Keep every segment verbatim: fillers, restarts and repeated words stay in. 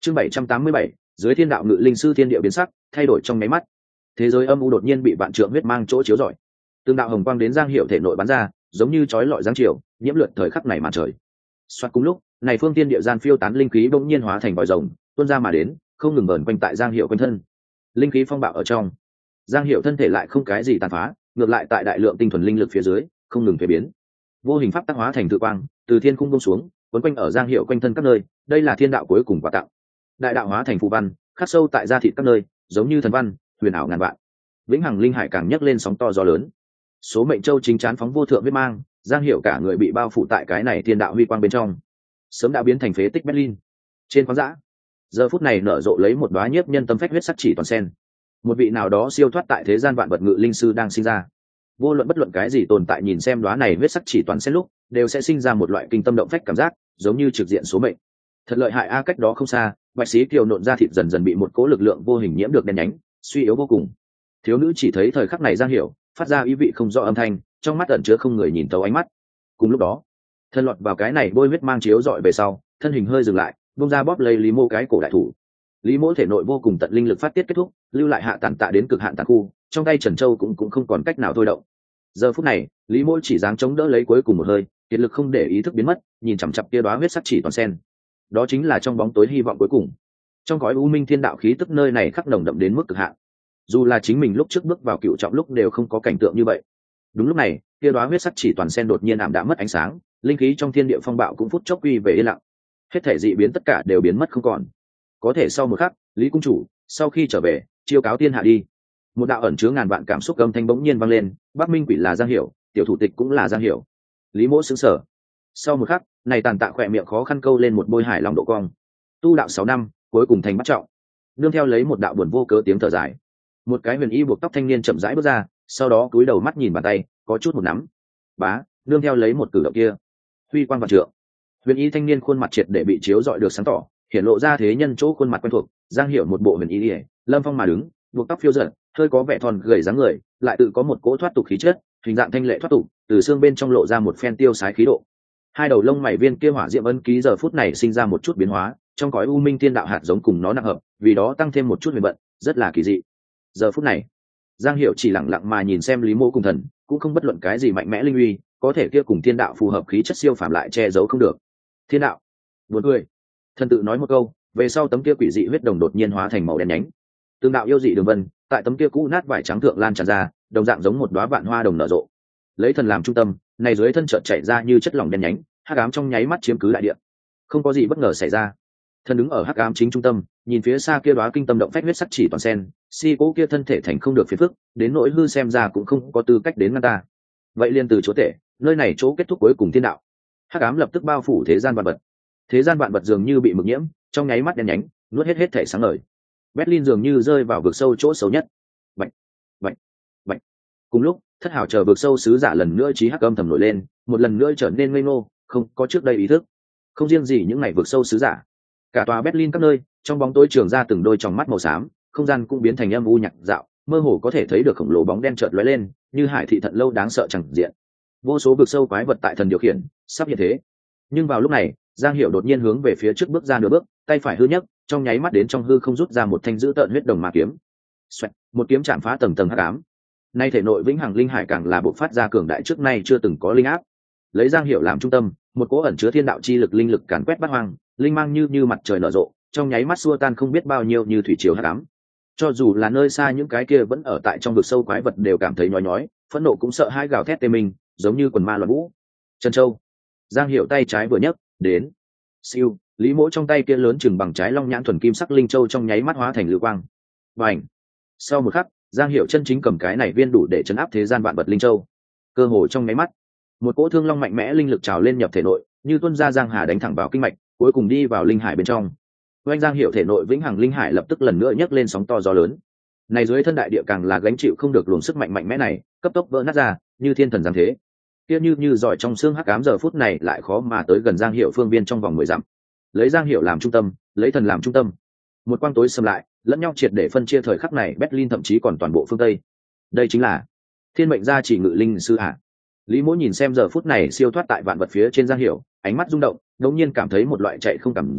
chương bảy trăm tám mươi bảy, dưới thiên đạo ngự linh sư thiên địa biến sắc, thay đổi trong nháy mắt. Thế giới âm u đột nhiên bị vạn trượng huyết mang chỗ chiếu rọi. Từng đạo hồng quang đến Giang Hiểu thể nội bắn ra, giống như chói lọi giáng chiều, nhiễm lượn thời khắc này màn trời. Soạt cùng lúc, này phương tiên địa gian phiêu tán linh khí bỗng nhiên hóa thành vòi rồng, tuôn ra mà đến, không ngừng vờn quanh tại Giang Hiểu quanh thân. Linh khí phong bạo ở trong, Giang Hiểu thân thể lại không cái gì tàn phá, ngược lại tại đại lượng tinh thuần linh lực phía dưới, không ngừng thay biến. Vô hình pháp tác hóa thành tự quang, từ thiên khung buông xuống, quấn quanh ở Giang Hiểu quanh thân các nơi, đây là thiên đạo cuối cùng quà tặng. Đại đạo hóa thành phù văn, khắc sâu tại da thịt các nơi, giống như thần văn, huyền ảo ngàn vạn. Vĩnh hằng linh hải càng nhấc lên sóng to gió lớn. Số mệnh châu chính chán phóng vô thượng huyết mang, Giang Hiểu cả người bị bao phủ tại cái này thiên đạo huy quang bên trong, sớm đã biến thành phế tích Berlin. Trên khoáng dã, giờ phút này nở rộ lấy một đóa nhiếp nhân tâm phách huyết sắc chỉ toàn sen. Một vị nào đó siêu thoát tại thế gian vạn vật ngự linh sư đang sinh ra. Vô luận bất luận cái gì tồn tại nhìn xem đóa này huyết sắc chỉ toàn sen lúc, đều sẽ sinh ra một loại kinh tâm động phách cảm giác, giống như trực diện số mệnh. Thật lợi hại a, cách đó không xa, bạch sĩ kiều nộn ra thịt dần dần bị một cỗ lực lượng vô hình nhiễm được đen nhánh, suy yếu vô cùng. Thiếu nữ chỉ thấy thời khắc này Giang Hiểu phát ra ý vị không rõ âm thanh, trong mắt ẩn chứa không người nhìn thấu ánh mắt. Cùng lúc đó, thân lọt vào cái này bôi huyết mang chiếu dọi về sau, thân hình hơi dừng lại, bung ra bóp lấy Lý Mô cái cổ đại thủ. Lý Mô thể nội vô cùng tận linh lực phát tiết kết thúc, lưu lại hạ tàn tạ đến cực hạn tàn khu, trong tay Trần Châu cũng cũng không còn cách nào thôi động. Giờ phút này, Lý Mô chỉ dáng chống đỡ lấy cuối cùng một hơi, kiệt lực không để ý thức biến mất, nhìn chằm chằm kia đóa huyết sắc chỉ toàn sen. Đó chính là trong bóng tối hy vọng cuối cùng. Trong cõi u minh thiên đạo khí tức nơi này khắc nồng đậm đến mức cực hạn. Dù là chính mình lúc trước bước vào cựu trọng lúc đều không có cảnh tượng như vậy. Đúng lúc này, kia đóa huyết sắc chỉ toàn sen đột nhiên ảm đạm mất ánh sáng, linh khí trong thiên địa phong bạo cũng phút chốc quy về yên lặng. Hết thể dị biến tất cả đều biến mất không còn. Có thể sau một khắc, Lý cung chủ sau khi trở về, chiêu cáo thiên hạ đi. Một đạo ẩn chứa ngàn vạn cảm xúc âm thanh bỗng nhiên vang lên, Bắc Minh Quỷ là Giang Hiểu, tiểu thủ tịch cũng là Giang Hiểu. Lý Mỗ sững sờ. Sau một khắc, này tàn tạ khỏe miệng khó khăn câu lên một bôi hài lòng độ cong. Tu đạo sáu năm, cuối cùng thành bắt trọng. Nương theo lấy một đạo buồn vô cớ tiếng thở dài, một cái huyền y buộc tóc thanh niên chậm rãi bước ra, sau đó cúi đầu mắt nhìn bàn tay, có chút một nắm. Bá, nương theo lấy một cử động kia, huy quang vạn trượng. Huyền y thanh niên khuôn mặt triệt để bị chiếu rọi được sáng tỏ, hiện lộ ra thế nhân chỗ khuôn mặt quen thuộc. Giang Hiểu một bộ huyền y liễu, lâm phong mà đứng, buộc tóc phiêu dật, hơi có vẻ thon gầy dáng người, lại tự có một cỗ thoát tục khí chất, hình dạng thanh lệ thoát tục, từ xương bên trong lộ ra một phen tiêu sái khí độ. Hai đầu lông mày viên kia hỏa diệm ân ký giờ phút này sinh ra một chút biến hóa, trong cõi u minh thiên đạo hạt giống cùng nó nặng hợp, vì đó tăng thêm một chút huyền vận, rất là kỳ dị. Giờ phút này, Giang Hiểu chỉ lặng lặng mà nhìn xem Lý Mô cùng thần, cũng không bất luận cái gì mạnh mẽ linh uy, có thể kia cùng thiên đạo phù hợp khí chất siêu phàm lại che giấu không được. Thiên đạo, buồn cười. Thần tự nói một câu, về sau tấm kia quỷ dị huyết đồng đột nhiên hóa thành màu đen nhánh. Tương đạo yêu dị đường vân, tại tấm kia cũ nát vải trắng thượng lan tràn ra, đồng dạng giống một đóa vạn hoa đồng nở rộ. Lấy thần làm trung tâm, này dưới thân chợt chảy ra như chất lỏng đen nhánh, hắc ám trong nháy mắt chiếm cứ đại địa. Không có gì bất ngờ xảy ra. Thần đứng ở hắc ám chính trung tâm, nhìn phía xa kia đóa kinh tâm động phách huyết sắc chỉ toàn sen, si cố kia thân thể thành không được phiền phức, đến nỗi hư xem ra cũng không có tư cách đến ngăn ta. Vậy liền từ chỗ tệ, nơi này chỗ kết thúc cuối cùng thiên đạo. Hắc ám lập tức bao phủ thế gian vạn vật. Thế gian vạn vật dường như bị mực nhiễm, trong nháy mắt đen nhánh, nuốt hết hết thể sáng ngời. Berlin dường như rơi vào vực sâu chỗ xấu nhất. Bạch, bạch, bạch. Cùng lúc, thất hảo chờ vực sâu sứ giả lần nữa trí hắc âm thầm nổi lên, một lần nữa trở nên ngây ngô, không có trước đây ý thức. Không riêng gì những ngày vực sâu sứ giả, cả tòa Berlin các nơi, trong bóng tối trường ra từng đôi tròng mắt màu xám, không gian cũng biến thành âm u nhạt dạo, mơ hồ có thể thấy được khổng lồ bóng đen chợt lóe lên, như hải thị thận lâu đáng sợ chẳng diện. Vô số vực sâu quái vật tại thần điều khiển, sắp hiện thế. Nhưng vào lúc này, Giang Hiểu đột nhiên hướng về phía trước bước ra nửa bước, tay phải hư nhấc, trong nháy mắt đến trong hư không rút ra một thanh dữ tợn huyết đồng ma kiếm. Xoẹt, một kiếm chạm phá tầng tầng hắc ám. Nay thể nội vĩnh hằng linh hải càng là bộc phát ra cường đại trước nay chưa từng có linh áp. Lấy Giang Hiểu làm trung tâm, một cỗ ẩn chứa thiên đạo chi lực linh lực càn quét bát hoang, linh mang như như mặt trời nở rộ, trong nháy mắt xua tan không biết bao nhiêu như thủy triều hắc ám. Cho dù là nơi xa những cái kia vẫn ở tại trong vực sâu quái vật đều cảm thấy nhói nhói, phẫn nộ cũng sợ hãi gào thét tê mình, giống như quần ma loạn vũ. Trần Châu, Giang Hiểu tay trái vừa nhấc, đến. Siêu, Lý Mỗ trong tay kia lớn chừng bằng trái long nhãn thuần kim sắc linh châu trong nháy mắt hóa thành lưu quang. Bành. Sau một khắc, Giang Hiểu chân chính cầm cái này viên đủ để chấn áp thế gian vạn vật linh châu. Cơ hồ trong nháy mắt, một cỗ thương long mạnh mẽ linh lực trào lên nhập thể nội, như tuôn ra giang hà đánh thẳng vào kinh mạch, cuối cùng đi vào linh hải bên trong. Oanh Giang Hiểu thể nội vĩnh hằng linh hải lập tức lần nữa nhấc lên sóng to gió lớn. Này dưới thân đại địa càng là gánh chịu không được luồng sức mạnh mạnh mẽ này, cấp tốc vỡ nát ra, như thiên thần giáng thế. Kia như như giỏi trong xương hắc ám giờ phút này lại khó mà tới gần Giang Hiểu phương viên trong vòng mười dặm. Lấy Giang Hiểu làm trung tâm, lấy thần làm trung tâm, một quang tối xâm lại, lẫn nhau triệt để phân chia thời khắc này Berlin thậm chí còn toàn bộ phương Tây. Đây chính là thiên mệnh gia chỉ ngự linh sư ạ. Lý Mỗ nhìn xem giờ phút này siêu thoát tại vạn vật phía trên Giang Hiểu, ánh mắt rung động, đột nhiên cảm thấy một loại chạy không cảm giác,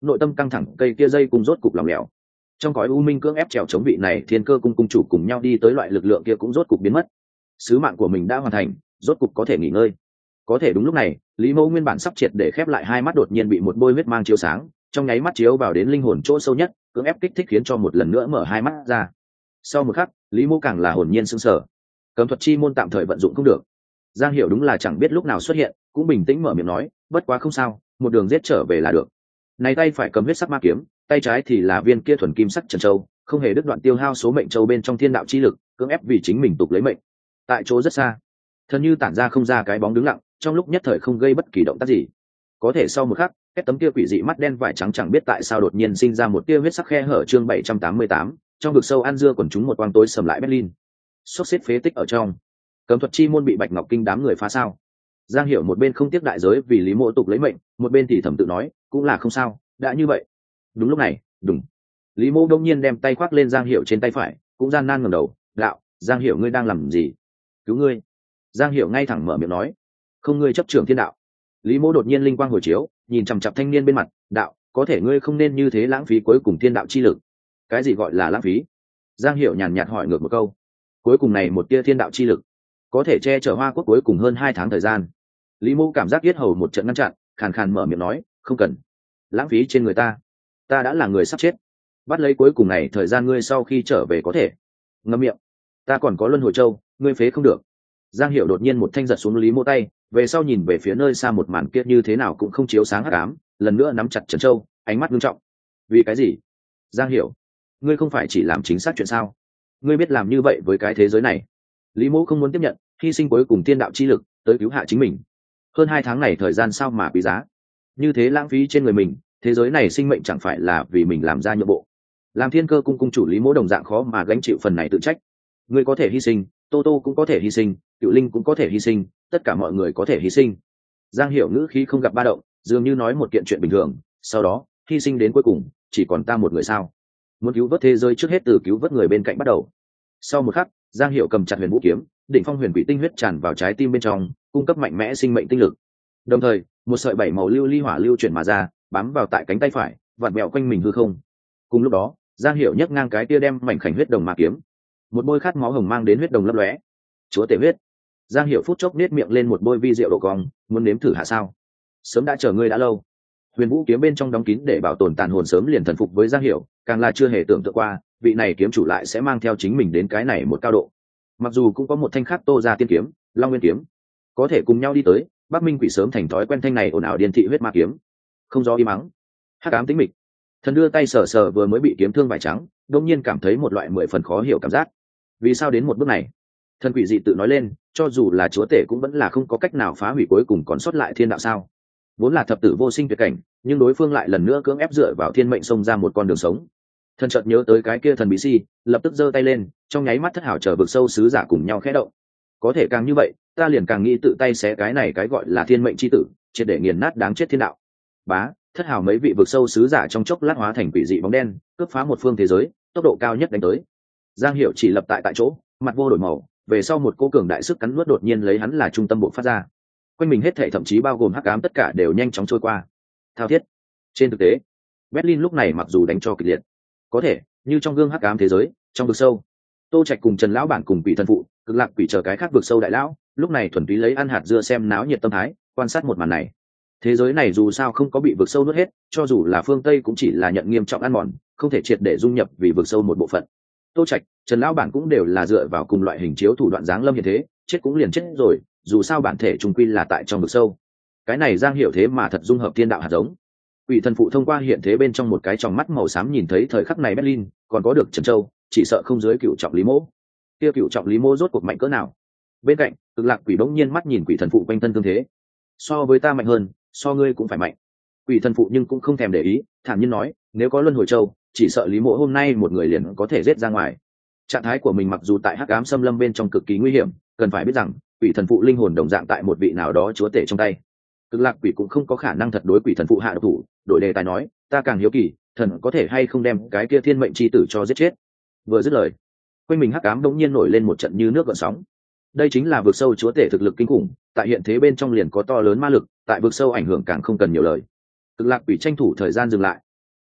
nội tâm căng thẳng cây kia dây cùng rốt cục lòng lẻo. Trong cõi u minh cưỡng ép trèo chống vị này thiên cơ cung cung chủ cùng nhau đi tới loại lực lượng kia cũng rốt cục biến mất. Sứ mạng của mình đã hoàn thành, rốt cục có thể nghỉ ngơi. Có thể đúng lúc này, Lý Mẫu nguyên bản sắp triệt để khép lại hai mắt đột nhiên bị một bôi huyết mang chiếu sáng, trong nháy mắt chiếu vào đến linh hồn chỗ sâu nhất, cưỡng ép kích thích khiến cho một lần nữa mở hai mắt ra. Sau một khắc, Lý Mẫu càng là hồn nhiên sững sờ. Cấm thuật chi môn tạm thời vận dụng không được. Giang Hiểu đúng là chẳng biết lúc nào xuất hiện, cũng bình tĩnh mở miệng nói, bất quá không sao, một đường giết trở về là được. Này tay phải cầm huyết sắc ma kiếm, tay trái thì là viên kia thuần kim sắc trần châu, không hề đứt đoạn tiêu hao số mệnh châu bên trong thiên đạo chi lực, cưỡng ép vì chính mình tục lấy mệnh. Tại chỗ rất xa, thân như tản ra không ra cái bóng đứng lặng, trong lúc nhất thời không gây bất kỳ động tác gì. Có thể sau một khắc, cái tấm kia quỷ dị mắt đen vải trắng chẳng biết tại sao đột nhiên sinh ra một tia huyết sắc khe hở. Chương bảy trăm tám mươi tám, trong vực sâu ăn dưa quần chúng một quang tối sầm lại Berlin. Sốc xếp phế tích ở trong, cấm thuật chi môn bị Bạch Ngọc Kinh đám người phá sao. Giang Hiểu một bên không tiếc đại giới vì Lý Mộ tục lấy mệnh, một bên thì thầm tự nói, cũng là không sao, đã như vậy. Đúng lúc này, đùng. Lý Mộ đông nhiên đem tay khoác lên Giang Hiểu trên tay phải, cũng gian nan ngẩng đầu, "Đạo, Giang Hiểu ngươi đang làm gì?" "Cứu ngươi." Giang Hiểu ngay thẳng mở miệng nói, "Không ngươi chấp trưởng thiên đạo." Lý Mộ đột nhiên linh quang hồi chiếu, nhìn chằm chằm thanh niên bên mặt, "Đạo, có thể ngươi không nên như thế lãng phí cuối cùng thiên đạo chi lực." "Cái gì gọi là lãng phí?" Giang Hiểu nhàn nhạt hỏi ngược một câu. "Cuối cùng này một tia thiên đạo chi lực, có thể che chở Hoa Quốc cuối cùng hơn hai tháng thời gian." Lý Mộ cảm giác yết hầu một trận ngăn chặn, khàn khàn mở miệng nói, "Không cần, lãng phí trên người ta, ta đã là người sắp chết, bắt lấy cuối cùng này thời gian ngươi sau khi trở về có thể." Ngậm miệng, "Ta còn có luân hồi châu, ngươi phế không được." Giang Hiểu đột nhiên một thanh giật xuống Lý Mộ tay, về sau nhìn về phía nơi xa một màn kia như thế nào cũng không chiếu sáng hắc ám, lần nữa nắm chặt trần châu, ánh mắt nghiêm trọng. "Vì cái gì?" "Giang Hiểu, ngươi không phải chỉ làm chính xác chuyện sao? Ngươi biết làm như vậy với cái thế giới này." Lý Mộ không muốn tiếp nhận, hy sinh cuối cùng tiên đạo chi lực tới cứu hạ chính mình. Hơn hai tháng này thời gian sao mà quý giá, như thế lãng phí trên người mình, thế giới này sinh mệnh chẳng phải là vì mình làm ra nhượng bộ. Làm thiên cơ cung cung chủ Lý Mộ đồng dạng khó mà gánh chịu phần này tự trách. Ngươi có thể hy sinh, Tô Tô cũng có thể hy sinh, Cựu Linh cũng có thể hy sinh, tất cả mọi người có thể hy sinh. Giang Hiểu ngữ khí không gặp ba động, dường như nói một kiện chuyện bình thường, sau đó, hy sinh đến cuối cùng, chỉ còn ta một người sao? Muốn cứu vớt thế giới trước hết từ cứu vớt người bên cạnh bắt đầu. Sau một khắc, Giang Hiểu cầm chặt huyền vũ kiếm, đỉnh phong huyền quỷ tinh huyết tràn vào trái tim bên trong, cung cấp mạnh mẽ sinh mệnh tinh lực. Đồng thời, một sợi bảy màu lưu ly hỏa lưu chuyển mà ra, bám vào tại cánh tay phải, vặn mèo quanh mình hư không. Cùng lúc đó, Giang Hiểu nhấc ngang cái tia đem mảnh khảnh huyết đồng ma kiếm, một bôi khát máu hồng mang đến huyết đồng lấp lóe. Chúa tể huyết. Giang Hiểu phút chốc nết miệng lên một bôi vi rượu độ cong, muốn nếm thử hạ sao? Sớm đã chờ ngươi đã lâu. Huyền vũ kiếm bên trong đóng kín để bảo tồn tàn hồn sớm liền thần phục với Giang Hiểu, càng là chưa hề tưởng tượng qua, vị này kiếm chủ lại sẽ mang theo chính mình đến cái này một cao độ. Mặc dù cũng có một thanh khắc Tô ra tiên kiếm, Long Nguyên kiếm, có thể cùng nhau đi tới, Bắc Minh Quỷ sớm thành thói quen thanh này ồn ào điên thị huyết ma kiếm. Không gió im mắng, hắc ám tĩnh mịch. Thần đưa tay sờ sờ vừa mới bị kiếm thương vải trắng, đột nhiên cảm thấy một loại mười phần khó hiểu cảm giác. Vì sao đến một bước này? Thần quỷ dị tự nói lên, cho dù là chúa tể cũng vẫn là không có cách nào phá hủy cuối cùng còn sót lại thiên đạo sao? Vốn là thập tử vô sinh tuyệt cảnh, nhưng đối phương lại lần nữa cưỡng ép dựa vào thiên mệnh xông ra một con đường sống. Thần chợt nhớ tới cái kia thần bí si, lập tức giơ tay lên, trong nháy mắt thất hảo chờ vực sâu sứ giả cùng nhau khẽ động. Có thể càng như vậy, ta liền càng nghĩ tự tay xé cái này cái gọi là thiên mệnh chi tử, triệt để nghiền nát đáng chết thiên đạo. Bá, thất hảo mấy vị vực sâu sứ giả trong chốc lát hóa thành quỷ dị bóng đen, cướp phá một phương thế giới, tốc độ cao nhất đánh tới. Giang Hiểu chỉ lập tại tại chỗ, mặt vô đổi màu, về sau một cô cường đại sức cắn nuốt đột nhiên lấy hắn là trung tâm bộ phát ra. Quanh mình hết thảy thậm chí bao gồm hắc ám tất cả đều nhanh chóng trôi qua. Thao thiết. Trên thực tế, Berlin lúc này mặc dù đánh cho kịch liệt, có thể như trong gương hắc ám thế giới, trong vực sâu, Tô Trạch cùng Trần lão bản cùng quỷ thần phụ, cực lạc quỷ chờ cái khác vực sâu đại lão, lúc này thuần túy lấy ăn hạt dưa xem náo nhiệt tâm thái, quan sát một màn này. Thế giới này dù sao không có bị vực sâu nuốt hết, cho dù là phương Tây cũng chỉ là nhận nghiêm trọng ăn mòn, không thể triệt để dung nhập vì vực sâu một bộ phận. Tô Trạch, Trần lão bản cũng đều là dựa vào cùng loại hình chiếu thủ đoạn dáng lâm như thế, chết cũng liền chết rồi, dù sao bản thể trung quy là tại trong vực sâu. Cái này Giang Hiểu thế mà thật dung hợp thiên đạo hạt giống. Quỷ thần phụ thông qua hiện thế bên trong một cái tròng mắt màu xám nhìn thấy thời khắc này Berlin, còn có được Trần Châu, chỉ sợ không dưới cựu trọng Lý Mỗ. Kia cựu trọng Lý Mỗ rốt cuộc mạnh cỡ nào? Bên cạnh, Cực Lạc Quỷ bỗng nhiên mắt nhìn quỷ thần phụ quanh thân tương thế. So với ta mạnh hơn, so ngươi cũng phải mạnh. Quỷ thần phụ nhưng cũng không thèm để ý, thản nhiên nói, nếu có luân hồi châu, chỉ sợ Lý Mỗ hôm nay một người liền có thể giết ra ngoài. Trạng thái của mình mặc dù tại hắc ám xâm lâm bên trong cực kỳ nguy hiểm, cần phải biết rằng, quỷ thần phụ linh hồn đồng dạng tại một vị nào đó chúa tể trong tay. Cực Lạc Quỷ cũng không có khả năng thật đối quỷ thần phụ hạ độc thủ, đổi đề tài nói, ta càng hiếu kỳ, thần có thể hay không đem cái kia thiên mệnh chi tử cho giết chết. Vừa dứt lời, quanh mình hắc ám đống nhiên nổi lên một trận như nước gợn sóng. Đây chính là vực sâu chúa tể thực lực kinh khủng, tại hiện thế bên trong liền có to lớn ma lực, tại vực sâu ảnh hưởng càng không cần nhiều lời. Cực Lạc Quỷ tranh thủ thời gian dừng lại,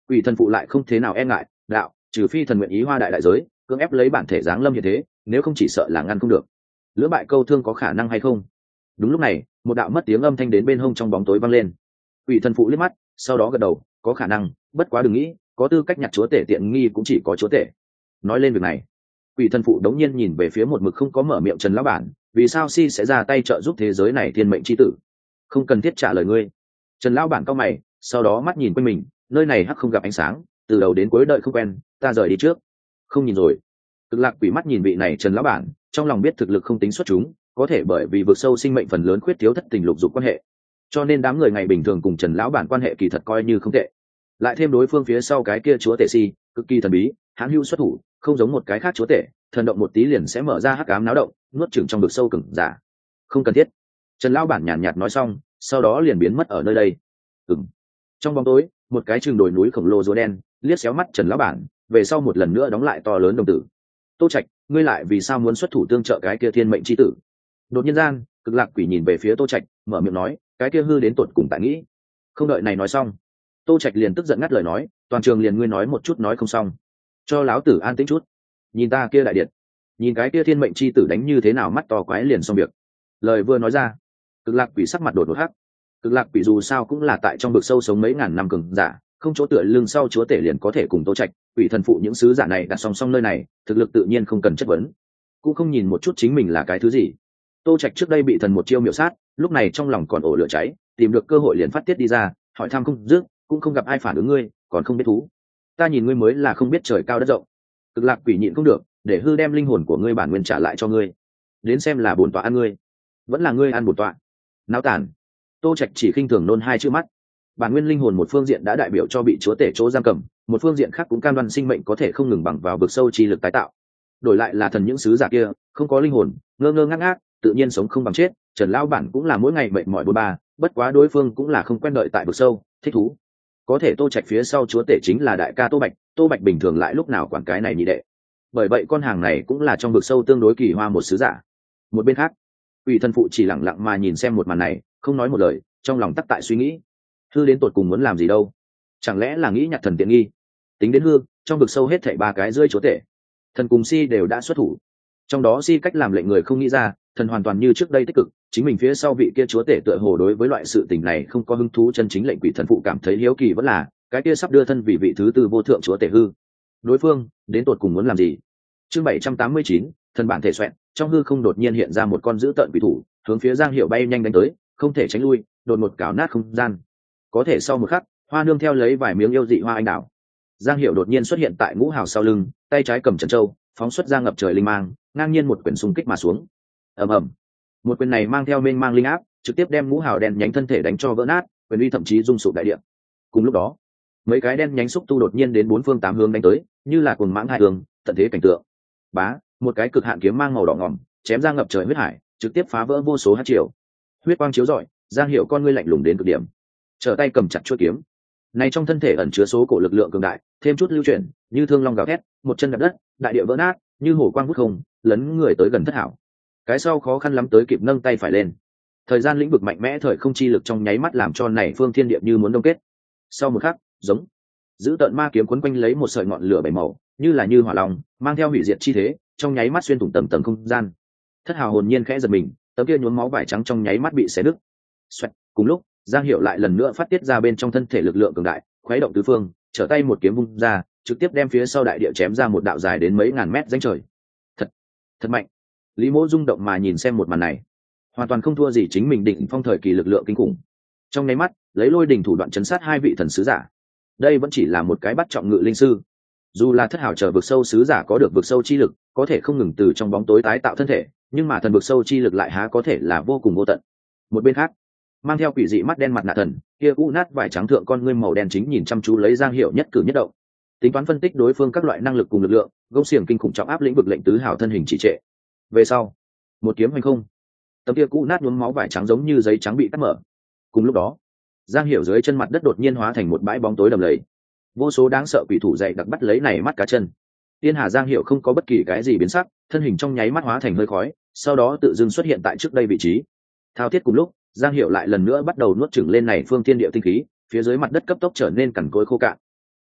Quỷ thần phụ lại không thế nào e ngại đạo, trừ phi thần nguyện ý hoa đại đại giới cưỡng ép lấy bản thể giáng lâm như thế, nếu không chỉ sợ là ngăn không được. Lưỡng bại câu thương có khả năng hay không? Đúng lúc này, một đạo mất tiếng âm thanh đến bên hông trong bóng tối vang lên. Quỷ thần phụ liếc mắt, sau đó gật đầu, có khả năng, bất quá đừng nghĩ, có tư cách nhặt chúa tể tiện nghi cũng chỉ có chúa tể. Nói lên việc này, Quỷ thần phụ đống nhiên nhìn về phía một mực không có mở miệng Trần lão bản, vì sao si sẽ ra tay trợ giúp thế giới này thiên mệnh chi tử? Không cần thiết trả lời ngươi. Trần lão bản cau mày, sau đó mắt nhìn quanh mình, nơi này hắc không gặp ánh sáng, từ đầu đến cuối đợi không quen, ta rời đi trước. Không nhìn rồi. Cực Lạc Quỷ mắt nhìn vị này Trần lão bản, trong lòng biết thực lực không tính xuất chúng, có thể bởi vì vực sâu sinh mệnh phần lớn khuyết thiếu thất tình lục dục quan hệ, cho nên đám người ngày bình thường cùng Trần lão bản quan hệ kỳ thật coi như không tệ. Lại thêm đối phương phía sau cái kia chúa tể si, cực kỳ thần bí, hãn hữu xuất thủ, không giống một cái khác chúa tể, thần động một tí liền sẽ mở ra hắc ám náo động, nuốt chửng trong vực sâu cứng giả. Không cần thiết. Trần lão bản nhàn nhạt nói xong, sau đó liền biến mất ở nơi đây. Ừm. Trong bóng tối, một cái chừng đồi núi khổng lồ rùa đen liếc xéo mắt Trần lão bản, về sau một lần nữa đóng lại to lớn đồng tử. Tô Trạch, ngươi lại vì sao muốn xuất thủ tương trợ cái kia thiên mệnh chi tử? Đột nhiên gian, Cực Lạc Quỷ nhìn về phía Tô Trạch, mở miệng nói, cái kia hư đến tột cùng tại nghĩ. Không đợi này nói xong, Tô Trạch liền tức giận ngắt lời nói, toàn trường liền ngươi nói một chút nói không xong, cho láo tử an tĩnh chút. Nhìn ta kia đại điện, nhìn cái kia thiên mệnh chi tử đánh như thế nào mắt to quái liền xong việc. Lời vừa nói ra, Cực Lạc Quỷ sắc mặt đột ngột hắc. Cực Lạc Quỷ dù sao cũng là tại trong vực sâu sống mấy ngàn năm cường giả, không chỗ tựa lưng sau chúa tể liền có thể cùng Tô Trạch, Quỷ thần phụ những sứ giả này đặt song song nơi này, thực lực tự nhiên không cần chất vấn. Cũng không nhìn một chút chính mình là cái thứ gì. Tô Trạch trước đây bị thần một chiêu miểu sát, lúc này trong lòng còn ổ lửa cháy, tìm được cơ hội liền phát tiết đi ra, hỏi thăm không dứt, cũng không gặp ai phản ứng ngươi, còn không biết thú. Ta nhìn ngươi mới là không biết trời cao đất rộng. Cực Lạc Quỷ nhịn không được, để hư đem linh hồn của ngươi bản nguyên trả lại cho ngươi. Đến xem là bổn tọa ăn ngươi, vẫn là ngươi ăn bổn tọa. Náo tản. Tô Trạch chỉ khinh thường nôn hai chữ mắt. Bản nguyên linh hồn một phương diện đã đại biểu cho bị chúa tể chỗ giam cầm, một phương diện khác cũng cam đoan sinh mệnh có thể không ngừng bằng vào vực sâu chi lực tái tạo. Đổi lại là thần những sứ giả kia, không có linh hồn, ngơ ngơ ngác ngác, tự nhiên sống không bằng chết. Trần lão bản cũng là mỗi ngày mệt mỏi bôn ba, bất quá đối phương cũng là không quen đợi tại vực sâu, thích thú. Có thể Tô Trạch phía sau chúa tể chính là đại ca Tô Bạch, Tô Bạch bình thường lại lúc nào quản cái này nhị đệ. Bởi vậy con hàng này cũng là trong vực sâu tương đối kỳ hoa một sứ giả. Một bên khác, Quỷ thần phụ chỉ lặng lặng mà nhìn xem một màn này, không nói một lời, trong lòng tắc tại suy nghĩ, hư đến tột cùng muốn làm gì đâu? Chẳng lẽ là nghĩ nhặt thần tiện nghi? Tính đến hư, trong vực sâu hết thảy ba cái rơi chúa tể, thần cùng si đều đã xuất thủ. Trong đó si cách làm lệnh người không nghĩ ra, thần hoàn toàn như trước đây tích cực, chính mình phía sau vị kia chúa tể tựa hồ đối với loại sự tình này không có hứng thú, chân chính lệnh Quỷ thần phụ cảm thấy hiếu kỳ vẫn là cái kia sắp đưa thân vì vị thứ tư vô thượng chúa tể hư. Đối phương đến tột cùng muốn làm gì? Chương bảy trăm tám mươi chín, thần bản thể xoẹn, trong hư không đột nhiên hiện ra một con dữ tợn quỷ thủ, hướng phía Giang Hiểu bay nhanh đánh tới, không thể tránh lui, đột ngột cào nát không gian. Có thể sau một khắc, hoa nương theo lấy vài miếng yêu dị hoa anh đào. Giang Hiểu đột nhiên xuất hiện tại Ngũ Hào sau lưng, tay trái cầm trần châu, phóng xuất ra ngập trời linh mang, ngang nhiên một quyền xung kích mà xuống. Ầm ầm. Một quyền này mang theo mênh mang linh áp, trực tiếp đem Ngũ Hào đen nhánh thân thể đánh cho vỡ nát, quyền uy thậm chí rung sụp đại địa. Cùng lúc đó, mấy cái đen nhánh xúc tu đột nhiên đến bốn phương tám hướng đánh tới, như là cuồng mãng hai hướng, tận thế cảnh tượng. Bá, một cái cực hạn kiếm mang màu đỏ ngòm, chém ra ngập trời huyết hải, trực tiếp phá vỡ vô số hắc triều. Huyết quang chiếu rọi, Giang Hiểu con ngươi lạnh lùng đến cực điểm, trở tay cầm chặt chuôi kiếm. Này trong thân thể ẩn chứa số cổ lực lượng cường đại, thêm chút lưu chuyển, như thương long gào thét, một chân đạp đất, đại địa vỡ nát, như hổ quang vút không, lấn người tới gần thất hảo. Cái sau khó khăn lắm tới kịp nâng tay phải lên. Thời gian lĩnh vực mạnh mẽ thời không chi lực trong nháy mắt làm cho này phương thiên địa như muốn đông kết. Sau một khắc, giống giữ tận ma kiếm quấn quanh lấy một sợi ngọn lửa bảy màu, như là như hỏa long, mang theo hủy diệt chi thế, trong nháy mắt xuyên thủng tầng tầng không gian. Thất hào hồn nhiên khẽ giật mình, tấm kia nhuốm máu vải trắng trong nháy mắt bị xé đứt. Xoẹt, cùng lúc, Giang Hiểu lại lần nữa phát tiết ra bên trong thân thể lực lượng cường đại, khuấy động tứ phương, trở tay một kiếm vung ra, trực tiếp đem phía sau đại địa chém ra một đạo dài đến mấy ngàn mét rãnh trời. Thật, thật mạnh. Lý Mỗ rung động mà nhìn xem một màn này, hoàn toàn không thua gì chính mình đỉnh phong thời kỳ lực lượng kinh khủng. Trong nháy mắt, lấy lôi đỉnh thủ đoạn chấn sát hai vị thần sứ giả. Đây vẫn chỉ là một cái bắt trọng ngự linh sư. Dù là thất hảo chờ vực sâu sứ giả có được vực sâu chi lực, có thể không ngừng từ trong bóng tối tái tạo thân thể, nhưng mà thần vực sâu chi lực lại há có thể là vô cùng vô tận. Một bên khác, mang theo quỷ dị mắt đen mặt nạ thần, kia cũ nát vải trắng thượng con ngươi màu đen chính nhìn chăm chú lấy Giang Hiểu nhất cử nhất động, tính toán phân tích đối phương các loại năng lực cùng lực lượng, gông xiềng kinh khủng trọng áp lĩnh vực lệnh tứ hảo thân hình chỉ trệ. Về sau, một kiếm hành không, tấm kia cũ nát nhuốm máu vải trắng giống như giấy trắng bị cắt mở. Cùng lúc đó, Giang Hiểu dưới chân mặt đất đột nhiên hóa thành một bãi bóng tối đầm lầy, vô số đáng sợ quỷ thủ dày đặc bắt lấy này mắt cá chân. Tiên Hà Giang Hiểu không có bất kỳ cái gì biến sắc, thân hình trong nháy mắt hóa thành hơi khói, sau đó tự dưng xuất hiện tại trước đây vị trí. Thao thiết cùng lúc, Giang Hiểu lại lần nữa bắt đầu nuốt chửng lên này phương thiên địa tinh khí, phía dưới mặt đất cấp tốc trở nên cằn cỗi khô cạn.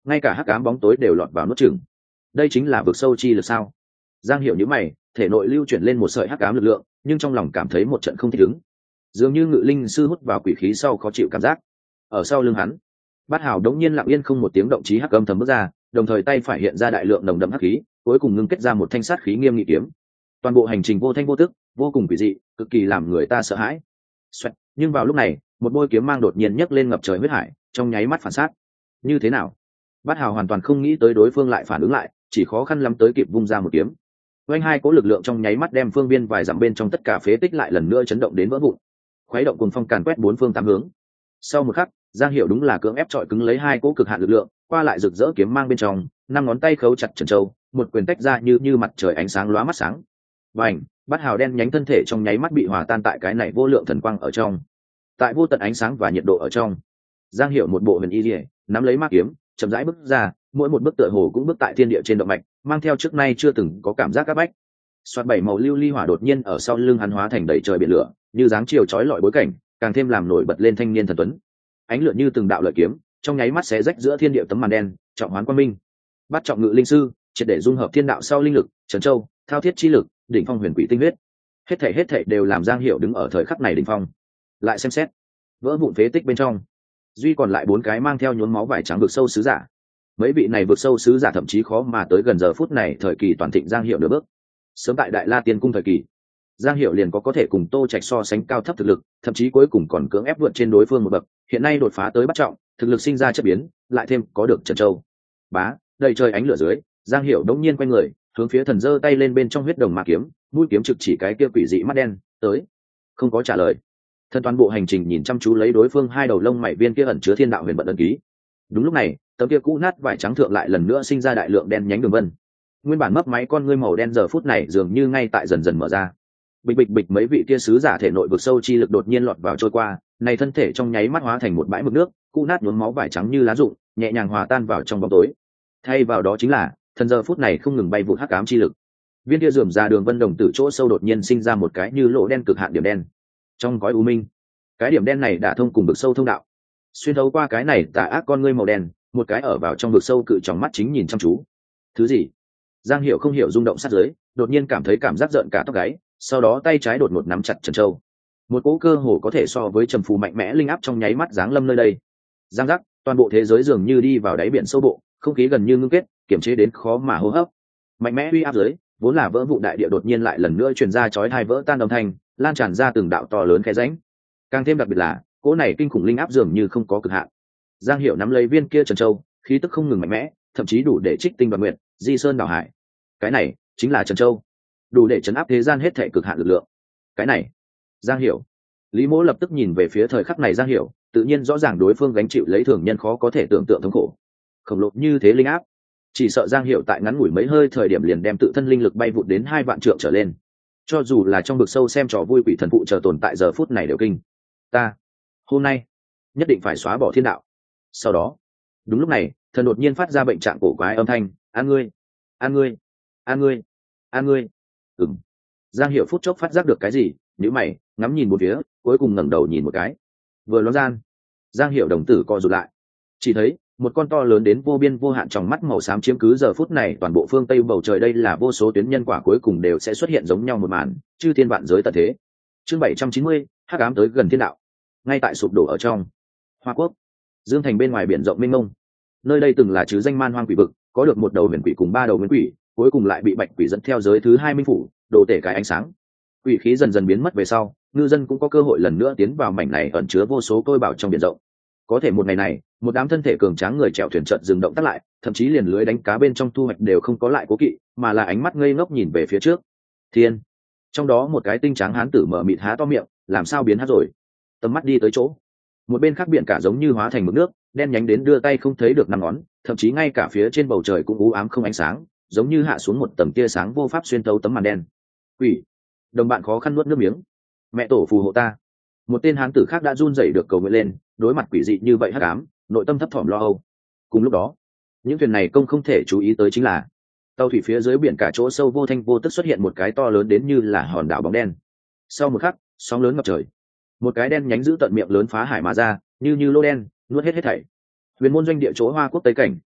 ngay cả hắc ám bóng tối đều lọt vào nuốt chửng. Đây chính là vực sâu chi lực sao? Giang Hiểu nhíu mày, thể nội lưu chuyển lên một sợi hắc ám lực lượng, nhưng trong lòng cảm thấy một trận không thích ứng, dường như ngự linh sư hút vào quỷ khí sau khó chịu cảm giác. Ở sau lưng hắn, Bát Hào đống nhiên lặng yên không một tiếng động, chí hắc âm thầm bước ra, đồng thời tay phải hiện ra đại lượng nồng đậm hắc khí, cuối cùng ngưng kết ra một thanh sát khí nghiêm nghị kiếm. Toàn bộ hành trình vô thanh vô tức, vô cùng quỷ dị, cực kỳ làm người ta sợ hãi. Xoẹt, nhưng vào lúc này, một bôi kiếm mang đột nhiên nhấc lên ngập trời huyết hải, trong nháy mắt phản sát. Như thế nào? Bát Hào hoàn toàn không nghĩ tới đối phương lại phản ứng lại, chỉ khó khăn lắm tới kịp vung ra một kiếm. Oanh hai cỗ lực lượng trong nháy mắt đem phương viên vài dặm bên trong tất cả phế tích lại lần nữa chấn động đến vỡ vụn. Khuấy động cùng phong càn quét bốn phương tám hướng. Sau một khắc, Giang Hiểu đúng là cưỡng ép trọi cứng lấy hai cỗ cực hạn lực lượng, qua lại rực rỡ kiếm mang bên trong, năm ngón tay khấu chặt trần châu, một quyền tách ra như như mặt trời ánh sáng lóa mắt sáng. Bành, Bát Hào đen nhánh thân thể trong nháy mắt bị hòa tan tại cái này vô lượng thần quang ở trong. Tại vô tận ánh sáng và nhiệt độ ở trong, Giang Hiểu một bộ huyền y liễu, nắm lấy ma kiếm, chậm rãi bước ra, mỗi một bước tựa hồ cũng bước tại thiên địa trên động mạch, mang theo trước nay chưa từng có cảm giác áp bách. Xoạt bảy màu lưu ly hỏa đột nhiên ở sau lưng hắn hóa thành đầy trời biển lửa, như dáng chiều chói lọi bối cảnh, càng thêm làm nổi bật lên thanh niên thần tuấn. Ánh lửa như từng đạo lợi kiếm, trong nháy mắt xé rách giữa thiên địa tấm màn đen, trọng hoán quang minh. Bắt trọng ngự linh sư, triệt để dung hợp thiên đạo sau linh lực, trấn châu, thao thiết chi lực, đỉnh phong huyền quỷ tinh huyết. Hết thảy hết thảy đều làm Giang Hiểu đứng ở thời khắc này đỉnh phong. Lại xem xét, vỡ vụn phế tích bên trong, duy còn lại bốn cái mang theo nhuốm máu vải trắng vực sâu sứ giả. Mấy vị này vực sâu sứ giả thậm chí khó mà tới gần giờ phút này thời kỳ toàn thịnh Giang Hiểu nửa bước. Sớm tại Đại La Tiên cung thời kỳ, Giang Hiểu liền có có thể cùng Tô Trạch so sánh cao thấp thực lực, thậm chí cuối cùng còn cưỡng ép vượt trên đối phương một bậc, hiện nay đột phá tới bắt trọng, thực lực sinh ra chất biến, lại thêm có được Trần Châu. Bá, đầy trời ánh lửa dưới, Giang Hiểu đống nhiên quay người, hướng phía thần giơ tay lên bên trong huyết đồng ma kiếm, mũi kiếm trực chỉ cái kia quỷ dị mắt đen, tới. Không có trả lời. Thần toàn bộ hành trình nhìn chăm chú lấy đối phương hai đầu lông mày viên kia ẩn chứa thiên đạo huyền vận ấn ký. Đúng lúc này, tấm kia cũ nát vải trắng thượng lại lần nữa sinh ra đại lượng đen nhánh đường vân. Nguyên bản mấp máy con ngươi màu đen giờ phút này dường như ngay tại dần dần mở ra. Bịch bịch bịch, mấy vị kia sứ giả thể nội vực sâu chi lực đột nhiên lọt vào trôi qua, này thân thể trong nháy mắt hóa thành một bãi mực nước, cũ nát nhuốm máu vải trắng như lá rụng, nhẹ nhàng hòa tan vào trong bóng tối. Thay vào đó chính là, thần giờ phút này không ngừng bay vụt hắc ám chi lực. Viên kia rườm ra đường vân đồng tử chỗ sâu đột nhiên sinh ra một cái như lỗ đen cực hạn điểm đen. Trong gói u minh, cái điểm đen này đã thông cùng vực sâu thông đạo. Xuyên thấu qua cái này tà ác con ngươi màu đen, một cái ở vào trong vực sâu cự trong mắt chính nhìn chăm chú. Thứ gì? Giang Hiểu không hiểu rung động sát dưới, đột nhiên cảm thấy cảm giác rợn cả tóc gáy, sau đó tay trái đột ngột nắm chặt Trần Châu. Một cỗ cơ hồ có thể so với trầm phù mạnh mẽ linh áp trong nháy mắt giáng lâm nơi đây. Giang giác, toàn bộ thế giới dường như đi vào đáy biển sâu bộ, không khí gần như ngưng kết, kiềm chế đến khó mà hô hấp. Mạnh mẽ uy áp dưới, vốn là vỡ vụ đại địa đột nhiên lại lần nữa truyền ra chói tai vỡ tan âm thanh, lan tràn ra từng đạo to lớn khe rãnh. Càng thêm đặc biệt là, cỗ này kinh khủng linh áp dường như không có cực hạn. Giang Hiểu nắm lấy viên kia Trần Châu, khí tức không ngừng mạnh mẽ, thậm chí đủ để trích tinh đoạt nguyện, di sơn đảo hải. Cái này chính là Trần Châu, đủ để chấn áp thế gian hết thảy cực hạn lực lượng. Cái này, Giang Hiểu. Lý Mỗ lập tức nhìn về phía thời khắc này Giang Hiểu, tự nhiên rõ ràng đối phương gánh chịu lấy thường nhân khó có thể tưởng tượng thống khổ. Khổng lồ như thế linh áp, chỉ sợ Giang Hiểu tại ngắn ngủi mấy hơi thời điểm liền đem tự thân linh lực bay vụt đến hai vạn trượng trở lên. Cho dù là trong vực sâu xem trò vui quỷ thần phụ chờ tồn tại giờ phút này đều kinh. Ta, hôm nay nhất định phải xóa bỏ thiên đạo. Sau đó, đúng lúc này, thần đột nhiên phát ra bệnh trạng cổ quái âm thanh, "An ngươi, an ngươi, an ngươi, an ngươi." Ừm. Giang Hiểu phút chốc phát giác được cái gì, nhíu mày, ngắm nhìn một phía, cuối cùng ngẩng đầu nhìn một cái. Vừa loáng gian, Giang Hiểu đồng tử co rụt lại. Chỉ thấy một con to lớn đến vô biên vô hạn trong mắt màu xám chiếm cứ giờ phút này toàn bộ phương Tây bầu trời, đây là vô số tuyến nhân quả cuối cùng đều sẽ xuất hiện giống nhau một màn, chư thiên vạn giới tận thế. Chương bảy trăm chín mươi, hắc ám tới gần thiên đạo. Ngay tại sụp đổ ở trong Hoa Quốc, Dương Thành bên ngoài biển rộng mênh mông. Nơi đây từng là chứ danh man hoang quỷ vực, có được một đầu huyền quỷ cùng ba đầu nguyên quỷ, cuối cùng lại bị bạch quỷ dẫn theo giới thứ hai minh phủ, đồ tể cái ánh sáng. Quỷ khí dần dần biến mất về sau, ngư dân cũng có cơ hội lần nữa tiến vào mảnh này ẩn chứa vô số tôi bảo trong biển rộng. Có thể một ngày này, một đám thân thể cường tráng người chèo thuyền chợt dừng động tắt lại, thậm chí liền lưới đánh cá bên trong thu hoạch đều không có lại cố kỵ, mà là ánh mắt ngây ngốc nhìn về phía trước. Thiên, trong đó một cái tinh tráng hán tử mở mịt há to miệng, làm sao biến hát rồi? Tầm mắt đi tới chỗ, một bên khác biển cả giống như hóa thành mực nước, đen nhánh đến đưa tay không thấy được năm ngón, thậm chí ngay cả phía trên bầu trời cũng u ám không ánh sáng, giống như hạ xuống một tầng tia sáng vô pháp xuyên thấu tấm màn đen. Quỷ, đồng bạn khó khăn nuốt nước miếng. Mẹ tổ phù hộ ta. Một tên hán tử khác đã run rẩy được cầu nguyện lên, đối mặt quỷ dị như vậy hắc ám, nội tâm thấp thỏm lo âu. Cùng lúc đó, những thuyền này công không thể chú ý tới chính là tàu thủy phía dưới biển cả chỗ sâu vô thanh vô tức xuất hiện một cái to lớn đến như là hòn đảo bóng đen. Sau một khắc, sóng lớn ngập trời, một cái đen nhánh giữ tận miệng lớn phá hải mà ra, như như lô đen nuốt hết hết thảy. Huyền môn doanh địa chỗ Hoa Quốc Tây cảnh,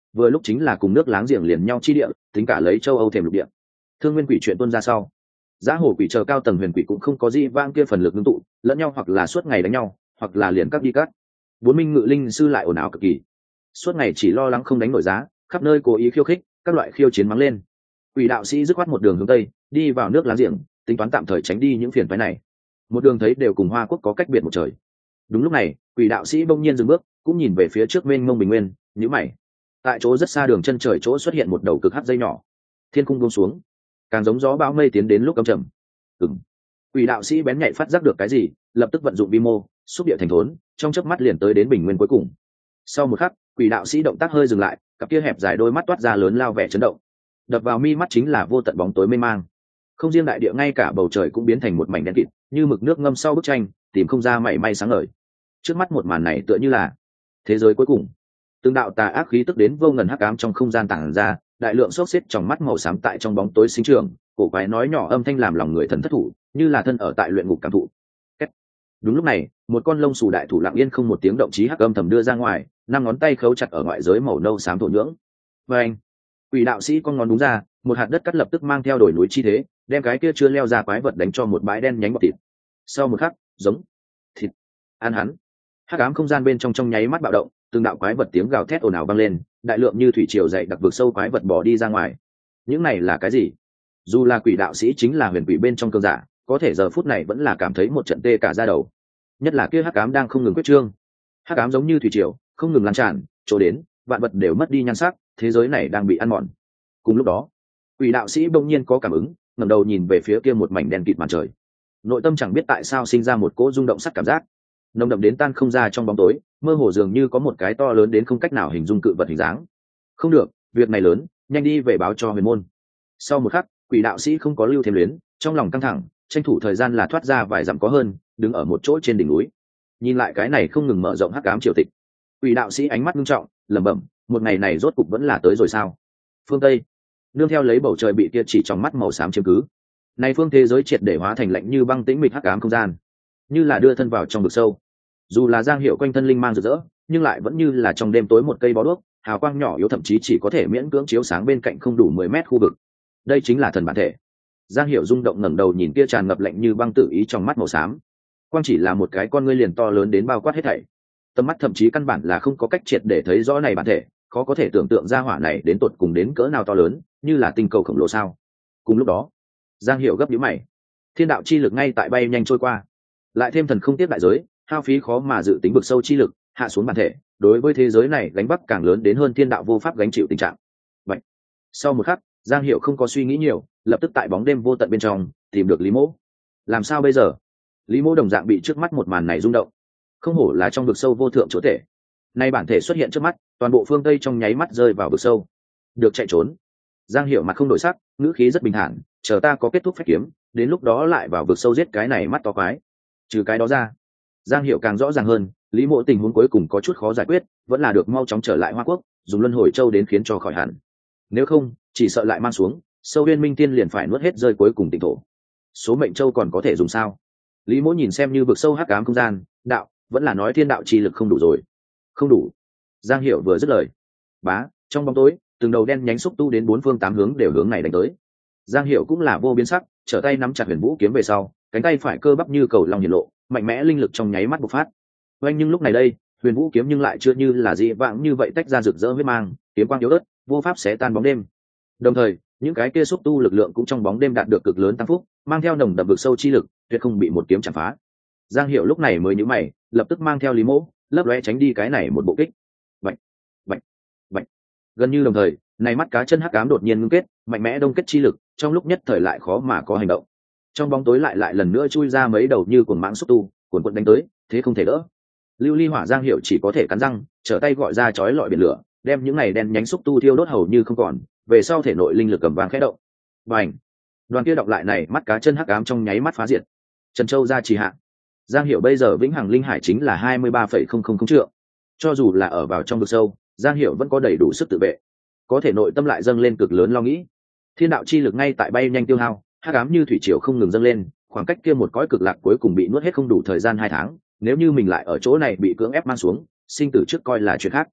vừa lúc chính là cùng nước láng giềng liền nhau chi địa, tính cả lấy châu Âu thềm lục địa. Thương nguyên quỷ chuyện tuôn ra sau, giá hổ quỷ chờ cao tầng huyền quỷ cũng không có gì vang kia phần lực ngưng tụ, lẫn nhau hoặc là suốt ngày đánh nhau, hoặc là liền cắt đi cắt. Bốn minh ngự linh sư lại ồn ào cực kỳ, suốt ngày chỉ lo lắng không đánh nổi giá, khắp nơi cố ý khiêu khích, các loại khiêu chiến mắng lên. Quỷ đạo sĩ dứt khoát một đường hướng tây, đi vào nước láng giềng, tính toán tạm thời tránh đi những phiền phức này. Một đường thấy đều cùng Hoa Quốc có cách biệt một trời. Đúng lúc này, quỷ đạo sĩ bỗng nhiên dừng bước, cũng nhìn về phía trước mênh mông bình nguyên, nhíu mày. Tại chỗ rất xa đường chân trời chỗ xuất hiện một đầu cực hắc dây nhỏ, thiên cung buông xuống, càng giống gió bão mây tiến đến lúc cấm trầm. Ừm. Quỷ đạo sĩ bén nhạy phát giác được cái gì, lập tức vận dụng vi mô, xúc địa thành thốn, trong chớp mắt liền tới đến bình nguyên cuối cùng. Sau một khắc, quỷ đạo sĩ động tác hơi dừng lại, cặp kia hẹp dài đôi mắt toát ra lớn lao vẻ chấn động. Đập vào mi mắt chính là vô tận bóng tối mê mang. Không riêng đại địa, ngay cả bầu trời cũng biến thành một mảnh đen kịt, như mực nước ngâm sau bức tranh, tìm không ra mảy may sáng ngời. Trước mắt một màn này tựa như là thế giới cuối cùng. Từng đạo tà ác khí tức đến vô ngần hắc ám trong không gian tản ra, đại lượng xốc xếp trong mắt màu xám tại trong bóng tối sinh trưởng, cổ quái nói nhỏ âm thanh làm lòng người thần thất thủ, như là thân ở tại luyện ngục cảm thụ. Đúng lúc này, một con lông xù đại thủ lặng yên không một tiếng động chí hắc âm thầm đưa ra ngoài, năm ngón tay khấu chặt ở ngoại giới màu nâu xám thổ nhưỡng. Và anh, quỷ đạo sĩ con ngón đúng ra, một hạt đất cắt lập tức mang theo đổi núi chi thế, đem cái kia chưa leo ra quái vật đánh cho một bãi đen nhánh bọt thịt. Sau một khắc, giống thịt ăn hắn. Hắc ám không gian bên trong trong nháy mắt bạo động, từng đạo quái vật tiếng gào thét ồn ào vang lên, đại lượng như thủy triều dậy đặc vực sâu quái vật bỏ đi ra ngoài. Những này là cái gì? Dù là quỷ đạo sĩ chính là huyền quỷ bên trong cơn giả, có thể giờ phút này vẫn là cảm thấy một trận tê cả da đầu. Nhất là kia hắc ám đang không ngừng quyết trương. Hắc ám giống như thủy triều, không ngừng lan tràn, chỗ đến, vạn vật đều mất đi nhan sắc, thế giới này đang bị ăn mòn. Cùng lúc đó, quỷ đạo sĩ bỗng nhiên có cảm ứng, ngẩng đầu nhìn về phía kia một mảnh đen kịt màn trời. Nội tâm chẳng biết tại sao sinh ra một cỗ rung động sắc cảm giác, nồng đậm đến tan không ra trong bóng tối, mơ hồ dường như có một cái to lớn đến không cách nào hình dung cự vật hình dáng. Không được, việc này lớn, nhanh đi về báo cho huyền môn. Sau một khắc, quỷ đạo sĩ không có lưu thêm luyến, trong lòng căng thẳng, tranh thủ thời gian là thoát ra vài dặm có hơn, đứng ở một chỗ trên đỉnh núi, nhìn lại cái này không ngừng mở rộng hắc ám triều tịch. Quỷ đạo sĩ ánh mắt nghiêm trọng, lẩm bẩm, một ngày này rốt cục vẫn là tới rồi sao? Phương Tây, nương theo lấy bầu trời bị kia chỉ trong mắt màu xám chiếm cứ, nay phương thế giới triệt để hóa thành lạnh như băng tĩnh mịch hắc ám không gian, như là đưa thân vào trong vực sâu. Dù là Giang Hiểu quanh thân linh mang rực rỡ, nhưng lại vẫn như là trong đêm tối một cây bó đuốc, hào quang nhỏ yếu thậm chí chỉ có thể miễn cưỡng chiếu sáng bên cạnh không đủ mười mét khu vực. Đây chính là thần bản thể. Giang Hiểu rung động ngẩng đầu nhìn kia tràn ngập lạnh như băng tự ý trong mắt màu xám. Quang chỉ là một cái con ngươi liền to lớn đến bao quát hết thảy. Tầm mắt thậm chí căn bản là không có cách triệt để thấy rõ này bản thể, khó có thể tưởng tượng ra hỏa này đến tột cùng đến cỡ nào to lớn, như là tinh cầu khổng lồ sao. Cùng lúc đó, Giang Hiểu gấp nhíu mày. Thiên đạo chi lực ngay tại bay nhanh trôi qua, lại thêm thần không tiếp đại giới, hao phí khó mà dự tính vực sâu chi lực hạ xuống bản thể, đối với thế giới này gánh vác càng lớn đến hơn thiên đạo vô pháp gánh chịu tình trạng. Vậy, sau một khắc, Giang Hiểu không có suy nghĩ nhiều, lập tức tại bóng đêm vô tận bên trong tìm được Lý Mỗ. Làm sao bây giờ? Lý Mỗ đồng dạng bị trước mắt một màn này rung động. Không hổ là trong vực sâu vô thượng chỗ thể. Nay bản thể xuất hiện trước mắt, toàn bộ phương Tây trong nháy mắt rơi vào vực sâu. Được chạy trốn. Giang Hiểu mặt không đổi sắc, ngữ khí rất bình thản, chờ ta có kết thúc phép kiếm, đến lúc đó lại vào vực sâu giết cái này mắt to quái. Trừ cái đó ra, Giang Hiểu càng rõ ràng hơn, Lý Mộ tình huống cuối cùng có chút khó giải quyết, vẫn là được mau chóng trở lại Hoa Quốc, dùng luân hồi châu đến khiến cho khỏi hẳn. Nếu không, chỉ sợ lại mang xuống, sâu Uyên Minh Tiên liền phải nuốt hết rơi cuối cùng tịnh thổ. Số mệnh châu còn có thể dùng sao? Lý Mộ nhìn xem như vực sâu hắc ám không gian, đạo, vẫn là nói thiên đạo chi lực không đủ rồi. Không đủ. Giang Hiểu vừa dứt lời, bá, trong bóng tối, từng đầu đen nhánh xúc tu đến bốn phương tám hướng đều hướng này đánh tới. Giang Hiểu cũng là vô biến sắc, trở tay nắm chặt Huyền Vũ kiếm về sau, cánh tay phải cơ bắp như cầu long hiển lộ, mạnh mẽ linh lực trong nháy mắt bộc phát. Oanh, nhưng lúc này đây, Huyền Vũ kiếm nhưng lại chưa như là dị vãng như vậy tách ra rực rỡ huyết mang, kiếm quang yếu ớt, vô pháp xé tan bóng đêm. Đồng thời, những cái kia xúc tu lực lượng cũng trong bóng đêm đạt được cực lớn tăng phúc, mang theo nồng đậm vực sâu chi lực, tuyệt không bị một kiếm chạm phá. Giang Hiểu lúc này mới nhíu mày, lập tức mang theo Lý Mỗ, lấp lóe tránh đi cái này một bộ kích. Bạch, bạch, bạch. Gần như đồng thời, này mắt cá chân hắc ám đột nhiên ngưng kết, mạnh mẽ đông kết chi lực, trong lúc nhất thời lại khó mà có hành động. Trong bóng tối lại lại lần nữa chui ra mấy đầu như cuồng mãng xúc tu, cuồn cuộn đánh tới, thế không thể đỡ. Lưu ly hỏa Giang Hiểu chỉ có thể cắn răng, trở tay gọi ra chói lọi biển lửa, đem những này đen nhánh xúc tu thiêu đốt hầu như không còn, về sau thể nội linh lực cầm vàng khẽ động. Bành! Đoàn kia đọc lại này mắt cá chân hắc ám trong nháy mắt phá diệt. Trần Châu ra trì hạ. Giang Hiểu bây giờ vĩnh hằng linh hải chính là hai mươi ba phẩy không không không trượng. Cho dù là ở vào trong vực sâu, Giang Hiểu vẫn có đầy đủ sức tự vệ. Có thể nội tâm lại dâng lên cực lớn lo nghĩ. Thiên đạo chi lực ngay tại bay nhanh tiêu hao, hắc ám như thủy triều không ngừng dâng lên, khoảng cách kia một cõi cực lạc cuối cùng bị nuốt hết không đủ thời gian hai tháng, nếu như mình lại ở chỗ này bị cưỡng ép mang xuống, sinh tử trước coi là chuyện khác.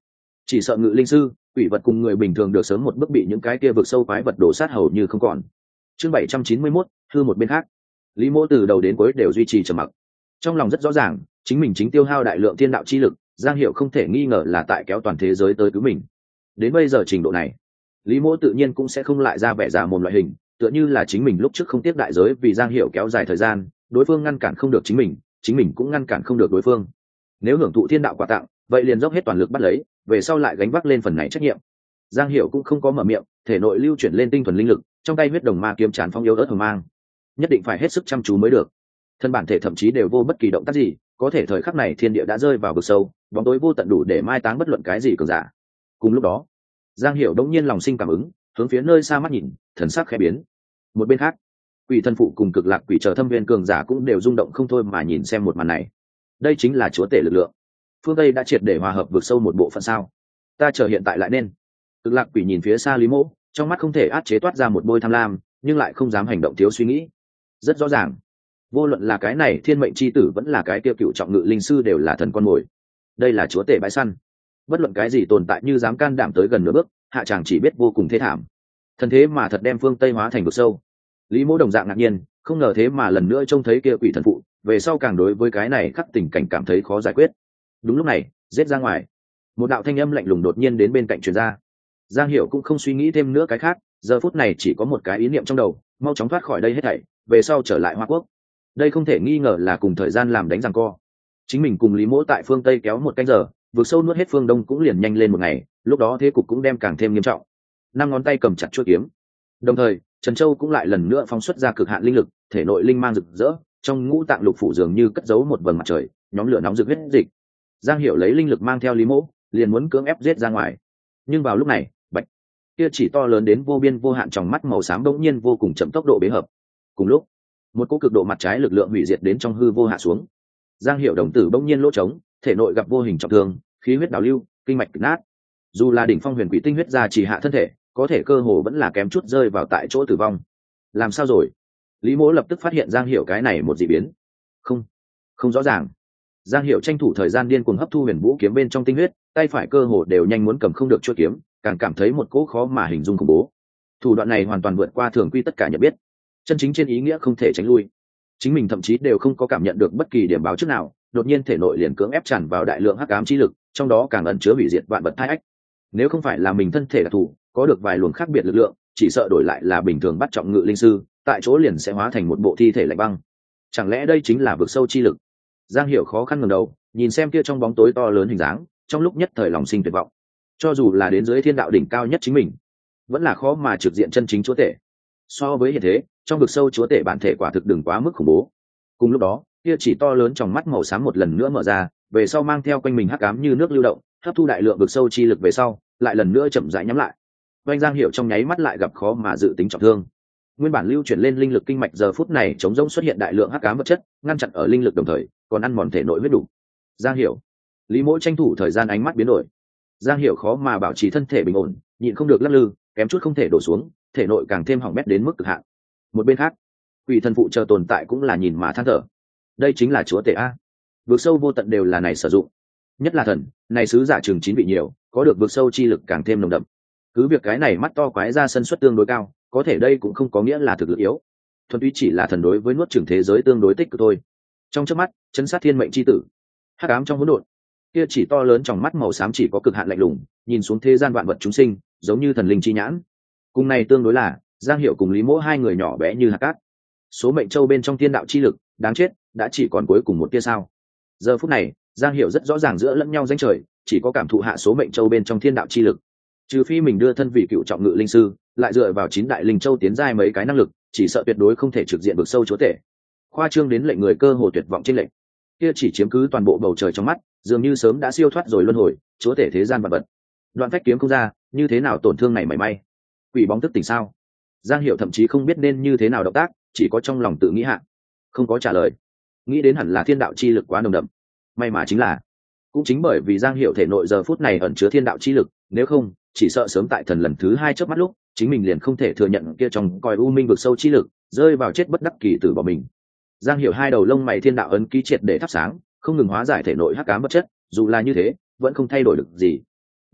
chỉ sợ ngự linh sư quỷ vật cùng người bình thường được sớm một bước bị những cái kia vực sâu quái vật đổ sát hầu như không còn. Chương bảy trăm chín mươi mốt, hư một bên khác. Lý Mỗ từ đầu đến cuối đều duy trì trầm mặc. Trong lòng rất rõ ràng, chính mình chính tiêu hao đại lượng thiên đạo chi lực, Giang Hiểu không thể nghi ngờ là tại kéo toàn thế giới tới cứu mình. Đến bây giờ trình độ này, Lý Mỗ tự nhiên cũng sẽ không lại ra vẻ giả mồm loại hình, tựa như là chính mình lúc trước không tiếc đại giới vì Giang Hiểu kéo dài thời gian, đối phương ngăn cản không được chính mình, chính mình cũng ngăn cản không được đối phương. Nếu hưởng thụ thiên đạo quà tặng, vậy liền dốc hết toàn lực bắt lấy, về sau lại gánh vác lên phần này trách nhiệm. Giang Hiểu cũng không có mở miệng, thể nội lưu chuyển lên tinh thuần linh lực, trong tay huyết đồng ma kiếm tràn phong yếu ớt hờ mang, nhất định phải hết sức chăm chú mới được. Thân bản thể thậm chí đều vô bất kỳ động tác gì, có thể thời khắc này thiên địa đã rơi vào vực sâu, bóng tối vô tận đủ để mai táng bất luận cái gì cường giả. Cùng lúc đó, Giang Hiểu đống nhiên lòng sinh cảm ứng, hướng phía nơi xa mắt nhìn, thần sắc khẽ biến. Một bên khác, Quỷ Thần Phụ cùng Cực Lạc Quỷ chờ thâm viên cường giả cũng đều rung động không thôi mà nhìn xem một màn này. Đây chính là chúa tể lực lượng. Phương Tây đã triệt để hòa hợp vực sâu một bộ phận sao? Ta chờ hiện tại lại nên. Cực Lạc Quỷ nhìn phía xa Lý Mỗ, trong mắt không thể át chế toát ra một bôi tham lam, nhưng lại không dám hành động thiếu suy nghĩ. Rất rõ ràng, vô luận là cái này thiên mệnh chi tử vẫn là cái kia cựu trọng ngự linh sư đều là thần con mồi. Đây là chúa tể bãi săn, bất luận cái gì tồn tại như dám can đảm tới gần nửa bước, hạ chàng chỉ biết vô cùng thê thảm. Thần thế mà thật đem Phương Tây hóa thành vực sâu. Lý Mỗ đồng dạng ngạc nhiên, không ngờ thế mà lần nữa trông thấy kia Quỷ Thần Phụ, về sau càng đối với cái này khắc tình cảnh cảm thấy khó giải quyết. Đúng lúc này, giết ra ngoài, một đạo thanh âm lạnh lùng đột nhiên đến bên cạnh truyền ra. Giang Hiểu cũng không suy nghĩ thêm nữa cái khác, giờ phút này chỉ có một cái ý niệm trong đầu, mau chóng thoát khỏi đây hết thảy, về sau trở lại Hoa Quốc. Đây không thể nghi ngờ là cùng thời gian làm đánh giằng co. Chính mình cùng Lý Mỗ tại phương Tây kéo một canh giờ, vượt sâu nuốt hết phương Đông cũng liền nhanh lên một ngày, lúc đó thế cục cũng đem càng thêm nghiêm trọng. Năm ngón tay cầm chặt chuôi kiếm, đồng thời Trần Châu cũng lại lần nữa phóng xuất ra cực hạn linh lực, thể nội linh mang rực rỡ, trong ngũ tạng lục phủ dường như cất giấu một vầng mặt trời, nhóm lửa nóng rực huyết dịch. Giang Hiểu lấy linh lực mang theo Lý Mỗ, liền muốn cưỡng ép giết ra ngoài. Nhưng vào lúc này, bạch, kia chỉ to lớn đến vô biên vô hạn trong mắt màu xám bỗng nhiên vô cùng chậm tốc độ bế hợp. Cùng lúc, một cỗ cực độ mặt trái lực lượng hủy diệt đến trong hư vô hạ xuống. Giang Hiểu đồng tử bỗng nhiên lỗ trống, thể nội gặp vô hình trọng thương, khí huyết đảo lưu, kinh mạch nát. Dù là đỉnh phong huyền quỷ tinh huyết ra chỉ hạ thân thể, có thể cơ hồ vẫn là kém chút rơi vào tại chỗ tử vong. Làm sao rồi? Lý Mỗ lập tức phát hiện Giang Hiểu cái này một dị biến. Không, không rõ ràng. Giang Hiểu tranh thủ thời gian điên cuồng hấp thu huyền vũ kiếm bên trong tinh huyết, tay phải cơ hồ đều nhanh muốn cầm không được chuôi kiếm, càng cảm thấy một cỗ khó mà hình dung khủng bố. Thủ đoạn này hoàn toàn vượt qua thường quy tất cả nhận biết, chân chính trên ý nghĩa không thể tránh lui. Chính mình thậm chí đều không có cảm nhận được bất kỳ điểm báo trước nào, đột nhiên thể nội liền cưỡng ép tràn vào đại lượng hắc ám chi lực, trong đó càng ẩn chứa hủy diệt vạn vật thai ách. Nếu không phải là mình thân thể đặc thù, có được vài luồng khác biệt lực lượng, chỉ sợ đổi lại là bình thường bắt trọng ngự linh sư, tại chỗ liền sẽ hóa thành một bộ thi thể lạnh băng. Chẳng lẽ đây chính là vực sâu chi lực? Giang Hiểu khó khăn ngẩng đầu, nhìn xem kia trong bóng tối to lớn hình dáng, trong lúc nhất thời lòng sinh tuyệt vọng. Cho dù là đến dưới thiên đạo đỉnh cao nhất chính mình, vẫn là khó mà trực diện chân chính chúa tể. So với hiện thế, trong vực sâu chúa tể bản thể quả thực đừng quá mức khủng bố. Cùng lúc đó, kia chỉ to lớn trong mắt màu xám một lần nữa mở ra, về sau mang theo quanh mình hắc ám như nước lưu động, hấp thu đại lượng vực sâu chi lực về sau, lại lần nữa chậm rãi nhắm lại. Oanh Giang Hiểu trong nháy mắt lại gặp khó mà dự tính trọng thương. Nguyên bản lưu chuyển lên linh lực kinh mạch giờ phút này chống rỗng xuất hiện đại lượng hắc ám vật chất, ngăn chặn ở linh lực đồng thời, còn ăn mòn thể nội huyết đủ. Giang Hiểu, Lý Mỗ tranh thủ thời gian ánh mắt biến đổi. Giang Hiểu khó mà bảo trì thân thể bình ổn, nhịn không được lắc lư, kém chút không thể đổ xuống, thể nội càng thêm hỏng bét đến mức cực hạn. Một bên khác, Quỷ Thần Phụ chờ tồn tại cũng là nhìn mà than thở. Đây chính là chúa tể a. Vực sâu vô tận đều là này sử dụng. Nhất là thần, này sứ giả trường chín vị nhiều, có được vực sâu chi lực càng thêm nồng đậm. Cứ việc cái này mắt to quái ra sân suất tương đối cao, có thể đây cũng không có nghĩa là thực lực yếu. Thuần túy chỉ là thần đối với nuốt chửng thế giới tương đối tích cực thôi. Trong chớp mắt, chấn sát thiên mệnh chi tử. Hắc ám trong hỗn độn, kia chỉ to lớn trong mắt màu xám chỉ có cực hạn lạnh lùng, nhìn xuống thế gian vạn vật chúng sinh, giống như thần linh chi nhãn. Cùng này tương đối là, Giang Hiểu cùng Lý Mỗ hai người nhỏ bé như hạt cát. Số mệnh châu bên trong thiên đạo chi lực, đáng chết, đã chỉ còn cuối cùng một tia sao. Giờ phút này, Giang Hiểu rất rõ ràng giữa lẫn nhau danh trời, chỉ có cảm thụ hạ số mệnh châu bên trong thiên đạo chi lực. Trừ phi mình đưa thân vị cựu trọng ngự linh sư, lại dựa vào chín đại linh châu tiến giai mấy cái năng lực, chỉ sợ tuyệt đối không thể trực diện vực sâu chúa tể. Khoa trương đến lệnh người cơ hồ tuyệt vọng trên lệnh. Kia chỉ chiếm cứ toàn bộ bầu trời trong mắt, dường như sớm đã siêu thoát rồi luân hồi, chúa tể thế gian vật vật. Đoạn phách kiếm không ra, như thế nào tổn thương này mảy may. Quỷ bóng thức tỉnh sao? Giang Hiểu thậm chí không biết nên như thế nào động tác, chỉ có trong lòng tự nghĩ hạ, không có trả lời. Nghĩ đến hẳn là thiên đạo chi lực quá nồng đậm. May mà chính là, cũng chính bởi vì Giang Hiểu thể nội giờ phút này ẩn chứa thiên đạo chi lực, nếu không, chỉ sợ sớm tại thần lần thứ hai chớp mắt lúc, chính mình liền không thể thừa nhận kia trong coi u minh vực sâu chi lực, rơi vào chết bất đắc kỳ tử bỏ mình. Giang Hiểu hai đầu lông mày thiên đạo ấn ký triệt để thắp sáng, không ngừng hóa giải thể nội hắc ám vật chất, dù là như thế, vẫn không thay đổi được gì.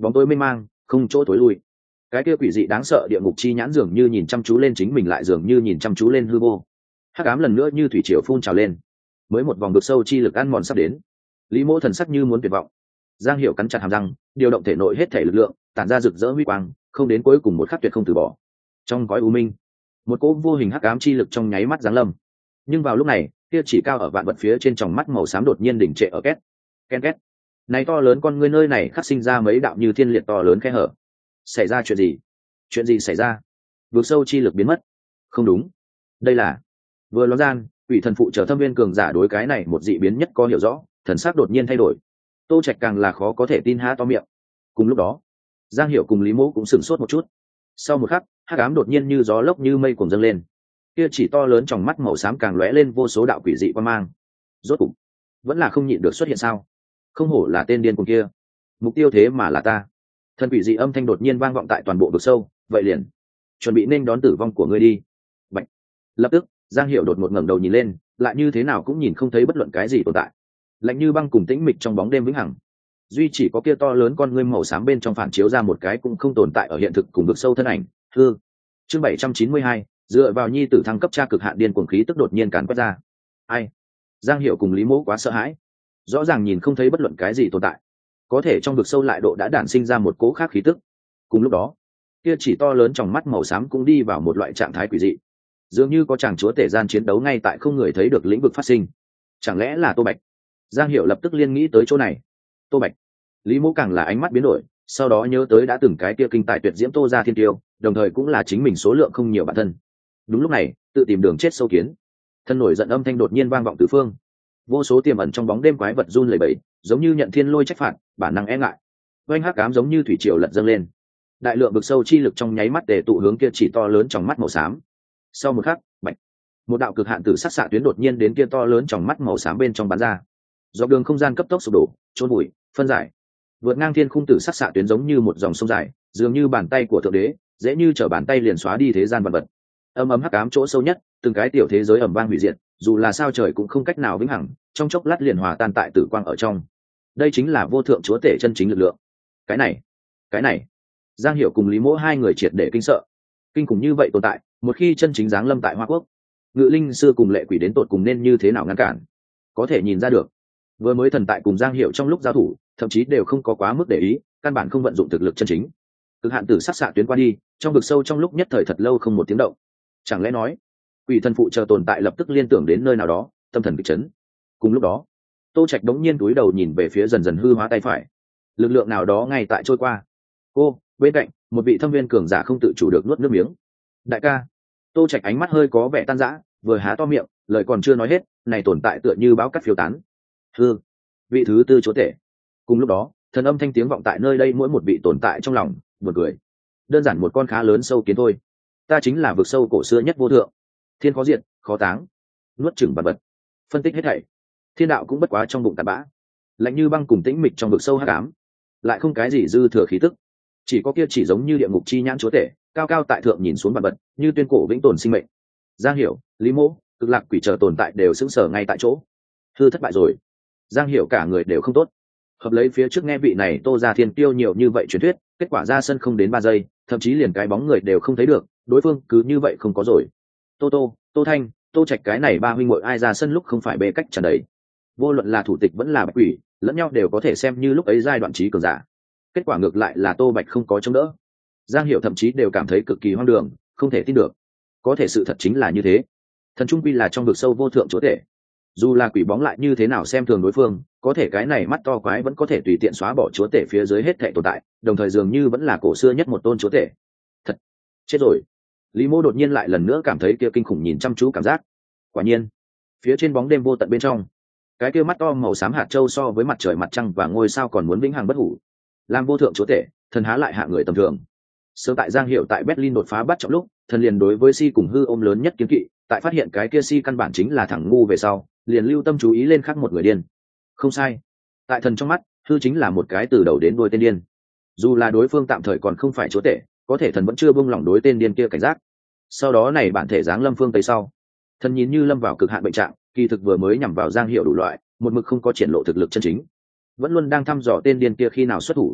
bóng tối mê mang, không chỗ tối lui. Cái kia quỷ dị đáng sợ địa ngục chi nhãn dường như nhìn chăm chú lên chính mình, lại dường như nhìn chăm chú lên hư vô. Hắc ám lần nữa như thủy triều phun trào lên, mới một vòng vực sâu chi lực ăn mòn sắp đến. Lý Mỗ thần sắc như muốn tuyệt vọng. Giang Hiểu cắn chặt hàm răng, điều động thể nội hết thể lực lượng, tản ra rực rỡ huy quang, không đến cuối cùng một khắc tuyệt không từ bỏ. Trong cõi u minh, một cỗ vô hình hắc ám chi lực trong nháy mắt giáng lâm. Nhưng vào lúc này, kia chỉ cao ở vạn vật phía trên tròng mắt màu xám đột nhiên đỉnh trệ ở két. Ken két. Này to lớn con ngươi nơi này khắc sinh ra mấy đạo như thiên liệt to lớn khe hở. Xảy ra chuyện gì? Chuyện gì xảy ra? Vực sâu chi lực biến mất. Không đúng. Đây là vừa loáng gian, quỷ thần phụ trở thâm viên cường giả đối cái này một dị biến nhất có hiểu rõ, thần sắc đột nhiên thay đổi. Tô Trạch càng là khó có thể tin há to miệng. Cùng lúc đó, Giang Hiểu cùng Lý Mỗ cũng sửng sốt một chút. Sau một khắc, hắc ám đột nhiên như gió lốc như mây cuồng dâng lên. Kia chỉ to lớn trong mắt màu xám càng lóe lên vô số đạo quỷ dị quang mang. Rốt cục, vẫn là không nhịn được xuất hiện sao? Không hổ là tên điên cuồng kia, mục tiêu thế mà là ta. Thần quỷ dị âm thanh đột nhiên vang vọng tại toàn bộ vực sâu, vậy liền chuẩn bị nên đón tử vong của ngươi đi. Bạch. Lập tức, Giang Hiểu đột ngột ngẩng đầu nhìn lên, lại như thế nào cũng nhìn không thấy bất luận cái gì tồn tại. Lạnh như băng cùng tĩnh mịch trong bóng đêm vĩnh hằng, duy chỉ có kia to lớn con ngươi màu xám bên trong phản chiếu ra một cái cũng không tồn tại ở hiện thực cùng vực sâu thân ảnh. Hư. Chương bảy trăm chín mươi hai, dựa vào nhi tử thăng cấp tra cực hạn điên cuồng khí tức đột nhiên càn quét ra. Ai? Giang Hiểu cùng Lý Mỗ quá sợ hãi, rõ ràng nhìn không thấy bất luận cái gì tồn tại, có thể trong vực sâu lại độ đã đản sinh ra một cỗ khác khí tức. Cùng lúc đó, kia chỉ to lớn trong mắt màu xám cũng đi vào một loại trạng thái quỷ dị, dường như có chàng chúa tể gian chiến đấu ngay tại không người thấy được lĩnh vực phát sinh. Chẳng lẽ là Tô Bạch? Giang Hiểu lập tức liên nghĩ tới chỗ này. Tô Bạch. Lý Mỗ càng là ánh mắt biến đổi, sau đó nhớ tới đã từng cái kia kinh tài tuyệt diễm Tô gia thiên tiêu, đồng thời cũng là chính mình số lượng không nhiều bản thân. Đúng lúc này, tự tìm đường chết sâu kiến. Thân nổi giận âm thanh đột nhiên vang vọng tứ phương. Vô số tiềm ẩn trong bóng đêm quái vật run lẩy bẩy, giống như nhận thiên lôi trách phạt, bản năng e ngại. Oanh hắc ám giống như thủy triều lật dâng lên. Đại lượng vực sâu chi lực trong nháy mắt tề tụ hướng kia chỉ to lớn trong mắt màu xám. Sau một khắc, bạch, một đạo cực hạn tử sắc xạ tuyến đột nhiên đến kia to lớn trong mắt màu xám bên trong bắn ra. Dọc đường không gian cấp tốc sụp đổ, trôn bụi, phân giải. Vượt ngang thiên khung tử sắc xạ tuyến giống như một dòng sông dài, dường như bàn tay của thượng đế, dễ như trở bàn tay liền xóa đi thế gian vật vật. Âm ấm hắc ám chỗ sâu nhất, từng cái tiểu thế giới ầm vang hủy diệt, dù là sao trời cũng không cách nào vĩnh hằng, trong chốc lát liền hòa tan tại tử quang ở trong. Đây chính là vô thượng chúa tể chân chính lực lượng. Cái này, cái này, Giang Hiểu cùng Lý Mỗ hai người triệt để kinh sợ. Kinh khủng như vậy tồn tại, một khi chân chính giáng lâm tại Hoa Quốc, Ngự Linh sư cùng Lệ Quỷ đến tột cùng nên như thế nào ngăn cản? Có thể nhìn ra được, vừa mới thần tại cùng Giang Hiểu trong lúc giao thủ, thậm chí đều không có quá mức để ý, căn bản không vận dụng thực lực chân chính. Cực hạn tử sắc xạ tuyến qua đi, trong vực sâu trong lúc nhất thời thật lâu không một tiếng động. Chẳng lẽ nói, quỷ thần phụ chờ tồn tại lập tức liên tưởng đến nơi nào đó, tâm thần kịch chấn. Cùng lúc đó, Tô Trạch đống nhiên túi đầu nhìn về phía dần dần hư hóa tay phải, lực lượng nào đó ngay tại trôi qua. Cô bên cạnh, một vị thâm viên cường giả không tự chủ được nuốt nước miếng. Đại ca. Tô Trạch ánh mắt hơi có vẻ tan rã, vừa há to miệng, lời còn chưa nói hết, này tồn tại tựa như bão cát phiêu tán. Hư, vị thứ tư chúa tể. Cùng lúc đó, thần âm thanh tiếng vọng tại nơi đây mỗi một vị tồn tại trong lòng, buồn cười. Đơn giản một con khá lớn sâu kiến thôi. Ta chính là vực sâu cổ xưa nhất vô thượng, thiên khó diệt, khó táng, nuốt chửng vật vật, phân tích hết thảy, thiên đạo cũng bất quá trong bụng tạt bã, lạnh như băng cùng tĩnh mịch trong vực sâu hắc ám, lại không cái gì dư thừa khí tức, chỉ có kia chỉ giống như địa ngục chi nhãn chúa tể, cao cao tại thượng nhìn xuống vật vật, như tuyên cổ vĩnh tồn sinh mệnh. Giang Hiểu, Lý Mỗ, cực lạc quỷ chờ tồn tại đều sững sờ ngay tại chỗ. Hư thất bại rồi. Giang Hiểu cả người đều không tốt. Hợp lấy phía trước nghe vị này Tô gia thiên tiêu nhiều như vậy truyền thuyết, kết quả ra sân không đến ba giây, thậm chí liền cái bóng người đều không thấy được, đối phương cứ như vậy không có rồi. Tô Tô, Tô Thanh, Tô Trạch cái này ba huynh muội ai ra sân lúc không phải bê cách tràn đầy. Vô luận là thủ tịch vẫn là bạch quỷ, lẫn nhau đều có thể xem như lúc ấy giai đoạn trí cường giả. Kết quả ngược lại là Tô Bạch không có chống đỡ. Giang Hiểu thậm chí đều cảm thấy cực kỳ hoang đường, không thể tin được. Có thể sự thật chính là như thế. Thần trung quy là trong vực sâu vô thượng chúa tể. Dù là quỷ bóng lại như thế nào xem thường đối phương, có thể cái này mắt to quái vẫn có thể tùy tiện xóa bỏ chúa tể phía dưới hết thảy tồn tại, đồng thời dường như vẫn là cổ xưa nhất một tôn chúa tể. Thật, chết rồi. Lý Mô đột nhiên lại lần nữa cảm thấy kia kinh khủng nhìn chăm chú cảm giác. Quả nhiên, phía trên bóng đêm vô tận bên trong, cái kia mắt to màu xám hạt châu so với mặt trời mặt trăng và ngôi sao còn muốn vĩnh hằng bất hủ. Làm vô thượng chúa tể, thần há lại hạ người tầm thường. Sớm tại Giang Hiểu tại Berlin đột phá bắt trọng lúc, thần liền đối với Si cùng hư ôm lớn nhất kiến kỵ, tại phát hiện cái kia Si căn bản chính là thằng ngu về sau, liền lưu tâm chú ý lên khác một người điên. Không sai, tại thần trong mắt, hư chính là một cái từ đầu đến đuôi tên điên. Dù là đối phương tạm thời còn không phải chúa tể, có thể thần vẫn chưa buông lỏng đối tên điên kia cảnh giác. Sau đó này bản thể giáng lâm phương tây sau, thần nhìn như lâm vào cực hạn bệnh trạng, kỳ thực vừa mới nhằm vào Giang Hiểu đủ loại, một mực không có triển lộ thực lực chân chính, vẫn luôn đang thăm dò tên điên kia khi nào xuất thủ.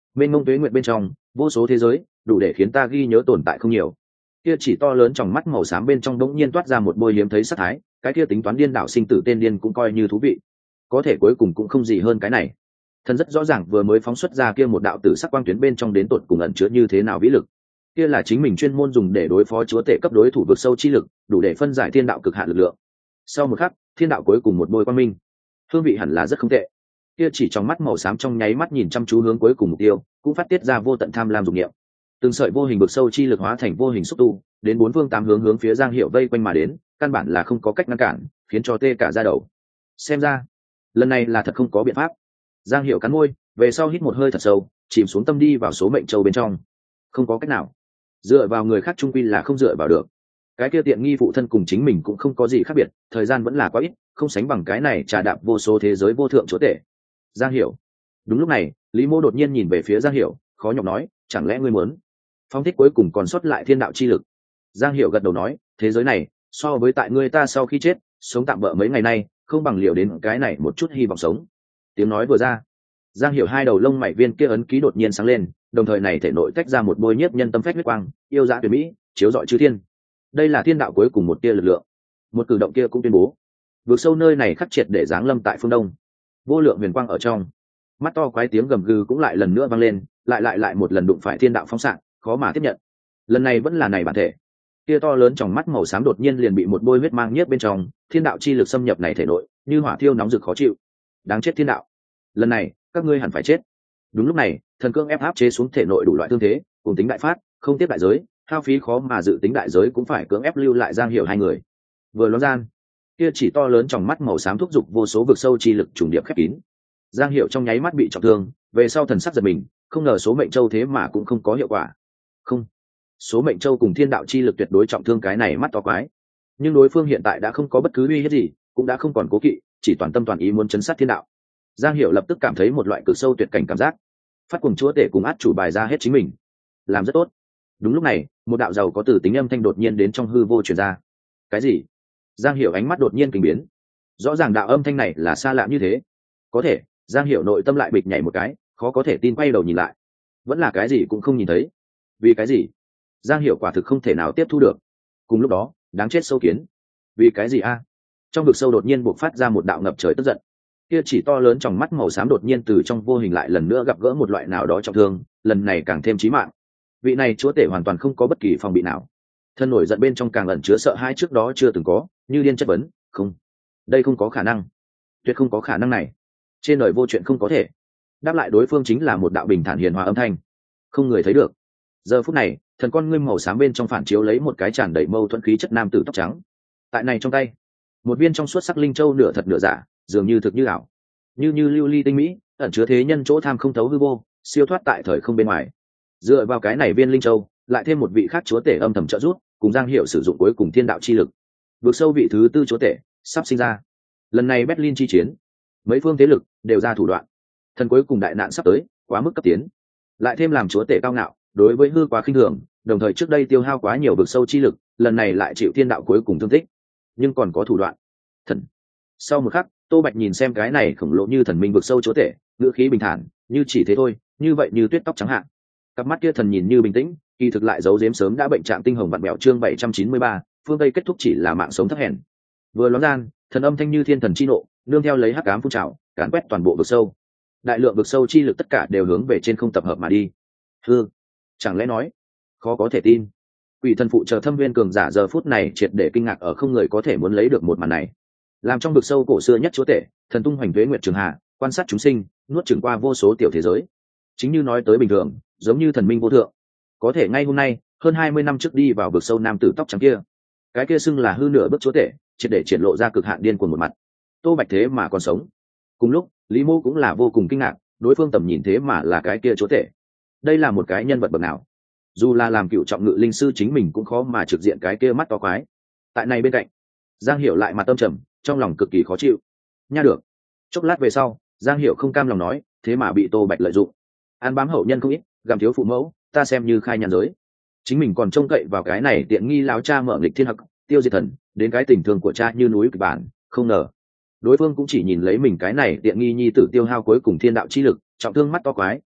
bên ngông tuế nguyện bên trong vô số thế giới đủ để khiến ta ghi nhớ tồn tại không nhiều. Kia chỉ to lớn trong mắt màu xám bên trong đống nhiên toát ra một bôi hiếm thấy sắc thái, cái kia tính toán điên đảo sinh tử tên điên cũng coi như thú vị, có thể cuối cùng cũng không gì hơn cái này. Thần rất rõ ràng vừa mới phóng xuất ra kia một đạo tử sắc quang tuyến bên trong đến tột cùng ẩn chứa như thế nào vĩ lực, kia là chính mình chuyên môn dùng để đối phó chúa tể cấp đối thủ vực sâu chi lực, đủ để phân giải thiên đạo cực hạn lực lượng. Sau một khắc, thiên đạo cuối cùng một bôi quang minh, hương vị hẳn là rất không tệ. Kia chỉ trong mắt màu xám trong nháy mắt nhìn chăm chú hướng cuối cùng mục tiêu, cũng phát tiết ra vô tận tham lam dục niệm. Từng sợi vô hình vực sâu chi lực hóa thành vô hình xúc tu, đến bốn phương tám hướng hướng phía Giang Hiểu vây quanh mà đến, căn bản là không có cách ngăn cản, khiến cho tê cả da đầu. Xem ra, lần này là thật không có biện pháp. Giang Hiểu cắn môi, về sau hít một hơi thật sâu, chìm xuống tâm đi vào số mệnh châu bên trong. Không có cách nào, dựa vào người khác trung quy là không dựa vào được. Cái kia tiện nghi phụ thân cùng chính mình cũng không có gì khác biệt, thời gian vẫn là quá ít, không sánh bằng cái này trà đạp vô số thế giới vô thượng chúa tể. Giang Hiểu. Đúng lúc này, Lý Mô đột nhiên nhìn về phía Giang Hiểu, khó nhọc nói, chẳng lẽ ngươi muốn phong thích cuối cùng còn sót lại thiên đạo chi lực? Giang Hiểu gật đầu nói, thế giới này so với tại ngươi ta sau khi chết sống tạm bỡ mấy ngày nay, không bằng liều đến cái này một chút hy vọng sống. Tiếng nói vừa ra, Giang Hiểu hai đầu lông mày viên kia ấn ký đột nhiên sáng lên, đồng thời này thể nội tách ra một bôi nhiếp nhân tâm phách huyết quang, yêu dã tuyệt mỹ, chiếu rọi chư thiên. Đây là thiên đạo cuối cùng một tia lực lượng. Một cử động kia cũng tuyên bố, vượt sâu nơi này khắc triệt để giáng lâm tại phương đông. Vô lượng huyền quang ở trong, mắt to quái tiếng gầm gừ cũng lại lần nữa vang lên, lại lại lại một lần đụng phải thiên đạo phóng xạ, khó mà tiếp nhận. Lần này vẫn là này bản thể. Kia to lớn trong mắt màu xám đột nhiên liền bị một bôi huyết mang nhiếp bên trong, thiên đạo chi lực xâm nhập này thể nội, như hỏa thiêu nóng rực khó chịu. Đáng chết thiên đạo, lần này các ngươi hẳn phải chết. Đúng lúc này, thần cương ép áp chế xuống thể nội đủ loại thương thế, cùng tính đại phát, không tiếp đại giới, hao phí khó mà dự tính đại giới cũng phải cưỡng ép lưu lại Giang Hiểu hai người. Vừa ló gian, kia chỉ to lớn trong mắt màu xám thúc giục vô số vực sâu chi lực trùng điệp khép kín. Giang Hiểu trong nháy mắt bị trọng thương, về sau thần sắc giật mình, không ngờ số mệnh châu thế mà cũng không có hiệu quả. Không, số mệnh châu cùng thiên đạo chi lực tuyệt đối trọng thương cái này mắt to quái, nhưng đối phương hiện tại đã không có bất cứ uy hiếp gì, cũng đã không còn cố kỵ, chỉ toàn tâm toàn ý muốn chấn sát thiên đạo. Giang Hiểu lập tức cảm thấy một loại cực sâu tuyệt cảnh cảm giác, phát cuồng chúa tể cùng át chủ bài ra hết chính mình, làm rất tốt. Đúng lúc này, một đạo giàu có từ tính âm thanh đột nhiên đến trong hư vô truyền ra. Cái gì? Giang Hiểu ánh mắt đột nhiên kinh biến, rõ ràng đạo âm thanh này là xa lạ như thế, có thể Giang Hiểu nội tâm lại bịch nhảy một cái, khó có thể tin quay đầu nhìn lại, vẫn là cái gì cũng không nhìn thấy. Vì cái gì? Giang Hiểu quả thực không thể nào tiếp thu được. Cùng lúc đó, đáng chết sâu kiến, vì cái gì a? Trong vực sâu đột nhiên bộc phát ra một đạo ngập trời tức giận. Kia chỉ to lớn trong mắt màu xám đột nhiên từ trong vô hình lại lần nữa gặp gỡ một loại nào đó trọng thương, lần này càng thêm chí mạng. Vị này chúa tể hoàn toàn không có bất kỳ phòng bị nào, thân nổi giận bên trong càng ẩn chứa sợ hãi trước đó chưa từng có, như điên chất vấn, không, đây không có khả năng, tuyệt không có khả năng này, trên đời vô chuyện không có thể. Đáp lại đối phương chính là một đạo bình thản hiền hòa âm thanh, không người thấy được. Giờ phút này, thần con ngươi màu xám bên trong phản chiếu lấy một cái tràn đầy mâu thuẫn khí chất nam tử tóc trắng. Tại này trong tay, một viên trong suốt sắc linh châu nửa thật nửa giả, dường như thực như ảo, như như lưu ly tinh mỹ, ẩn chứa thế nhân chỗ tham không thấu hư vô, siêu thoát tại thời không bên ngoài. Dựa vào cái này viên linh châu, lại thêm một vị khác chúa tể âm thầm trợ giúp, cùng Giang Hiểu sử dụng cuối cùng thiên đạo chi lực, vượt sâu vị thứ tư chúa tể sắp sinh ra. Lần này Berlin chi chiến, mấy phương thế lực đều ra thủ đoạn, thần cuối cùng đại nạn sắp tới, quá mức cấp tiến, lại thêm làm chúa tể cao ngạo, đối với hư quá khinh thường, đồng thời trước đây tiêu hao quá nhiều vực sâu chi lực, lần này lại chịu thiên đạo cuối cùng thương tích, nhưng còn có thủ đoạn. Thần. Sau một khắc, Tô Bạch nhìn xem cái này khổng lồ như thần minh vực sâu chúa tể, ngữ khí bình thản, như chỉ thế thôi, như vậy như tuyết tóc trắng hạn. Cặp mắt kia thần nhìn như bình tĩnh, kỳ thực lại giấu giếm sớm đã bệnh trạng tinh hồng vặn bẹo. Chương bảy trăm chín mươi ba, phương Tây kết thúc chỉ là mạng sống thấp hèn. Vừa ló gian, thần âm thanh như thiên thần chi nộ, nương theo lấy hắc ám phun trào, càn quét toàn bộ vực sâu. Đại lượng vực sâu chi lực tất cả đều hướng về trên không tập hợp mà đi. Hư, chẳng lẽ nói, khó có thể tin. Quỷ thần phụ trợ thâm viên cường giả giờ phút này triệt để kinh ngạc ở không người có thể muốn lấy được một màn này. Làm trong vực sâu cổ xưa nhất chúa tể, thần tung hoành tuế nguyệt trường hạ, quan sát chúng sinh, nuốt chửng qua vô số tiểu thế giới. Chính như nói tới bình thường, giống như thần minh vô thượng. Có thể ngay hôm nay, hơn hai mươi năm trước đi vào vực sâu nam tử tóc trắng kia, cái kia xưng là hư nửa bước chúa tể, triệt để triển lộ ra cực hạn điên cuồng một mặt. Tô Bạch thế mà còn sống. Cùng lúc, Lý Mô cũng là vô cùng kinh ngạc, đối phương tầm nhìn thế mà là cái kia chúa tể. Đây là một cái nhân vật bậc nào? Dù là làm cựu trọng ngự linh sư chính mình cũng khó mà trực diện cái kia mắt to quái. Tại này bên cạnh, Giang Hiểu lại mặt tâm trầm, trong lòng cực kỳ khó chịu. Nha được. Chốc lát về sau, Giang Hiểu không cam lòng nói, thế mà bị Tô Bạch lợi dụng, ăn bám hậu nhân không ít, gặm thiếu phụ mẫu, ta xem như khai nhàn giới. Chính mình còn trông cậy vào cái này tiện nghi láo cha mở nghịch thiên hặc, tiêu diệt thần, đến cái tình thương của cha như núi kịch bản, không ngờ đối phương cũng chỉ nhìn lấy mình cái này tiện nghi nhi tử tiêu hao cuối cùng thiên đạo chi lực, trọng thương mắt to quái,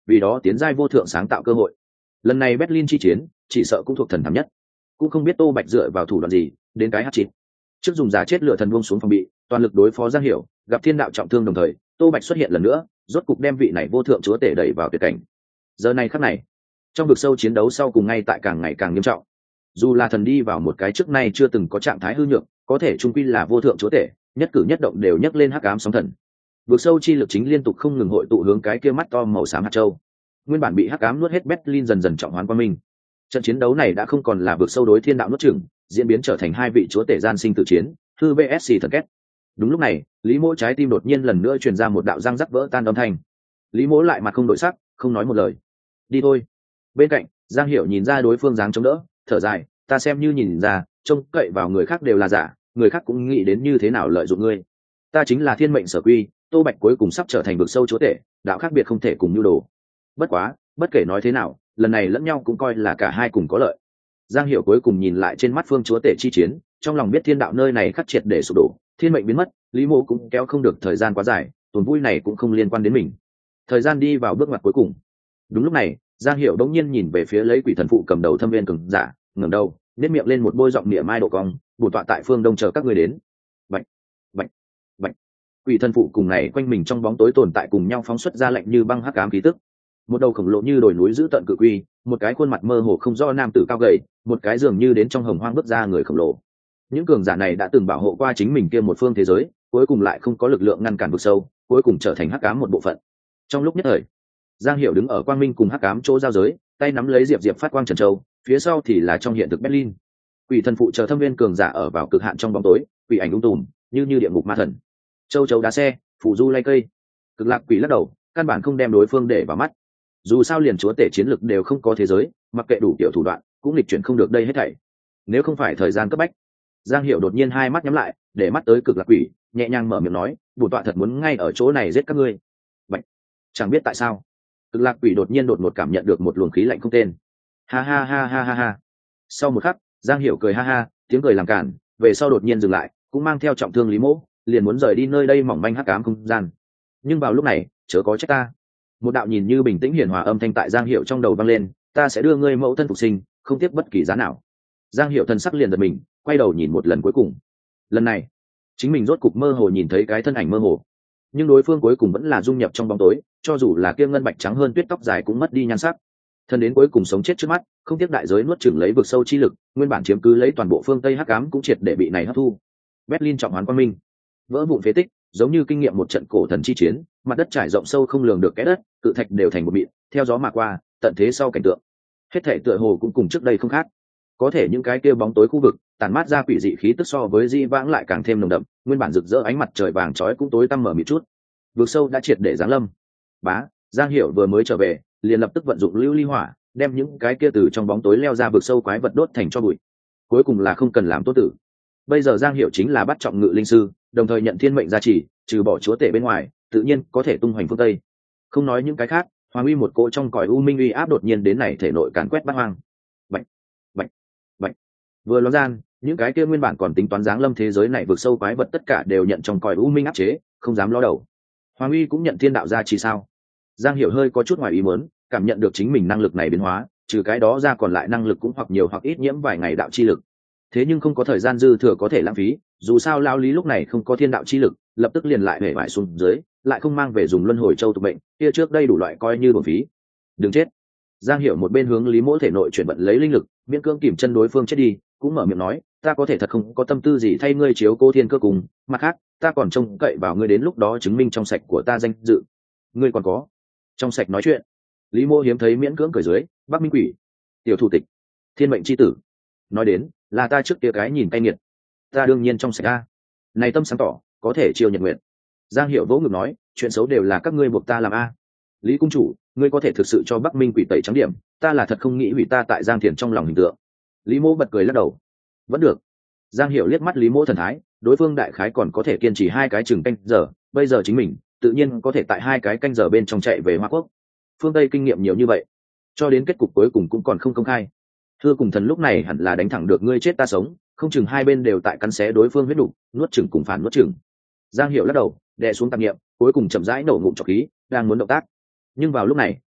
vì đó tiến giai vô thượng sáng tạo cơ hội. Lần này Berlin chi chiến chỉ sợ cũng thuộc thần thảm nhất, cũng không biết Tô Bạch dựa vào thủ đoạn gì đến cái hát chín. Trước dùng giá chết lửa thần buông xuống phòng bị, toàn lực đối phó Giang Hiểu, gặp thiên đạo trọng thương đồng thời, Tô Bạch xuất hiện lần nữa, rốt cục đem vị này vô thượng chúa tể đẩy vào tuyệt cảnh. Giờ này khắc này, trong vực sâu chiến đấu sau cùng ngay tại càng ngày càng nghiêm trọng. Dù là thần đi vào một cái trước nay chưa từng có trạng thái hư nhược, có thể trung quy là vô thượng chúa tể, nhất cử nhất động đều nhấc lên hắc ám sóng thần. Vực sâu chi lực chính liên tục không ngừng hội tụ hướng cái kia mắt to màu xám hạt châu. Nguyên bản bị hắc ám nuốt hết Berlin dần dần trọng hoán qua mình. Trận chiến đấu này đã không còn là vực sâu đối thiên đạo nuốt chửng, diễn biến trở thành hai vị chúa tể gian sinh tử chiến, hư vs thần kết. Đúng lúc này, Lý Mỗ trái tim đột nhiên lần nữa truyền ra một đạo răng rắc vỡ tan âm thanh. Lý Mỗ lại mặt không đổi sắc, không nói một lời. Đi thôi. Bên cạnh, Giang Hiểu nhìn ra đối phương dáng chống đỡ, thở dài, ta xem như nhìn ra, trông cậy vào người khác đều là giả, người khác cũng nghĩ đến như thế nào lợi dụng ngươi. Ta chính là thiên mệnh sở quy, Tô Bạch cuối cùng sắp trở thành vực sâu chúa tể, đạo khác biệt không thể cùng nhu đồ. Bất quá, bất kể nói thế nào, lần này lẫn nhau cũng coi là cả hai cùng có lợi. Giang Hiểu cuối cùng nhìn lại trên mắt phương chúa tể chi chiến, trong lòng biết thiên đạo nơi này khắc triệt để sụp đổ, thiên mệnh biến mất, Lý Mộ cũng kéo không được thời gian quá dài, tuần vui này cũng không liên quan đến mình. Thời gian đi vào bước ngoặt cuối cùng. Đúng lúc này, Giang Hiểu đống nhiên nhìn về phía lấy quỷ thần phụ cầm đầu thâm viên cường giả, ngẩng đầu, nét miệng lên một bôi giọng niệm mai độ cong, bổn tọa tại phương đông chờ các ngươi đến. Bạch, bạch, bạch. Quỷ thần phụ cùng này quanh mình trong bóng tối tồn tại cùng nhau phóng xuất ra lạnh như băng hắc ám khí tức. Một đầu khổng lồ như đồi núi giữ tận cự quy, một cái khuôn mặt mơ hồ không rõ nam tử cao gầy, một cái dường như đến trong hồng hoang bước ra người khổng lồ. Những cường giả này đã từng bảo hộ qua chính mình kia một phương thế giới, cuối cùng lại không có lực lượng ngăn cản vực sâu, cuối cùng trở thành hắc ám một bộ phận. Trong lúc nhất thời, Giang Hiểu đứng ở quang minh cùng hắc ám chỗ giao giới, tay nắm lấy diệp diệp phát quang trần châu, phía sau thì là trong hiện thực Berlin. Quỷ thần phụ chờ thâm viên cường giả ở vào cực hạn trong bóng tối, quỷ ảnh ung tùm, như như địa ngục ma thần. Châu chấu đá xe, phủ du lay cây. Cực lạc quỷ lắc đầu, căn bản không đem đối phương để vào mắt. Dù sao liền chúa tể chiến lực đều không có thế giới, mặc kệ đủ kiểu thủ đoạn, cũng lịch chuyển không được đây hết thảy. Nếu không phải thời gian cấp bách. Giang Hiểu đột nhiên hai mắt nhắm lại, để mắt tới cực lạc quỷ, nhẹ nhàng mở miệng nói, bổn tọa thật muốn ngay ở chỗ này giết các ngươi. Vậy, chẳng biết tại sao, cực lạc quỷ đột nhiên đột ngột cảm nhận được một luồng khí lạnh không tên. Ha ha ha ha ha ha. Sau một khắc, Giang Hiểu cười ha ha, tiếng cười làm cản, về sau đột nhiên dừng lại, cũng mang theo trọng thương Lý Mỗ, liền muốn rời đi nơi đây mỏng manh hắc ám không gian. Nhưng vào lúc này, chớ có trách ta. Một đạo nhìn như bình tĩnh hiển hòa âm thanh tại Giang Hiểu trong đầu vang lên, ta sẽ đưa ngươi mẫu thân phục sinh, không tiếc bất kỳ giá nào. Giang Hiểu thần sắc liền giật mình, quay đầu nhìn một lần cuối cùng. Lần này, chính mình rốt cục mơ hồ nhìn thấy cái thân ảnh mơ hồ, nhưng đối phương cuối cùng vẫn là dung nhập trong bóng tối, cho dù là kia ngân bạch trắng hơn tuyết tóc dài cũng mất đi nhan sắc. Thân đến cuối cùng sống chết trước mắt, không tiếc đại giới nuốt chửng lấy vực sâu chi lực, nguyên bản chiếm cứ lấy toàn bộ phương Tây hắc ám cũng triệt để bị này hấp thu. Berlin trọng hoán quang minh, vỡ vụn phế tích, giống như kinh nghiệm một trận cổ thần chi chiến, mặt đất trải rộng sâu không lường được cái đất, cự thạch đều thành một mịn, theo gió mà qua, tận thế sau cảnh tượng. Hết thảy tựa hồ cũng cùng trước đây không khác. Có thể những cái kia bóng tối khu vực, tàn mát ra quỷ dị khí tức so với di vãng lại càng thêm nồng đậm, nguyên bản rực rỡ ánh mặt trời vàng chói cũng tối tăm mở mịt chút. Vực sâu đã triệt để giáng lâm. Bá, Giang Hiểu vừa mới trở về, liền lập tức vận dụng lưu ly hỏa, đem những cái kia từ trong bóng tối leo ra vực sâu quái vật đốt thành cho bụi. Cuối cùng là không cần làm tốt tử. Bây giờ Giang Hiểu chính là bắt trọng ngự linh sư, đồng thời nhận thiên mệnh gia trì, trừ bỏ chúa tể bên ngoài, tự nhiên có thể tung hoành phương Tây. Không nói những cái khác, hoàng uy một cỗ trong cõi u minh uy áp đột nhiên đến này thể nội càn quét bát hoang. Bạch, bạch, bạch. Vừa loáng gian, những cái kia nguyên bản còn tính toán giáng lâm thế giới này vực sâu quái vật tất cả đều nhận trong cõi u minh áp chế, không dám ló đầu. Hoàng uy cũng nhận thiên đạo gia trì sao? Giang Hiểu hơi có chút ngoài ý muốn, cảm nhận được chính mình năng lực này biến hóa, trừ cái đó ra còn lại năng lực cũng hoặc nhiều hoặc ít nhiễm vài ngày đạo chi lực. Thế nhưng không có thời gian dư thừa có thể lãng phí, dù sao lao lý lúc này không có thiên đạo chi lực, lập tức liền lại hể vải xuống dưới, lại không mang về dùng luân hồi châu tục bệnh, kia trước đây đủ loại coi như bổng phí. Đừng chết. Giang Hiểu một bên hướng Lý Mỗ thể nội chuyển vận lấy linh lực, miễn cưỡng kìm chân đối phương chết đi, cũng mở miệng nói, ta có thể thật không có tâm tư gì thay ngươi chiếu cố thiên cơ cùng, mặt khác, ta còn trông cậy vào ngươi đến lúc đó chứng minh trong sạch của ta danh dự. Ngươi còn có trong sạch nói chuyện. Lý Mỗ hiếm thấy miễn cưỡng cười dưới, Bắc Minh Quỷ, tiểu thủ tịch, thiên mệnh chi tử. Nói đến, là ta trước kia cái nhìn cay nghiệt, ta đương nhiên trong sạch a. Này tâm sáng tỏ, có thể chiêu nhật nguyện. Giang Hiểu vỗ ngực nói, chuyện xấu đều là các ngươi buộc ta làm a. Lý cung chủ, ngươi có thể thực sự cho Bắc Minh Quỷ tẩy trắng điểm, ta là thật không nghĩ hủy ta tại Giang Thiền trong lòng hình tượng. Lý Mỗ bật cười lắc đầu, vẫn được. Giang Hiểu liếc mắt Lý Mỗ thần thái, đối phương đại khái còn có thể kiên trì hai cái chừng canh giờ, bây giờ chính mình tự nhiên có thể tại hai cái canh giờ bên trong chạy về Hoa Quốc. Phương Tây kinh nghiệm nhiều như vậy, cho đến kết cục cuối cùng cũng còn không công khai. Thưa cùng thần lúc này hẳn là đánh thẳng được ngươi chết ta sống, không chừng hai bên đều tại cắn xé đối phương huyết đủ, nuốt chửng cùng phản nuốt chửng. Giang Hiểu lắc đầu, đè xuống tạp niệm, cuối cùng chậm rãi nổ ngụm trọc khí, đang muốn động tác. Nhưng vào lúc này,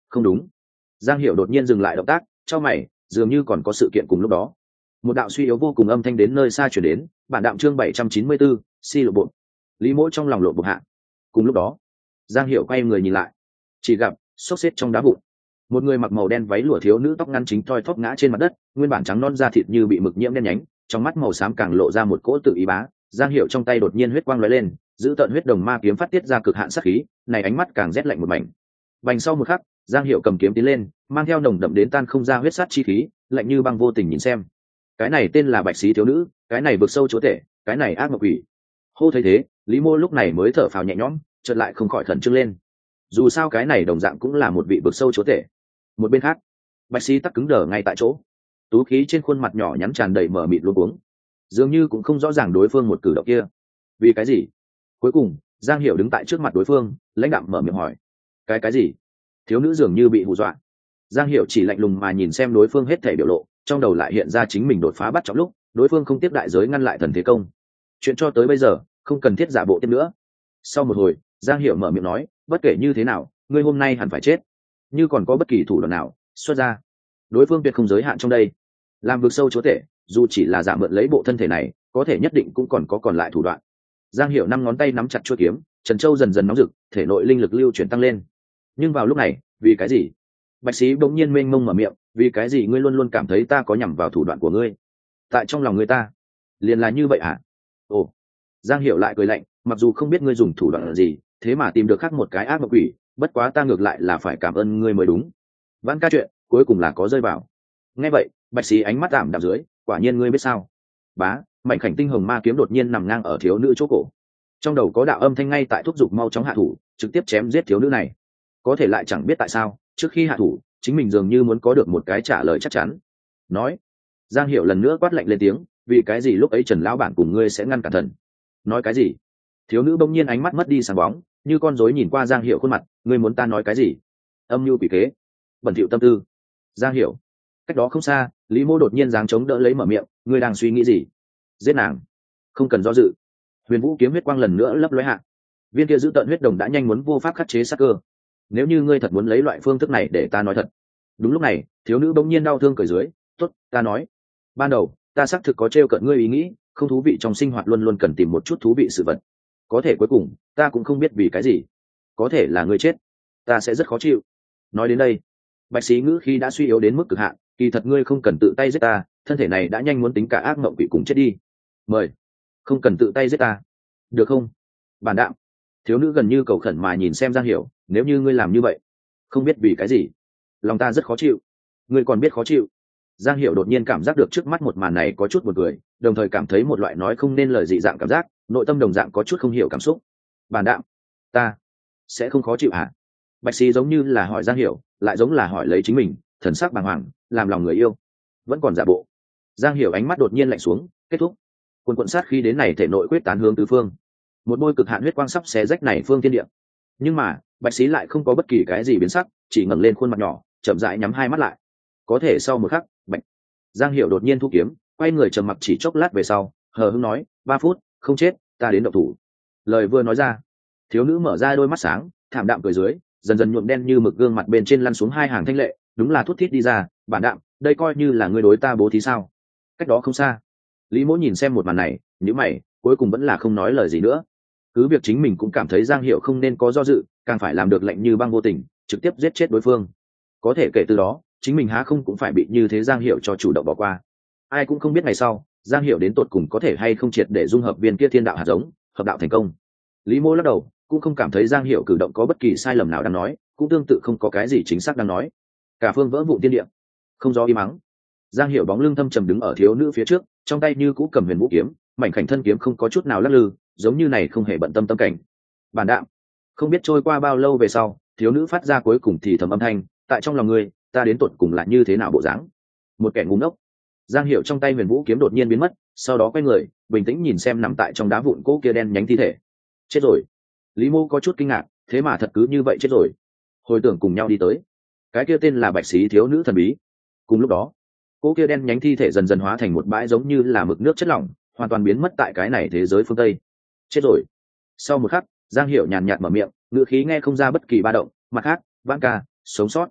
không đúng. Giang Hiểu đột nhiên dừng lại động tác, chau mày, dường như còn có sự kiện cùng lúc đó. Một đạo suy yếu vô cùng âm thanh đến nơi xa chuyển đến, bản đạm chương bảy trăm chín mươi bốn, si lộ bộ. Lý Mỗ trong lòng lộ bộ hạ. Cùng lúc đó, Giang Hiểu quay người nhìn lại, chỉ gặp xốc xếp trong đá vụn, một người mặc màu đen váy lụa thiếu nữ tóc ngắn chính thoi thóp ngã trên mặt đất, nguyên bản trắng non da thịt như bị mực nhiễm đen nhánh, trong mắt màu xám càng lộ ra một cỗ tự ý bá. Giang Hiểu trong tay đột nhiên huyết quang lóe lên, giữ tận huyết đồng ma kiếm phát tiết ra cực hạn sát khí, này ánh mắt càng rét lạnh một mảnh. Bành sau một khắc, Giang Hiểu cầm kiếm tiến lên, mang theo nồng đậm đến tan không ra huyết sát chi khí, lạnh như băng vô tình nhìn xem. Cái này tên là Bạch Xí thiếu nữ, cái này vực sâu chúa tể, cái này ác mộng quỷ. Hô thấy thế, Lý Mô lúc này mới thở phào nhẹ nhõm, chợt lại không khỏi khẩn trương lên. Dù sao cái này đồng dạng cũng là một vị vực sâu chúa tể. Một bên khác, Bạch Xí tắc cứng đờ ngay tại chỗ, tú khí trên khuôn mặt nhỏ nhắn tràn đầy mở mịt luống cuống, dường như cũng không rõ ràng đối phương một cử động kia vì cái gì. Cuối cùng Giang Hiểu đứng tại trước mặt đối phương, lãnh đạm mở miệng hỏi: cái cái gì? Thiếu nữ dường như bị hù dọa. Giang Hiểu chỉ lạnh lùng mà nhìn xem đối phương hết thể biểu lộ, trong đầu lại hiện ra chính mình đột phá bắt trọng lúc đối phương không tiếp đại giới ngăn lại thần thế công. Chuyện cho tới bây giờ không cần thiết giả bộ tiếp nữa. Sau một hồi, Giang Hiểu mở miệng nói: bất kể như thế nào, ngươi hôm nay hẳn phải chết. Như còn có bất kỳ thủ đoạn nào xuất ra, đối phương tuyệt không giới hạn trong đây. Làm vực sâu chúa tể, dù chỉ là giả mượn lấy bộ thân thể này, có thể nhất định cũng còn có còn lại thủ đoạn. Giang Hiểu năm ngón tay nắm chặt chuôi kiếm, trần châu dần dần nóng rực, thể nội linh lực lưu chuyển tăng lên. Nhưng vào lúc này, vì cái gì? Bạch Sĩ bỗng nhiên mênh mông mở miệng: vì cái gì ngươi luôn luôn cảm thấy ta có nhằm vào thủ đoạn của ngươi? Tại trong lòng ngươi ta liền là như vậy à? Ồ. Giang Hiểu lại cười lạnh, mặc dù không biết ngươi dùng thủ đoạn gì, thế mà tìm được khác một cái ác mộng quỷ, bất quá ta ngược lại là phải cảm ơn ngươi mới đúng. Vãn ca chuyện cuối cùng là có rơi vào. Nghe vậy, Bạch Sĩ ánh mắt ảm đạm dưới, quả nhiên ngươi biết sao? Bá, mảnh khảnh tinh hồng ma kiếm đột nhiên nằm ngang ở thiếu nữ chỗ cổ. Trong đầu có đạo âm thanh ngay tại thúc giục mau chóng hạ thủ, trực tiếp chém giết thiếu nữ này. Có thể lại chẳng biết tại sao, trước khi hạ thủ, chính mình dường như muốn có được một cái trả lời chắc chắn. Nói. Giang Hiểu lần nữa quát lạnh lên tiếng: vì cái gì lúc ấy Trần lão bản cùng ngươi sẽ ngăn cản thần? Nói cái gì? Thiếu nữ bỗng nhiên ánh mắt mất đi sáng bóng, như con rối nhìn qua Giang Hiểu khuôn mặt: ngươi muốn ta nói cái gì? Âm mưu quỷ kế, bẩn thỉu tâm tư. Giang Hiểu. Cách đó không xa, Lý Mô đột nhiên giáng chống đỡ lấy mở miệng: ngươi đang suy nghĩ gì? Giết nàng, không cần do dự. Huyền Vũ kiếm huyết quang lần nữa lấp lóe hạ, viên kia giữ tận huyết đồng đã nhanh muốn vô pháp khắc chế sát cơ. Nếu như ngươi thật muốn lấy loại phương thức này để ta nói thật. Đúng lúc này, thiếu nữ bỗng nhiên đau thương cười dưới: tốt, ta nói. Ban đầu ta xác thực có trêu cợt ngươi ý nghĩ, không thú vị trong sinh hoạt luôn luôn cần tìm một chút thú vị sự vật. Có thể cuối cùng ta cũng không biết vì cái gì, có thể là ngươi chết, ta sẽ rất khó chịu. Nói đến đây, Bạch Sĩ ngữ khi đã suy yếu đến mức cực hạn: kỳ thật ngươi không cần tự tay giết ta, thân thể này đã nhanh muốn tính cả ác mộng quỷ cùng chết đi. Mời, không cần tự tay giết ta, được không? Bản đạm. Thiếu nữ gần như cầu khẩn mà nhìn xem Giang Hiểu: nếu như ngươi làm như vậy, không biết vì cái gì, lòng ta rất khó chịu. Ngươi còn biết khó chịu? Giang Hiểu đột nhiên cảm giác được trước mắt một màn này có chút buồn cười, đồng thời cảm thấy một loại nói không nên lời dị dạng cảm giác, nội tâm đồng dạng có chút không hiểu cảm xúc. Bản đạm, ta sẽ không khó chịu hả? Bạch Sĩ giống như là hỏi Giang Hiểu, lại giống là hỏi lấy chính mình, thần sắc bàng hoàng, làm lòng người yêu vẫn còn giả bộ. Giang Hiểu ánh mắt đột nhiên lạnh xuống, kết thúc. Quần quận sát khí đến này thể nội quyết tán hướng tứ phương, một bôi cực hạn huyết quang sắp xé rách này phương thiên địa. Nhưng mà Bạch Sĩ lại không có bất kỳ cái gì biến sắc, chỉ ngẩng lên khuôn mặt nhỏ, chậm rãi nhắm hai mắt lại. Có thể sau một khắc, Bạch Giang Hiểu đột nhiên thu kiếm, quay người trầm mặc chỉ chốc lát về sau, hờ hững nói: ba phút không chết, ta đến động thủ. Lời vừa nói ra, thiếu nữ mở ra đôi mắt sáng, thảm đạm cười dưới, dần dần nhuộm đen như mực gương mặt bên trên lăn xuống hai hàng thanh lệ, đúng là thút thít đi ra: bản đạm, đây coi như là ngươi đối ta bố thí sao? Cách đó không xa, Lý Mỗ nhìn xem một màn này, nhíu mày, cuối cùng vẫn là không nói lời gì nữa. Cứ việc chính mình cũng cảm thấy Giang Hiểu không nên có do dự, càng phải làm được lạnh như băng vô tình, trực tiếp giết chết đối phương. Có thể kể từ đó, chính mình há không cũng phải bị như thế Giang Hiểu cho chủ động bỏ qua. Ai cũng không biết ngày sau, Giang Hiểu đến tột cùng có thể hay không triệt để dung hợp viên kia thiên đạo hạt giống, hợp đạo thành công. Lý Mỗ lắc đầu, cũng không cảm thấy Giang Hiểu cử động có bất kỳ sai lầm nào đang nói, cũng tương tự không có cái gì chính xác đang nói. Cả phương vỡ vụn tiên địa, không gió im mắng. Giang Hiểu bóng lưng thâm trầm đứng ở thiếu nữ phía trước, trong tay như cũ cầm huyền vũ kiếm, mảnh khảnh thân kiếm không có chút nào lắc lư, giống như này không hề bận tâm tâm cảnh. Bản đạm. Không biết trôi qua bao lâu về sau, thiếu nữ phát ra cuối cùng thì thầm âm thanh: tại trong lòng ngươi, ta đến tột cùng là như thế nào bộ dáng? Một kẻ ngu ngốc. Giang Hiểu trong tay huyền vũ kiếm đột nhiên biến mất, sau đó quay người, bình tĩnh nhìn xem nằm tại trong đá vụn cỗ kia đen nhánh thi thể. Chết rồi. Lý Mô có chút kinh ngạc, thế mà thật cứ như vậy chết rồi. Hồi tưởng cùng nhau đi tới, cái kia tên là Bạch Sĩ thiếu nữ thần bí. Cùng lúc đó, cỗ kia đen nhánh thi thể dần dần hóa thành một bãi giống như là mực nước chất lỏng, hoàn toàn biến mất tại cái này thế giới phương Tây. Chết rồi. Sau một khắc, Giang Hiểu nhàn nhạt mở miệng, ngữ khí nghe không ra bất kỳ ba động. Mặt khác, Vãn ca sống sót.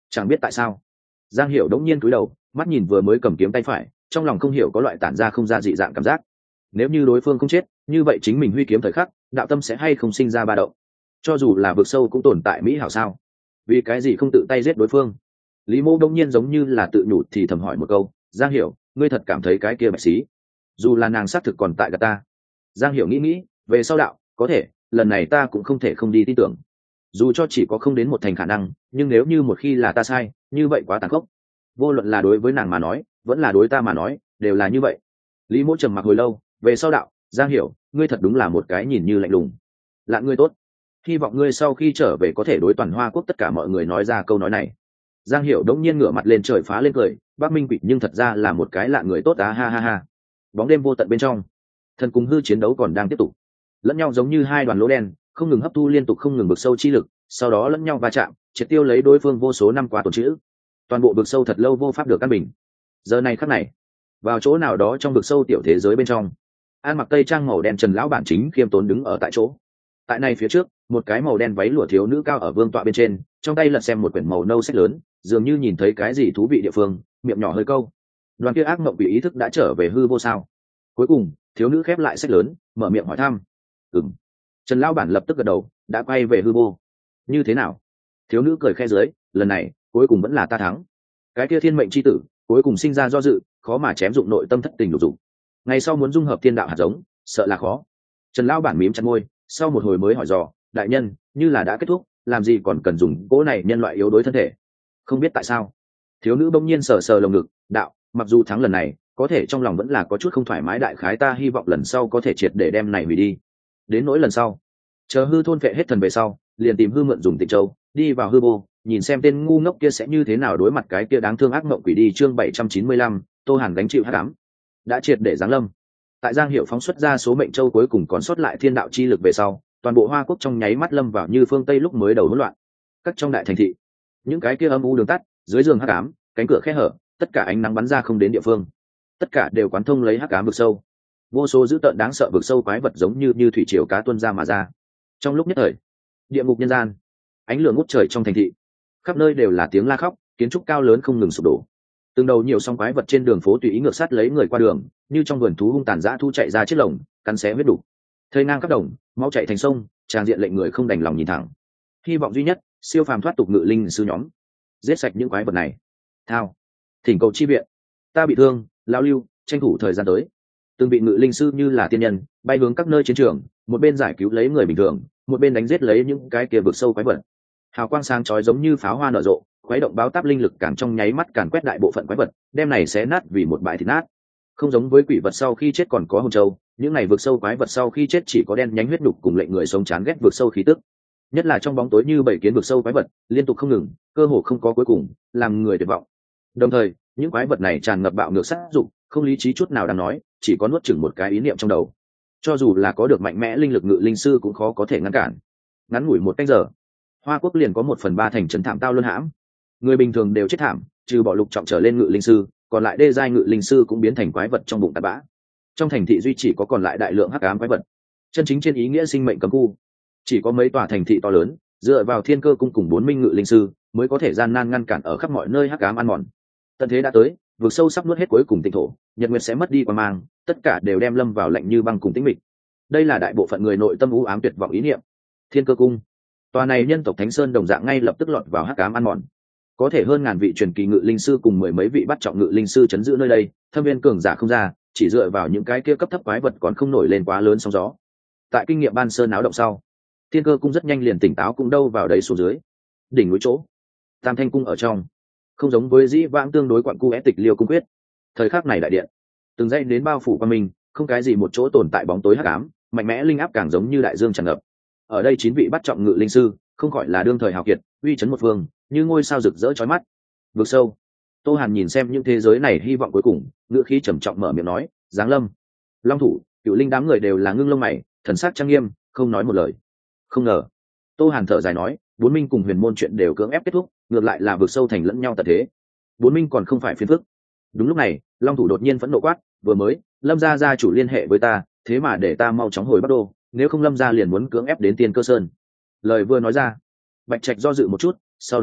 Chẳng biết tại sao Giang Hiểu đống nhiên cúi đầu, mắt nhìn vừa mới cầm kiếm tay phải, trong lòng không hiểu có loại tản ra không ra dị dạng cảm giác. Nếu như đối phương không chết, như vậy chính mình huy kiếm thời khắc, đạo tâm sẽ hay không sinh ra ba động. Cho dù là vực sâu cũng tồn tại mỹ hảo sao? Vì cái gì không tự tay giết đối phương? Lý Mộ đống nhiên giống như là tự nhủ thì thầm hỏi một câu, Giang Hiểu, ngươi thật cảm thấy cái kia bạch xí, dù là nàng xác thực còn tại gạt ta? Giang Hiểu nghĩ nghĩ, về sau đạo, có thể, lần này ta cũng không thể không đi tin tưởng. Dù cho chỉ có không đến một thành khả năng, nhưng nếu như một khi là ta sai, như vậy quá tàn khốc. Vô luận là đối với nàng mà nói, vẫn là đối ta mà nói, đều là như vậy. Lý Mộ trầm mặc hồi lâu, về sau đạo, Giang Hiểu, ngươi thật đúng là một cái nhìn như lạnh lùng lạ ngươi tốt. Hy vọng ngươi sau khi trở về có thể đối toàn Hoa Quốc tất cả mọi người nói ra câu nói này. Giang Hiểu đống nhiên ngửa mặt lên trời phá lên cười, Bắc Minh Quỷ nhưng thật ra là một cái lạ người tốt á, ha ha ha. Bóng đêm vô tận bên trong, thần cùng hư chiến đấu còn đang tiếp tục, lẫn nhau giống như hai đoàn lỗ đen, không ngừng hấp thu liên tục không ngừng vực sâu chi lực, sau đó lẫn nhau va chạm, triệt tiêu lấy đối phương vô số năm qua tổn trữ. Toàn bộ vực sâu thật lâu vô pháp được căn bình. Giờ này khắc này, vào chỗ nào đó trong vực sâu tiểu thế giới bên trong, An mặc tây trang màu đen Trần lão bản chính khiêm tốn đứng ở tại chỗ. Tại này phía trước, một cái màu đen váy lụa thiếu nữ cao ở vương tọa bên trên, trong tay lật xem một quyển màu nâu sách lớn, dường như nhìn thấy cái gì thú vị địa phương, miệng nhỏ hơi câu. Đoàn kia ác mộng bị ý thức đã trở về hư vô sao? Cuối cùng, thiếu nữ khép lại sách lớn, mở miệng hỏi thăm. Ừm. Trần lão bản lập tức gật đầu, đã quay về hư vô. Như thế nào? Thiếu nữ cười khẽ dưới, lần này, cuối cùng vẫn là ta thắng. Cái kia thiên mệnh chi tử, cuối cùng sinh ra do dự, khó mà chém dụng nội tâm thất tình lục dụng. Ngày sau muốn dung hợp thiên đạo hạt giống, sợ là khó. Trần lão bản mím chặt môi, sau một hồi mới hỏi dò, đại nhân, như là đã kết thúc, làm gì còn cần dùng cỗ này nhân loại yếu đuối thân thể? Không biết tại sao. Thiếu nữ bỗng nhiên sờ sờ lồng ngực, đạo, mặc dù thắng lần này, có thể trong lòng vẫn là có chút không thoải mái, đại khái ta hy vọng lần sau có thể triệt để đem này hủy đi. Đến nỗi lần sau, chờ hư thôn vệ hết thần về sau, liền tìm hư mượn dùng Tịnh Châu, đi vào hư vô, nhìn xem tên ngu ngốc kia sẽ như thế nào đối mặt cái kia đáng thương ác mộng quỷ đi. Chương bảy trăm chín mươi lăm, Tô Hàn gánh chịu hắc ám, đã triệt để giáng lâm. Tại Giang Hiểu phóng xuất ra số mệnh châu cuối cùng còn sót lại thiên đạo chi lực về sau, toàn bộ Hoa Quốc trong nháy mắt lâm vào như phương Tây lúc mới đầu hỗn loạn. Các trong đại thành thị, những cái kia âm u đường tắt, dưới giường hắc ám, cánh cửa khe hở, tất cả ánh nắng bắn ra không đến địa phương, tất cả đều quán thông lấy hắc ám vực sâu. Vô số dữ tợn đáng sợ vực sâu quái vật giống như như thủy triều cá tuôn ra mà ra. Trong lúc nhất thời, địa ngục nhân gian, ánh lửa ngút trời trong thành thị, khắp nơi đều là tiếng la khóc, kiến trúc cao lớn không ngừng sụp đổ. Từng đầu nhiều song quái vật trên đường phố tùy ý ngược sát lấy người qua đường, như trong vườn thú hung tàn dã thu chạy ra chết lồng, cắn xé huyết đủ, thây ngang các đồng, máu chảy thành sông, tràn diện lệnh người không đành lòng nhìn thẳng. Hy vọng duy nhất, siêu phàm thoát tục ngự linh sư nhóm, giết sạch những quái vật này. Thao, thỉnh cầu chi viện, ta bị thương, lão lưu, tranh thủ thời gian tới. Từng vị ngự linh sư như là tiên nhân, bay hướng các nơi chiến trường, một bên giải cứu lấy người bình thường, một bên đánh giết lấy những cái kia vực sâu quái vật. Hào quang sáng chói giống như pháo hoa nở rộ, khuấy động báo táp linh lực càng trong nháy mắt càn quét đại bộ phận quái vật, đem này xé nát vì một bãi thịt nát. Không giống với quỷ vật sau khi chết còn có hồn châu, những này vực sâu quái vật sau khi chết chỉ có đen nhánh huyết đục cùng lệnh người sống chán ghét vực sâu khí tức. Nhất là trong bóng tối như bảy kiến vực sâu quái vật, liên tục không ngừng, cơ hồ không có cuối cùng, làm người tuyệt vọng. Đồng thời, những quái vật này tràn ngập bạo ngược sát dụng, không lý trí chút nào đang nói, chỉ có nuốt chửng một cái ý niệm trong đầu. Cho dù là có được mạnh mẽ linh lực ngự linh sư cũng khó có thể ngăn cản. Ngắn ngủi một canh giờ, Hoa Quốc liền có một phần ba thành trấn thảm tao luân hãm. Người bình thường đều chết thảm, trừ bỏ lục trọng trở lên ngự linh sư, còn lại đê giai ngự linh sư cũng biến thành quái vật trong bụng tạt bã. Trong thành thị duy chỉ có còn lại đại lượng hắc ám quái vật, chân chính trên ý nghĩa sinh mệnh cấm khu. Chỉ có mấy tòa thành thị to lớn, dựa vào Thiên Cơ cung cùng bốn minh ngự linh sư mới có thể gian nan ngăn cản ở khắp mọi nơi hắc ám ăn mòn. Tận thế đã tới, vực sâu sắp nuốt hết cuối cùng tịnh thổ, nhật nguyệt sẽ mất đi qua mang, tất cả đều đem lâm vào lạnh như băng cùng tĩnh mịch. Đây là đại bộ phận người nội tâm u ám tuyệt vọng ý niệm. Thiên Cơ cung, tòa này nhân tộc Thánh Sơn đồng dạng ngay lập tức lọt vào hắc ám ăn mòn. Có thể hơn ngàn vị truyền kỳ ngự linh sư cùng mười mấy vị bắt trọng ngự linh sư chấn giữ nơi đây, thâm viên cường giả không ra, chỉ dựa vào những cái kia cấp thấp quái vật còn không nổi lên quá lớn sóng gió. Tại kinh nghiệm ban sơn náo động sau, Thiên Cơ cung rất nhanh liền tỉnh táo cũng đâu vào đấy xuống dưới. Đỉnh núi chỗ, Tam Thanh cung ở trong, không giống với dĩ vãng tương đối quặn cu é tịch liêu cung quyết. Thời khắc này đại điện, từng dãy đến bao phủ qua mình, không cái gì một chỗ tồn tại bóng tối hắc ám, mạnh mẽ linh áp càng giống như đại dương tràn ngập. Ở đây chín vị bắt trọng ngự linh sư, không gọi là đương thời hào kiệt, uy chấn một phương, như ngôi sao rực rỡ chói mắt. Vực sâu, Tô Hàn nhìn xem những thế giới này hy vọng cuối cùng, ngữ khí trầm trọng mở miệng nói, giáng lâm. Long thủ, Cựu Linh đám người đều là ngưng lông mày, thần sắc trang nghiêm, không nói một lời. Không ngờ, Tô Hàn thở dài nói, bốn minh cùng huyền môn chuyện đều cưỡng ép kết thúc, ngược lại là vực sâu thành lẫn nhau tận thế. Bốn minh còn không phải phiền phức. Đúng lúc này, Long thủ đột nhiên phẫn nộ quát, vừa mới, Lâm gia gia chủ liên hệ với ta, thế mà để ta mau chóng hồi Bắc Đô, nếu không Lâm gia liền muốn cưỡng ép đến Tiên Cơ Sơn. Lời vừa nói ra, Bạch Trạch do dự một chút, sau đó nói,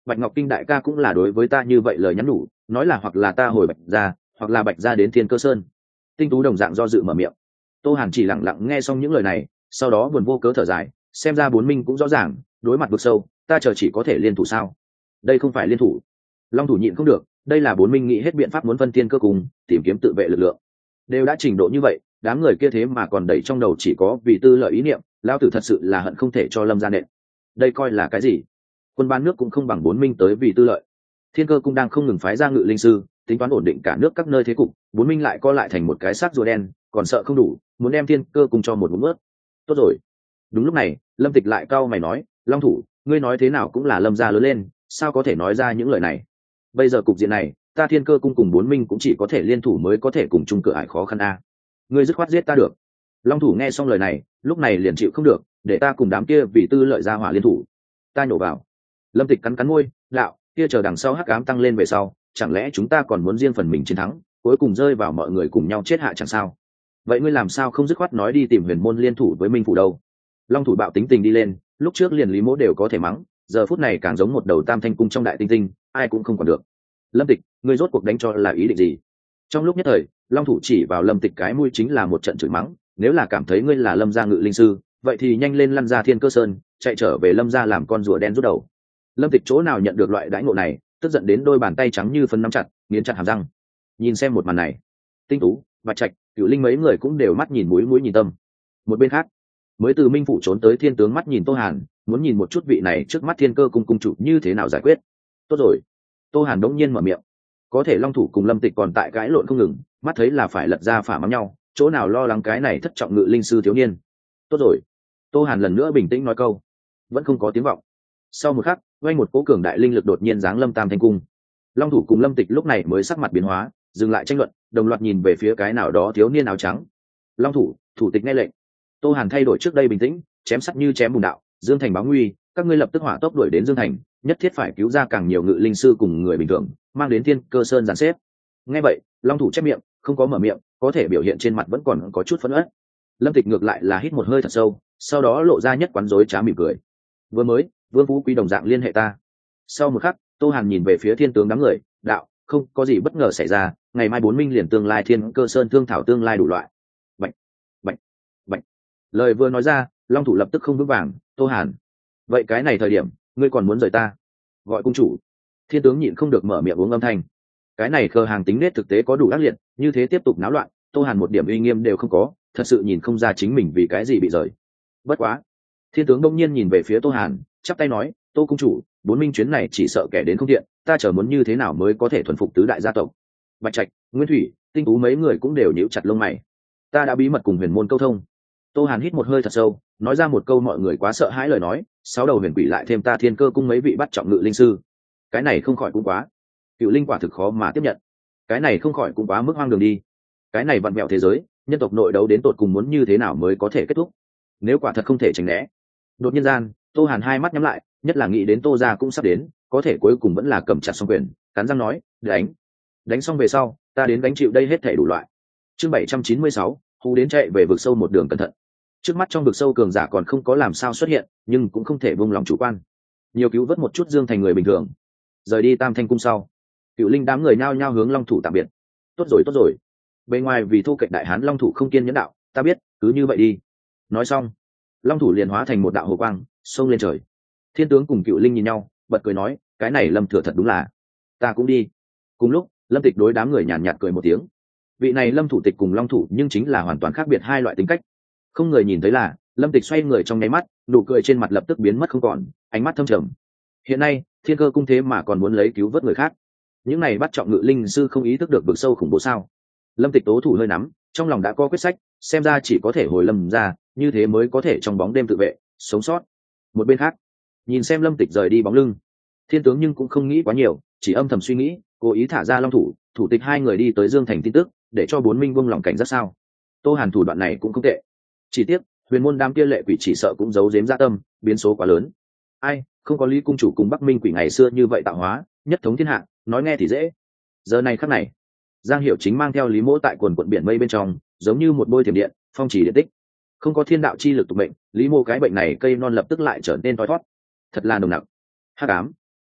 Bạch Ngọc Kinh đại ca cũng là đối với ta như vậy lời nhắn nhủ, nói là hoặc là ta hồi Bạch gia, hoặc là Bạch gia đến Thiên Cơ Sơn. Tinh Tú đồng dạng do dự mở miệng. Tô Hàn chỉ lặng lặng nghe xong những lời này, sau đó buồn vô cớ thở dài, xem ra bốn minh cũng rõ ràng, đối mặt vực sâu, ta chờ chỉ có thể liên thủ sao? Đây không phải liên thủ. Long thủ nhịn không được, đây là bốn minh nghĩ hết biện pháp muốn phân thiên cơ cùng, tìm kiếm tự vệ lực lượng. Đều đã trình độ như vậy, đám người kia thế mà còn đầy trong đầu chỉ có vì tư lợi ý niệm, lão tử thật sự là hận không thể cho Lâm gia nện. Đây coi là cái gì? Quân ban nước cũng không bằng bốn minh tới vì tư lợi. Thiên cơ cũng đang không ngừng phái ra ngự linh sư, tính toán ổn định cả nước các nơi thế cục, bốn minh lại co lại thành một cái xác rùa đen, còn sợ không đủ, muốn đem thiên cơ cùng cho một ngụm ướt. Tốt rồi. Đúng lúc này, Lâm Tịch lại cau mày nói, Long thủ, ngươi nói thế nào cũng là Lâm gia lớn lên, sao có thể nói ra những lời này? Bây giờ cục diện này, ta thiên cơ cung cùng bốn minh cũng chỉ có thể liên thủ mới có thể cùng chung cửa ải khó khăn a. Ngươi dứt khoát giết ta được. Long thủ nghe xong lời này, lúc này liền chịu không được, để ta cùng đám kia vì tư lợi ra hỏa liên thủ. Ta nhổ vào. Lâm Tịch cắn cắn môi, đạo, kia chờ đằng sau hắc ám tăng lên về sau, chẳng lẽ chúng ta còn muốn riêng phần mình chiến thắng, cuối cùng rơi vào mọi người cùng nhau chết hạ chẳng sao? Vậy ngươi làm sao không dứt khoát nói đi tìm huyền môn liên thủ với minh phủ đâu? Long thủ bạo tính tình đi lên, lúc trước liền Lý Mỗ đều có thể mắng, giờ phút này càng giống một đầu tam thanh cung trong đại tinh tinh, ai cũng không còn được. Lâm Tịch, ngươi rốt cuộc đánh cho là ý định gì? Trong lúc nhất thời, Long thủ chỉ vào Lâm Tịch cái mũi chính là một trận chửi mắng, nếu là cảm thấy ngươi là Lâm gia ngự linh sư, vậy thì nhanh lên lăn ra Thiên Cơ Sơn, chạy trở về Lâm gia làm con rùa đen rút đầu. Lâm Tịch chỗ nào nhận được loại đãi ngộ này, tức giận đến đôi bàn tay trắng như phấn nắm chặt, nghiến chặt hàm răng. Nhìn xem một màn này, Tinh Tú, Bạch Trạch, Cửu Linh mấy người cũng đều mắt nhìn mũi mũi nhìn tâm. Một bên khác, mới từ minh phủ trốn tới thiên tướng mắt nhìn Tô Hàn, muốn nhìn một chút vị này trước mắt thiên cơ cung cung chủ như thế nào giải quyết. Tốt rồi. Tô Hàn đống nhiên mở miệng. Có thể Long thủ cùng Lâm Tịch còn tại cãi lộn không ngừng, mắt thấy là phải lật ra phả mắng nhau, chỗ nào lo lắng cái này thất trọng ngự linh sư thiếu niên. Tốt rồi. Tô Hàn lần nữa bình tĩnh nói câu. Vẫn không có tiếng vọng. Sau một khắc, quay một cố cường đại linh lực đột nhiên giáng lâm tam thanh cung. Long thủ cùng Lâm Tịch lúc này mới sắc mặt biến hóa, dừng lại tranh luận, đồng loạt nhìn về phía cái nào đó thiếu niên áo trắng. Long thủ, thủ tịch nghe lệnh. Tô Hàn thay đổi trước đây bình tĩnh, chém sắt như chém bùn đạo, Dương Thành báo nguy, các ngươi lập tức hỏa tốc đuổi đến Dương Thành, nhất thiết phải cứu ra càng nhiều ngự linh sư cùng người bình thường, mang đến Thiên Cơ Sơn dàn xếp. Nghe vậy, Long thủ chép miệng, không có mở miệng, có thể biểu hiện trên mặt vẫn còn có chút phẫn uất. Lâm Tịch ngược lại là hít một hơi thật sâu, sau đó lộ ra nhất quán rối trá mỉm cười. Vừa mới, Vương Phú Quý đồng dạng liên hệ ta. Sau một khắc, Tô Hàn nhìn về phía thiên tướng đám người, đạo, không có gì bất ngờ xảy ra, ngày mai bốn minh liền tương lai Thiên Cơ Sơn thương thảo tương lai đủ loại. Bạch, bạch, bạch. Lời vừa nói ra, Long thủ lập tức không vững vàng. Tô Hàn, vậy cái này thời điểm ngươi còn muốn rời ta? Gọi cung chủ. Thiên tướng nhịn không được mở miệng uống âm thanh. Cái này khờ hàng tính nết thực tế có đủ ác liệt, như thế tiếp tục náo loạn, Tô Hàn một điểm uy nghiêm đều không có, thật sự nhìn không ra chính mình vì cái gì bị rời. Bất quá, thiên tướng đông nhiên nhìn về phía Tô Hàn, chắp tay nói, Tô cung chủ, bốn minh chuyến này chỉ sợ kẻ đến không thiện, ta chờ muốn như thế nào mới có thể thuần phục tứ đại gia tộc. Bạch Trạch, Nguyên Thủy, Tinh Tú mấy người cũng đều nhíu chặt lông mày. Ta đã bí mật cùng huyền môn câu thông. Tô Hàn hít một hơi thật sâu, nói ra một câu mọi người quá sợ hãi lời nói, sáu đầu huyền quỷ lại thêm ta thiên cơ cung mấy vị bắt trọng ngự linh sư, cái này không khỏi cũng quá. Cựu linh quả thực khó mà tiếp nhận, cái này không khỏi cũng quá mức hoang đường đi. Cái này vặn vẹo thế giới, nhân tộc nội đấu đến tột cùng muốn như thế nào mới có thể kết thúc? Nếu quả thật không thể tránh né. Đột nhiên gian, Tô Hàn hai mắt nhắm lại, nhất là nghĩ đến Tô gia cũng sắp đến, có thể cuối cùng vẫn là cầm chặt song quyền, cắn răng nói, đánh. Đánh xong về sau, ta đến đánh chịu đây hết thảy đủ loại. Chương bảy trăm chín mươi sáu, hú đến chạy về vực sâu một đường cẩn thận. Trước mắt trong vực sâu cường giả còn không có làm sao xuất hiện, nhưng cũng không thể buông lòng chủ quan. Nhiều cứu vớt một chút Dương Thành người bình thường. Rời đi Tam Thanh cung sau, Cựu Linh đám người nhao nhao hướng Long thủ tạm biệt. Tốt rồi tốt rồi. Bên ngoài vì thu cạnh đại hán Long thủ không kiên nhẫn đạo, ta biết, cứ như vậy đi. Nói xong, Long thủ liền hóa thành một đạo hồ quang, xông lên trời. Thiên tướng cùng Cựu Linh nhìn nhau, bật cười nói, cái này Lâm thừa thật đúng là, ta cũng đi. Cùng lúc, Lâm Tịch đối đám người nhàn nhạt cười một tiếng. Vị này Lâm thủ tịch cùng Long thủ nhưng chính là hoàn toàn khác biệt hai loại tính cách. Không người nhìn thấy là Lâm Tịch xoay người trong nháy mắt, nụ cười trên mặt lập tức biến mất không còn, ánh mắt thâm trầm. Hiện nay, Thiên Cơ cung thế mà còn muốn lấy cứu vớt người khác. Những này bắt trọng ngự linh sư không ý thức được vực sâu khủng bố sao? Lâm Tịch tố thủ hơi nắm, trong lòng đã có quyết sách, xem ra chỉ có thể hồi Lâm ra, như thế mới có thể trong bóng đêm tự vệ, sống sót. Một bên khác, nhìn xem Lâm Tịch rời đi bóng lưng, Thiên tướng nhưng cũng không nghĩ quá nhiều, chỉ âm thầm suy nghĩ, cố ý thả ra Long thủ, thủ tịch hai người đi tới Dương Thành tin tức, để cho bốn minh buông lòng cảnh giác sao? Tô Hàn thủ đoạn này cũng không tệ. Chỉ tiếc, huyền môn đám kia lệ quỷ chỉ sợ cũng giấu giếm dạ tâm, biến số quá lớn. Ai, không có Lý cung chủ cùng Bắc Minh quỷ ngày xưa như vậy tạo hóa, nhất thống thiên hạ, nói nghe thì dễ. Giờ này khắc này, Giang Hiểu Chính mang theo Lý Mỗ tại quần quận biển mây bên trong, giống như một bôi thiểm điện, phong chỉ điện tích. Không có thiên đạo chi lực tục bệnh, Lý Mỗ cái bệnh này cây non lập tức lại trở nên thoi thoát. Thật là nồng nặc. Hắc ám.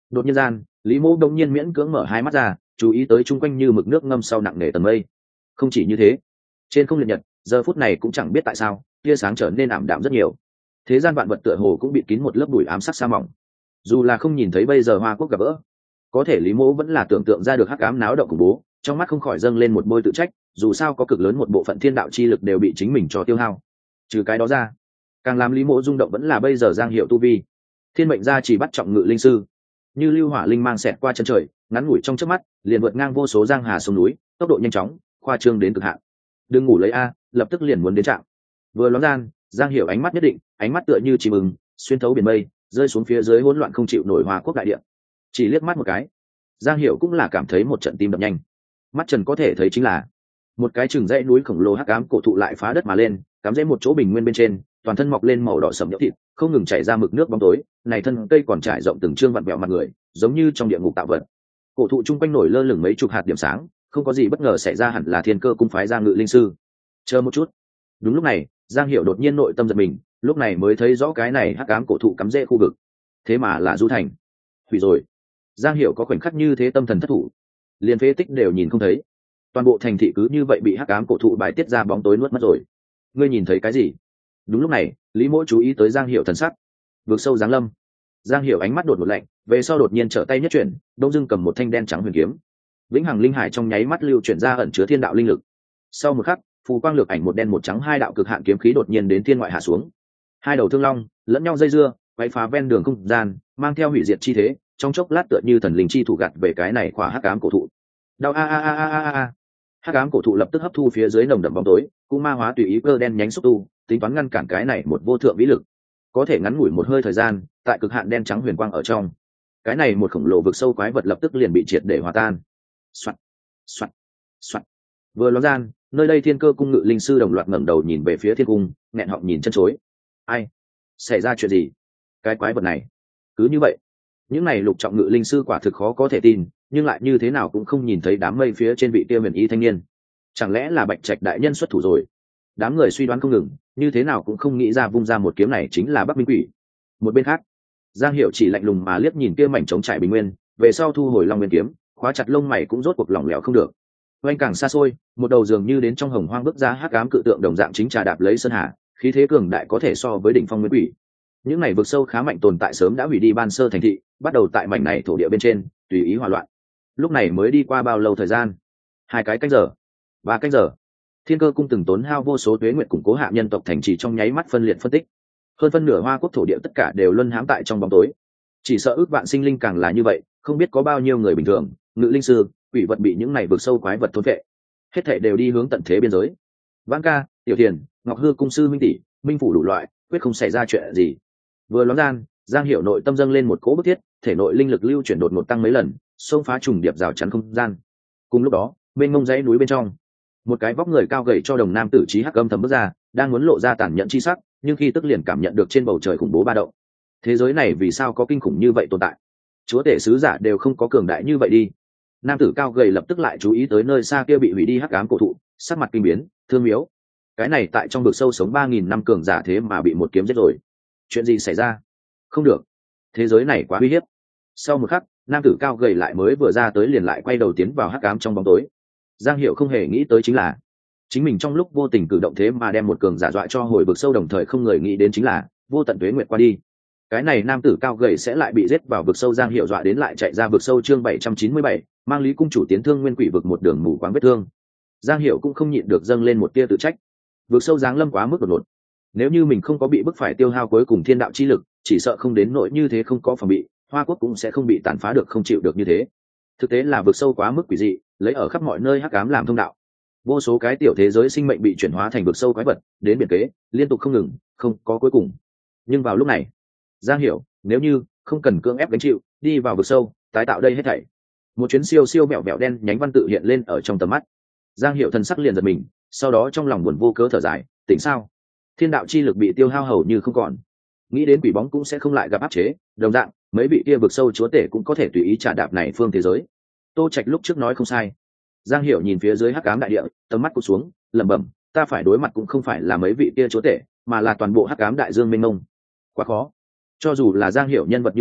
Đột nhiên gian, Lý Mỗ đông nhiên miễn cưỡng mở hai mắt ra, chú ý tới chung quanh như mực nước ngâm sau nặng nề tầng mây. Không chỉ như thế, trên không liệt nhật, giờ phút này cũng chẳng biết tại sao, tia sáng trở nên ảm đạm rất nhiều. Thế gian vạn vật tựa hồ cũng bị kín một lớp bụi ám sắc sa mỏng. Dù là không nhìn thấy bây giờ Hoa Quốc gặp gỡ, có thể Lý Mỗ vẫn là tưởng tượng ra được hắc ám náo động khủng bố, trong mắt không khỏi dâng lên một bôi tự trách, dù sao có cực lớn một bộ phận thiên đạo chi lực đều bị chính mình cho tiêu hao. Trừ cái đó ra, càng làm Lý Mỗ rung động vẫn là bây giờ Giang Hiệu tu vi. Thiên mệnh gia chỉ bắt trọng ngự linh sư, như lưu hỏa linh mang xẹt qua chân trời, ngắn ngủi trong chớp mắt, liền vượt ngang vô số giang hà sông núi, tốc độ nhanh chóng, khoa trương đến cực hạn. Đừng ngủ lấy a, lập tức liền muốn đến trạm. Vừa lóm gian, Giang Hiểu ánh mắt nhất định, ánh mắt tựa như chim ưng, xuyên thấu biển mây, rơi xuống phía dưới hỗn loạn không chịu nổi Hoa Quốc đại địa. Chỉ liếc mắt một cái, Giang Hiểu cũng là cảm thấy một trận tim đập nhanh. Mắt trần có thể thấy chính là một cái chừng dãy núi khổng lồ hắc ám cổ thụ lại phá đất mà lên, cắm rễ một chỗ bình nguyên bên trên, toàn thân mọc lên màu đỏ sẫm nhũ thịt, không ngừng chảy ra mực nước bóng tối, này thân cây còn trải rộng từng trương vặn vẹo mặt người, giống như trong địa ngục tạo vật. Cổ thụ chung quanh nổi lơ lửng mấy chục hạt điểm sáng, không có gì bất ngờ xảy ra, hẳn là thiên cơ cung phái ra ngự linh sư. Chờ một chút. Đúng lúc này, Giang Hiểu đột nhiên nội tâm giật mình, lúc này mới thấy rõ cái này hắc ám cổ thụ cắm rễ khu vực, thế mà là Du Thành. Hủy rồi. Giang Hiểu có khoảnh khắc như thế tâm thần thất thủ, liền phế tích đều nhìn không thấy, toàn bộ thành thị cứ như vậy bị hắc ám cổ thụ bài tiết ra bóng tối nuốt mất rồi. Ngươi nhìn thấy cái gì? Đúng lúc này, Lý Mỗ chú ý tới Giang Hiểu thần sắc. Vượt sâu giáng lâm. Giang Hiểu ánh mắt đột một lạnh, về sau đột nhiên trở tay nhất chuyển, đông dưng cầm một thanh đen trắng huyền kiếm. Vĩnh hằng linh hải trong nháy mắt lưu chuyển ra ẩn chứa thiên đạo linh lực. Sau một khắc, phù quang lược ảnh một đen một trắng hai đạo cực hạn kiếm khí đột nhiên đến thiên ngoại hạ xuống. Hai đầu thương long lẫn nhau dây dưa, quấy phá ven đường không gian, mang theo hủy diệt chi thế, trong chốc lát tựa như thần linh chi thủ gặt về cái này khỏa hắc ám cổ thụ. Đau a a a a a a. Hắc ám cổ thụ lập tức hấp thu phía dưới nồng đậm bóng tối, cũng ma hóa tùy ý cơ đen nhánh xúc tu, tính toán ngăn cản cái này một vô thượng vĩ lực. Có thể ngắn ngủi một hơi thời gian, tại cực hạn đen trắng huyền quang ở trong, cái này một khổng lồ vực sâu quái vật lập tức liền bị triệt để hòa tan. Soạt, soạt, soạt. Vừa ló gian, nơi đây thiên cơ cung ngự linh sư đồng loạt ngẩng đầu nhìn về phía thiên cung, nghẹn họng nhìn chân chối. Ai? Xảy ra chuyện gì? Cái quái vật này cứ như vậy. Những này lục trọng ngự linh sư quả thực khó có thể tin, nhưng lại như thế nào cũng không nhìn thấy đám mây phía trên vị kia huyền y thanh niên. Chẳng lẽ là Bạch Trạch đại nhân xuất thủ rồi? Đám người suy đoán không ngừng, như thế nào cũng không nghĩ ra vung ra một kiếm này chính là Bắc Minh Quỷ. Một bên khác, Giang Hiểu chỉ lạnh lùng mà liếc nhìn kia mảnh trống trải bình nguyên, về sau thu hồi Long Nguyên kiếm, khóa chặt lông mày cũng rốt cuộc lỏng lẻo không được. Oanh càng xa xôi, một đầu dường như đến trong hồng hoang bước ra hắc ám cự tượng đồng dạng chính trà đạp lấy sơn hà, khí thế cường đại có thể so với đỉnh phong Nguyên Quỷ. Những này vực sâu khá mạnh tồn tại sớm đã hủy đi ban sơ thành thị, bắt đầu tại mảnh này thổ địa bên trên tùy ý hòa loạn. Lúc này mới đi qua bao lâu thời gian? Hai cái canh giờ, ba canh giờ. Thiên cơ cung từng tốn hao vô số tuế nguyện củng cố hạ nhân tộc thành trì trong nháy mắt phân liệt phân tích, hơn phân nửa Hoa Quốc thổ địa tất cả đều luân hãm tại trong bóng tối. Chỉ sợ ước vạn sinh linh càng là như vậy, không biết có bao nhiêu người bình thường, ngự linh sư, quỷ vật bị những này vượt sâu quái vật thôn vệ, hết thảy đều đi hướng tận thế biên giới. Vãn ca, Tiểu Thiền, Ngọc Hư cung sư minh tỷ, minh phủ đủ loại, quyết không xảy ra chuyện gì. Vừa ló gian, Giang Hiểu nội tâm dâng lên một cỗ bức thiết, thể nội linh lực lưu chuyển đột ngột tăng mấy lần, xông phá trùng điệp rào chắn không gian. Cùng lúc đó, bên ngông dãy núi bên trong, một cái vóc người cao gầy cho đồng nam tử trí hắc âm thầm bước ra, đang muốn lộ ra tàn nhẫn chi sắc, nhưng khi tức liền cảm nhận được trên bầu trời khủng bố ba động. Thế giới này vì sao có kinh khủng như vậy tồn tại? Chúa tể sứ giả đều không có cường đại như vậy đi. Nam tử cao gầy lập tức lại chú ý tới nơi xa kia bị hủy đi hắc ám cổ thụ, sắc mặt kinh biến, thương miếu. Cái này tại trong vực sâu sống ba nghìn năm cường giả thế mà bị một kiếm giết rồi. Chuyện gì xảy ra? Không được, thế giới này quá uy hiếp. Sau một khắc, nam tử cao gầy lại mới vừa ra tới liền lại quay đầu tiến vào hắc ám trong bóng tối. Giang Hiểu không hề nghĩ tới chính là chính mình trong lúc vô tình cử động thế mà đem một cường giả dọa cho hồi vực sâu, đồng thời không người nghĩ đến chính là vô tận tuế nguyệt qua đi, cái này nam tử cao gầy sẽ lại bị giết vào vực sâu. Giang Hiểu dọa đến lại chạy ra vực sâu. Chương bảy trăm chín mươi bảy, mang Lý cung chủ tiến thương nguyên quỷ vực, một đường mù quáng vết thương. Giang Hiểu cũng không nhịn được dâng lên một tia tự trách. Vực sâu giáng lâm quá mức đột ngột, nếu như mình không có bị bức phải tiêu hao cuối cùng thiên đạo chi lực, chỉ sợ không đến nỗi như thế, không có phòng bị, Hoa Quốc cũng sẽ không bị tàn phá được không chịu được như thế. Thực tế là vực sâu quá mức quỷ dị, lấy ở khắp mọi nơi hắc ám làm thông đạo, vô số cái tiểu thế giới sinh mệnh bị chuyển hóa thành vực sâu quái vật, đến biển kế liên tục không ngừng, không có cuối cùng. Nhưng vào lúc này, Giang Hiểu nếu như không cần cưỡng ép gánh chịu, đi vào vực sâu tái tạo đây hết thảy. Một chuyến siêu siêu mẹo mẹo đen nhánh văn tự hiện lên ở trong tầm mắt. Giang Hiểu thần sắc liền giật mình, sau đó trong lòng buồn vô cớ thở dài, tỉnh sao? Thiên đạo chi lực bị tiêu hao hầu như không còn, nghĩ đến quỷ bóng cũng sẽ không lại gặp áp chế, đồng dạng mấy vị kia vực sâu chúa tể cũng có thể tùy ý trả đạp này phương thế giới. Tô Trạch lúc trước nói không sai. Giang Hiểu nhìn phía dưới hắc ám đại địa, tầm mắt cụt xuống, lẩm bẩm, ta phải đối mặt cũng không phải là mấy vị kia chúa tể, mà là toàn bộ hắc ám đại dương mênh mông. Quá khó. Cho dù là Giang Hiểu nhân vật như vậy,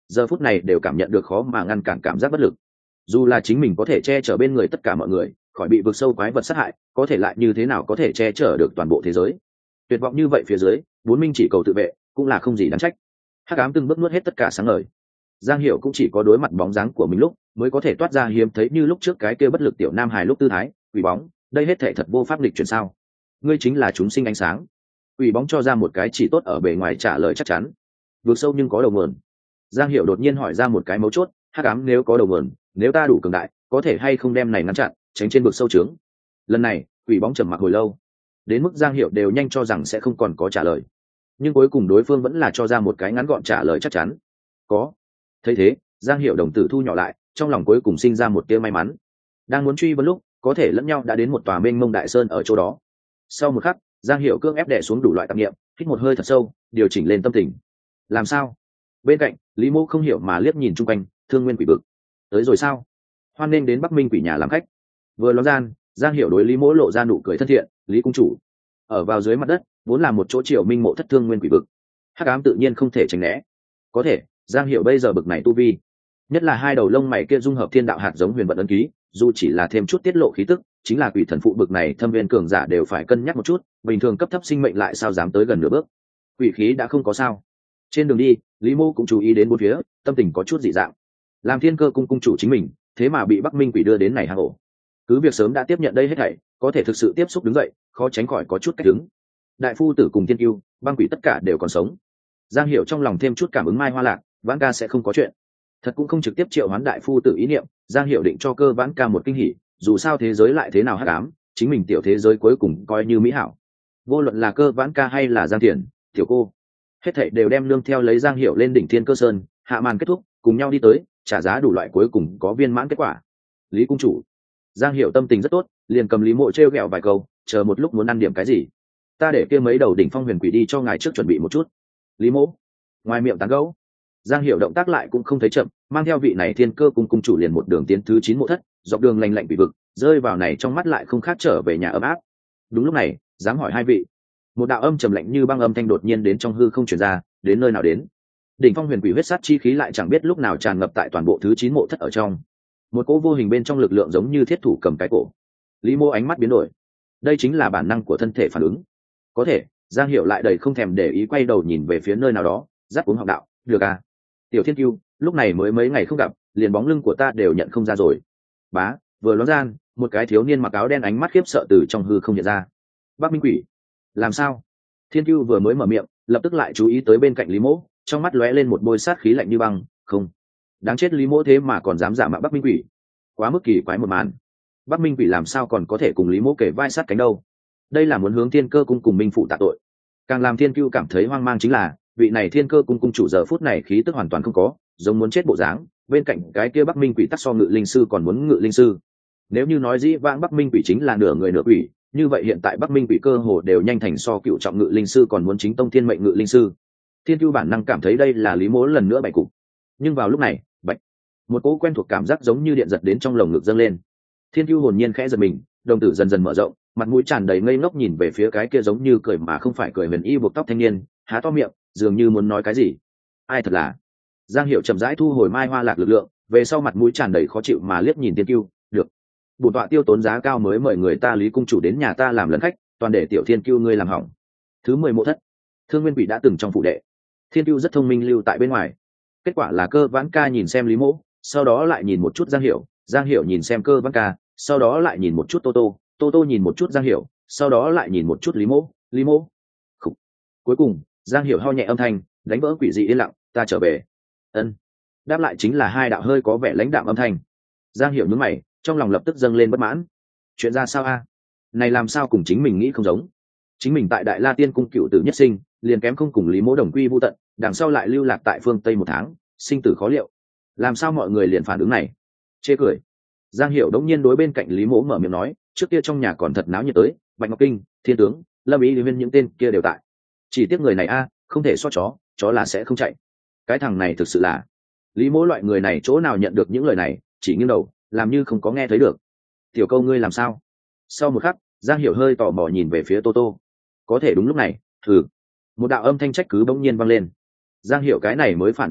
giờ phút này đều cảm nhận được khó mà ngăn cản cảm giác bất lực. Dù là chính mình có thể che chở bên người tất cả mọi người khỏi bị vực sâu quái vật sát hại, có thể lại như thế nào có thể che chở được toàn bộ thế giới. Tuyệt vọng như vậy phía dưới, bốn minh chỉ cầu tự vệ cũng là không gì đáng trách. Hắc ám từng bước nuốt hết tất cả sáng ngời. Giang Hiểu cũng chỉ có đối mặt bóng dáng của mình lúc mới có thể toát ra hiếm thấy như lúc trước cái kia bất lực tiểu nam hài lúc tư thái. Quỷ bóng, đây hết thảy thật vô pháp lịch chuyển sao? Ngươi chính là chúng sinh ánh sáng. Quỷ bóng cho ra một cái chỉ tốt ở bề ngoài trả lời chắc chắn. Vượt sâu nhưng có đầu nguồn. Giang Hiểu đột nhiên hỏi ra một cái mấu chốt, hắc ám nếu có đầu nguồn, nếu ta đủ cường đại, có thể hay không đem này ngăn chặn, tránh trên vực sâu trướng. Lần này, quỷ bóng trầm mặc hồi lâu, đến mức Giang Hiểu đều nhanh cho rằng sẽ không còn có trả lời, nhưng cuối cùng đối phương vẫn là cho ra một cái ngắn gọn trả lời chắc chắn. Có. Thấy thế, Giang Hiểu đồng tử thu nhỏ lại, trong lòng cuối cùng sinh ra một tia may mắn. Đang muốn truy vấn lúc, có thể lẫn nhau đã đến một tòa mênh mông đại sơn ở chỗ đó. Sau một khắc, Giang Hiểu cương ép đè xuống đủ loại tạp niệm, hít một hơi thật sâu, điều chỉnh lên tâm tình. Làm sao? Bên cạnh, Lý Mộ không hiểu mà liếc nhìn chung quanh, thương nguyên quỷ vực. Tới rồi sao? Hoan nên đến Bắc Minh quỷ nhà làm khách. Vừa ló gian, Giang Hiểu đối Lý Mộ lộ ra nụ cười thân thiện, Lý cung chủ. Ở vào dưới mặt đất, vốn là một chỗ triều minh mộ thất thương nguyên quỷ vực. Hắc ám tự nhiên không thể tránh né. Có thể, Giang Hiểu bây giờ bực này tu vi, nhất là hai đầu lông mày kia dung hợp thiên đạo hạt giống huyền vận ấn ký, dù chỉ là thêm chút tiết lộ khí tức, chính là quỷ thần phụ bực này thâm viên cường giả đều phải cân nhắc một chút, bình thường cấp thấp sinh mệnh lại sao dám tới gần nửa bước. Quỷ khí đã không có sao. Trên đường đi, Lý Mộ cũng chú ý đến bốn phía, tâm tình có chút dị dạng. Làm Thiên Cơ cung cung chủ chính mình, thế mà bị Bắc Minh quỷ đưa đến này hang ổ. Cứ việc sớm đã tiếp nhận đây hết thảy, có thể thực sự tiếp xúc đứng dậy, khó tránh khỏi có chút cách đứng. Đại phu tử cùng Thiên Cưu, băng quỷ tất cả đều còn sống. Giang Hiểu trong lòng thêm chút cảm ứng Mai Hoa Lạc, Vãn Ca sẽ không có chuyện. Thật cũng không trực tiếp triệu hoán đại phu tử ý niệm, Giang Hiểu định cho Cơ Vãn Ca một kinh hỉ, dù sao thế giới lại thế nào hắc ám, chính mình tiểu thế giới cuối cùng coi như mỹ hảo. Vô luận là Cơ Vãn Ca hay là Giang Thiền, tiểu cô, hết thảy đều đem nương theo lấy Giang Hiểu lên đỉnh Thiên Cơ Sơn, hạ màn kết thúc, cùng nhau đi tới, trả giá đủ loại cuối cùng có viên mãn kết quả. Lý cung chủ. Giang Hiểu tâm tình rất tốt, liền cầm Lý Mộ trêu ghẹo vài câu, chờ một lúc muốn ăn điểm cái gì, ta để kia mấy đầu đỉnh phong huyền quỷ đi cho ngài trước chuẩn bị một chút. Lý Mộ ngoài miệng tán gẫu, Giang Hiểu động tác lại cũng không thấy chậm, mang theo vị này Thiên Cơ cung cung chủ liền một đường tiến thứ chín mộ thất, dọc đường lành lạnh bị vực, rơi vào này trong mắt lại không khác trở về nhà ấm áp. Đúng lúc này, dám hỏi hai vị, một đạo âm trầm lạnh như băng âm thanh đột nhiên đến trong hư không truyền ra, đến nơi nào đến? Đỉnh phong huyền quỷ huyết sát chi khí lại chẳng biết lúc nào tràn ngập tại toàn bộ thứ chín mộ thất ở trong. Một cỗ vô hình bên trong lực lượng giống như thiết thủ cầm cái cổ. Lý Mộ ánh mắt biến đổi, đây chính là bản năng của thân thể phản ứng. Có thể, Giang Hiểu lại đầy không thèm để ý quay đầu nhìn về phía nơi nào đó, giáp uống họng đạo, được à? Tiểu Thiên Cưu, lúc này mới mấy ngày không gặp, liền bóng lưng của ta đều nhận không ra rồi. Bá, vừa ló gian, một cái thiếu niên mặc áo đen ánh mắt khiếp sợ từ trong hư không nhận ra. Bắc Minh quỷ, làm sao? Thiên Cưu vừa mới mở miệng, lập tức lại chú ý tới bên cạnh Lý Mộ, trong mắt lóe lên một bôi sát khí lạnh như băng. Không, đáng chết, Lý Mộ thế mà còn dám giả mạo Bắc Minh quỷ, quá mức kỳ quái một màn. Bắc Minh quỷ làm sao còn có thể cùng Lý Mộ kể vai sát cánh đâu? Đây là muốn hướng Thiên Cơ cung cùng Minh phụ tạ tội. Càng làm Thiên Cưu cảm thấy hoang mang chính là, vị này Thiên Cơ cung cung chủ giờ phút này khí tức hoàn toàn không có, giống muốn chết bộ dáng. Bên cạnh cái kia Bắc Minh quỷ tắc so ngự linh sư còn muốn ngự linh sư. Nếu như nói dĩ vãng Bắc Minh quỷ chính là nửa người nửa quỷ, như vậy hiện tại Bắc Minh quỷ cơ hồ đều nhanh thành so cựu trọng ngự linh sư còn muốn chính tông thiên mệnh ngự linh sư. Thiên Cưu bản năng cảm thấy đây là Lý Mộ lần nữa bày cục. Nhưng vào lúc này, bạch, một cỗ quen thuộc cảm giác giống như điện giật đến trong lồng ngực dâng lên. Thiên Cưu hồn nhiên khẽ giật mình, đồng tử dần dần mở rộng, mặt mũi tràn đầy ngây ngốc nhìn về phía cái kia giống như cười mà không phải cười huyền y buộc tóc thanh niên, há to miệng, dường như muốn nói cái gì. Ai thật là? Giang Hiểu chậm rãi thu hồi Mai Hoa Lạc lực lượng, về sau mặt mũi tràn đầy khó chịu mà liếc nhìn Thiên Cưu, được. Bổn tọa tiêu tốn giá cao mới mời người ta Lý cung chủ đến nhà ta làm lần khách, toàn để tiểu Thiên Cưu ngươi làm hỏng. Thứ mười mộ thất, Thương Nguyên Quỷ đã từng trong phụ đệ. Thiên Cưu rất thông minh lưu tại bên ngoài. Kết quả là Cơ Vãn Ca nhìn xem Lý Mộ, sau đó lại nhìn một chút Giang Hiểu, Giang Hiểu nhìn xem Cơ Vãn Ca, sau đó lại nhìn một chút Tô Tô, Tô Tô nhìn một chút Giang Hiểu, sau đó lại nhìn một chút Lý Mộ, Lý Mộ. Khủ. Cuối cùng, Giang Hiểu ho nhẹ âm thanh, đánh vỡ quỷ dị yên lặng, ta trở về. Ân. Đáp lại chính là hai đạo hơi có vẻ lãnh đạm âm thanh. Giang Hiểu nhướng mày, trong lòng lập tức dâng lên bất mãn. Chuyện ra sao a? Này làm sao cùng chính mình nghĩ không giống? Chính mình tại Đại La Tiên cung cựu tử nhất sinh, liền kém không cùng Lý Mộ đồng quy vu tận, đằng sau lại lưu lạc tại phương Tây một tháng, sinh tử khó liệu. Làm sao mọi người liền phản ứng này? Chê cười. Giang Hiểu đống nhiên đối bên cạnh Lý Mộ mở miệng nói, trước kia trong nhà còn thật náo nhiệt tới, Bạch Ngọc Kinh, Thiên tướng, Lâm Ý Viên những tên kia đều tại. Chỉ tiếc người này a, không thể so chó, chó là sẽ không chạy. Cái thằng này thực sự là. Lý Mộ loại người này chỗ nào nhận được những lời này, chỉ nghiêng đầu, làm như không có nghe thấy được. Tiểu Câu ngươi làm sao? Sau một khắc, Giang Hiểu hơi tò mò nhìn về phía Tô Tô. Có thể đúng lúc này, thử một đạo âm thanh trách cứ bỗng nhiên vang lên. Giang Hiểu cái này mới phản ứng được,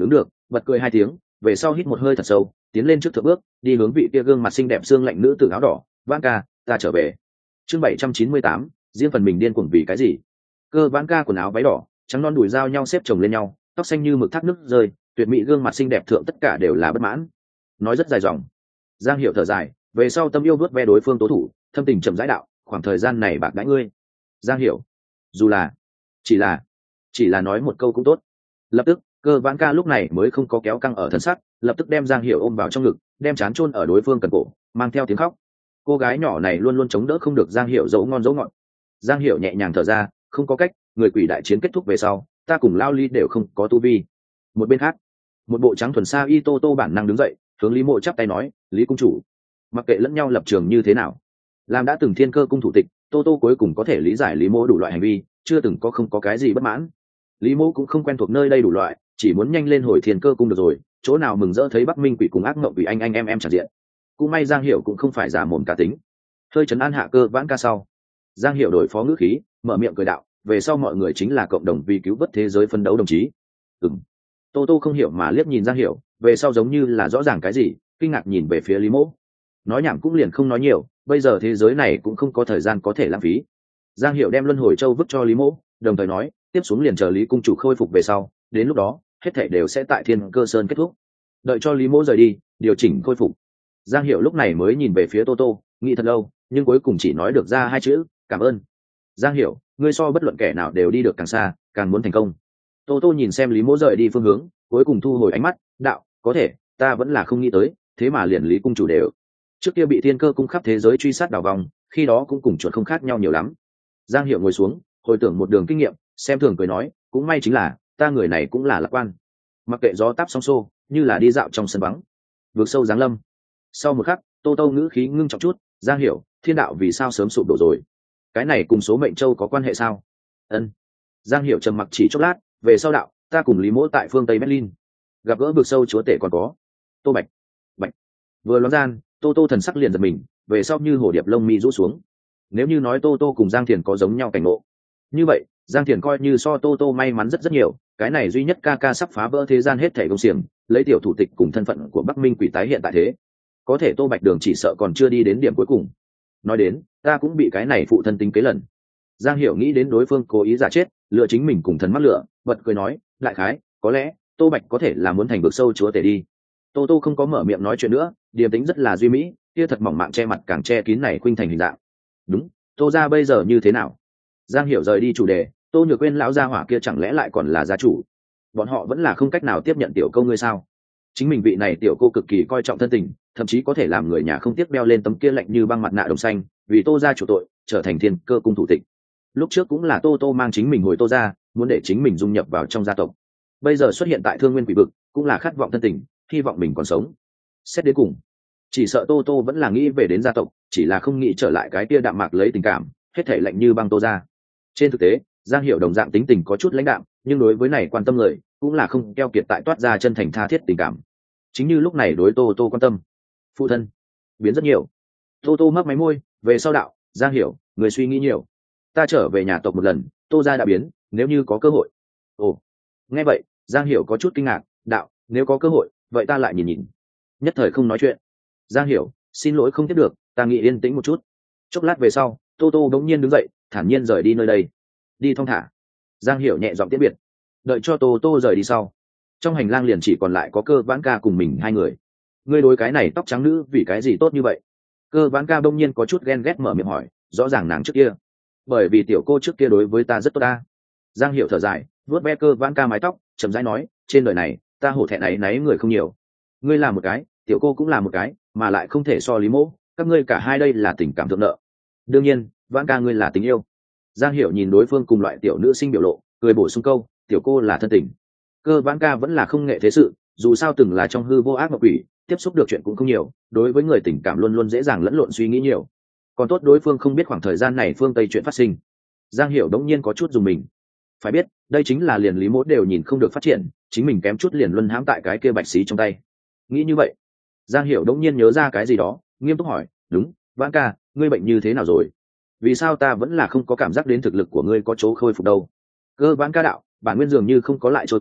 bật cười hai tiếng, về sau hít một hơi thật sâu, tiến lên trước thượng bước, đi hướng vị kia gương mặt xinh đẹp xương lạnh nữ tử áo đỏ. Vãn ca, ta trở về. Chương bảy trăm chín mươi tám, riêng phần mình điên cuồng vì cái gì? Cơ Vãn ca quần áo váy đỏ, trắng non đùi giao nhau xếp chồng lên nhau, tóc xanh như mực thác nước rơi, tuyệt mỹ gương mặt xinh đẹp thượng tất cả đều là bất mãn. Nói rất dài dòng. Giang Hiểu thở dài, về sau tâm yêu vớt ve đối phương tố thủ, thâm tình trầm rãi đạo, khoảng thời gian này bạc đãi ngươi. Giang Hiểu, dù là, chỉ là, chỉ là nói một câu cũng tốt. Lập tức, Cơ Vãn ca lúc này mới không có kéo căng ở thân sắc, lập tức đem Giang Hiểu ôm vào trong ngực, đem trán chôn ở đối phương cần cổ, mang theo tiếng khóc. Cô gái nhỏ này luôn luôn chống đỡ không được Giang Hiểu dỗ ngon dỗ ngọt. Giang Hiểu nhẹ nhàng thở ra, không có cách, người quỷ đại chiến kết thúc về sau, ta cùng Lao Ly đều không có tu vi. Một bên khác, một bộ trắng thuần sa y tô tô bản năng đứng dậy, hướng Lý Mộ chắp tay nói, Lý cung chủ, mặc kệ lẫn nhau lập trường như thế nào, làm đã từng Thiên Cơ cung thủ tịch, tô tô cuối cùng có thể lý giải Lý Mộ đủ loại hành vi, chưa từng có không có cái gì bất mãn. Lý Mộ cũng không quen thuộc nơi đây đủ loại, chỉ muốn nhanh lên hồi Thiên Cơ cung được rồi, chỗ nào mừng rỡ thấy Bắc Minh quỷ cùng ác mộng quỷ anh anh em em tràn diện. Cũng may Giang Hiểu cũng không phải giả mồm cá tính, hơi trấn an hạ Cơ Vãn ca sau, Giang Hiểu đổi phó ngữ khí, mở miệng cười đạo, về sau mọi người chính là cộng đồng vì cứu vớt thế giới phân đấu đồng chí. Ừm. Tô tô không hiểu mà liếc nhìn Giang Hiểu, về sau giống như là rõ ràng cái gì, kinh ngạc nhìn về phía Lý Mộ. Nói nhảm cũng liền không nói nhiều, bây giờ thế giới này cũng không có thời gian có thể lãng phí. Giang Hiểu đem luân hồi châu vứt cho Lý Mộ, đồng thời nói, tiếp xuống liền chờ Lý cung chủ khôi phục về sau, đến lúc đó hết thảy đều sẽ tại Thiên Cơ Sơn kết thúc. Đợi cho Lý Mộ rời đi, điều chỉnh khôi phục. Giang Hiểu lúc này mới nhìn về phía Tô Tô, nghĩ thật lâu, nhưng cuối cùng chỉ nói được ra hai chữ, cảm ơn. Giang Hiểu, ngươi so bất luận kẻ nào đều đi được càng xa, càng muốn thành công. Tô Tô nhìn xem Lý Mộ rời đi phương hướng, cuối cùng thu hồi ánh mắt, đạo, có thể, ta vẫn là không nghĩ tới, thế mà liền Lý cung chủ đều. Trước kia bị Thiên Cơ cung khắp thế giới truy sát đảo vòng, khi đó cũng cùng chuột không khác nhau nhiều lắm. Giang Hiểu ngồi xuống, hồi tưởng một đường kinh nghiệm, xem thường cười nói, cũng may chính là, ta người này cũng là lạc quan. Mặc kệ gió táp sóng xô, như là đi dạo trong sân vắng. Vượt sâu giáng lâm. Sau một khắc, Tô Tô ngữ khí ngưng trọng chút, Giang Hiểu, thiên đạo vì sao sớm sụp đổ rồi? Cái này cùng số mệnh châu có quan hệ sao? Ân. Giang Hiểu trầm mặc chỉ chốc lát, về sau đạo, ta cùng Lý Mỗ tại phương Tây Berlin, gặp gỡ vực sâu chúa tể còn có Tô Bạch. Bạch. Vừa loáng gian, Tô Tô thần sắc liền giật mình, về sau như hổ điệp lông mi rũ xuống. Nếu như nói Tô Tô cùng Giang Thiền có giống nhau cảnh ngộ, như vậy, Giang Thiền coi như so Tô Tô may mắn rất rất nhiều, cái này duy nhất ca ca sắp phá vỡ thế gian hết thảy công xiềng, lấy tiểu thủ tịch cùng thân phận của Bắc Minh quỷ tái hiện tại thế. Có thể Tô Bạch Đường chỉ sợ còn chưa đi đến điểm cuối cùng. Nói đến, ta cũng bị cái này phụ thân tính kế lần. Giang Hiểu nghĩ đến đối phương cố ý giả chết, lựa chính mình cùng thần mắc lửa, bật cười nói, đại khái, có lẽ Tô Bạch có thể là muốn thành vực sâu chúa tể đi. Tô Tô không có mở miệng nói chuyện nữa, điềm tính rất là duy mỹ, kia thật mỏng mạng che mặt càng che kín này khuynh thành hình dạng. Đúng, Tô gia bây giờ như thế nào? Giang Hiểu rời đi chủ đề, Tô Nhược Quên lão gia hỏa kia chẳng lẽ lại còn là gia chủ? Bọn họ vẫn là không cách nào tiếp nhận tiểu cô ngươi sao? Chính mình vị này tiểu cô cực kỳ coi trọng thân tình, thậm chí có thể làm người nhà không tiếc đeo lên tấm kia lạnh như băng mặt nạ đồng xanh, vì Tô gia chủ tội, trở thành Thiên Cơ cung thủ tịch. Lúc trước cũng là Tô Tô mang chính mình hồi Tô gia, muốn để chính mình dung nhập vào trong gia tộc. Bây giờ xuất hiện tại Thương Nguyên Quỷ vực, cũng là khát vọng thân tình, hy vọng mình còn sống. Xét đến cùng, chỉ sợ Tô Tô vẫn là nghĩ về đến gia tộc, chỉ là không nghĩ trở lại cái kia đạm mạc lấy tình cảm, hết thảy lạnh như băng Tô gia. Trên thực tế, Giang Hiểu đồng dạng tính tình có chút lãnh đạm, nhưng đối với này quan tâm người, cũng là không keo kiệt tại toát ra chân thành tha thiết tình cảm. Chính như lúc này đối Tô Tô quan tâm, phụ thân biến rất nhiều. Tô Tô mấp máy môi, về sau đạo, Giang Hiểu, người suy nghĩ nhiều. Ta trở về nhà tộc một lần, Tô gia đã biến, nếu như có cơ hội. Ồ, nghe vậy, Giang Hiểu có chút kinh ngạc, đạo, nếu có cơ hội, vậy ta lại nhìn nhìn. Nhất thời không nói chuyện. Giang Hiểu, xin lỗi không tiếp được, ta nghĩ yên tĩnh một chút. Chốc lát về sau, Tô Tô đống nhiên đứng dậy, thản nhiên rời đi nơi đây. Đi thong thả. Giang Hiểu nhẹ giọng tiễn biệt. Đợi cho Tô Tô rời đi sau, trong hành lang liền chỉ còn lại có Cơ Vãn ca cùng mình hai người. Ngươi đối cái này tóc trắng nữ vì cái gì tốt như vậy? Cơ Vãn ca bỗng nhiên có chút ghen ghét mở miệng hỏi, rõ ràng nàng trước kia, bởi vì tiểu cô trước kia đối với ta rất tốt ta. Giang Hiểu thở dài, vuốt ve Cơ Vãn ca mái tóc, chậm rãi nói, trên đời này, ta hổ thẹn ấy náy người không nhiều. Ngươi là một cái, tiểu cô cũng là một cái, mà lại không thể so Lý Mỗ, các ngươi cả hai đây là tình cảm thượng nợ. Đương nhiên, Vãn ca ngươi là tình yêu. Giang Hiểu nhìn đối phương cùng loại tiểu nữ sinh biểu lộ, cười bổ sung câu, tiểu cô là thân tình. Cơ Vãn ca vẫn là không nghệ thế sự, dù sao từng là trong hư vô ác mộng quỷ, tiếp xúc được chuyện cũng không nhiều, đối với người tình cảm luôn luôn dễ dàng lẫn lộn suy nghĩ nhiều. Còn tốt đối phương không biết khoảng thời gian này phương Tây chuyện phát sinh. Giang Hiểu đống nhiên có chút dùng mình. Phải biết, đây chính là liền Lý Mỗ đều nhìn không được phát triển, chính mình kém chút liền luân hãm tại cái kia bạch xí trong tay. Nghĩ như vậy, Giang Hiểu đống nhiên nhớ ra cái gì đó, nghiêm túc hỏi, đúng, Vãn ca, ngươi bệnh như thế nào rồi? Vì sao ta vẫn là không có cảm giác đến thực lực của ngươi có chỗ khôi phục đâu? Cơ Vãn ca đạo, bản nguyên dường như không có lại trôi qua,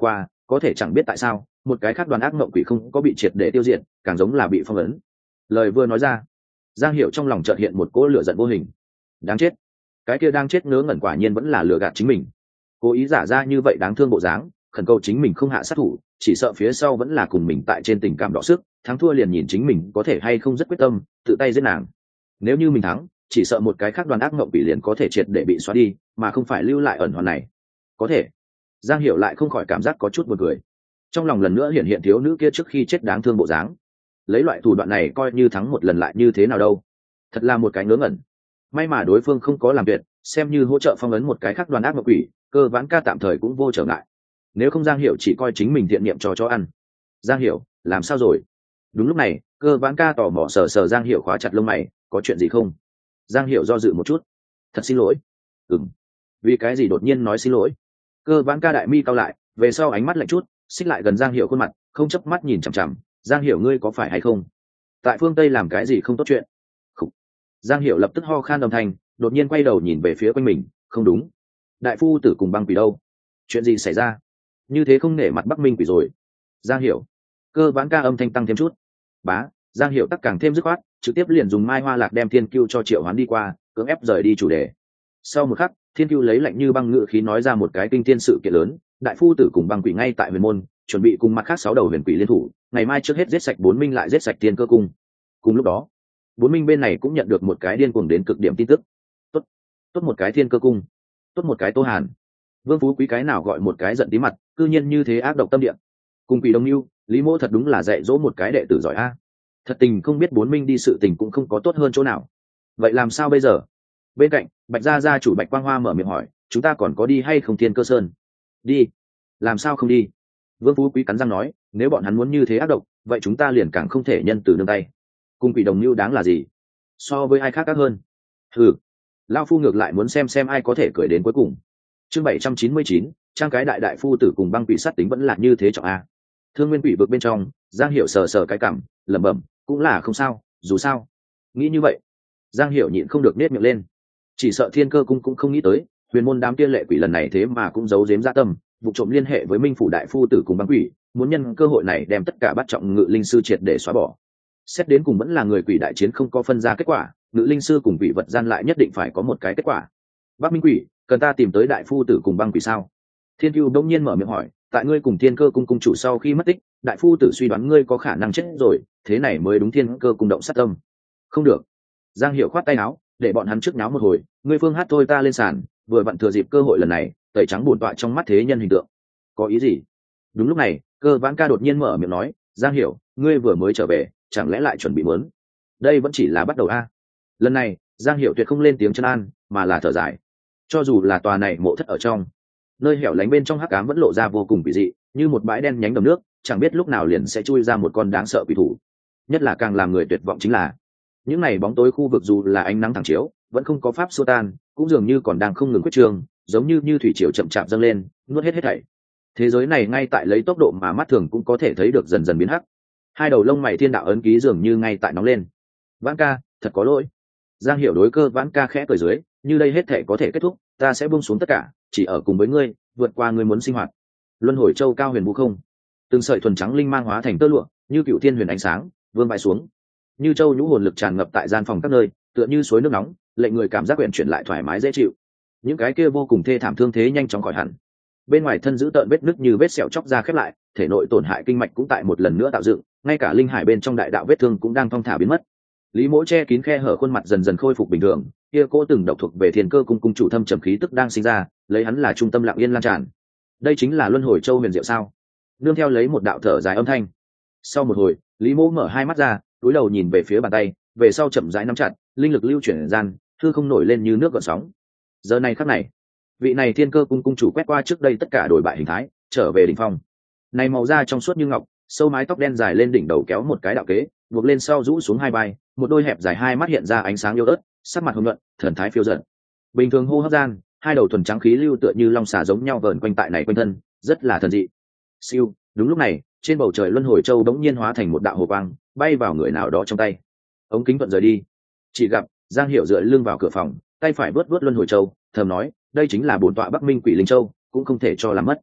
có thể chẳng biết tại sao một cái khác đoàn ác mộng quỷ không có bị triệt để tiêu diệt, càng giống là bị phong ấn. Lời vừa nói ra, Giang Hiểu trong lòng chợt hiện một cỗ lửa giận vô hình. Đáng chết, cái kia đang chết ngớ ngẩn quả nhiên vẫn là lừa gạt chính mình, cố ý giả ra như vậy đáng thương bộ dáng, khẩn cầu chính mình không hạ sát thủ, chỉ sợ phía sau vẫn là cùng mình tại trên tình cảm đọ sức, thắng thua liền nhìn chính mình có thể hay không, rất quyết tâm tự tay giết nàng. Nếu như mình thắng, chỉ sợ một cái khác đoàn ác mộng quỷ liền có thể triệt để bị xóa đi, mà không phải lưu lại ẩn hoàn này. Có thể, Giang Hiểu lại không khỏi cảm giác có chút buồn cười. Trong lòng lần nữa hiện hiện thiếu nữ kia trước khi chết đáng thương bộ dáng. Lấy loại thủ đoạn này coi như thắng một lần lại như thế nào đâu? Thật là một cái ngớ ngẩn. May mà đối phương không có làm việc, xem như hỗ trợ phong ấn một cái khác đoàn ác mộng quỷ, Cơ Vãn Ca tạm thời cũng vô trở ngại. Nếu không Giang Hiểu chỉ coi chính mình thiện niệm cho chó ăn. Giang Hiểu, làm sao rồi? Đúng lúc này, Cơ Vãn Ca tò mò sờ sờ Giang Hiểu khóa chặt lông mày, có chuyện gì không? Giang Hiểu do dự một chút. Thật xin lỗi. Ừm. Vì cái gì đột nhiên nói xin lỗi? Cơ Vãn Ca đại mi cau lại, về sau ánh mắt lạnh chút, xích lại gần Giang Hiểu khuôn mặt, không chớp mắt nhìn chằm chằm. Giang Hiểu, ngươi có phải hay không? Tại phương Tây làm cái gì không tốt chuyện? Khủ. Giang Hiểu lập tức ho khan âm thanh, đột nhiên quay đầu nhìn về phía quanh mình. Không đúng, đại phu tử cùng băng quỷ đâu? Chuyện gì xảy ra? Như thế không nể mặt Bắc Minh quỷ rồi. Giang Hiểu. Cơ Vãn Ca âm thanh tăng thêm chút. Bá. Giang Hiểu tắc càng thêm dứt khoát, trực tiếp liền dùng mai hoa lạc đem thiên cưu cho triệu hoán đi qua, cưỡng ép rời đi chủ đề. Sau một khắc, thiên cưu lấy lạnh như băng ngự khí nói ra một cái kinh thiên sự kiện lớn. Đại phu tử cùng băng quỷ ngay tại huyền môn, chuẩn bị cùng mặt khác sáu đầu huyền quỷ liên thủ, ngày mai trước hết giết sạch bốn minh lại giết sạch thiên cơ cung. Cùng lúc đó, bốn minh bên này cũng nhận được một cái điên cuồng đến cực điểm tin tức. Tốt, tốt một cái thiên cơ cung, tốt một cái Tô Hàn. Vương Phú Quý cái nào gọi một cái giận tí mặt, cư nhiên như thế ác độc tâm địa. Cùng quỷ đồng lưu, Lý Mỗ thật đúng là dạy dỗ một cái đệ tử giỏi a. Thật tình không biết bốn minh đi sự tình cũng không có tốt hơn chỗ nào. Vậy làm sao bây giờ? Bên cạnh, Bạch gia gia chủ Bạch Quang Hoa mở miệng hỏi, chúng ta còn có đi hay không Thiên Cơ Sơn? Đi. Làm sao không đi? Vương Phú Quý cắn răng nói, nếu bọn hắn muốn như thế ác độc, vậy chúng ta liền càng không thể nhân từ nương tay. Cùng quỷ đồng lưu đáng là gì? So với ai khác ác hơn. Ừ. Lao phu ngược lại muốn xem xem ai có thể cười đến cuối cùng. Chương bảy trăm chín mươi chín, trang cái đại đại phu tử cùng băng quỷ sát tính vẫn là như thế trọng a. Thương Nguyên quỷ vực bên trong, Giang Hiểu sờ sờ cái cằm, lẩm bẩm, cũng là không sao, dù sao. Nghĩ như vậy, Giang Hiểu nhịn không được nết miệng lên. Chỉ sợ Thiên Cơ cung cũng không nghĩ tới, huyền môn đám tiên lệ quỷ lần này thế mà cũng giấu giếm dạ tâm, vụ trộm liên hệ với Minh phủ đại phu tử cùng băng quỷ, muốn nhân cơ hội này đem tất cả bắt trọng ngự linh sư triệt để xóa bỏ. Xét đến cùng vẫn là người quỷ đại chiến không có phân ra kết quả, ngự linh sư cùng quỷ vật gian lại nhất định phải có một cái kết quả. Bắc Minh quỷ, cần ta tìm tới đại phu tử cùng băng quỷ sao? Thiên Cưu đông nhiên mở miệng hỏi, tại ngươi cùng Thiên Cơ cung cung chủ sau khi mất tích, đại phu tử suy đoán ngươi có khả năng chết rồi, thế này mới đúng Thiên Cơ cung động sát tâm. Không được. Giang Hiểu khoát tay áo, để bọn hắn trước náo một hồi, ngươi phương hát thôi ta lên sàn, vừa vặn thừa dịp cơ hội lần này, tẩy trắng bổn tọa trong mắt thế nhân hình tượng. Có ý gì? Đúng lúc này, Cơ Vãn Ca đột nhiên mở miệng nói, Giang Hiểu, ngươi vừa mới trở về, chẳng lẽ lại chuẩn bị muốn? Đây vẫn chỉ là bắt đầu a. Lần này, Giang Hiểu tuyệt không lên tiếng chân an, mà là thở dài. Cho dù là tòa này mộ thất ở trong, nơi hẻo lánh bên trong hắc ám vẫn lộ ra vô cùng kỳ dị, như một bãi đen nhánh đầm nước, chẳng biết lúc nào liền sẽ chui ra một con đáng sợ quỷ thủ. Nhất là càng làm người tuyệt vọng chính là, những này bóng tối khu vực dù là ánh nắng thẳng chiếu, vẫn không có pháp xua tan, cũng dường như còn đang không ngừng quyết trường, giống như như thủy triều chậm chạp dâng lên, nuốt hết hết thảy. Thế giới này ngay tại lấy tốc độ mà mắt thường cũng có thể thấy được dần dần biến hắc. Hai đầu lông mày thiên đạo ấn ký dường như ngay tại nóng lên. Vãn Ca, thật có lỗi. Giang Hiểu đối Cơ Vãn Ca khẽ cười dưới, như đây hết thể có thể kết thúc, ta sẽ buông xuống tất cả, chỉ ở cùng với ngươi, vượt qua ngươi muốn sinh hoạt. Luân hồi châu cao huyền vũ không, từng sợi thuần trắng linh mang hóa thành tơ lụa, như cựu thiên huyền ánh sáng, vương bại xuống. Như châu nhũ hồn lực tràn ngập tại gian phòng các nơi, tựa như suối nước nóng, lệnh người cảm giác quyển chuyển lại thoải mái dễ chịu. Những cái kia vô cùng thê thảm thương thế nhanh chóng khỏi hẳn. Bên ngoài thân giữ tợn vết nứt như vết sẹo chóc ra khép lại, thể nội tổn hại kinh mạch cũng tại một lần nữa tạo dựng, ngay cả linh hải bên trong đại đạo vết thương cũng đang thong thả biến mất. Lý Mỗ che kín khe hở khuôn mặt dần dần khôi phục bình thường, kia cô từng độc thuộc về Thiên Cơ cung cung chủ thâm trầm khí tức đang sinh ra, lấy hắn là trung tâm lặng yên lan tràn. Đây chính là luân hồi châu huyền diệu sao? Nương theo lấy một đạo thở dài âm thanh. Sau một hồi, Lý Mỗ mở hai mắt ra, cúi đầu nhìn về phía bàn tay, về sau chậm rãi nắm chặt, linh lực lưu chuyển gian, hư không nổi lên như nước gợn sóng. Giờ này khắc này, vị này Thiên Cơ cung cung chủ quét qua trước đây tất cả đổi bại hình thái, trở về đỉnh phong. Này màu da trong suốt như ngọc, sâu mái tóc đen dài lên đỉnh đầu kéo một cái đạo kế, buộc lên sau rũ xuống hai vai, một đôi hẹp dài hai mắt hiện ra ánh sáng yêu ớt, sắc mặt hồng nhuận, thần thái phiêu dật. Bình thường hô hấp gian, hai đầu thuần trắng khí lưu tựa như long xà giống nhau vờn quanh tại này quanh thân, rất là thần dị. Siêu, đúng lúc này, trên bầu trời luân hồi châu đống nhiên hóa thành một đạo hồ quang, bay vào người nào đó trong tay. Ống kính thuận rời đi, chỉ gặp Giang Hiểu dựa lưng vào cửa phòng, tay phải vớt vớt luân hồi châu, thầm nói, đây chính là bổn tọa Bắc Minh Quỷ Linh Châu, cũng không thể cho làm mất.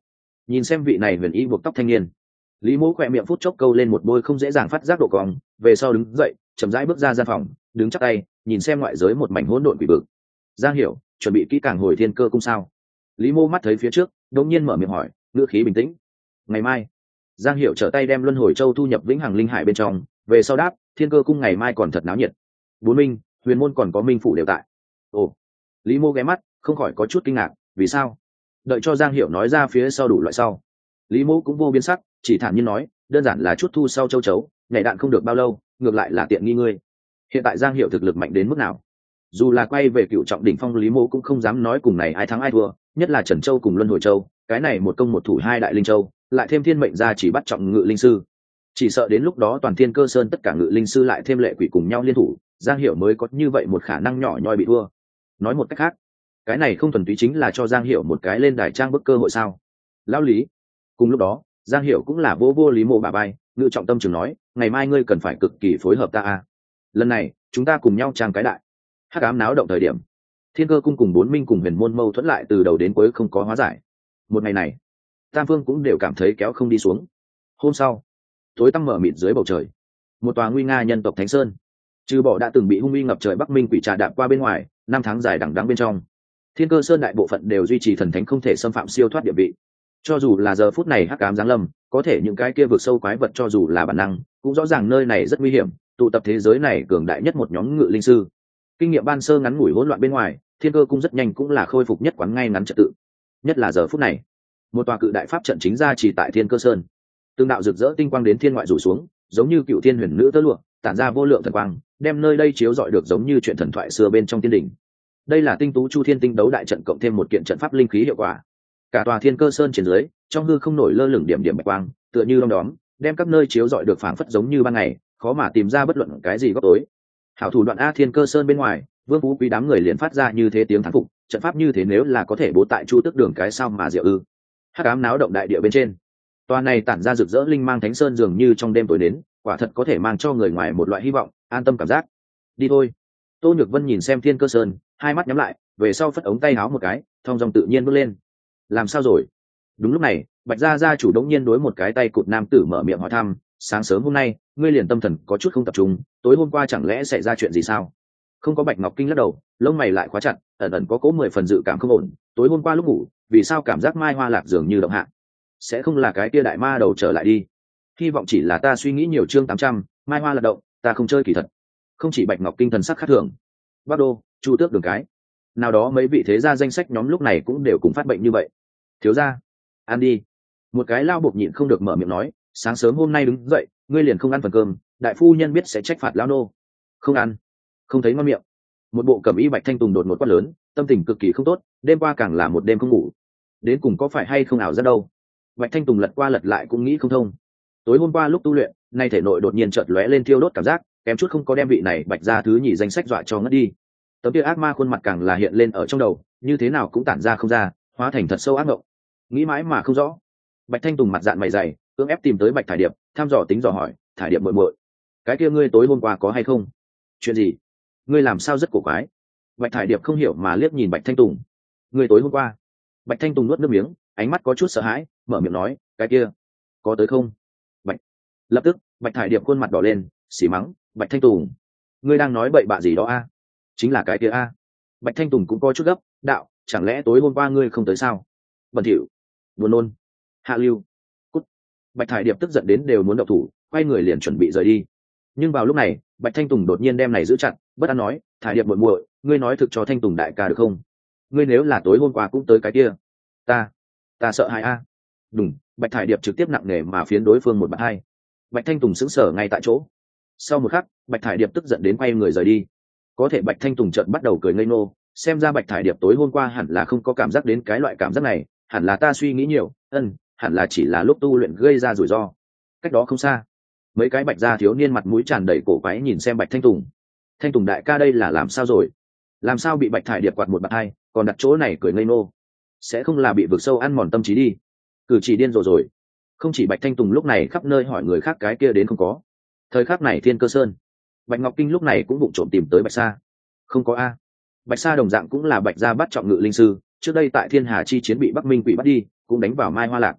nhìn xem vị này huyền y buộc tóc thanh niên, lý mỗ khỏe miệng phút chốc câu lên một bôi không dễ dàng phát giác độ cong, về sau đứng dậy chậm rãi bước ra gian phòng, đứng chắc tay nhìn xem ngoại giới một mảnh hỗn độn quỷ vực. Giang Hiểu chuẩn bị kỹ càng hồi Thiên Cơ cung sao? Lý mô mắt thấy phía trước đột nhiên mở miệng hỏi, ngữ khí bình tĩnh. Ngày mai. Giang Hiểu trở tay đem luân hồi châu thu nhập vĩnh hằng linh hải bên trong, về sau đáp, Thiên Cơ cung ngày mai còn thật náo nhiệt. Bốn minh, huyền môn còn có minh phủ đều tại. Ồ. Lý mô ghé mắt không khỏi có chút kinh ngạc, vì sao? Đợi cho Giang Hiểu nói ra phía sau đủ loại sau, Lý mô cũng vô biến sắc, chỉ thản nhiên nói, đơn giản là chút thu sau châu chấu, nhảy đạn không được bao lâu, ngược lại là tiện nghi ngươi. Hiện tại Giang Hiểu thực lực mạnh đến mức nào? Dù là quay về cựu trọng đỉnh phong, Lý mô cũng không dám nói cùng này ai thắng ai thua, nhất là Trần Châu cùng Luân Hồi Châu, cái này một công một thủ hai đại linh châu, lại thêm thiên mệnh gia chỉ bắt trọng ngự linh sư, chỉ sợ đến lúc đó toàn Thiên Cơ Sơn tất cả ngự linh sư lại thêm lệ quỷ cùng nhau liên thủ, Giang Hiểu mới có như vậy một khả năng nhỏ nhoi bị thua. Nói một cách khác, cái này không thuần túy chính là cho Giang Hiểu một cái lên đài trang bức cơ hội sao? Lão Lý. Cùng lúc đó, Giang Hiểu cũng là vô vô Lý mô bà bay, ngự trọng tâm trường nói, ngày mai ngươi cần phải cực kỳ phối hợp ta a. Lần này chúng ta cùng nhau trang cái đại. Hắc ám náo động thời điểm, Thiên Cơ cung cùng bốn minh cùng huyền môn mâu thuẫn lại từ đầu đến cuối không có hóa giải. Một ngày này, tam phương cũng đều cảm thấy kéo không đi xuống. Hôm sau, tối tăm mở mịt dưới bầu trời, một tòa nguy nga nhân tộc thánh sơn, trừ bỏ đã từng bị hung uy ngập trời Bắc Minh quỷ trà đạp qua bên ngoài, năm tháng dài đằng đẵng bên trong, Thiên Cơ Sơn đại bộ phận đều duy trì thần thánh không thể xâm phạm siêu thoát địa vị. Cho dù là giờ phút này hắc ám giáng lâm, có thể những cái kia vượt sâu quái vật cho dù là bản năng, cũng rõ ràng nơi này rất nguy hiểm, tụ tập thế giới này cường đại nhất một nhóm ngự linh sư. Kinh nghiệm ban sơ ngắn ngủi hỗn loạn bên ngoài, Thiên Cơ cung rất nhanh cũng là khôi phục nhất quán ngay ngắn trật tự. Nhất là giờ phút này, một tòa cự đại pháp trận chính ra chỉ tại Thiên Cơ Sơn, tương đạo rực rỡ tinh quang đến thiên ngoại rủ xuống, giống như cựu thiên huyền nữ tơ lụa, tản ra vô lượng thần quang, đem nơi đây chiếu rọi được giống như chuyện thần thoại xưa bên trong tiên đỉnh. Đây là tinh tú chu thiên tinh đấu đại trận cộng thêm một kiện trận pháp linh khí hiệu quả. Cả tòa Thiên Cơ Sơn trên dưới, trong hư không nổi lơ lửng điểm điểm bạch quang, tựa như đom đóm, đem các nơi chiếu rọi được phảng phất giống như ban ngày, khó mà tìm ra bất luận cái gì góc tối. Hảo thủ đoạn a. Thiên Cơ Sơn bên ngoài, Vương Phú Quý đám người liền phát ra như thế tiếng thán phục, trận pháp như thế nếu là có thể bố tại Chu Tức Đường cái sao mà diệu ư? Hắc ám náo động đại địa bên trên, tòa này tản ra rực rỡ linh mang thánh sơn dường như trong đêm tối đến, quả thật có thể mang cho người ngoài một loại hy vọng, an tâm cảm giác. Đi thôi. Tô Nhược Vân nhìn xem Thiên Cơ Sơn, hai mắt nhắm lại, về sau phất ống tay áo một cái, thong dong tự nhiên bước lên. Làm sao rồi? Đúng lúc này, Bạch gia gia chủ đống nhiên đối một cái tay cụt nam tử mở miệng hỏi thăm, sáng sớm hôm nay, ngươi liền tâm thần có chút không tập trung, tối hôm qua chẳng lẽ xảy ra chuyện gì sao? Không có. Bạch Ngọc Kinh lắc đầu, lông mày lại khóa chặt, ẩn ẩn có cố mười phần dự cảm không ổn, tối hôm qua lúc ngủ, vì sao cảm giác Mai Hoa Lạc dường như động hạ? Sẽ không là cái kia đại ma đầu trở lại đi? Hy vọng chỉ là ta suy nghĩ nhiều. Chương tám trăm, Mai Hoa Lạc động, ta không chơi kỳ thật. Không chỉ Bạch Ngọc Kinh thần sắc khác thường, Bắc Đô, Chu Tước Đường cái, nào đó mấy vị thế gia danh sách nhóm lúc này cũng đều cùng phát bệnh như vậy. Thiếu gia, ăn đi. Một cái lao bộc nhịn không được mở miệng nói, sáng sớm hôm nay đứng dậy, ngươi liền không ăn phần cơm, đại phu nhân biết sẽ trách phạt lao nô. Không ăn, không thấy ngon miệng. Một bộ cẩm y Bạch Thanh Tùng đột ngột quát lớn, tâm tình cực kỳ không tốt, đêm qua càng là một đêm không ngủ. Đến cùng có phải hay không ảo giác đâu? Bạch Thanh Tùng lật qua lật lại cũng nghĩ không thông. Tối hôm qua lúc tu luyện, nay thể nội đột nhiên chợt lóe lên thiêu đốt cảm giác, kém chút không có đem vị này Bạch gia thứ nhì danh sách dọa cho ngất đi. Tấm kia ác ma khuôn mặt càng là hiện lên ở trong đầu, như thế nào cũng tản ra không ra, hóa thành thật sâu ác mộng. Nghĩ mãi mà không rõ. Bạch Thanh Tùng mặt dạn mày dày, cưỡng ép tìm tới Bạch Thải Điệp, thăm dò tính dò hỏi, Thải Điệp muội muội, cái kia ngươi tối hôm qua có hay không? Chuyện gì? Ngươi làm sao rất cổ quái? Bạch Thải Điệp không hiểu mà liếc nhìn Bạch Thanh Tùng. Ngươi tối hôm qua? Bạch Thanh Tùng nuốt nước miếng, ánh mắt có chút sợ hãi, mở miệng nói, cái kia có tới không? Bạch. Lập tức, Bạch Thải Điệp khuôn mặt đỏ lên, xỉ mắng, Bạch Thanh Tùng, ngươi đang nói bậy bạ gì đó a? Chính là cái kia a. Bạch Thanh Tùng cũng có chút gấp, đạo, chẳng lẽ tối hôm qua ngươi không tới sao? Bẩn thỉu, buồn nôn, hạ lưu, cút. Bạch Thải Điệp tức giận đến đều muốn động thủ, quay người liền chuẩn bị rời đi. Nhưng vào lúc này, Bạch Thanh Tùng đột nhiên đem này giữ chặt, bất an nói, Thải Điệp muội muội, ngươi nói thực cho Thanh Tùng đại ca được không? Ngươi nếu là tối hôm qua cũng tới cái kia, ta, ta sợ hãi a. Đúng, Bạch Thải Điệp trực tiếp nặng nề mà phiến đối phương một bạt hai. Bạch Thanh Tùng sững sờ ngay tại chỗ. Sau một khắc, Bạch Thải Điệp tức giận đến quay người rời đi. Có thể Bạch Thanh Tùng chợt bắt đầu cười ngây ngô, xem ra Bạch Thải Điệp tối hôm qua hẳn là không có cảm giác đến cái loại cảm giác này, hẳn là ta suy nghĩ nhiều, ân, hẳn là chỉ là lúc tu luyện gây ra rủi ro. Cách đó không xa, mấy cái Bạch gia thiếu niên mặt mũi tràn đầy cổ quái nhìn xem Bạch Thanh Tùng. Thanh Tùng đại ca đây là làm sao rồi? Làm sao bị Bạch Thải Điệp quạt một bạt hai, còn đặt chỗ này cười ngây ngô? Sẽ không là bị vực sâu ăn mòn tâm trí đi? Cử chỉ điên rồ rồi. Không chỉ Bạch Thanh Tùng lúc này khắp nơi hỏi người khác cái kia đến không có. Thời khắc này Thiên Cơ Sơn, Bạch Ngọc Kinh lúc này cũng vụng trộm tìm tới Bạch Sa. Không có a. Bạch Sa đồng dạng cũng là Bạch gia bắt trọng ngự linh sư, trước đây tại Thiên Hà chi chiến bị Bắc Minh quỷ bắt đi, cũng đánh vào Mai Hoa Lạc.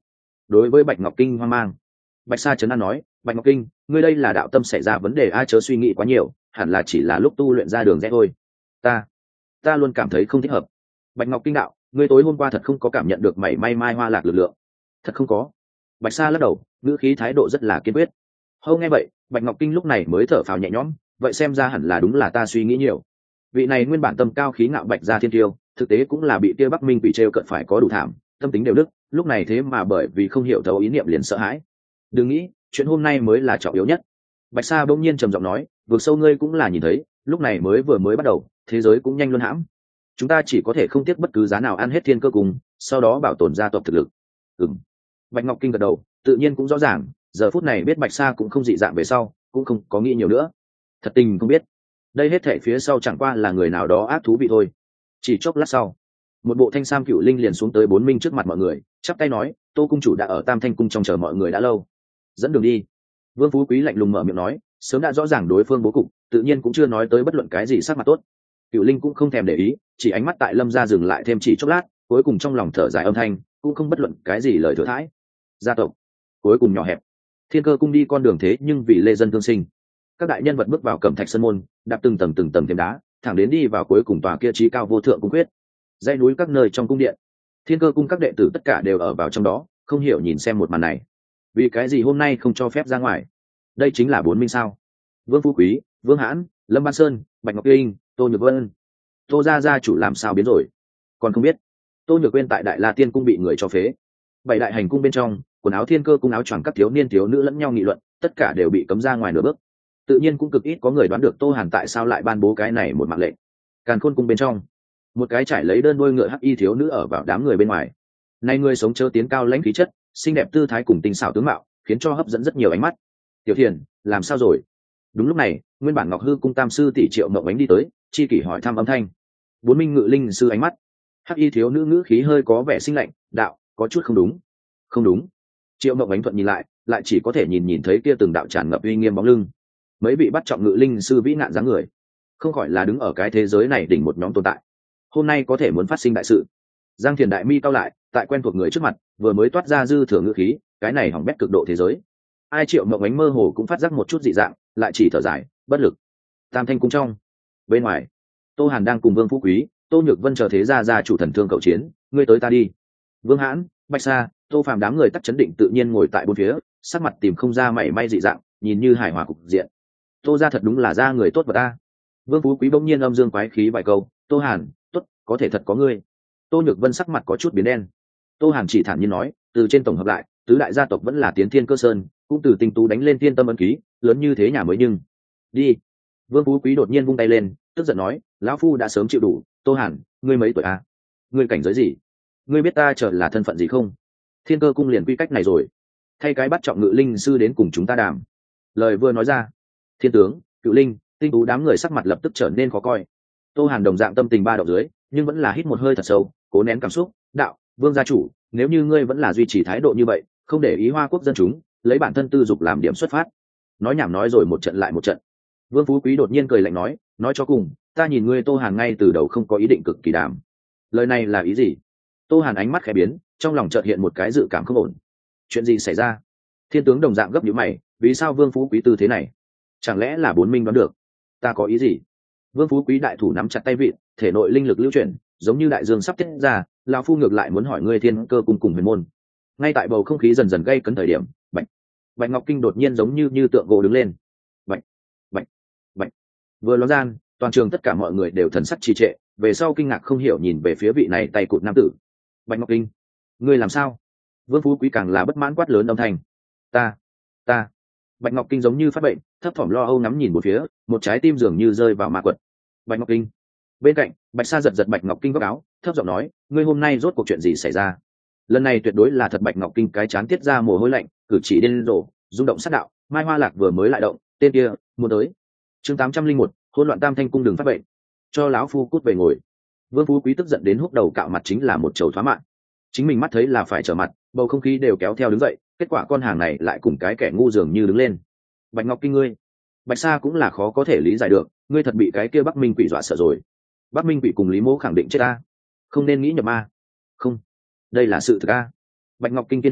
đối với bạch ngọc kinh hoang mang. Bạch Sa trấn an nói, bạch ngọc kinh, ngươi đây là đạo tâm xảy ra vấn đề, ai chớ suy nghĩ quá nhiều, hẳn là chỉ là lúc tu luyện ra đường rẽ thôi. ta ta luôn cảm thấy không thích hợp. Bạch ngọc kinh đạo, ngươi tối hôm qua thật không có cảm nhận được mảy may mai hoa lạc lực lượng? Thật không có. Bạch Sa lắc đầu, ngữ khí thái độ rất là kiên quyết. Hâu nghe vậy, bạch ngọc kinh lúc này mới thở phào nhẹ nhõm, vậy xem ra hẳn là đúng là ta suy nghĩ nhiều. Vị này nguyên bản tâm cao khí ngạo bạch gia thiên tiêu, thực tế cũng là bị kia bắc minh quỷ trêu cận phải có đủ thảm, tâm tính đều đức, lúc này thế mà bởi vì không hiểu thấu ý niệm liền sợ hãi. Đừng nghĩ, chuyện hôm nay mới là trọng yếu nhất. Bạch Sa bỗng nhiên trầm giọng nói, vượt sâu ngươi cũng là nhìn thấy, lúc này mới vừa mới bắt đầu, thế giới cũng nhanh luân hãm. Chúng ta chỉ có thể không tiếc bất cứ giá nào ăn hết thiên cơ cùng, sau đó bảo tồn gia tộc thực lực. Ừm. Bạch Ngọc Kinh gật đầu, tự nhiên cũng rõ ràng, giờ phút này biết Bạch Sa cũng không dị dạng về sau, cũng không có nghĩ nhiều nữa. Thật tình không biết, đây hết thảy phía sau chẳng qua là người nào đó ác thú vị thôi. Chỉ chốc lát sau, một bộ thanh sam cựu linh liền xuống tới bốn minh trước mặt mọi người, chắp tay nói, Tô cung chủ đã ở Tam Thanh cung trong chờ mọi người đã lâu, dẫn đường đi. Vương Phú Quý lạnh lùng mở miệng nói, sớm đã rõ ràng đối phương bố cục, tự nhiên cũng chưa nói tới bất luận cái gì sắc mặt tốt. Cựu linh cũng không thèm để ý, chỉ ánh mắt tại Lâm gia dừng lại thêm chỉ chốc lát, cuối cùng trong lòng thở dài âm thanh, cũng không bất luận cái gì lời thừa thãi. Gia tộc cuối cùng nhỏ hẹp, thiên cơ cung đi con đường thế nhưng vì lê dân thương sinh. Các đại nhân vật bước vào cẩm thạch sân môn, đạp từng tầng từng tầng thêm đá, thẳng đến đi vào cuối cùng tòa kia trí cao vô thượng cung quyết. Dãy núi các nơi trong cung điện, thiên cơ cung các đệ tử tất cả đều ở vào trong đó, không hiểu nhìn xem một màn này. Vì cái gì hôm nay không cho phép ra ngoài? Đây chính là bốn minh sao? Vương Phú Quý, Vương Hãn, Lâm Ban Sơn, Bạch Ngọc Kinh, Tô Nhược Vân, Tô gia gia chủ làm sao biến rồi? Còn không biết. Tô Nhược Quên tại Đại La Tiên cung bị người cho phế. Bảy đại hành cung bên trong, quần áo thiên cơ cung áo choàng các thiếu niên thiếu nữ lẫn nhau nghị luận, tất cả đều bị cấm ra ngoài nửa bước. Tự nhiên cũng cực ít có người đoán được Tô Hàn tại sao lại ban bố cái này một mạng lệnh. Càn Khôn cung bên trong, một cái trải lấy đơn đuôi ngựa hắc y thiếu nữ ở vào đám người bên ngoài. Nay người sống chớ tiến cao lãnh khí chất, xinh đẹp tư thái cùng tinh xảo tướng mạo, khiến cho hấp dẫn rất nhiều ánh mắt. Tiểu Thiền, làm sao rồi? Đúng lúc này, nguyên bản Ngọc Hư cung tam sư tỷ Triệu Mộng Ánh đi tới, chi kỷ hỏi thăm âm thanh. Bốn minh ngự linh sư ánh mắt, hắc y thiếu nữ ngữ khí hơi có vẻ sinh lạnh, đạo, có chút không đúng. Không đúng. Triệu Mộng Ánh thuận nhìn lại, lại chỉ có thể nhìn nhìn thấy kia từng đạo tràn ngập uy nghiêm bóng lưng. Mấy vị bắt trọng ngự linh sư vĩ nạn dáng người, không khỏi là đứng ở cái thế giới này đỉnh một nhóm tồn tại. Hôm nay có thể muốn phát sinh đại sự. Giang Thiền đại mi cao lại, tại quen thuộc người trước mặt, vừa mới toát ra dư thừa ngữ khí, cái này hỏng bét cực độ thế giới. Ai Triệu Mộng Ánh mơ hồ cũng phát giác một chút dị dạng, lại chỉ thở dài, bất lực. Tam Thanh cung trong, bên ngoài, Tô Hàn đang cùng Vương Phú Quý, Tô Nhược Vân chờ thế gia gia chủ thần thương cậu chiến, ngươi tới ta đi. Vương Hãn, Bạch Sa, Tô Phàm đám người tắc chấn định tự nhiên ngồi tại bốn phía, sắc mặt tìm không ra mảy may dị dạng, nhìn như hài hòa cục diện. Tô gia thật đúng là gia người tốt và ta. Vương Phú Quý bỗng nhiên âm dương quái khí vài câu, Tô Hàn, tốt, có thể thật có ngươi. Tô Nhược Vân sắc mặt có chút biến đen. Tô Hàn chỉ thản nhiên nói, từ trên tổng hợp lại, tứ đại gia tộc vẫn là tiến thiên cơ sơn, cũng từ tinh tú đánh lên thiên tâm ấn ký, lớn như thế nhà mới nhưng. Đi. Vương Phú Quý đột nhiên vung tay lên, tức giận nói, lão phu đã sớm chịu đủ. Tô Hàn, ngươi mấy tuổi à? Ngươi cảnh giới gì? Ngươi biết ta trở là thân phận gì không? Thiên cơ cung liền quy cách này rồi, thay cái bắt trọng ngự linh sư đến cùng chúng ta đàm. Lời vừa nói ra, thiên tướng, cựu linh, tinh tú đám người sắc mặt lập tức trở nên khó coi. Tô Hàn đồng dạng tâm tình ba động dưới, nhưng vẫn là hít một hơi thật sâu, cố nén cảm xúc, đạo, Vương gia chủ, nếu như ngươi vẫn là duy trì thái độ như vậy, không để ý Hoa quốc dân chúng, lấy bản thân tư dục làm điểm xuất phát. Nói nhảm nói rồi một trận lại một trận. Vương Phú Quý đột nhiên cười lạnh nói, nói cho cùng, ta nhìn ngươi Tô Hàn ngay từ đầu không có ý định cực kỳ đàm. Lời này là ý gì? Tô Hàn ánh mắt khẽ biến, trong lòng chợt hiện một cái dự cảm không ổn. Chuyện gì xảy ra? Thiên tướng đồng dạng gấp nhíu mày, vì sao Vương Phú Quý tư thế này? Chẳng lẽ là bốn minh đoán được? Ta có ý gì? Vương Phú Quý đại thủ nắm chặt tay vịn, thể nội linh lực lưu chuyển, giống như đại dương sắp tiết ra, lão phu ngược lại muốn hỏi ngươi thiên cơ cùng cùng huyền môn. Ngay tại bầu không khí dần dần gây cấn thời điểm, Bạch Bạch Ngọc Kinh đột nhiên giống như như tượng gỗ đứng lên. Bạch Bạch Bạch. Vừa ló gian, toàn trường tất cả mọi người đều thần sắc trì trệ, về sau kinh ngạc không hiểu nhìn về phía vị này tay cụt nam tử. Bạch Ngọc Kinh, ngươi làm sao? Vương Phú Quý càng là bất mãn quát lớn âm thanh. Ta, ta. Bạch Ngọc Kinh giống như phát bệnh, thấp thỏm lo âu ngắm nhìn một phía, một trái tim dường như rơi vào ma quật. Bạch Ngọc Kinh. Bên cạnh, Bạch Sa giật giật Bạch Ngọc Kinh góc áo, thấp giọng nói, ngươi hôm nay rốt cuộc chuyện gì xảy ra? Lần này tuyệt đối là thật. Bạch Ngọc Kinh cái chán tiết ra mồ hôi lạnh, cử chỉ điên rồ, rung động sát đạo, Mai Hoa Lạc vừa mới lại động, tên kia muốn tới. Chương tám trăm linh một, hỗn loạn Tam Thanh cung đường phát bệnh. Cho lão phu cút về ngồi. Vương Phú Quý tức giận đến húc đầu cạo mặt chính là một chầu thoá mạng. Chính mình mắt thấy là phải trở mặt, bầu không khí đều kéo theo đứng dậy, kết quả con hàng này lại cùng cái kẻ ngu dường như đứng lên. Bạch Ngọc Kinh ngươi, Bạch Sa cũng là khó có thể lý giải được, ngươi thật bị cái kia Bắc Minh quỷ dọa sợ rồi. Bắc Minh quỷ cùng Lý Mỗ khẳng định chết ta, không nên nghĩ nhập ma. Không, đây là sự thực a. Bạch Ngọc Kinh kiên trì,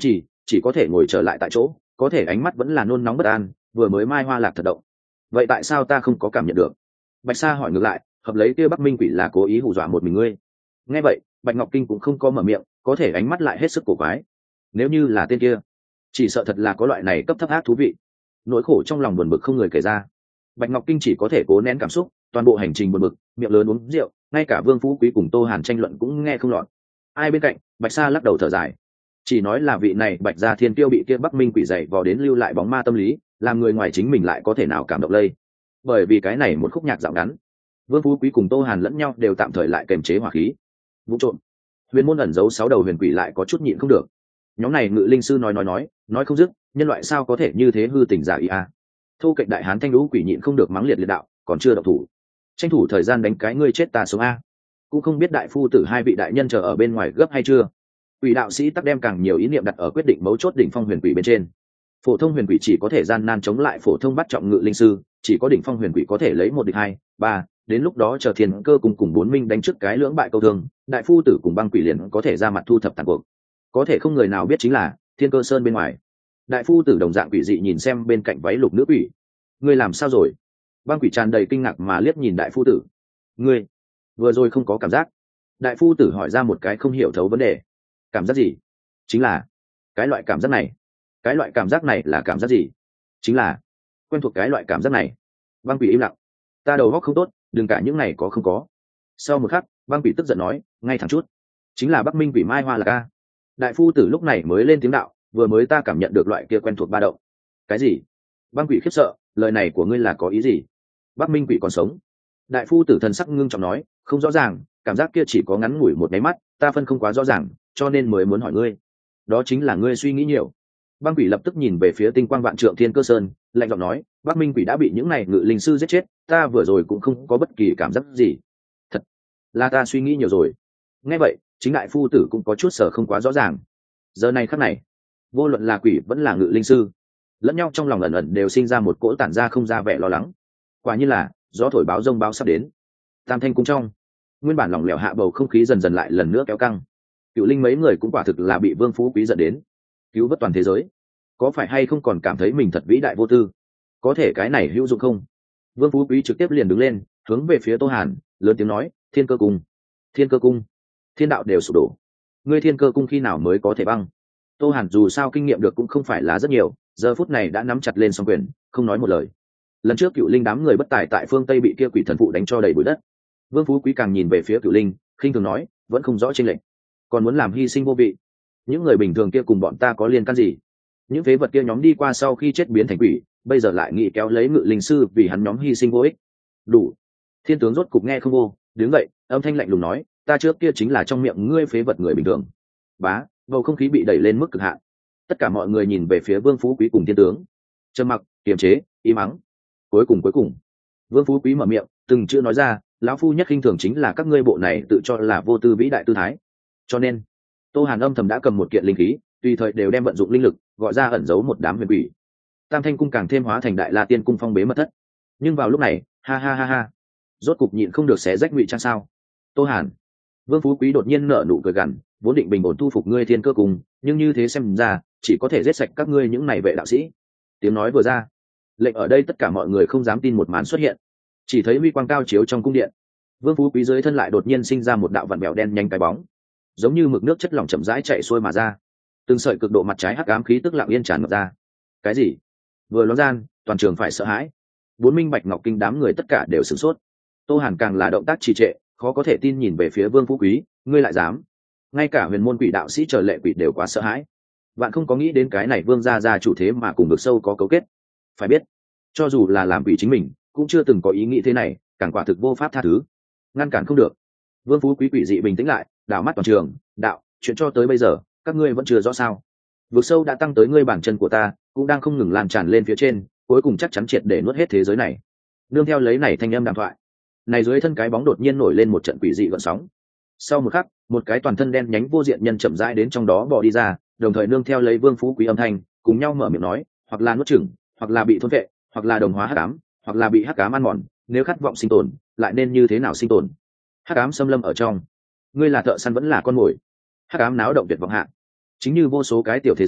chỉ có thể ngồi trở lại tại chỗ, có thể ánh mắt vẫn là nôn nóng bất an, vừa mới mai hoa lạc thật động. Vậy tại sao ta không có cảm nhận được? Bạch Sa hỏi ngược lại, hợp lấy kia Bắc Minh quỷ là cố ý hù dọa một mình ngươi. Nghe vậy, Bạch Ngọc Kinh cũng không có mở miệng, có thể ánh mắt lại hết sức cổ quái. Nếu như là tên kia, chỉ sợ thật là có loại này cấp thấp ác thú vị. Nỗi khổ trong lòng buồn bực không người kể ra. Bạch Ngọc Kinh chỉ có thể cố nén cảm xúc, toàn bộ hành trình buồn bực, miệng lớn uống rượu, ngay cả Vương Phú Quý cùng Tô Hàn tranh luận cũng nghe không lọt. Ai bên cạnh, Bạch Sa lắc đầu thở dài, chỉ nói là vị này Bạch Gia Thiên Kiêu bị kia Bắc Minh quỷ dày vò đến lưu lại bóng ma tâm lý, làm người ngoài chính mình lại có thể nào cảm động lây. Bởi vì cái này một khúc nhạc dạo ngắn, Vương Phú Quý cùng Tô Hàn lẫn nhau đều tạm thời lại kềm chế hỏa khí. Vụ trộm, huyền môn ẩn giấu sáu đầu huyền quỷ lại có chút nhịn không được. Nhóm này ngự linh sư nói nói nói, nói không dứt, nhân loại sao có thể như thế hư tình giả ý a. À. Thu Cạnh đại hán thanh lũ quỷ nhịn không được mắng liệt liệt đạo, còn chưa động thủ, tranh thủ thời gian đánh cái ngươi chết ta sống a. Cũng không biết đại phu tử hai vị đại nhân chờ ở bên ngoài gấp hay chưa. Quỷ đạo sĩ tắc đem càng nhiều ý niệm đặt ở quyết định mấu chốt đỉnh phong huyền quỷ bên trên. Phổ thông huyền quỷ chỉ có thể gian nan chống lại phổ thông bắt trọng ngự linh sư, chỉ có đỉnh phong huyền quỷ có thể lấy một địch hai, ba, đến lúc đó chờ thiên cơ cùng cùng bốn minh đánh trước cái lưỡng bại câu thương, đại phu tử cùng băng quỷ liền có thể ra mặt thu thập tàn cuộc. Có thể không người nào biết chính là thiên cơ sơn bên ngoài, đại phu tử đồng dạng quỷ dị nhìn xem bên cạnh váy lục nữ quỷ. Ngươi làm sao rồi? Băng quỷ tràn đầy kinh ngạc mà liếc nhìn đại phu tử. Ngươi vừa rồi không có cảm giác? Đại phu tử hỏi ra một cái không hiểu thấu vấn đề. Cảm giác gì? Chính là cái loại cảm giác này. Cái loại cảm giác này là cảm giác gì? Chính là quen thuộc cái loại cảm giác này. Băng quỷ im lặng. Ta đầu óc không tốt, đừng cả những này có không có. Sau một khắc, băng quỷ tức giận nói, ngay thẳng chút, chính là Bắc Minh quỷ mai hoa là ca. Đại phu tử lúc này mới lên tiếng đạo, vừa mới ta cảm nhận được loại kia quen thuộc ba động. Cái gì? Băng quỷ khiếp sợ, lời này của ngươi là có ý gì? Bắc Minh quỷ còn sống? Đại phu tử thần sắc ngưng trọng nói, không rõ ràng, cảm giác kia chỉ có ngắn ngủi một cái mắt, ta phân không quá rõ ràng, cho nên mới muốn hỏi ngươi. Đó chính là ngươi suy nghĩ nhiều. Băng quỷ lập tức nhìn về phía tinh quang vạn trượng thiên cơ sơn, lạnh giọng nói, Bắc Minh quỷ đã bị những này ngự linh sư giết chết, ta vừa rồi cũng không có bất kỳ cảm giác gì. Thật là ta suy nghĩ nhiều rồi. Nghe vậy, chính đại phu tử cũng có chút sở không quá rõ ràng. Giờ này khắc này, vô luận là quỷ vẫn là ngự linh sư, lẫn nhau trong lòng ẩn ẩn đều sinh ra một cỗ tản ra không ra vẻ lo lắng. Quả nhiên là gió thổi báo rông báo sắp đến. Tam thanh cung trong, nguyên bản lỏng lẻo hạ bầu không khí dần dần lại lần nữa kéo căng. Cựu linh mấy người cũng quả thực là bị Vương Phú Quý dẫn đến, cứu vớt toàn thế giới. Có phải hay không còn cảm thấy mình thật vĩ đại vô tư? Có thể cái này hữu dụng không? Vương Phú Quý trực tiếp liền đứng lên, hướng về phía Tô Hàn, lớn tiếng nói, Thiên Cơ Cung, Thiên Cơ Cung, thiên đạo đều sụp đổ. Ngươi Thiên Cơ Cung khi nào mới có thể băng? Tô Hàn dù sao kinh nghiệm được cũng không phải là rất nhiều, giờ phút này đã nắm chặt lên song quyền, không nói một lời. Lần trước Cựu Linh đám người bất tài tại phương Tây bị kia quỷ thần phụ đánh cho đầy bụi đất. Vương Phú Quý càng nhìn về phía Cựu Linh, khinh thường nói, vẫn không rõ chênh lệch, còn muốn làm hy sinh vô vị. Những người bình thường kia cùng bọn ta có liên can gì? Những phế vật kia nhóm đi qua sau khi chết biến thành quỷ, bây giờ lại nghĩ kéo lấy ngự linh sư vì hắn nhóm hy sinh vô ích. Đủ. Thiên tướng rốt cục nghe không vô, đứng vậy, âm thanh lạnh lùng nói, ta trước kia chính là trong miệng ngươi phế vật người bình thường. Bá, bầu không khí bị đẩy lên mức cực hạn. Tất cả mọi người nhìn về phía Vương Phú Quý cùng thiên tướng. Trầm mặc, kiềm chế, im mắng. Cuối cùng cuối cùng, Vương Phú Quý mở miệng, từng chữ nói ra, lão phu nhất khinh thường chính là các ngươi bộ này tự cho là vô tư vĩ đại tư thái. Cho nên, Tô Hàn âm thầm đã cầm một kiện linh khí, tùy thời đều đem vận dụng linh lực, gọi ra ẩn giấu một đám huyền quỷ. Tam thanh cung càng thêm hóa thành đại la tiên cung phong bế mật thất. Nhưng vào lúc này, ha ha ha ha, rốt cục nhịn không được xé rách ngụy trang sao? Tô Hàn, Vương Phú Quý đột nhiên nở nụ cười gằn, vốn định bình ổn thu phục ngươi Thiên Cơ Cung, nhưng như thế xem ra, chỉ có thể giết sạch các ngươi những này vệ đạo sĩ. Tiếng nói vừa ra, lệnh ở đây tất cả mọi người không dám tin một màn xuất hiện. Chỉ thấy huy quang cao chiếu trong cung điện, Vương Phú Quý dưới thân lại đột nhiên sinh ra một đạo vặn bèo đen nhanh cái bóng, giống như mực nước chất lỏng chậm rãi chạy xuôi mà ra. Từng sợi cực độ mặt trái hắc ám khí tức lặng yên tràn ngập ra. Cái gì? Vừa ló gian, toàn trường phải sợ hãi. Bốn Minh Bạch Ngọc Kinh đám người tất cả đều sửng sốt. Tô Hàn càng là động tác trì trệ, khó có thể tin nhìn về phía Vương Phú Quý, ngươi lại dám? Ngay cả huyền môn quỷ đạo sĩ trở lệ quỷ đều quá sợ hãi. Bạn không có nghĩ đến cái này Vương gia gia chủ thế mà cùng vực sâu có cấu kết. Phải biết, cho dù là làm quỷ chính mình, cũng chưa từng có ý nghĩ thế này, càng quả thực vô pháp tha thứ. Ngăn cản không được. Vương Phú Quý quỷ dị bình tĩnh lại, đảo mắt toàn trường, đạo, chuyện cho tới bây giờ, các ngươi vẫn chưa rõ sao? Vực sâu đã tăng tới ngươi bàn chân của ta, cũng đang không ngừng lan tràn lên phía trên, cuối cùng chắc chắn triệt để nuốt hết thế giới này. Nương theo lấy này thanh âm đàm thoại, này dưới thân cái bóng đột nhiên nổi lên một trận quỷ dị gợn sóng. Sau một khắc, một cái toàn thân đen nhánh vô diện nhân chậm rãi đến trong đó bò đi ra, đồng thời nương theo lấy Vương Phú Quý âm thanh, cùng nhau mở miệng nói, hoặc là nuốt chửng, hoặc là bị thôn vệ, hoặc là đồng hóa hắc ám, hoặc là bị hắc ám ăn mòn, nếu khát vọng sinh tồn, lại nên như thế nào sinh tồn? Hắc ám xâm lâm ở trong, ngươi là thợ săn vẫn là con mồi? Hắc ám náo động tuyệt vọng hạ, chính như vô số cái tiểu thế giới,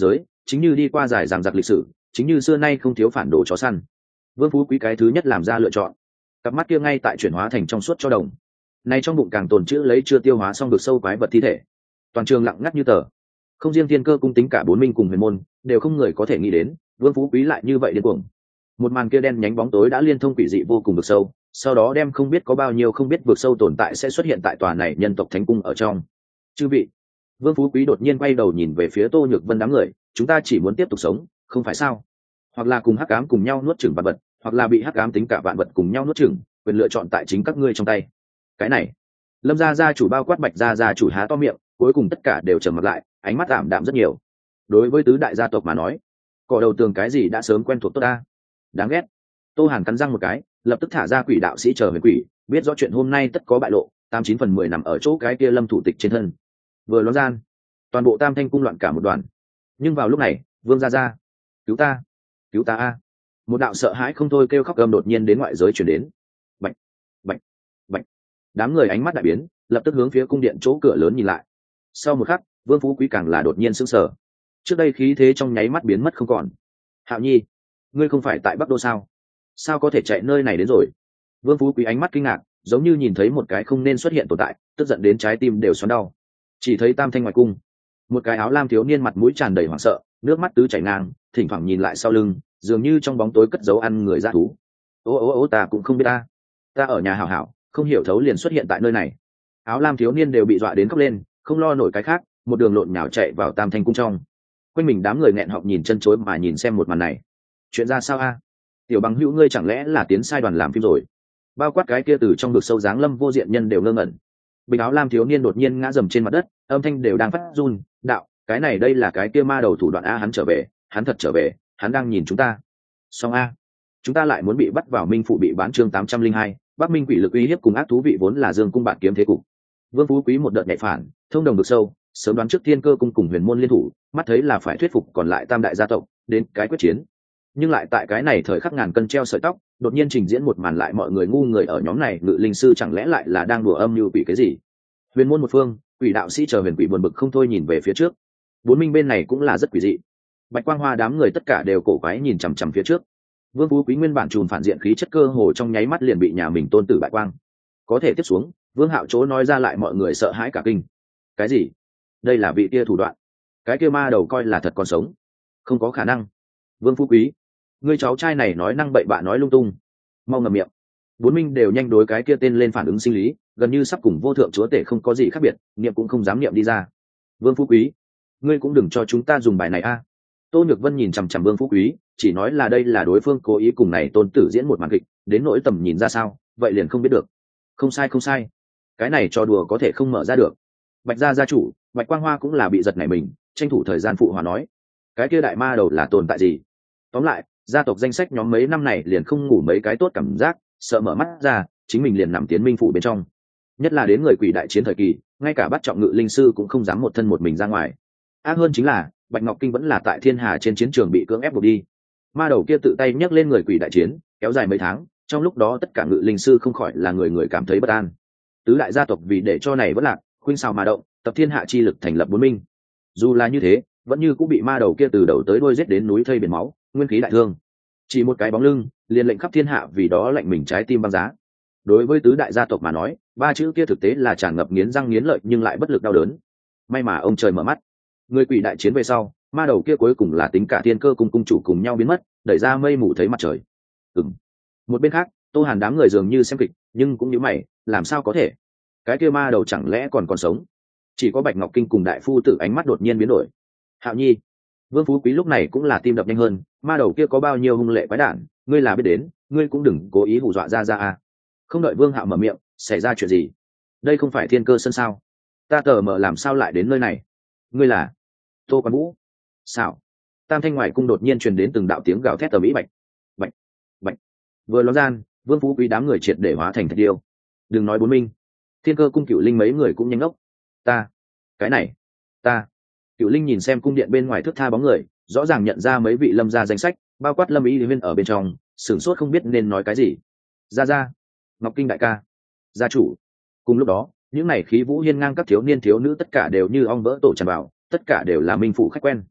chính như đi qua dài dằng dặc lịch sử, chính như xưa nay không thiếu phản đồ chó săn. Vương Phú Quý cái thứ nhất làm ra lựa chọn, cặp mắt kia ngay tại chuyển hóa thành trong suốt cho đồng. Nay trong bụng càng tồn trữ lấy chưa tiêu hóa xong được sâu quái vật thi thể. Toàn trường lặng ngắt như tờ. Không riêng Thiên Cơ cung tính cả bốn minh cùng huyền môn, đều không người có thể nghĩ đến, Vương Phú Quý lại như vậy điên cuồng. Một màn kia đen nhánh bóng tối đã liên thông quỷ dị vô cùng vực sâu, sau đó đem không biết có bao nhiêu không biết vực sâu tồn tại sẽ xuất hiện tại tòa này nhân tộc thánh cung ở trong. Chư vị, Vương Phú Quý đột nhiên quay đầu nhìn về phía Tô Nhược Vân đám người, chúng ta chỉ muốn tiếp tục sống, không phải sao? Hoặc là cùng hắc ám cùng nhau nuốt chửng vạn vật, hoặc là bị hắc ám tính cả vạn vật cùng nhau nuốt chửng, quyền lựa chọn tại chính các ngươi trong tay. Cái này, Lâm gia gia chủ bao quát Bạch gia gia chủ há to miệng, cuối cùng tất cả đều trầm mặt lại, ánh mắt ảm đạm rất nhiều. Đối với tứ đại gia tộc mà nói, cỏ đầu tường cái gì đã sớm quen thuộc tốt ta. Đáng ghét. Tô Hàn cắn răng một cái, lập tức thả ra quỷ đạo sĩ chờ huyền quỷ, biết rõ chuyện hôm nay tất có bại lộ, tám chín phần mười nằm ở chỗ cái kia Lâm thủ tịch trên thân. Vừa loáng gian, toàn bộ Tam Thanh cung loạn cả một đoàn. Nhưng vào lúc này, Vương gia gia, cứu ta, cứu ta a! Một đạo sợ hãi không thôi kêu khóc gầm đột nhiên đến ngoại giới truyền đến. Bạch, bạch, bạch. Đám người ánh mắt đại biến, lập tức hướng phía cung điện chỗ cửa lớn nhìn lại. Sau một khắc, Vương Phú Quý càng là đột nhiên sững sờ. Trước đây khí thế trong nháy mắt biến mất không còn. Hạo Nhi, ngươi không phải tại Bắc Đô sao? Sao có thể chạy nơi này đến rồi? Vương Phú Quý ánh mắt kinh ngạc, giống như nhìn thấy một cái không nên xuất hiện tồn tại, tức giận đến trái tim đều xoắn đau. Chỉ thấy Tam Thanh ngoài cung, một cái áo lam thiếu niên mặt mũi tràn đầy hoảng sợ, nước mắt tứ chảy ngang, thỉnh thoảng nhìn lại sau lưng, dường như trong bóng tối cất giấu ăn người dã thú. Ô ô ô ta cũng không biết ta, ta ở nhà hảo hảo, không hiểu thấu liền xuất hiện tại nơi này. Áo lam thiếu niên đều bị dọa đến khóc lên, không lo nổi cái khác, một đường lộn nhào chạy vào Tam Thanh cung trong. Quanh mình đám người nghẹn họng nhìn chân chối mà nhìn xem một màn này. Chuyện ra sao a? Tiểu bằng hữu ngươi chẳng lẽ là tiến sai đoàn làm phim rồi? Bao quát cái kia từ trong vực sâu dáng lâm vô diện nhân đều ngơ ngẩn. Bình áo lam thiếu niên đột nhiên ngã dầm trên mặt đất, âm thanh đều đang phát run. Đạo, cái này đây là cái kia ma đầu thủ đoạn a, hắn trở về, hắn thật trở về, hắn đang nhìn chúng ta. Xong a, chúng ta lại muốn bị bắt vào minh phụ bị bán chương tám trăm linh hai, Bắc Minh quỷ lực uy hiếp cùng ác thú vị vốn là Dương cung bạn kiếm thế cục. Vương Phú Quý một đợt nhạy phản, thông đồng vực sâu, sớm đoán trước Thiên Cơ cung cùng huyền môn liên thủ, mắt thấy là phải thuyết phục còn lại tam đại gia tộc đến cái quyết chiến. Nhưng lại tại cái này thời khắc ngàn cân treo sợi tóc, đột nhiên trình diễn một màn lại mọi người ngu người ở nhóm này ngự linh sư chẳng lẽ lại là đang đùa âm mưu quỷ cái gì? Huyền môn một phương, quỷ đạo sĩ chờ huyền quỷ buồn bực không thôi nhìn về phía trước. Bốn minh bên này cũng là rất quỷ dị. Bạch quang hoa đám người tất cả đều cổ quái nhìn chằm chằm phía trước. Vương Phú Quý nguyên bản trùn phản diện khí chất cơ hồ trong nháy mắt liền bị nhà mình tôn tử bại quang. Có thể tiếp xuống, Vương Hạo chỗ nói ra lại mọi người sợ hãi cả kinh. Cái gì? Đây là vị kia thủ đoạn? Cái kia ma đầu coi là thật còn sống? Không có khả năng. Vương Phú Quý, ngươi cháu trai này nói năng bậy bạ nói lung tung, mau ngậm miệng. Bốn minh đều nhanh đối cái kia tên lên phản ứng sinh lý, gần như sắp cùng vô thượng chúa tể không có gì khác biệt, niệm cũng không dám niệm đi ra. Vương Phú Quý, ngươi cũng đừng cho chúng ta dùng bài này a. Tô Nhược Vân nhìn chằm chằm Vương Phú Quý, chỉ nói là đây là đối phương cố ý cùng này tôn tử diễn một màn kịch, đến nỗi tầm nhìn ra sao, vậy liền không biết được. Không sai không sai, cái này cho đùa có thể không mở ra được. Bạch gia gia chủ, Bạch Quang Hoa cũng là bị giật nảy mình, tranh thủ thời gian phụ hòa nói, cái kia đại ma đầu là tồn tại gì? Tóm lại, gia tộc danh sách nhóm mấy năm này liền không ngủ mấy cái tốt cảm giác, sợ mở mắt ra, chính mình liền nằm tiến minh phủ bên trong. Nhất là đến người quỷ đại chiến thời kỳ, ngay cả bắt trọng ngự linh sư cũng không dám một thân một mình ra ngoài. Ác hơn chính là Bạch Ngọc Kinh vẫn là tại Thiên Hà trên chiến trường bị cưỡng ép buộc đi. Ma đầu kia tự tay nhấc lên người quỷ đại chiến, kéo dài mấy tháng, trong lúc đó tất cả ngự linh sư không khỏi là người người cảm thấy bất an. Tứ đại gia tộc vì để cho này vẫn lạc, khuynh xào mà động, tập thiên hạ chi lực thành lập bốn minh. Dù là như thế, vẫn như cũng bị ma đầu kia từ đầu tới đuôi giết đến núi thây biển máu, nguyên khí đại thương. Chỉ một cái bóng lưng, liền lệnh khắp thiên hạ vì đó lệnh mình trái tim băng giá. Đối với tứ đại gia tộc mà nói, ba chữ kia thực tế là tràn ngập nghiến răng nghiến lợi nhưng lại bất lực đau đớn. May mà ông trời mở mắt, người quỷ đại chiến về sau, ma đầu kia cuối cùng là tính cả Thiên Cơ cung cung chủ cùng nhau biến mất, đẩy ra mây mù thấy mặt trời. Ừm. Một bên khác, Tô Hàn đám người dường như xem kịch, nhưng cũng như mày, làm sao có thể? Cái kia ma đầu chẳng lẽ còn còn sống? Chỉ có Bạch Ngọc Kinh cùng đại phu tử ánh mắt đột nhiên biến đổi. Hạo Nhi, Vương Phú Quý lúc này cũng là tim đập nhanh hơn, ma đầu kia có bao nhiêu hung lệ quái đản, ngươi là biết đến, ngươi cũng đừng cố ý hù dọa ra ra à. Không đợi Vương Hạo mở miệng, xảy ra chuyện gì? Đây không phải Thiên Cơ sân sao? Ta tờ mở làm sao lại đến nơi này? Ngươi là Tô Quan Vũ? Sao? Tam Thanh ngoài cung đột nhiên truyền đến từng đạo tiếng gào thét tầm ý, bạch, bạch, bạch. Vừa ló gian, Vương Phú Quý đám người triệt để hóa thành thạch điêu. Đừng nói bốn minh, Thiên Cơ cung Cửu Linh mấy người cũng nhanh ngốc. Ta, cái này, ta. Cửu Linh nhìn xem cung điện bên ngoài thước tha bóng người, rõ ràng nhận ra mấy vị Lâm gia danh sách, bao quát Lâm Ý Viên ở bên trong, sửng sốt không biết nên nói cái gì. Gia gia, Ngọc Kinh đại ca, gia chủ. Cùng lúc đó, những này khí vũ hiên ngang các thiếu niên thiếu nữ tất cả đều như ong vỡ tổ tràn vào, tất cả đều là minh phụ khách quen.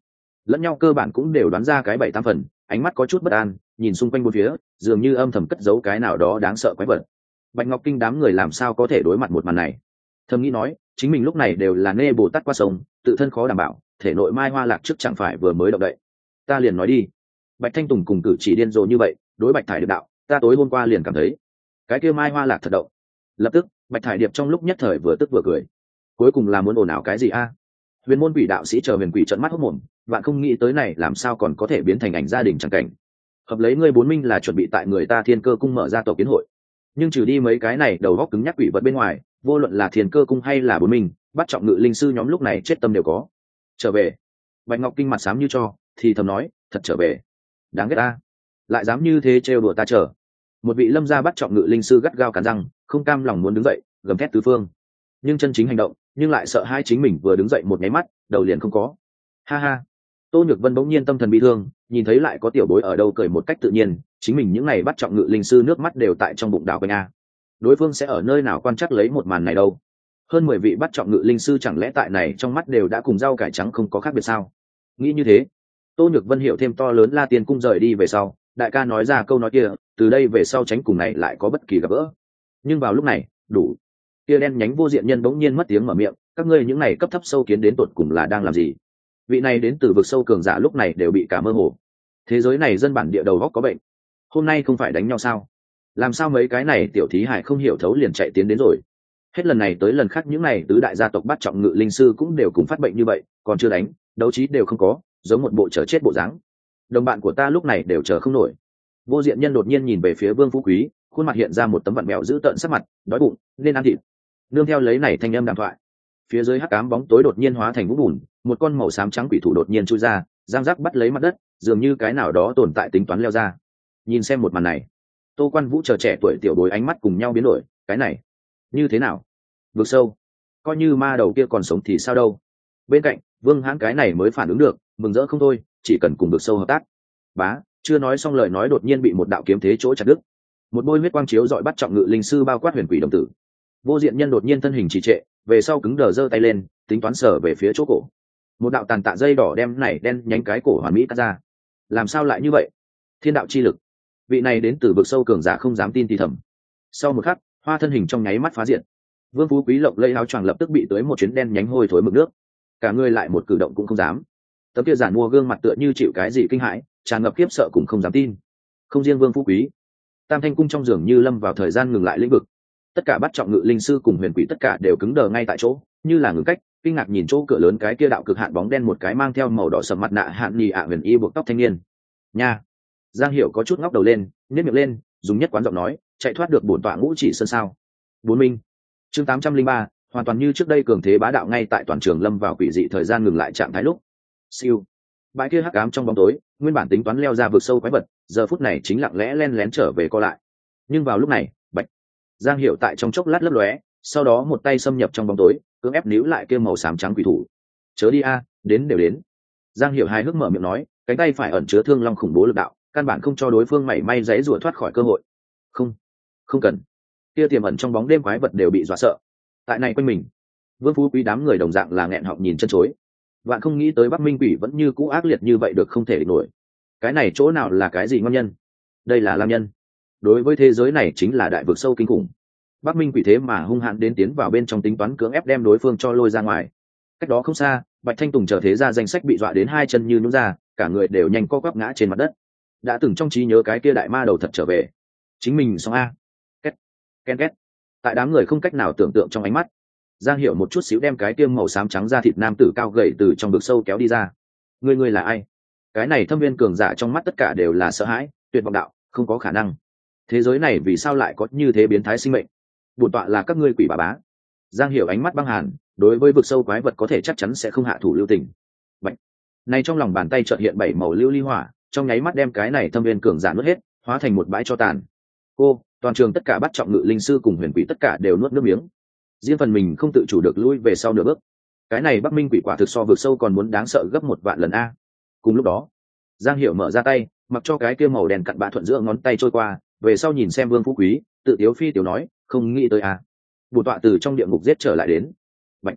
lẫn nhau cơ bản cũng đều đoán ra cái bảy tám phần, ánh mắt có chút bất an nhìn xung quanh bốn phía, dường như âm thầm cất giấu cái nào đó đáng sợ quái vật. Bạch Ngọc Kinh đám người làm sao có thể đối mặt một màn này. Thầm nghĩ nói, chính mình lúc này đều là nê bồ tát qua sông, tự thân khó đảm bảo, thể nội mai hoa lạc trước chẳng phải vừa mới động đậy. Ta liền nói đi. Bạch Thanh Tùng cùng cử chỉ điên rồ như vậy, đối Bạch Thải Điệp đạo, ta tối hôm qua liền cảm thấy cái kia mai hoa lạc thật động. Lập tức Bạch Thải Điệp trong lúc nhất thời vừa tức vừa cười, cuối cùng là muốn ồn ào cái gì a? Huyền môn quỷ đạo sĩ chờ huyền quỷ trợn mắt hốt mồm, vạn không nghĩ tới này làm sao còn có thể biến thành ảnh gia đình chẳng cảnh. Hợp lấy ngươi bốn minh là chuẩn bị tại người ta Thiên Cơ cung mở ra tổ kiến hội, nhưng trừ đi mấy cái này đầu góc cứng nhắc quỷ vật bên ngoài, vô luận là Thiên Cơ cung hay là bốn minh, bắt trọng ngự linh sư nhóm lúc này chết tâm đều có. Trở về. Bạch Ngọc Kinh mặt xám như cho, thì thầm nói, thật trở về. Đáng ghét ta, lại dám như thế trêu đùa ta chờ. Một vị lâm gia bắt trọng ngự linh sư gắt gao cắn răng, không cam lòng muốn đứng dậy, gầm thét tứ phương. Nhưng chân chính hành động, nhưng lại sợ hai chính mình vừa đứng dậy một nháy mắt, đầu liền không có. Ha ha. Tô Nhược Vân bỗng nhiên tâm thần bị thương, nhìn thấy lại có tiểu bối ở đâu cười một cách tự nhiên, chính mình những ngày bắt trọng ngự linh sư nước mắt đều tại trong bụng đảo quanh a. Đối phương sẽ ở nơi nào quan chắc lấy một màn này đâu? Hơn mười vị bắt trọng ngự linh sư chẳng lẽ tại này trong mắt đều đã cùng rau cải trắng không có khác biệt sao? Nghĩ như thế, Tô Nhược Vân hiểu thêm to lớn La Tiên cung rời đi về sau, đại ca nói ra câu nói kia, từ đây về sau tránh cùng này lại có bất kỳ gặp gỡ. Nhưng vào lúc này, đủ. Kia đen nhánh vô diện nhân bỗng nhiên mất tiếng mở miệng, các ngươi những này cấp thấp sâu kiến đến tột cùng là đang làm gì? Vị này đến từ vực sâu cường giả lúc này đều bị cả mơ hồ. Thế giới này dân bản địa đầu góc có bệnh. Hôm nay không phải đánh nhau sao? Làm sao mấy cái này tiểu thí hải không hiểu thấu liền chạy tiến đến rồi? Hết lần này tới lần khác những này tứ đại gia tộc bắt trọng ngự linh sư cũng đều cùng phát bệnh như vậy, còn chưa đánh, đấu trí đều không có, giống một bộ chờ chết bộ dáng. Đồng bạn của ta lúc này đều chờ không nổi. Vô diện nhân đột nhiên nhìn về phía Vương Phú Quý, khuôn mặt hiện ra một tấm vặn mèo giữ tợn sắc mặt, đói bụng, nên ăn thịt. Nương theo lấy này thanh âm đàm thoại, phía dưới hắc ám bóng tối đột nhiên hóa thành vũng bùn, một con màu xám trắng quỷ thủ đột nhiên chui ra, giang giác bắt lấy mặt đất, dường như cái nào đó tồn tại tính toán leo ra. Nhìn xem một màn này, Tô Quan Vũ chờ trẻ tuổi tiểu bối ánh mắt cùng nhau biến đổi, cái này như thế nào? Vực sâu, coi như ma đầu kia còn sống thì sao đâu? Bên cạnh Vương Hãn cái này mới phản ứng được, mừng rỡ không thôi, chỉ cần cùng vực sâu hợp tác. Bá, chưa nói xong lời nói đột nhiên bị một đạo kiếm thế chỗ chặt đứt. Một bôi huyết quang chiếu dọi bắt trọng ngự linh sư bao quát huyền quỷ đồng tử. Vô diện nhân đột nhiên thân hình trì trệ, về sau cứng đờ giơ tay lên, tính toán sở về phía chỗ cổ. Một đạo tàn tạ dây đỏ đem này đen nhánh cái cổ hoàn mỹ cắt ra. Làm sao lại như vậy? Thiên đạo chi lực. Vị này đến từ vực sâu cường giả không dám tin thì thầm. Sau một khắc, hoa thân hình trong nháy mắt phá diện. Vương Phú Quý lộng lẫy áo choàng lập tức bị tưới một chuyến đen nhánh hôi thối mực nước. Cả người lại một cử động cũng không dám. Tấm kia giản mua gương mặt tựa như chịu cái gì kinh hãi, tràn ngập khiếp sợ cũng không dám tin. Không riêng Vương Phú Quý, Tam Thanh cung trong giường như lâm vào thời gian ngừng lại lĩnh vực. Tất cả bắt trọng ngự linh sư cùng huyền quỷ tất cả đều cứng đờ ngay tại chỗ, như là ngừng cách, kinh ngạc nhìn chỗ cửa lớn cái kia đạo cực hạn bóng đen một cái mang theo màu đỏ sầm mặt nạ hạn nhì ạ huyền y buộc tóc thanh niên. Nha. Giang Hiểu có chút ngóc đầu lên, nhếch miệng lên, dùng nhất quán giọng nói, chạy thoát được bổn tọa ngũ chỉ sơn sao? Bốn minh. Chương tám trăm linh ba, hoàn toàn như trước đây cường thế bá đạo ngay tại toàn trường lâm vào quỷ dị thời gian ngừng lại trạng thái lúc. Siêu. Bãi kia hắc ám trong bóng tối, nguyên bản tính toán leo ra vực sâu quái vật, giờ phút này chính lặng lẽ len lén trở về co lại. Nhưng vào lúc này, bạch. Giang Hiểu tại trong chốc lát lấp lóe, sau đó một tay xâm nhập trong bóng tối, cưỡng ép níu lại kia màu xám trắng quỷ thủ. Chớ đi a, đến đều đến. Giang Hiểu hài hước mở miệng nói, cánh tay phải ẩn chứa thương long khủng bố lực đạo, căn bản không cho đối phương mảy may dãy rủa thoát khỏi cơ hội. Không, không cần. Kia tiềm ẩn trong bóng đêm quái vật đều bị dọa sợ. Tại này quanh mình, Vương Phú Quý đám người đồng dạng là nghẹn họng nhìn chân chối. Vạn không nghĩ tới Bắc Minh Quỷ vẫn như cũ ác liệt như vậy được không thể địch nổi. Cái này chỗ nào là cái gì ngon nhân? Đây là lam nhân. Đối với thế giới này chính là đại vực sâu kinh khủng. Bắc Minh Quỷ thế mà hung hãn đến tiến vào bên trong tính toán cưỡng ép đem đối phương cho lôi ra ngoài. Cách đó không xa, Bạch Thanh Tùng chờ thế ra danh sách bị dọa đến hai chân như nhũn ra, cả người đều nhanh co quắp ngã trên mặt đất. Đã từng trong trí nhớ cái kia đại ma đầu thật trở về. Chính mình xong a. Két, ken két. Tại đám người không cách nào tưởng tượng trong ánh mắt, Giang Hiểu một chút xíu đem cái tiêm màu xám trắng da thịt nam tử cao gầy từ trong vực sâu kéo đi ra. Ngươi ngươi là ai? Cái này thâm viên cường giả trong mắt tất cả đều là sợ hãi, tuyệt vọng đạo, không có khả năng. Thế giới này vì sao lại có như thế biến thái sinh mệnh? Bổn tọa là các ngươi quỷ bà bá. Giang Hiểu ánh mắt băng hàn, đối với vực sâu quái vật có thể chắc chắn sẽ không hạ thủ lưu tình. Bạch. Này trong lòng bàn tay chợt hiện bảy màu lưu ly hỏa, trong nháy mắt đem cái này thâm viên cường giả nuốt hết, hóa thành một bãi cho tàn. Cô, toàn trường tất cả bắt trọng ngự linh sư cùng huyền quỷ tất cả đều nuốt nước miếng. Riêng phần mình không tự chủ được lui về sau nửa bước. Cái này Bắc Minh Quỷ quả thực so vực sâu còn muốn đáng sợ gấp một vạn lần a. Cùng lúc đó, Giang Hiểu mở ra tay, mặc cho cái kia màu đen cặn bã thuận giữa ngón tay trôi qua, về sau nhìn xem Vương Phú Quý, tự tiếu phi tiểu nói, không nghĩ tới a. Bổn tọa từ trong địa ngục giết trở lại đến. Bạch.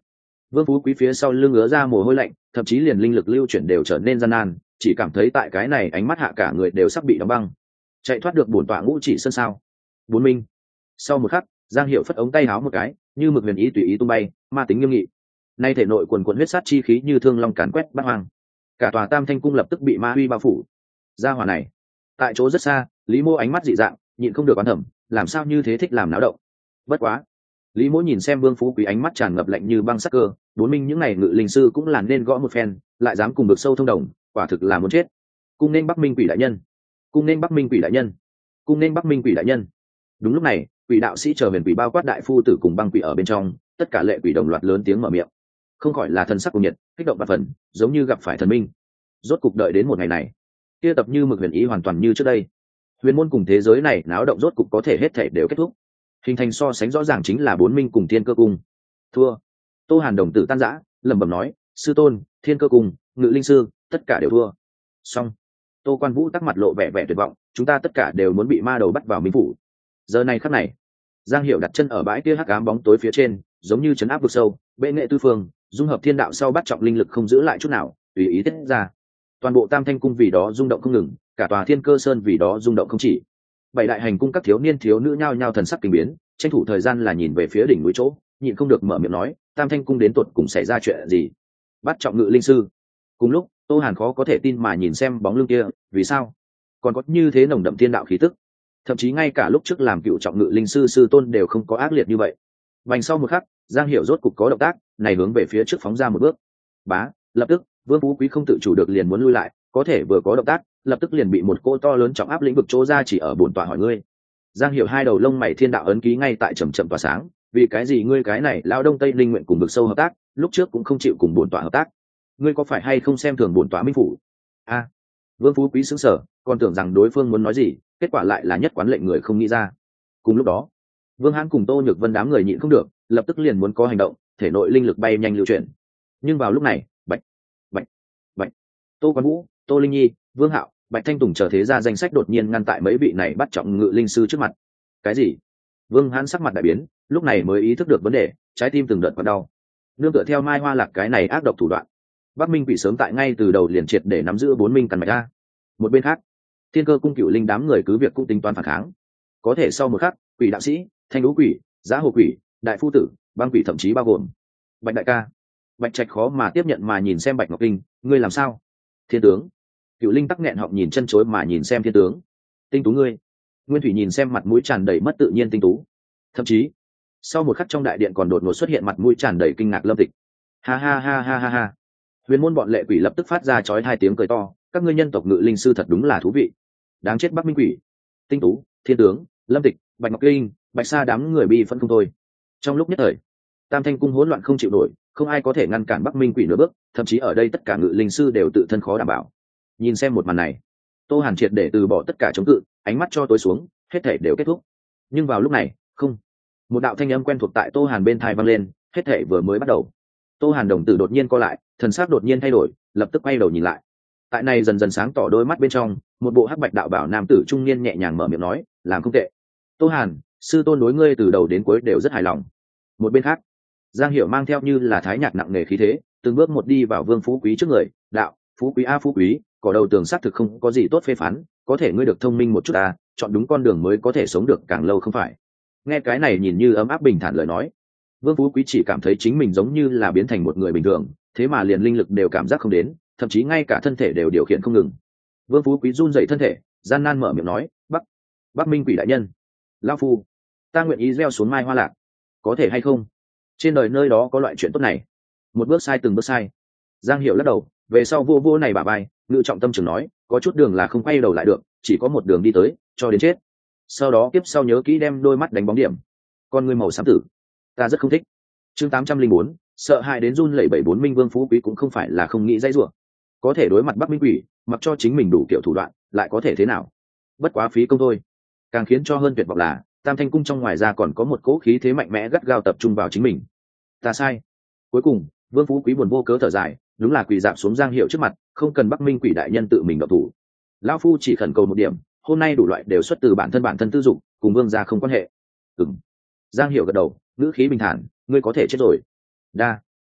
Vương Phú Quý phía sau lưng ứa ra mồ hôi lạnh, thậm chí liền linh lực lưu chuyển đều trở nên gian nan, chỉ cảm thấy tại cái này ánh mắt hạ cả người đều sắp bị đóng băng. Chạy thoát được bổn tọa ngũ chỉ sơn sao? Bốn minh. Sau một khắc, Giang Hiệu phất ống tay áo một cái, như mực huyền ý tùy ý tung bay, ma tính nghiêm nghị. Nay thể nội quần quần huyết sát chi khí như thương long càn quét bát hoang. Cả tòa Tam Thanh cung lập tức bị ma huy bao phủ. Gia hỏa này, tại chỗ rất xa, Lý Mô ánh mắt dị dạng, nhịn không được oán thầm, làm sao như thế thích làm náo động. Bất quá, Lý Mỗ nhìn xem Vương Phú Quý ánh mắt tràn ngập lạnh như băng sắc cơ, bốn minh những này ngự linh sư cũng là nên gõ một phen, lại dám cùng được sâu thông đồng, quả thực là muốn chết. Cung nên Bắc Minh Quỷ đại nhân, cung nên Bắc Minh Quỷ đại nhân, cung nên Bắc Minh Quỷ đại nhân. Đúng lúc này, quỷ đạo sĩ chờ huyền quỷ bao quát đại phu tử cùng băng quỷ ở bên trong, tất cả lệ quỷ đồng loạt lớn tiếng mở miệng, không khỏi là thần sắc của nhiệt, kích động bạt phần, giống như gặp phải thần minh. Rốt cục đợi đến một ngày này, kia tập như mực huyền ý hoàn toàn như trước đây. Huyền môn cùng thế giới này náo động rốt cục có thể hết thể đều kết thúc. Hình thành so sánh rõ ràng chính là bốn minh cùng thiên cơ cung. Thua. Tô Hàn đồng tử tan rã, lẩm bẩm nói, sư tôn, thiên cơ cung, ngự linh sư, tất cả đều thua. Xong. Tô Quan Vũ tắc mặt lộ vẻ vẻ tuyệt vọng, chúng ta tất cả đều muốn bị ma đầu bắt vào minh phủ. Giờ này khắc này, Giang Hiệu đặt chân ở bãi kia hắc ám bóng tối phía trên, giống như trấn áp vực sâu, bệ nghệ tư phương, dung hợp thiên đạo sau bắt trọng linh lực không giữ lại chút nào, tùy ý tiết ra. Toàn bộ Tam Thanh cung vì đó rung động không ngừng, cả tòa Thiên Cơ Sơn vì đó rung động không chỉ. Bảy đại hành cung các thiếu niên thiếu nữ nhao nhao thần sắc kinh biến, tranh thủ thời gian là nhìn về phía đỉnh núi chỗ, nhịn không được mở miệng nói, Tam Thanh cung đến tột cùng xảy ra chuyện gì? Bắt trọng ngự linh sư. Cùng lúc, Tô Hàn khó có thể tin mà nhìn xem bóng lưng kia, vì sao còn có như thế nồng đậm thiên đạo khí tức? Thậm chí ngay cả lúc trước làm cựu trọng ngự linh sư sư tôn đều không có ác liệt như vậy. Vành sau một khắc, Giang Hiểu rốt cục có động tác, này hướng về phía trước phóng ra một bước. Bá, lập tức, Vương Phú Quý không tự chủ được liền muốn lui lại, có thể vừa có động tác, lập tức liền bị một cỗ to lớn trọng áp lĩnh vực chỗ ra chỉ ở bổn tọa hỏi ngươi. Giang Hiểu hai đầu lông mày thiên đạo ấn ký ngay tại chậm chậm tỏa sáng, vì cái gì ngươi cái này lão đông tây linh nguyện cùng vực sâu hợp tác, lúc trước cũng không chịu cùng bổn tọa hợp tác, ngươi có phải hay không xem thường bổn tọa minh phủ? A. Vương Phú Quý sững sờ, còn tưởng rằng đối phương muốn nói gì, kết quả lại là nhất quán lệnh người không nghĩ ra. Cùng lúc đó, Vương Hãn cùng Tô Nhược Vân đám người nhịn không được, lập tức liền muốn có hành động, thể nội linh lực bay nhanh lưu chuyển. Nhưng vào lúc này, bạch, bạch, bạch, Tô Quan Vũ, Tô Linh Nhi, Vương Hạo, Bạch Thanh Tùng chờ thế ra danh sách đột nhiên ngăn tại mấy vị này bắt trọng ngự linh sư trước mặt. Cái gì? Vương Hãn sắc mặt đại biến, lúc này mới ý thức được vấn đề, trái tim từng đợt quặn đau. Nương tựa theo Mai Hoa Lạc cái này ác độc thủ đoạn, Bắc Minh Quỷ sớm tại ngay từ đầu liền triệt để nắm giữ bốn minh căn mạch a. Một bên khác, Thiên Cơ cung cựu linh đám người cứ việc cũng tính toán phản kháng. Có thể sau một khắc, quỷ đạo sĩ, thanh lũ quỷ, giá hồ quỷ, đại phu tử, băng quỷ thậm chí bao gồm Bạch đại ca, Bạch Trạch khó mà tiếp nhận mà nhìn xem Bạch Ngọc Kinh, ngươi làm sao? Thiên tướng. Cựu linh tắc nghẹn họng nhìn chân chối mà nhìn xem thiên tướng. Tinh tú ngươi. Nguyên Thủy nhìn xem mặt mũi tràn đầy mất tự nhiên tinh tú. Thậm chí, sau một khắc trong đại điện còn đột ngột xuất hiện mặt mũi tràn đầy kinh ngạc Lâm Tịch. Ha ha ha ha ha ha. Huyền môn bọn lệ quỷ lập tức phát ra chói hai tiếng cười to, các ngươi nhân tộc ngự linh sư thật đúng là thú vị. Đáng chết Bắc Minh Quỷ, Tinh tú, thiên tướng, Lâm Tịch, Bạch Ngọc Kinh, Bạch Sa đám người bi phân không thôi. Trong lúc nhất thời, Tam Thanh cung hỗn loạn không chịu nổi, không ai có thể ngăn cản Bắc Minh Quỷ nửa bước, thậm chí ở đây tất cả ngự linh sư đều tự thân khó đảm bảo. Nhìn xem một màn này, Tô Hàn triệt để từ bỏ tất cả chống cự, ánh mắt cho tối xuống, hết thể đều kết thúc. Nhưng vào lúc này, không, một đạo thanh âm quen thuộc tại Tô Hàn bên tai vang lên, hết thể vừa mới bắt đầu. Tô Hàn đồng tử đột nhiên co lại, thần sắc đột nhiên thay đổi, lập tức quay đầu nhìn lại. Tại này dần dần sáng tỏ đôi mắt bên trong, một bộ hắc bạch đạo bảo nam tử trung niên nhẹ nhàng mở miệng nói, làm không tệ. Tô Hàn, sư tôn đối ngươi từ đầu đến cuối đều rất hài lòng. Một bên khác, Giang Hiểu mang theo như là thái nhạc nặng nề khí thế, từng bước một đi vào Vương Phú Quý trước người, đạo, Phú Quý a Phú Quý, cỏ đầu tường xác thực không có gì tốt phê phán, có thể ngươi được thông minh một chút à, chọn đúng con đường mới có thể sống được càng lâu không phải? Nghe cái này nhìn như ấm áp bình thản lời nói, Vương Phú Quý chỉ cảm thấy chính mình giống như là biến thành một người bình thường, thế mà liền linh lực đều cảm giác không đến, thậm chí ngay cả thân thể đều điều khiển không ngừng. Vương Phú Quý run dậy thân thể, gian nan mở miệng nói, Bắc, Bắc Minh Quỷ đại nhân, lão phu, ta nguyện ý gieo xuống Mai Hoa Lạc, có thể hay không? Trên đời nơi đó có loại chuyện tốt này. Một bước sai từng bước sai. Giang Hiểu lắc đầu, về sau vô vô này bà bay, ngự trọng tâm trường nói, có chút đường là không quay đầu lại được, chỉ có một đường đi tới, cho đến chết. Sau đó kiếp sau nhớ kỹ đem đôi mắt đánh bóng điểm. Con ngươi màu xám tử, ta rất không thích. Chương tám trăm linh bốn, sợ hãi đến run lẩy bẩy bốn minh Vương Phú Quý cũng không phải là không nghĩ dãy rủa. Có thể đối mặt Bắc Minh Quỷ, mặc cho chính mình đủ kiểu thủ đoạn, lại có thể thế nào? Bất quá phí công thôi. Càng khiến cho hơn tuyệt vọng là, Tam Thanh cung trong ngoài ra còn có một cỗ khí thế mạnh mẽ gắt gao tập trung vào chính mình. Ta sai. Cuối cùng, Vương Phú Quý buồn vô cớ thở dài, đúng là quỳ dạp xuống Giang Hiệu trước mặt, không cần Bắc Minh Quỷ đại nhân tự mình động thủ. Lão phu chỉ khẩn cầu một điểm, hôm nay đủ loại đều xuất từ bản thân bản thân tư dụng, cùng Vương gia không quan hệ. Ừm. Giang Hiệu gật đầu, ngữ khí bình thản, ngươi có thể chết rồi. Đa.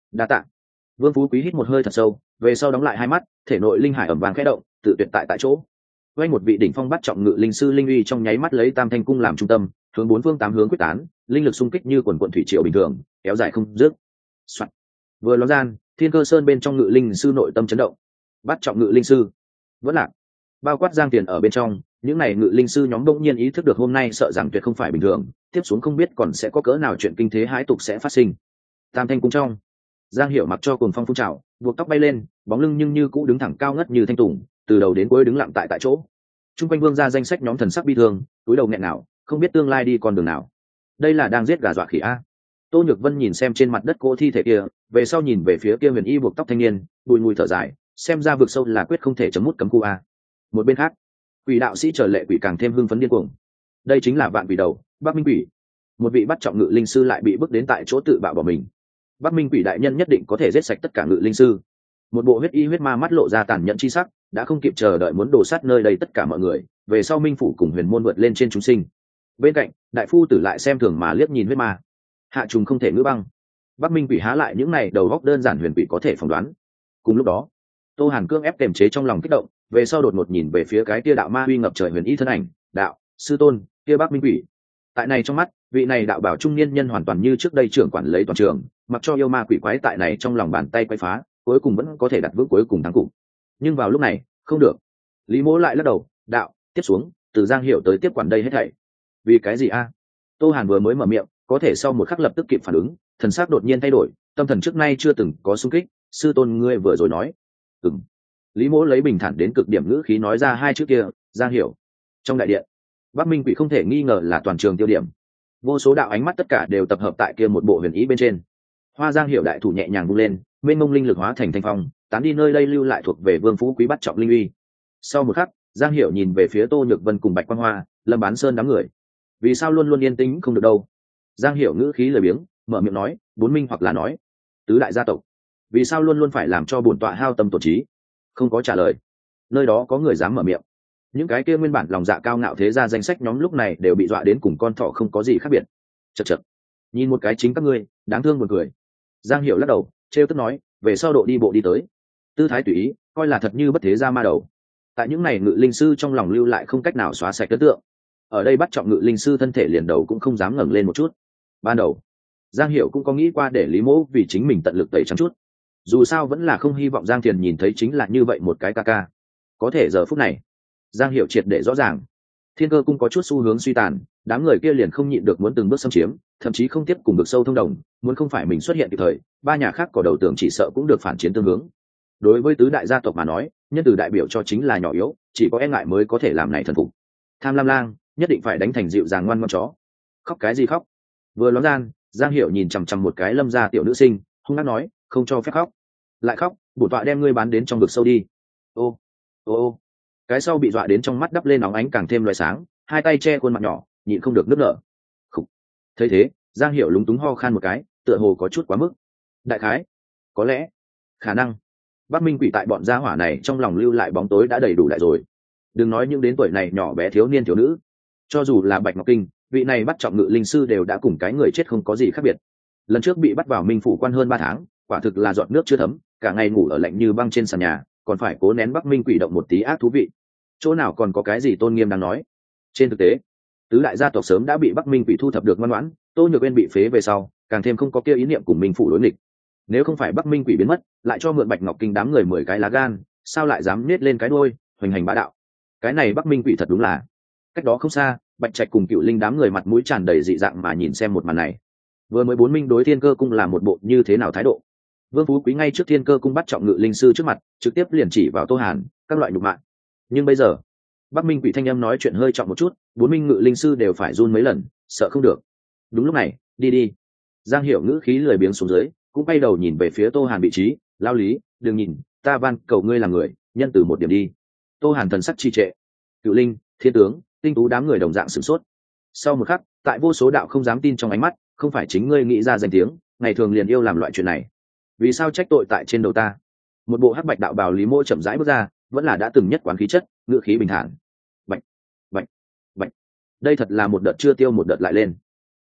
đa tạ. Vương Phú Quý hít một hơi thật sâu, về sau đóng lại hai mắt, thể nội linh hải ẩm vàng khẽ động, tự tuyệt tại tại chỗ. Quanh một vị đỉnh phong bắt trọng ngự linh sư linh uy trong nháy mắt lấy Tam Thanh cung làm trung tâm, hướng bốn phương tám hướng quyết tán, linh lực xung kích như quần quần thủy triều bình thường, kéo dài không dứt. Soạn. Vừa ló gian, Thiên Cơ Sơn bên trong ngự linh sư nội tâm chấn động. Bắt trọng ngự linh sư, vẫn lạc. Bao quát Giang Tiền ở bên trong, những này ngự linh sư nhóm đông nhiên ý thức được hôm nay sợ rằng tuyệt không phải bình thường, tiếp xuống không biết còn sẽ có cỡ nào chuyện kinh thế hãi tục sẽ phát sinh. Tam Thanh cung trong, Giang Hiểu mặc cho cuồng phong phun trào, buộc tóc bay lên, bóng lưng nhưng như cũ đứng thẳng cao ngất như thanh tùng, từ đầu đến cuối đứng lặng tại tại chỗ. Trung quanh vương gia danh sách nhóm thần sắc bi thương, túi đầu nghẹn nào, không biết tương lai đi con đường nào. Đây là đang giết gà dọa khỉ a. Tô Nhược Vân nhìn xem trên mặt đất cô thi thể kia, về sau nhìn về phía kia huyền y buộc tóc thanh niên, bùi ngùi thở dài, xem ra vực sâu là quyết không thể chấm mút cấm khu a. Một bên khác, quỷ đạo sĩ trở lệ quỷ càng thêm hưng phấn điên cuồng. Đây chính là vạn quỷ đầu, Bắc Minh Quỷ. Một vị bắt trọng ngự linh sư lại bị bước đến tại chỗ tự bạo bỏ mình. Bắc Minh Quỷ đại nhân nhất định có thể giết sạch tất cả ngự linh sư. Một bộ huyết y huyết ma mắt lộ ra tàn nhẫn chi sắc, đã không kịp chờ đợi muốn đổ sát nơi đây tất cả mọi người, về sau Minh phủ cùng huyền môn vượt lên trên chúng sinh. Bên cạnh, đại phu tử lại xem thường mà liếc nhìn huyết ma. Hạ trùng không thể ngữ băng. Bắc Minh Quỷ há lại những này đầu góc đơn giản huyền quỷ có thể phỏng đoán. Cùng lúc đó, Tô Hàn cương ép kềm chế trong lòng kích động, về sau đột ngột nhìn về phía cái kia đạo ma uy ngập trời huyền y thân ảnh, đạo sư tôn kia Bắc Minh Quỷ. Tại này trong mắt, vị này đạo bảo trung niên nhân hoàn toàn như trước đây trưởng quản lấy toàn trường, mặc cho yêu ma quỷ quái tại này trong lòng bàn tay quay phá, cuối cùng vẫn có thể đặt vững cuối cùng thắng cục. Nhưng vào lúc này, không được. Lý Mỗ lại lắc đầu, đạo, tiếp xuống, từ Giang Hiểu tới tiếp quản đây hết thảy. Vì cái gì a? Tô Hàn vừa mới mở miệng, có thể sau một khắc lập tức kịp phản ứng, thần sắc đột nhiên thay đổi, tâm thần trước nay chưa từng có xung kích, sư tôn ngươi vừa rồi nói. Ừm. Lý Mỗ lấy bình thản đến cực điểm ngữ khí nói ra hai chữ kia, Giang Hiểu. Trong đại điện, Bắc Minh Quỷ không thể nghi ngờ là toàn trường tiêu điểm. Vô số đạo ánh mắt tất cả đều tập hợp tại kia một bộ huyền ý bên trên. Hoa Giang Hiểu đại thủ nhẹ nhàng vung lên, mênh mông linh lực hóa thành thanh phong, tán đi nơi đây lưu lại thuộc về Vương Phú Quý bắt trọng linh uy. Sau một khắc, Giang Hiểu nhìn về phía Tô Nhược Vân cùng Bạch Quan Hoa, Lâm Bán Sơn đám người. Vì sao luôn luôn yên tĩnh không được đâu? Giang Hiểu ngữ khí lười biếng, mở miệng nói, bốn minh hoặc là nói, tứ đại gia tộc. Vì sao luôn luôn phải làm cho bổn tọa hao tâm tổn trí? Không có trả lời. Nơi đó có người dám mở miệng. Những cái kia nguyên bản lòng dạ cao ngạo thế gia danh sách nhóm lúc này đều bị dọa đến cùng con thỏ không có gì khác biệt. Chậc chậc. Nhìn một cái chính các ngươi, đáng thương buồn cười. Giang Hiểu lắc đầu, trêu tức nói, về sau độ đi bộ đi tới. Tư thái tùy ý, coi là thật như bất thế gia ma đầu. Tại những này ngự linh sư trong lòng lưu lại không cách nào xóa sạch ấn tượng. Ở đây bắt trọng ngự linh sư thân thể liền đầu cũng không dám ngẩng lên một chút. Ban đầu, Giang Hiểu cũng có nghĩ qua để Lý Mỗ vì chính mình tận lực tẩy trắng chút. Dù sao vẫn là không hy vọng Giang Thiền nhìn thấy chính là như vậy một cái ca ca. Có thể giờ phút này, Giang Hiểu triệt để rõ ràng, Thiên Cơ cung có chút xu hướng suy tàn, đám người kia liền không nhịn được muốn từng bước xâm chiếm, thậm chí không tiếp cùng được sâu thông đồng, muốn không phải mình xuất hiện kịp thời, ba nhà khác có đầu tường chỉ sợ cũng được phản chiến tương hướng. Đối với tứ đại gia tộc mà nói, nhân từ đại biểu cho chính là nhỏ yếu, chỉ có e ngại mới có thể làm này thần phục. Tham lam lang, nhất định phải đánh thành dịu dàng ngoan ngoãn chó. Khóc cái gì khóc? Vừa ló gian, Giang Hiểu nhìn chằm chằm một cái Lâm gia tiểu nữ sinh, hung hăng nói, không cho phép khóc. Lại khóc, bổn tọa đem ngươi bán đến trong vực sâu đi. Ô, ô ô. Cái sau bị dọa đến trong mắt đắp lên óng ánh càng thêm loài sáng, hai tay che khuôn mặt nhỏ, nhịn không được nức nở. Khục. Thấy thế, Giang Hiểu lúng túng ho khan một cái, tựa hồ có chút quá mức. Đại khái, có lẽ, khả năng, Bắc Minh Quỷ tại bọn gia hỏa này trong lòng lưu lại bóng tối đã đầy đủ đại rồi. Đừng nói những đến tuổi này nhỏ bé thiếu niên thiếu nữ, cho dù là Bạch Ngọc Kinh, vị này bắt trọng ngự linh sư đều đã cùng cái người chết không có gì khác biệt. Lần trước bị bắt vào Minh phủ quan hơn ba tháng, quả thực là giọt nước chưa thấm, cả ngày ngủ ở lạnh như băng trên sàn nhà, còn phải cố nén Bắc Minh Quỷ động một tí ác thú vị. Chỗ nào còn có cái gì tôn nghiêm đang nói. Trên thực tế, tứ đại gia tộc sớm đã bị Bắc Minh Quỷ thu thập được ngoan ngoãn, Tô Nhược Uyên bị phế về sau, càng thêm không có kia ý niệm cùng Minh phủ đối nghịch. Nếu không phải Bắc Minh Quỷ biến mất, lại cho mượn Bạch Ngọc Kinh đám người mười cái lá gan, sao lại dám nết lên cái đuôi, hoành hành bá đạo. Cái này Bắc Minh Quỷ thật đúng là. Cách đó không xa, Bạch Trạch cùng Cựu Linh đám người mặt mũi tràn đầy dị dạng mà nhìn xem một màn này. Vừa mới bốn minh đối Thiên Cơ cung là một bộ như thế nào thái độ? Vương Phú Quý ngay trước Thiên Cơ cung bắt trọng ngự linh sư trước mặt, trực tiếp liền chỉ vào Tô Hàn, các loại nhục mạ. Nhưng bây giờ, Bắc Minh Quỷ thanh âm nói chuyện hơi trọng một chút, bốn minh ngự linh sư đều phải run mấy lần, sợ không được. Đúng lúc này, đi đi. Giang Hiểu ngữ khí lười biếng xuống dưới, cũng quay đầu nhìn về phía Tô Hàn vị trí, lao lý, đừng nhìn, ta van cầu ngươi là người, nhân từ một điểm đi. Tô Hàn thần sắc trì trệ. Cựu Linh, Thiên Tướng, Tinh Tú đám người đồng dạng sửng sốt. Sau một khắc, tại vô số đạo không dám tin trong ánh mắt, không phải chính ngươi nghĩ ra danh tiếng, ngày thường liền yêu làm loại chuyện này. Vì sao trách tội tại trên đầu ta? Một bộ hắc bạch đạo bào Lý Mỗ chậm rãi bước ra, vẫn là đã từng nhất quán khí chất, ngữ khí bình thản. Bạch, bạch, bạch. Đây thật là một đợt chưa tiêu một đợt lại lên.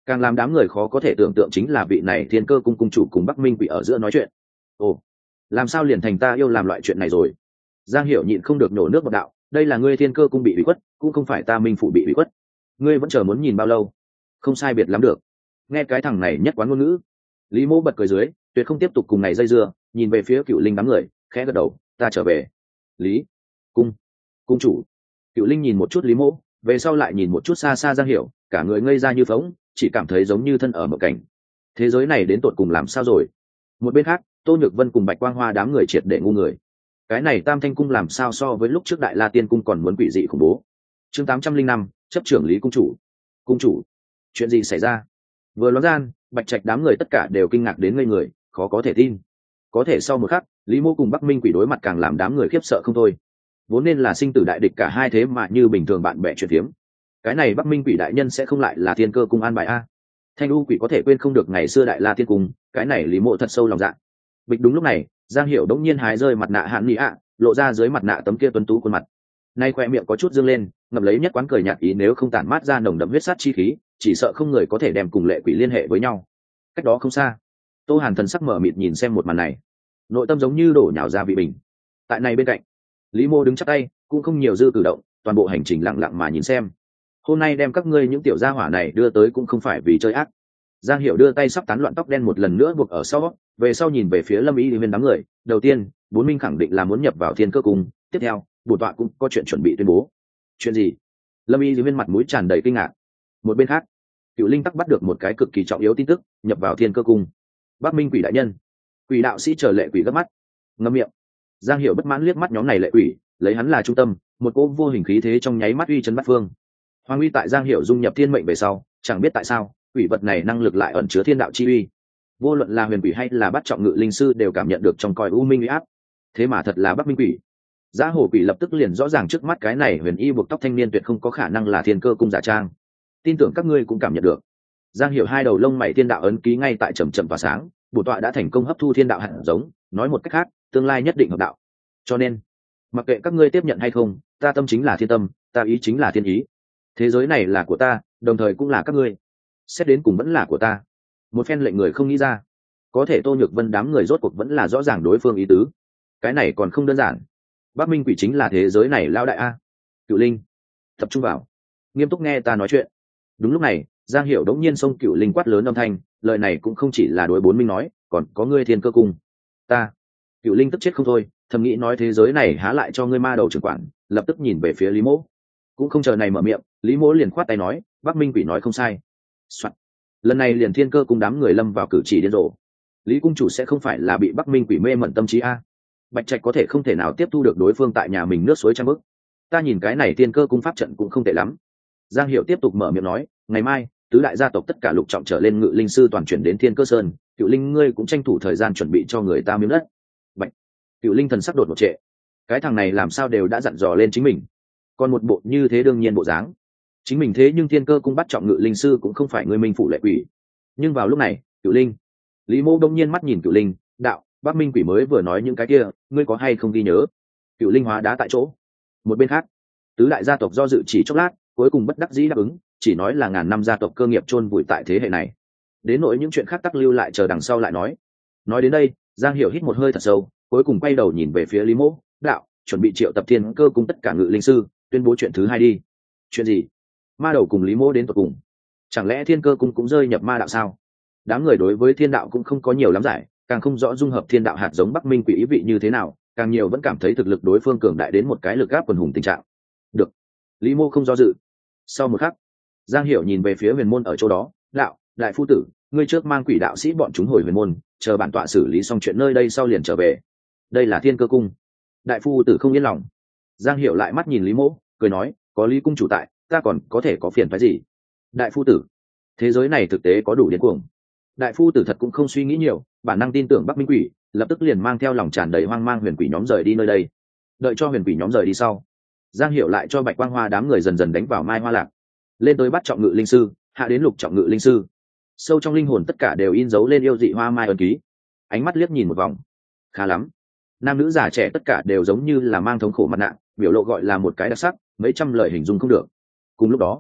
Càng làm đám người khó có thể tưởng tượng chính là vị này thiên cơ cung cung chủ cùng Bắc Minh Quỷ ở giữa nói chuyện. Ồ, làm sao liền thành ta yêu làm loại chuyện này rồi? Giang Hiểu nhịn không được nổ nước bọt đạo, đây là ngươi thiên cơ cung bị ủy khuất, cũng không phải ta Minh phụ bị ủy khuất. Ngươi vẫn chờ muốn nhìn bao lâu? Không sai biệt lắm được. Nghe cái thằng này nhất quán ngôn ngữ, Lý Mộ bật cười dưới, tuyệt không tiếp tục cùng này dây dưa, nhìn về phía Cựu Linh đám người, khẽ gật đầu, ta trở về. Lý cung cung chủ. Cựu Linh nhìn một chút Lý Mộ, về sau lại nhìn một chút xa xa Giang Hiểu, cả người ngây ra như phỗng, chỉ cảm thấy giống như thân ở mộng cảnh. Thế giới này đến tột cùng làm sao rồi? Một bên khác, Tô Nhược Vân cùng Bạch Quang Hoa đám người triệt để ngu người. Cái này Tam Thanh cung làm sao so với lúc trước Đại La Tiên cung còn muốn quỷ dị khủng bố. Chương tám trăm linh năm, chấp trưởng Lý cung chủ. Cung chủ, chuyện gì xảy ra? Vừa loáng gian, Bạch Trạch đám người tất cả đều kinh ngạc đến ngây người, khó có thể tin. Có thể sau một khắc, Lý Mộ cùng Bắc Minh Quỷ đối mặt càng làm đám người khiếp sợ không thôi. Vốn nên là sinh tử đại địch cả hai thế mà như bình thường bạn bè chuyện phiếm. Cái này Bắc Minh Quỷ đại nhân sẽ không lại là thiên cơ cung an bài a? Thanh U Quỷ có thể quên không được ngày xưa Đại La Tiên cung, cái này Lý Mộ thật sâu lòng dạ. Bịch đúng lúc này, Giang Hiểu đống nhiên hái rơi mặt nạ hạn mỹ ạ, lộ ra dưới mặt nạ tấm kia tuấn tú khuôn mặt. Nay khoe miệng có chút dương lên, ngậm lấy nhất quán cười nhạt ý, nếu không tản mát ra nồng đậm huyết sát chi khí, chỉ sợ không người có thể đem cùng lệ quỷ liên hệ với nhau. Cách đó không xa, Tô Hàn thần sắc mở mịt nhìn xem một màn này, nội tâm giống như đổ nhào ra vị bình. Tại này bên cạnh, Lý Mộ đứng chắp tay, cũng không nhiều dư cử động, toàn bộ hành trình lặng lặng mà nhìn xem. Hôm nay đem các ngươi những tiểu gia hỏa này đưa tới cũng không phải vì chơi ác. Giang Hiểu đưa tay sắp tán loạn tóc đen một lần nữa buộc ở sau, về sau nhìn về phía Lâm Y Viên đám người, đầu tiên, bốn minh khẳng định là muốn nhập vào thiên cơ cung, tiếp theo, bổn tọa cũng có chuyện chuẩn bị tuyên bố. Chuyện gì? Lâm Y Viên mặt mũi tràn đầy kinh ngạc. Một bên khác, Cựu Linh tắc bắt được một cái cực kỳ trọng yếu tin tức, nhập vào thiên cơ cung. Bắc Minh Quỷ đại nhân, Quỷ đạo sĩ chờ lệ quỷ gấp mắt. Ngậm miệng. Giang Hiểu bất mãn liếc mắt nhóm này lệ quỷ, lấy hắn là trung tâm, một cỗ vô hình khí thế trong nháy mắt uy chấn bát phương. Hoàng uy tại Giang Hiểu dung nhập thiên mệnh về sau, chẳng biết tại sao, quỷ vật này năng lực lại ẩn chứa thiên đạo chi uy. Vô luận là huyền quỷ hay là bắt trọng ngự linh sư đều cảm nhận được trong cõi u minh uy áp. Thế mà thật là Bắc Minh Quỷ. Giá Hổ Quỷ lập tức liền rõ ràng trước mắt cái này huyền y buộc tóc thanh niên tuyệt không có khả năng là thiên cơ cung giả trang. Tin tưởng các ngươi cũng cảm nhận được. Giang Hiểu hai đầu lông mày thiên đạo ấn ký ngay tại chậm chậm tỏa sáng, bổn tọa đã thành công hấp thu thiên đạo hạt giống, nói một cách khác, tương lai nhất định hợp đạo. Cho nên, mặc kệ các ngươi tiếp nhận hay không, ta tâm chính là thiên tâm, ta ý chính là thiên ý. Thế giới này là của ta, đồng thời cũng là các ngươi. Xét đến cùng vẫn là của ta. Một phen lệnh người không nghĩ ra, có thể Tô Nhược Vân đám người rốt cuộc vẫn là rõ ràng đối phương ý tứ. Cái này còn không đơn giản. Bắc Minh Quỷ chính là thế giới này lao đại a. Cựu Linh, tập trung vào, nghiêm túc nghe ta nói chuyện. Đúng lúc này, Giang Hiểu đống nhiên xông Cựu Linh quát lớn âm thanh, lời này cũng không chỉ là đối bốn minh nói, còn có ngươi thiên cơ cung. Ta. Cựu Linh tức chết không thôi, thầm nghĩ nói thế giới này há lại cho ngươi ma đầu trưởng quản, lập tức nhìn về phía Lý Mỗ. Cũng không chờ này mở miệng, Lý Mỗ liền khoát tay nói, Bắc Minh Quỷ nói không sai. Soạn. Lần này liền thiên cơ cung đám người lâm vào cử chỉ điên rồ. Lý cung chủ sẽ không phải là bị Bắc Minh Quỷ mê mẩn tâm trí a? Bạch Trạch có thể không thể nào tiếp thu được đối phương tại nhà mình nước suối trang bức. Ta nhìn cái này thiên cơ cung pháp trận cũng không tệ lắm. Giang Hiểu tiếp tục mở miệng nói, ngày mai tứ đại gia tộc tất cả lục trọng trở lên ngự linh sư toàn chuyển đến thiên cơ sơn, Cựu Linh ngươi cũng tranh thủ thời gian chuẩn bị cho người ta miếng đất. Bạch. Cựu Linh thần sắc đột một trệ. Cái thằng này làm sao đều đã dặn dò lên chính mình, còn một bộ như thế đương nhiên bộ dáng. Chính mình thế nhưng thiên cơ cung bắt trọng ngự linh sư cũng không phải người minh phụ lệ quỷ. Nhưng vào lúc này, Cựu Linh, Lý Mộ đông nhiên mắt nhìn Cựu Linh, đạo, Bắc Minh Quỷ mới vừa nói những cái kia, ngươi có hay không ghi nhớ? Cựu Linh hóa đá tại chỗ. Một bên khác, tứ đại gia tộc do dự chỉ chốc lát, cuối cùng bất đắc dĩ đáp ứng, chỉ nói là ngàn năm gia tộc cơ nghiệp chôn vùi tại thế hệ này. Đến nỗi những chuyện khác tắc lưu lại chờ đằng sau lại nói. Nói đến đây, Giang Hiểu hít một hơi thật sâu, cuối cùng quay đầu nhìn về phía Lý Mộ, đạo, chuẩn bị triệu tập thiên cơ cung tất cả ngự linh sư, tuyên bố chuyện thứ hai đi. Chuyện gì? Ma đầu cùng Lý Mộ đến tận cùng. Chẳng lẽ thiên cơ cung cũng rơi nhập ma đạo sao? Đám người đối với thiên đạo cũng không có nhiều lắm giải, càng không rõ dung hợp thiên đạo hạt giống Bắc Minh Quỷ ý vị như thế nào, càng nhiều vẫn cảm thấy thực lực đối phương cường đại đến một cái lực áp quần hùng tình trạng. Được. Lý Mộ không do dự. Sau một khắc, Giang Hiểu nhìn về phía huyền môn ở chỗ đó, đạo, đại phu tử, ngươi trước mang quỷ đạo sĩ bọn chúng hồi huyền môn, chờ bản tọa xử lý xong chuyện nơi đây sau liền trở về. Đây là thiên cơ cung. Đại phu tử không yên lòng. Giang Hiểu lại mắt nhìn Lý Mộ, cười nói, có Lý cung chủ tại, ta còn có thể có phiền phức gì? Đại phu tử, thế giới này thực tế có đủ điên cuồng. Đại phu tử thật cũng không suy nghĩ nhiều, bản năng tin tưởng Bắc Minh Quỷ, lập tức liền mang theo lòng tràn đầy hoang mang huyền quỷ nhóm rời đi nơi đây. Đợi cho huyền quỷ nhóm rời đi sau, Giang Hiểu lại cho Bạch Quang Hoa đám người dần dần đánh vào mai hoa lạc, lên tới bắt trọng ngự linh sư, hạ đến lục trọng ngự linh sư. Sâu trong linh hồn tất cả đều in dấu lên yêu dị hoa mai ấn ký. Ánh mắt liếc nhìn một vòng, khá lắm. Nam nữ già trẻ tất cả đều giống như là mang thống khổ mặt nạ, biểu lộ gọi là một cái đặc sắc, mấy trăm lời hình dung không được. Cùng lúc đó,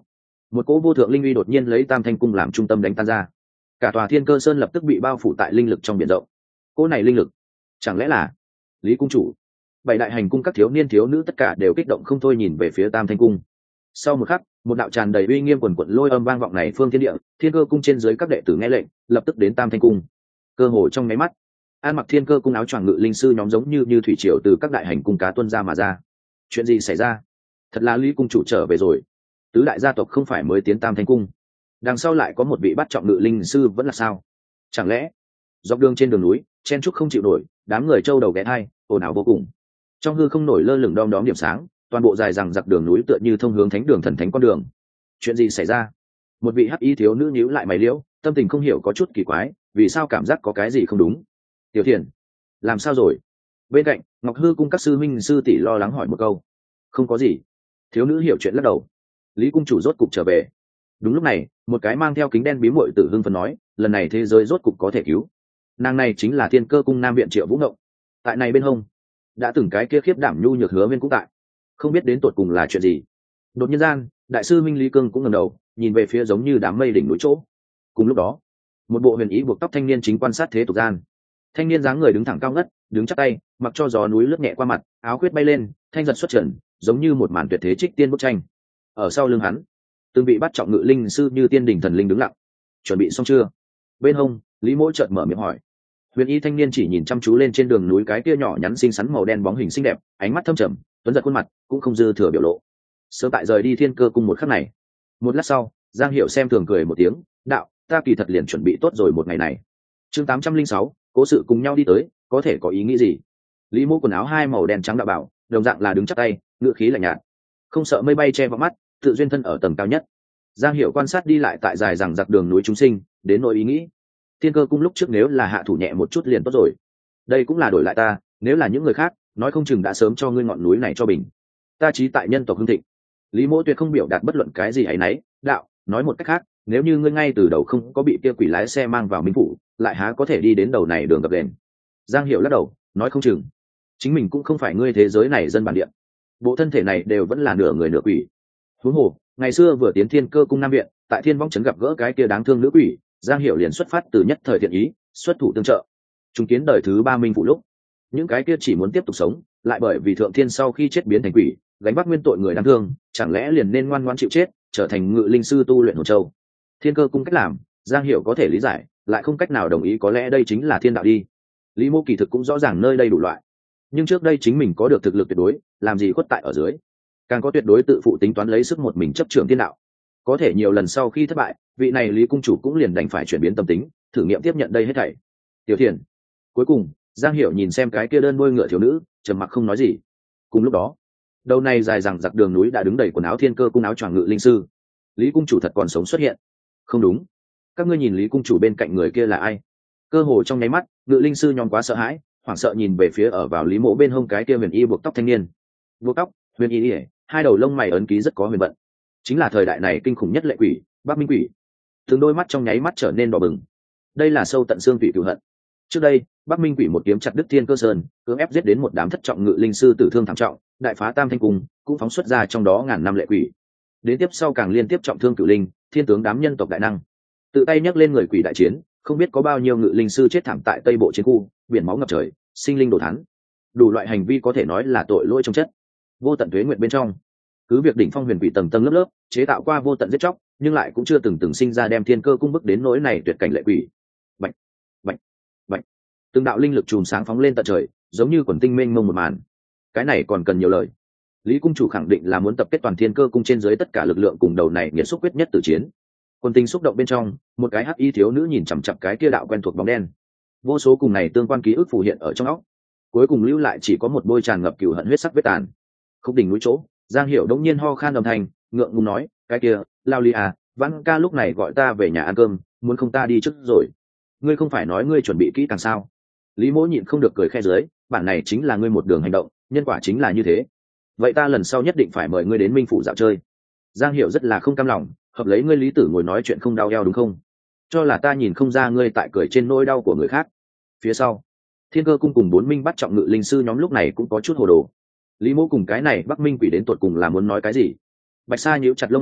một cỗ vô thượng linh uy đột nhiên lấy tam thanh cung làm trung tâm đánh tan ra, cả tòa thiên cơ sơn lập tức bị bao phủ tại linh lực trong biển rộng. Cỗ này linh lực chẳng lẽ là Lý cung chủ? Bảy đại hành cung các thiếu niên thiếu nữ tất cả đều kích động không thôi nhìn về phía tam thanh cung. Sau một khắc, một đạo tràn đầy uy nghiêm quần quận lôi âm vang vọng này phương thiên địa, thiên cơ cung trên dưới các đệ tử nghe lệnh lập tức đến tam thanh cung. Cơ hồ trong nháy mắt, an mặc thiên cơ cung áo choàng ngự linh sư nhóm giống như như thủy triều từ các đại hành cung cá tuân ra mà ra. Chuyện gì xảy ra? Thật là Lý cung chủ trở về rồi. Tứ đại gia tộc không phải mới tiến tam thanh cung, đằng sau lại có một vị bắt trọng ngự linh sư vẫn là sao? Chẳng lẽ dọc đường trên đường núi chen trúc không chịu nổi, đám người trâu đầu ghé thai ồn ào vô cùng. Trong hư không nổi lơ lửng đom đóm điểm sáng, toàn bộ dài rằng giặc đường núi tựa như thông hướng thánh đường thần thánh con đường. Chuyện gì xảy ra? Một vị hắc y thiếu nữ nhíu lại mày liễu, tâm tình không hiểu có chút kỳ quái, vì sao cảm giác có cái gì không đúng. Tiểu Thiền, làm sao rồi? Bên cạnh Ngọc Hư cung các sư minh sư tỷ lo lắng hỏi một câu. Không có gì. Thiếu nữ hiểu chuyện lắc đầu. Lý cung chủ rốt cục trở về. Đúng lúc này, một cái mang theo kính đen bí muội tử hưng phấn nói, lần này thế giới rốt cục có thể cứu. Nàng này chính là thiên cơ cung nam viện Triệu Vũ Ngộng. Tại này bên hông đã từng cái kia khiếp đảm nhu nhược hứa viên cũng tại, không biết đến tột cùng là chuyện gì. Đột nhiên gian, đại sư minh Lý Cương cũng ngẩng đầu nhìn về phía giống như đám mây đỉnh núi chỗ. Cùng lúc đó, một bộ huyền ý buộc tóc thanh niên chính quan sát thế tục gian. Thanh niên dáng người đứng thẳng cao ngất, đứng chắp tay, mặc cho gió núi lướt nhẹ qua mặt, áo khuyết bay lên, thanh giật xuất trần, giống như một màn tuyệt thế trích tiên bức tranh. Ở sau lưng hắn, từng bị bắt trọng ngự linh sư như tiên đỉnh thần linh đứng lặng. Chuẩn bị xong chưa? Bên hông, Lý Mỗ chợt mở miệng hỏi. Huyền y thanh niên chỉ nhìn chăm chú lên trên đường núi cái kia nhỏ nhắn xinh xắn màu đen bóng hình xinh đẹp, ánh mắt thâm trầm, tuấn giật khuôn mặt cũng không dư thừa biểu lộ. Sớm tại rời đi thiên cơ cung một khắc này. Một lát sau, Giang Hiểu xem thường cười một tiếng, đạo, ta kỳ thật liền chuẩn bị tốt rồi một ngày này. Chương tám trăm linh sáu, cố sự cùng nhau đi tới, có thể có ý nghĩ gì? Lý Mỗ quần áo hai màu đen trắng đạo bảo, đồng dạng là đứng chắp tay, ngựa khí lạnh nhạt, không sợ mây bay che vào mắt, tự duyên thân ở tầng cao nhất. Giang Hiểu quan sát đi lại tại dài rằng giặc đường núi chúng sinh, đến nỗi ý nghĩ. Thiên cơ cung lúc trước nếu là hạ thủ nhẹ một chút liền tốt rồi. Đây cũng là đổi lại ta, nếu là những người khác, nói không chừng đã sớm cho ngươi ngọn núi này cho bình. Ta chí tại nhân tộc hưng thịnh. Lý Mỗ tuyệt không biểu đạt bất luận cái gì ấy nấy, đạo, nói một cách khác, nếu như ngươi ngay từ đầu không có bị kia quỷ lái xe mang vào minh phủ, lại há có thể đi đến đầu này đường gập ghềnh. Giang Hiểu lắc đầu, nói không chừng, chính mình cũng không phải ngươi thế giới này dân bản địa. Bộ thân thể này đều vẫn là nửa người nửa quỷ. Huống hồ, ngày xưa vừa tiến thiên cơ cung nam viện, tại thiên vong trấn gặp gỡ cái kia đáng thương nữ quỷ, Giang Hiểu liền xuất phát từ nhất thời thiện ý, xuất thủ tương trợ. Chúng kiến đời thứ ba minh phụ lúc, những cái kia chỉ muốn tiếp tục sống, lại bởi vì thượng thiên sau khi chết biến thành quỷ, gánh vác nguyên tội người đáng thương, chẳng lẽ liền nên ngoan ngoãn chịu chết, trở thành ngự linh sư tu luyện hồn châu. Thiên cơ cung cách làm, Giang Hiểu có thể lý giải, lại không cách nào đồng ý, có lẽ đây chính là thiên đạo đi. Lý Mô kỳ thực cũng rõ ràng nơi đây đủ loại, nhưng trước đây chính mình có được thực lực tuyệt đối, làm gì khuất tại ở dưới, càng có tuyệt đối tự phụ tính toán lấy sức một mình chấp trưởng thiên đạo. Có thể nhiều lần sau khi thất bại, vị này Lý cung chủ cũng liền đành phải chuyển biến tâm tính, thử nghiệm tiếp nhận đây hết thảy. Tiểu Thiền. Cuối cùng, Giang Hiểu nhìn xem cái kia đơn đuôi ngựa thiếu nữ, trầm mặc không nói gì. Cùng lúc đó, đầu này dài rằng giặc đường núi đã đứng đầy quần áo thiên cơ cung áo choàng ngự linh sư. Lý cung chủ thật còn sống xuất hiện. Không đúng, các ngươi nhìn Lý cung chủ bên cạnh người kia là ai? Cơ hồ trong nháy mắt, ngự linh sư nhóm quá sợ hãi, hoảng sợ nhìn về phía ở vào Lý Mộ bên hông cái kia huyền y buộc tóc thanh niên. Buộc tóc, huyền y, hai đầu lông mày ấn ký rất có huyền vận, chính là thời đại này kinh khủng nhất lệ quỷ, Bắc Minh quỷ. Từng đôi mắt trong nháy mắt trở nên đỏ bừng. Đây là sâu tận xương tủy cửu hận. Trước đây, Bắc Minh quỷ một kiếm chặt đứt thiên cơ sơn, cưỡng ép giết đến một đám thất trọng ngự linh sư tử thương thảm trọng, đại phá tam thanh cung, cũng phóng xuất ra trong đó ngàn năm lệ quỷ. Đến tiếp sau càng liên tiếp trọng thương cửu linh, thiên tướng đám nhân tộc đại năng, tự tay nhấc lên người quỷ đại chiến, không biết có bao nhiêu ngự linh sư chết thảm tại tây bộ chiến khu, biển máu ngập trời, sinh linh đổ thán. Đủ loại hành vi có thể nói là tội lỗi trong chất. Vô tận tuế nguyệt bên trong, cứ việc đỉnh phong huyền quỷ tầng tầng lớp lớp chế tạo qua vô tận giết chóc, nhưng lại cũng chưa từng từng sinh ra đem thiên cơ cung bức đến nỗi này tuyệt cảnh lệ quỷ. Bạch, bạch, bạch, từng đạo linh lực chùm sáng phóng lên tận trời, giống như quần tinh mênh mông một màn. Cái này còn cần nhiều lời. Lý cung chủ khẳng định là muốn tập kết toàn thiên cơ cung trên dưới tất cả lực lượng cùng đầu này nghiệt xúc quyết nhất tử chiến. Quần tinh xúc động bên trong, một cái hắc y thiếu nữ nhìn chằm chằm cái kia đạo quen thuộc bóng đen. Vô số cùng này tương quan ký ức phù hiện ở trong óc. Cuối cùng lưu lại chỉ có một bôi tràn ngập cừu hận huyết sắc vết tàn. Khúc đỉnh núi chỗ, Giang Hiểu đống nhiên ho khan âm thanh, ngượng ngùng nói, cái kia, Lao Ly à, Vãn ca lúc này gọi ta về nhà ăn cơm, muốn không ta đi trước rồi. Ngươi không phải nói ngươi chuẩn bị kỹ càng sao? Lý Mỗ nhịn không được cười khe dưới, bản này chính là ngươi một đường hành động, nhân quả chính là như thế. Vậy ta lần sau nhất định phải mời ngươi đến Minh phủ dạo chơi. Giang Hiểu rất là không cam lòng, hợp lấy ngươi Lý Tử ngồi nói chuyện không đau eo đúng không? Cho là ta nhìn không ra ngươi tại cười trên nỗi đau của người khác. Phía sau, Thiên Cơ cung cùng bốn minh bắt trọng ngự linh sư nhóm lúc này cũng có chút hồ đồ. Lý Mỗ cùng cái này Bắc Minh quỷ đến tột cùng là muốn nói cái gì? Bạch Sa nhíu chặt lông mày,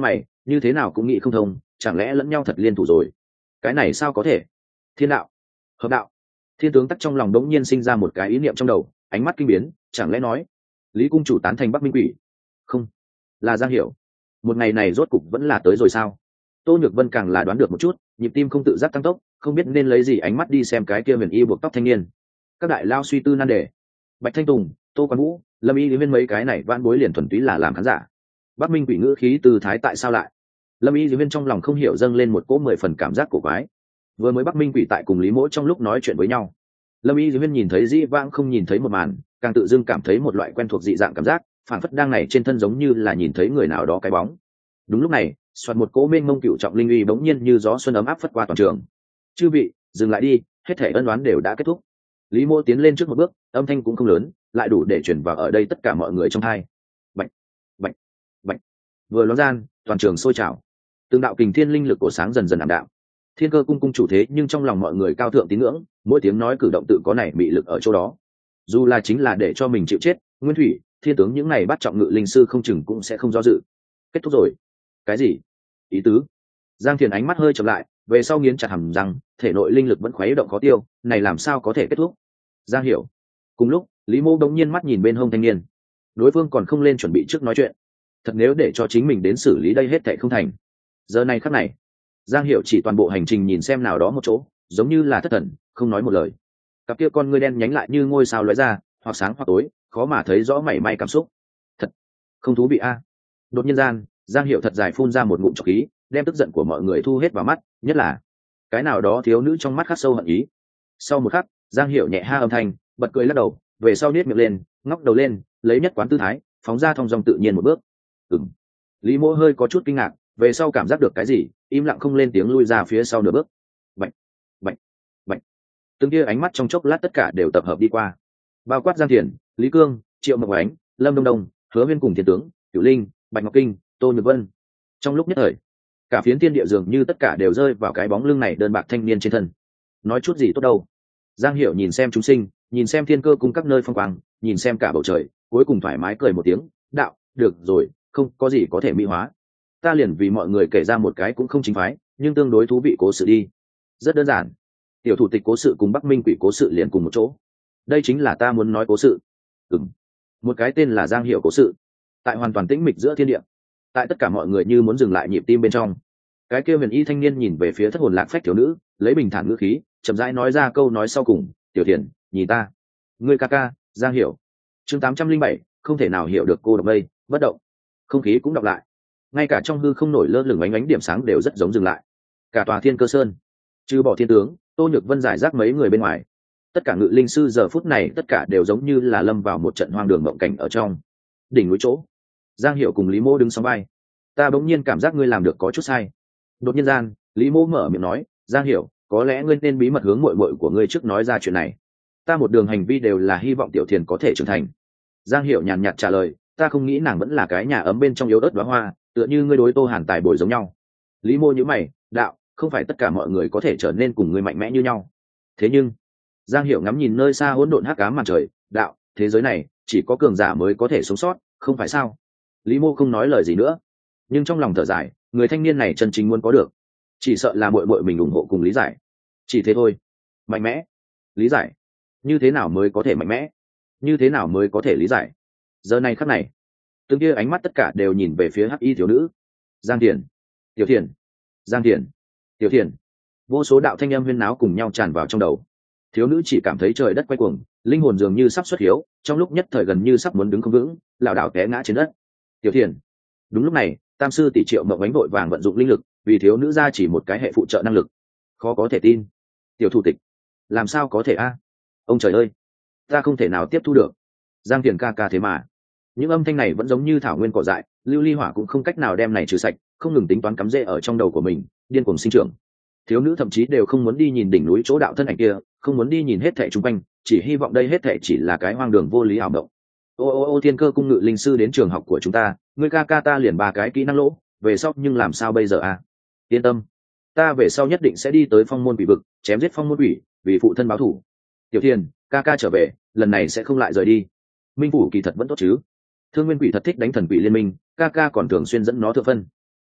như thế nào cũng nghĩ không thông, chẳng lẽ lẫn nhau thật liên thủ rồi? Cái này sao có thể? Thiên đạo, hợp đạo. Thiên tướng tắc trong lòng đống nhiên sinh ra một cái ý niệm trong đầu, ánh mắt kinh biến, chẳng lẽ nói Lý cung chủ tán thành Bắc Minh Quỷ? Không, là Giang Hiểu. Một ngày này rốt cục vẫn là tới rồi sao? Tô Nhược Vân càng là đoán được một chút, nhịp tim không tự giác tăng tốc, không biết nên lấy gì ánh mắt đi xem cái kia huyền y buộc tóc thanh niên. Các đại lao suy tư nan đề. Bạch Thanh Tùng, Tô Quan Vũ, Lâm Y Lý Viên mấy cái này vãn bối liền thuần túy là làm khán giả. Bắc Minh Quỷ ngữ khí từ thái tại sao lại? Lâm Y Lý Viên trong lòng không hiểu dâng lên một cỗ mười phần cảm giác cổ quái. Vừa mới Bắc Minh Quỷ tại cùng Lý Mỗ trong lúc nói chuyện với nhau, Lâm Y Lý Viên nhìn thấy dĩ vãng không nhìn thấy một màn, càng tự dưng cảm thấy một loại quen thuộc dị dạng cảm giác, phản phất đang này trên thân giống như là nhìn thấy người nào đó cái bóng. Đúng lúc này, xoạt một cỗ mênh mông cựu trọng linh uy bỗng nhiên như gió xuân ấm áp phất qua toàn trường. Chư vị, dừng lại đi, hết thể ân oán đều đã kết thúc. Lý Mô tiến lên trước một bước, âm thanh cũng không lớn, lại đủ để chuyển vào ở đây tất cả mọi người trong hai. Bạch, bạch, bạch. Vừa nói gian, toàn trường sôi trào. Từng đạo kình thiên linh lực cổ sáng dần dần ảm đạm. Thiên Cơ cung cung chủ thế nhưng trong lòng mọi người cao thượng tín ngưỡng, mỗi tiếng nói cử động tự có này bị lực ở chỗ đó. Dù là chính là để cho mình chịu chết, Nguyên Thủy, Thiên tướng những này bắt trọng ngự linh sư không chừng cũng sẽ không do dự. Kết thúc rồi. Cái gì? Ý tứ? Giang Thiền ánh mắt hơi chậm lại, về sau nghiến chặt hàm răng, thể nội linh lực vẫn khuấy động khó tiêu, này làm sao có thể kết thúc? Giang hiểu. Cùng lúc, Lý Mô đống nhiên mắt nhìn bên hông thanh niên, đối phương còn không lên chuẩn bị trước nói chuyện. Thật nếu để cho chính mình đến xử lý đây hết thảy không thành. Giờ này khắc này, Giang hiểu chỉ toàn bộ hành trình nhìn xem nào đó một chỗ, giống như là thất thần, không nói một lời. Cặp kia con ngươi đen nhánh lại như ngôi sao lóe ra, hoặc sáng hoặc tối, khó mà thấy rõ mảy may cảm xúc. Thật không thú vị a. Đột nhiên gian, Giang hiểu thật dài phun ra một ngụm trọc khí, đem tức giận của mọi người thu hết vào mắt, nhất là cái nào đó thiếu nữ trong mắt khắc sâu hận ý. Sau một khắc, Giang hiểu nhẹ ha âm thanh, bật cười lắc đầu, về sau nết miệng lên, ngóc đầu lên, lấy nhất quán tư thái, phóng ra thong dong tự nhiên một bước. Ừm. Lý Mỗ hơi có chút kinh ngạc, về sau cảm giác được cái gì, im lặng không lên tiếng lui ra phía sau nửa bước. Bạch, bạch, bạch. Từng kia ánh mắt trong chốc lát tất cả đều tập hợp đi qua, bao quát Giang Thiền, Lý Cương, Triệu Mộc Ánh, Lâm Đông Đông, Hứa Huyên cùng Thiên tướng, Cửu Linh, Bạch Ngọc Kinh, Tô Nhược Vân. Trong lúc nhất thời, cả phiến thiên địa dường như tất cả đều rơi vào cái bóng lưng này đơn bạc thanh niên trên thân. Nói chút gì tốt đâu? Giang Hiểu nhìn xem chúng sinh, nhìn xem Thiên Cơ cung các nơi phong quang, nhìn xem cả bầu trời, cuối cùng thoải mái cười một tiếng, đạo, được rồi, không có gì có thể mỹ hóa. Ta liền vì mọi người kể ra một cái cũng không chính phái, nhưng tương đối thú vị cố sự đi. Rất đơn giản, tiểu thủ tịch cố sự cùng Bắc Minh Quỷ cố sự liền cùng một chỗ. Đây chính là ta muốn nói cố sự. Ừm, một cái tên là Giang Hiểu cố sự. Tại hoàn toàn tĩnh mịch giữa thiên địa, tại tất cả mọi người như muốn dừng lại nhịp tim bên trong, cái kia huyền y thanh niên nhìn về phía thất hồn lạc phách thiếu nữ, lấy bình thản ngữ khí, chậm rãi nói ra câu nói sau cùng, tiểu thiền, nhìn ta, ngươi ca ca, Giang Hiểu. Chương tám trăm linh bảy, không thể nào hiểu được cô độc mây, bất động. Không khí cũng đọc lại, ngay cả trong hư không nổi lơ lửng ánh ánh điểm sáng đều rất giống dừng lại. Cả tòa Thiên Cơ Sơn, trừ bỏ Thiên tướng, Tô Nhược Vân giải rác mấy người bên ngoài, tất cả ngự linh sư giờ phút này tất cả đều giống như là lâm vào một trận hoang đường mộng cảnh ở trong đỉnh núi chỗ. Giang Hiểu cùng Lý Mô đứng song vai. Ta bỗng nhiên cảm giác ngươi làm được có chút sai. Đột nhiên gian, Lý Mô mở miệng nói, Giang Hiểu, có lẽ ngươi nên bí mật hướng muội muội của ngươi trước nói ra chuyện này. Ta một đường hành vi đều là hy vọng tiểu thiền có thể trưởng thành. Giang Hiểu nhàn nhạt trả lời, ta không nghĩ nàng vẫn là cái nhà ấm bên trong yếu ớt đóa hoa, tựa như ngươi đối Tô Hàn Tài bồi giống nhau. Lý Mô nhíu mày, đạo, không phải tất cả mọi người có thể trở nên cùng ngươi mạnh mẽ như nhau. Thế nhưng, Giang Hiểu ngắm nhìn nơi xa hỗn độn hắc ám màn trời, đạo, thế giới này chỉ có cường giả mới có thể sống sót, không phải sao? Lý Mô không nói lời gì nữa, nhưng trong lòng thở dài, người thanh niên này chân chính muốn có được, chỉ sợ là muội muội mình ủng hộ cùng lý giải, chỉ thế thôi. Mạnh mẽ, lý giải, như thế nào mới có thể mạnh mẽ? Như thế nào mới có thể lý giải? Giờ này khắc này, từng kia ánh mắt tất cả đều nhìn về phía hắc y thiếu nữ. Giang Thiền, Tiểu Thiền, Giang Thiền, Tiểu Thiền. Vô số đạo thanh âm huyên náo cùng nhau tràn vào trong đầu. Thiếu nữ chỉ cảm thấy trời đất quay cuồng, linh hồn dường như sắp xuất hiếu, trong lúc nhất thời gần như sắp muốn đứng không vững, lảo đảo té ngã trên đất. Tiểu Thiền. Đúng lúc này, tam sư tỷ Triệu Mộng Ánh vội vàng vận dụng linh lực, vì thiếu nữ ra chỉ một cái hệ phụ trợ năng lực. Khó có thể tin. Tiểu thủ tịch, làm sao có thể a? Ông trời ơi, ta không thể nào tiếp thu được. Giang Thiền ca ca thế mà. Những âm thanh này vẫn giống như thảo nguyên cỏ dại, lưu ly hỏa cũng không cách nào đem này trừ sạch, không ngừng tính toán cắm rễ ở trong đầu của mình, điên cuồng sinh trưởng. Thiếu nữ thậm chí đều không muốn đi nhìn đỉnh núi chỗ đạo thân ảnh kia, không muốn đi nhìn hết thảy xung quanh, chỉ hy vọng đây hết thảy chỉ là cái hoang đường vô lý ảo động. Ô ô ô Thiên Cơ cung ngự linh sư đến trường học của chúng ta, ngươi ca ca ta liền ba cái kỹ năng lỗ, về sau nhưng làm sao bây giờ a? Yên tâm, ta về sau nhất định sẽ đi tới phong môn quỷ vực, chém giết phong môn quỷ, vì phụ thân báo thù. Tiểu Thiền, ca ca trở về, lần này sẽ không lại rời đi. Minh phủ kỳ thật vẫn tốt chứ? Thương Nguyên quỷ thật thích đánh thần quỷ liên minh, ca ca còn thường xuyên dẫn nó thượng phân.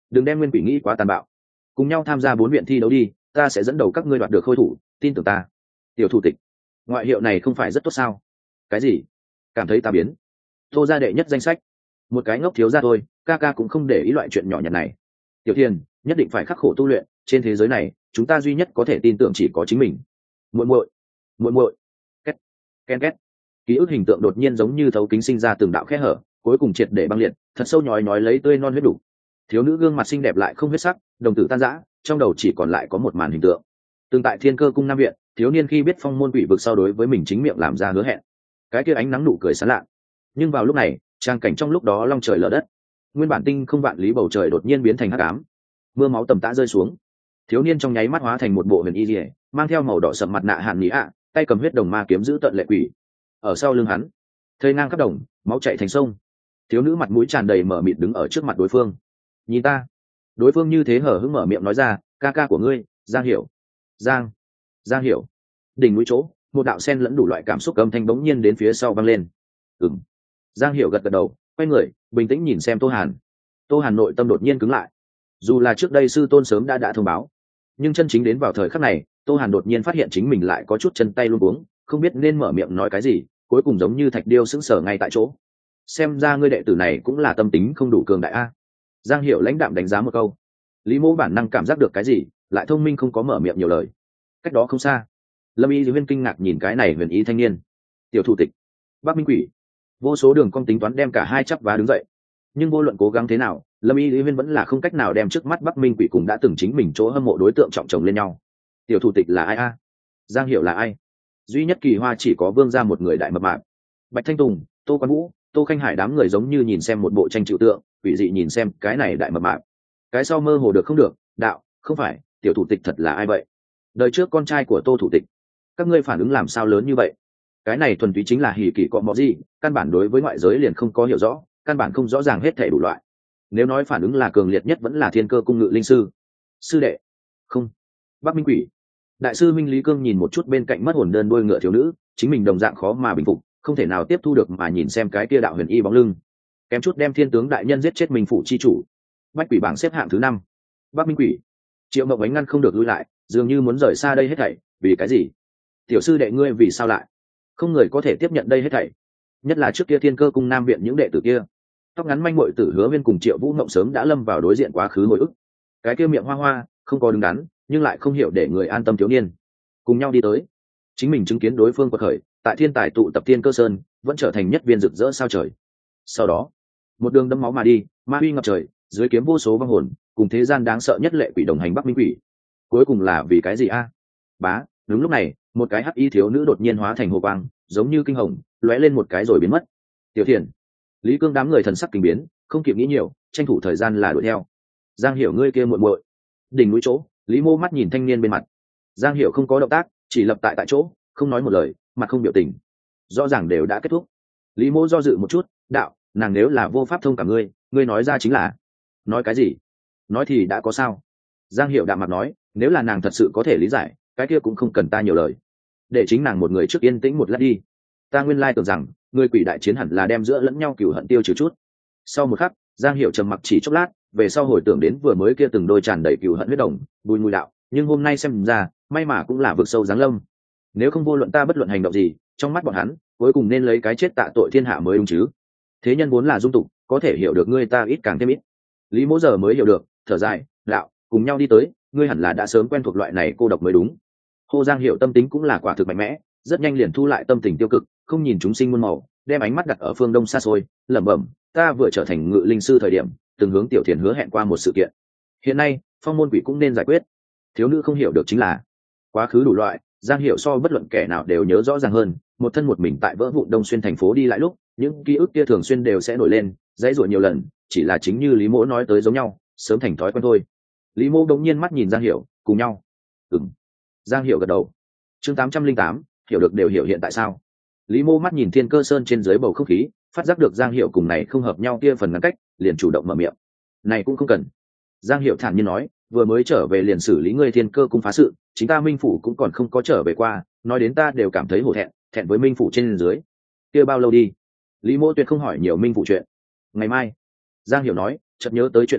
đừng đem nguyên quỷ nghĩ quá tàn bạo, cùng nhau tham gia bốn viện thi đấu đi, ta sẽ dẫn đầu các ngươi đoạt được khôi thủ, tin tưởng ta. Tiểu thủ tịch, ngoại hiệu này không phải rất tốt sao? Cái gì? Cảm thấy ta biến? Tô gia đệ nhất danh sách, một cái ngốc thiếu gia thôi, ca ca cũng không để ý loại chuyện nhỏ nhặt này. Tiểu Thiên, nhất định phải khắc khổ tu luyện, trên thế giới này chúng ta duy nhất có thể tin tưởng chỉ có chính mình. Muội muội, muội muội. Két, ken két. Ký ức hình tượng đột nhiên giống như thấu kính sinh ra từng đạo khe hở, cuối cùng triệt để băng liệt, thật sâu nhói nhói lấy tươi non huyết đủ. Thiếu nữ gương mặt xinh đẹp lại không huyết sắc, đồng tử tan rã, trong đầu chỉ còn lại có một màn hình tượng. Từng tại Thiên Cơ cung Nam viện, thiếu niên khi biết phong môn quỷ vực sau đối với mình chính miệng làm ra hứa hẹn. Cái kia ánh nắng nụ cười sán lạ. Nhưng vào lúc này, trang cảnh trong lúc đó long trời lở đất. Nguyên bản tinh không vạn lý bầu trời đột nhiên biến thành hắc ám. Mưa máu tầm tã rơi xuống. Thiếu niên trong nháy mắt hóa thành một bộ huyền y liễu, mang theo màu đỏ sậm mặt nạ hàn nhĩ ạ, tay cầm huyết đồng ma kiếm giữ tận lệ quỷ. Ở sau lưng hắn, thây ngang khắp đồng, máu chảy thành sông. Thiếu nữ mặt mũi tràn đầy mở mịt đứng ở trước mặt đối phương. Nhìn ta. Đối phương như thế hở hững mở miệng nói ra, ca ca của ngươi, Giang Hiểu. Giang. Giang Hiểu. Đỉnh mũi chỗ, một đạo sen lẫn đủ loại cảm xúc âm thanh bỗng nhiên đến phía sau vang lên. Ừm. Giang Hiểu gật gật đầu, quay người, bình tĩnh nhìn xem Tô Hàn. Tô Hàn nội tâm đột nhiên cứng lại. Dù là trước đây sư tôn sớm đã đã thông báo, nhưng chân chính đến vào thời khắc này, Tô Hàn đột nhiên phát hiện chính mình lại có chút chân tay luống cuống, không biết nên mở miệng nói cái gì, cuối cùng giống như thạch điêu sững sờ ngay tại chỗ. Xem ra ngươi đệ tử này cũng là tâm tính không đủ cường đại a. Giang Hiểu lãnh đạm đánh giá một câu. Lý Mỗ bản năng cảm giác được cái gì, lại thông minh không có mở miệng nhiều lời. Cách đó không xa, Lâm Y Huyên kinh ngạc nhìn cái này huyền ý thanh niên. Tiểu thủ tịch, Bắc Minh Quỷ. Vô số đường cong tính toán đem cả hai chắp vá đứng dậy, nhưng vô luận cố gắng thế nào, Lâm Y Huyên vẫn là không cách nào đem trước mắt Bắc Minh Quỷ cùng đã từng chính mình chỗ hâm mộ đối tượng trọng chồng lên nhau. Tiểu thủ tịch là ai a? Giang Hiểu là ai? Duy nhất kỳ hoa chỉ có Vương gia một người đại mập mạp. Bạch Thanh Tùng, Tô Quán Vũ, Tô Khanh Hải đám người giống như nhìn xem một bộ tranh trừu tượng, quỷ dị nhìn xem cái này đại mập mạp. Cái sau mơ hồ được không được, đạo, không phải, tiểu thủ tịch thật là ai vậy? Đời trước con trai của Tô thủ tịch. Các ngươi phản ứng làm sao lớn như vậy? Cái này thuần túy chính là hỉ kỳ cọ mọ gì, căn bản đối với ngoại giới liền không có hiểu rõ, căn bản không rõ ràng hết thảy đủ loại. Nếu nói phản ứng là cường liệt nhất vẫn là Thiên Cơ cung ngự linh sư. Sư đệ. Không. Bắc Minh Quỷ. Đại sư Minh Lý Cương nhìn một chút bên cạnh mất hồn đơn đuôi ngựa thiếu nữ, chính mình đồng dạng khó mà bình phục, không thể nào tiếp thu được mà nhìn xem cái kia đạo huyền y bóng lưng. Kém chút đem Thiên tướng đại nhân giết chết mình phủ chi chủ. Bách Quỷ bảng xếp hạng thứ năm. Bắc Minh Quỷ. Triệu Mộng Ánh ngăn không được lui lại, dường như muốn rời xa đây hết thảy, vì cái gì? Tiểu sư đệ ngươi vì sao lại? Không người có thể tiếp nhận đây hết thảy. Nhất là trước kia Thiên Cơ cung Nam viện những đệ tử kia. Tóc ngắn manh muội tử Hứa Viên cùng Triệu Vũ Mộng sớm đã lâm vào đối diện quá khứ hồi ức. Cái kia miệng hoa hoa, không có đứng đắn, nhưng lại không hiểu để người an tâm thiếu niên. Cùng nhau đi tới. Chính mình chứng kiến đối phương quật khởi, tại thiên tài tụ tập Thiên Cơ Sơn, vẫn trở thành nhất viên rực rỡ sao trời. Sau đó, một đường đẫm máu mà đi, ma uy ngập trời, dưới kiếm vô số vong hồn, cùng thế gian đáng sợ nhất lệ quỷ đồng hành Bắc Minh Quỷ. Cuối cùng là vì cái gì a? Bá, đúng lúc này, một cái hắc y thiếu nữ đột nhiên hóa thành hồ quang, giống như kinh hồng, lóe lên một cái rồi biến mất. Tiểu Thiền, Lý Cương đám người thần sắc kinh biến, không kịp nghĩ nhiều, tranh thủ thời gian là đuổi theo. Giang Hiểu ngươi kia muội muội. Đỉnh núi chỗ, Lý Mô mắt nhìn thanh niên bên mặt. Giang Hiểu không có động tác, chỉ lập tại tại chỗ, không nói một lời, mặt không biểu tình. Rõ ràng đều đã kết thúc. Lý Mô do dự một chút, đạo, nàng nếu là vô pháp thông cả ngươi, ngươi nói ra chính là. Nói cái gì? Nói thì đã có sao? Giang Hiểu đạm mặt nói, nếu là nàng thật sự có thể lý giải, cái kia cũng không cần ta nhiều lời. Để chính nàng một người trước yên tĩnh một lát đi. Ta nguyên lai tưởng rằng, người quỷ đại chiến hẳn là đem giữa lẫn nhau cửu hận tiêu trừ chút. Sau một khắc, Giang Hiểu trầm mặc chỉ chốc lát, về sau hồi tưởng đến vừa mới kia từng đôi tràn đầy cửu hận huyết đồng, bùi mùi đạo, nhưng hôm nay xem ra, may mà cũng là vực sâu giáng lâm. Nếu không vô luận ta bất luận hành động gì, trong mắt bọn hắn, cuối cùng nên lấy cái chết tạ tội thiên hạ mới đúng chứ. Thế nhân vốn là dung tục, có thể hiểu được ngươi ta ít càng thêm ít. Lý Mỗ giờ mới hiểu được, thở dài, đạo, cùng nhau đi tới, ngươi hẳn là đã sớm quen thuộc loại này cô độc mới đúng. Hồ Giang Hiểu tâm tính cũng là quả thực mạnh mẽ, rất nhanh liền thu lại tâm tình tiêu cực, không nhìn chúng sinh muôn màu, đem ánh mắt đặt ở phương đông xa xôi, lẩm bẩm, ta vừa trở thành ngự linh sư thời điểm, từng hướng Tiểu Thiền hứa hẹn qua một sự kiện. Hiện nay, phong môn quỷ cũng nên giải quyết. Thiếu nữ không hiểu được chính là, quá khứ đủ loại, Giang Hiểu so bất luận kẻ nào đều nhớ rõ ràng hơn, một thân một mình tại vỡ vụn Đông Xuyên thành phố đi lại lúc, những ký ức kia thường xuyên đều sẽ nổi lên, dãy rủa nhiều lần, chỉ là chính như Lý Mỗ nói tới giống nhau, sớm thành thói quen thôi. Lý Mỗ đống nhiên mắt nhìn Giang Hiểu, cùng nhau. Ừm. Giang Hiểu gật đầu. Chương tám trăm linh tám, hiểu được đều hiểu hiện tại sao. Lý Mô mắt nhìn Thiên Cơ Sơn trên dưới bầu không khí, phát giác được Giang Hiểu cùng này không hợp nhau kia phần ngăn cách, liền chủ động mở miệng. Này cũng không cần. Giang Hiểu thản nhiên nói, vừa mới trở về liền xử lý ngươi Thiên Cơ cung phá sự, chính ta Minh phủ cũng còn không có trở về qua, nói đến ta đều cảm thấy hổ thẹn, thẹn với Minh phủ trên dưới. Kia bao lâu đi? Lý Mô tuyệt không hỏi nhiều Minh phủ chuyện. Ngày mai. Giang Hiểu nói, chợt nhớ tới chuyện gì,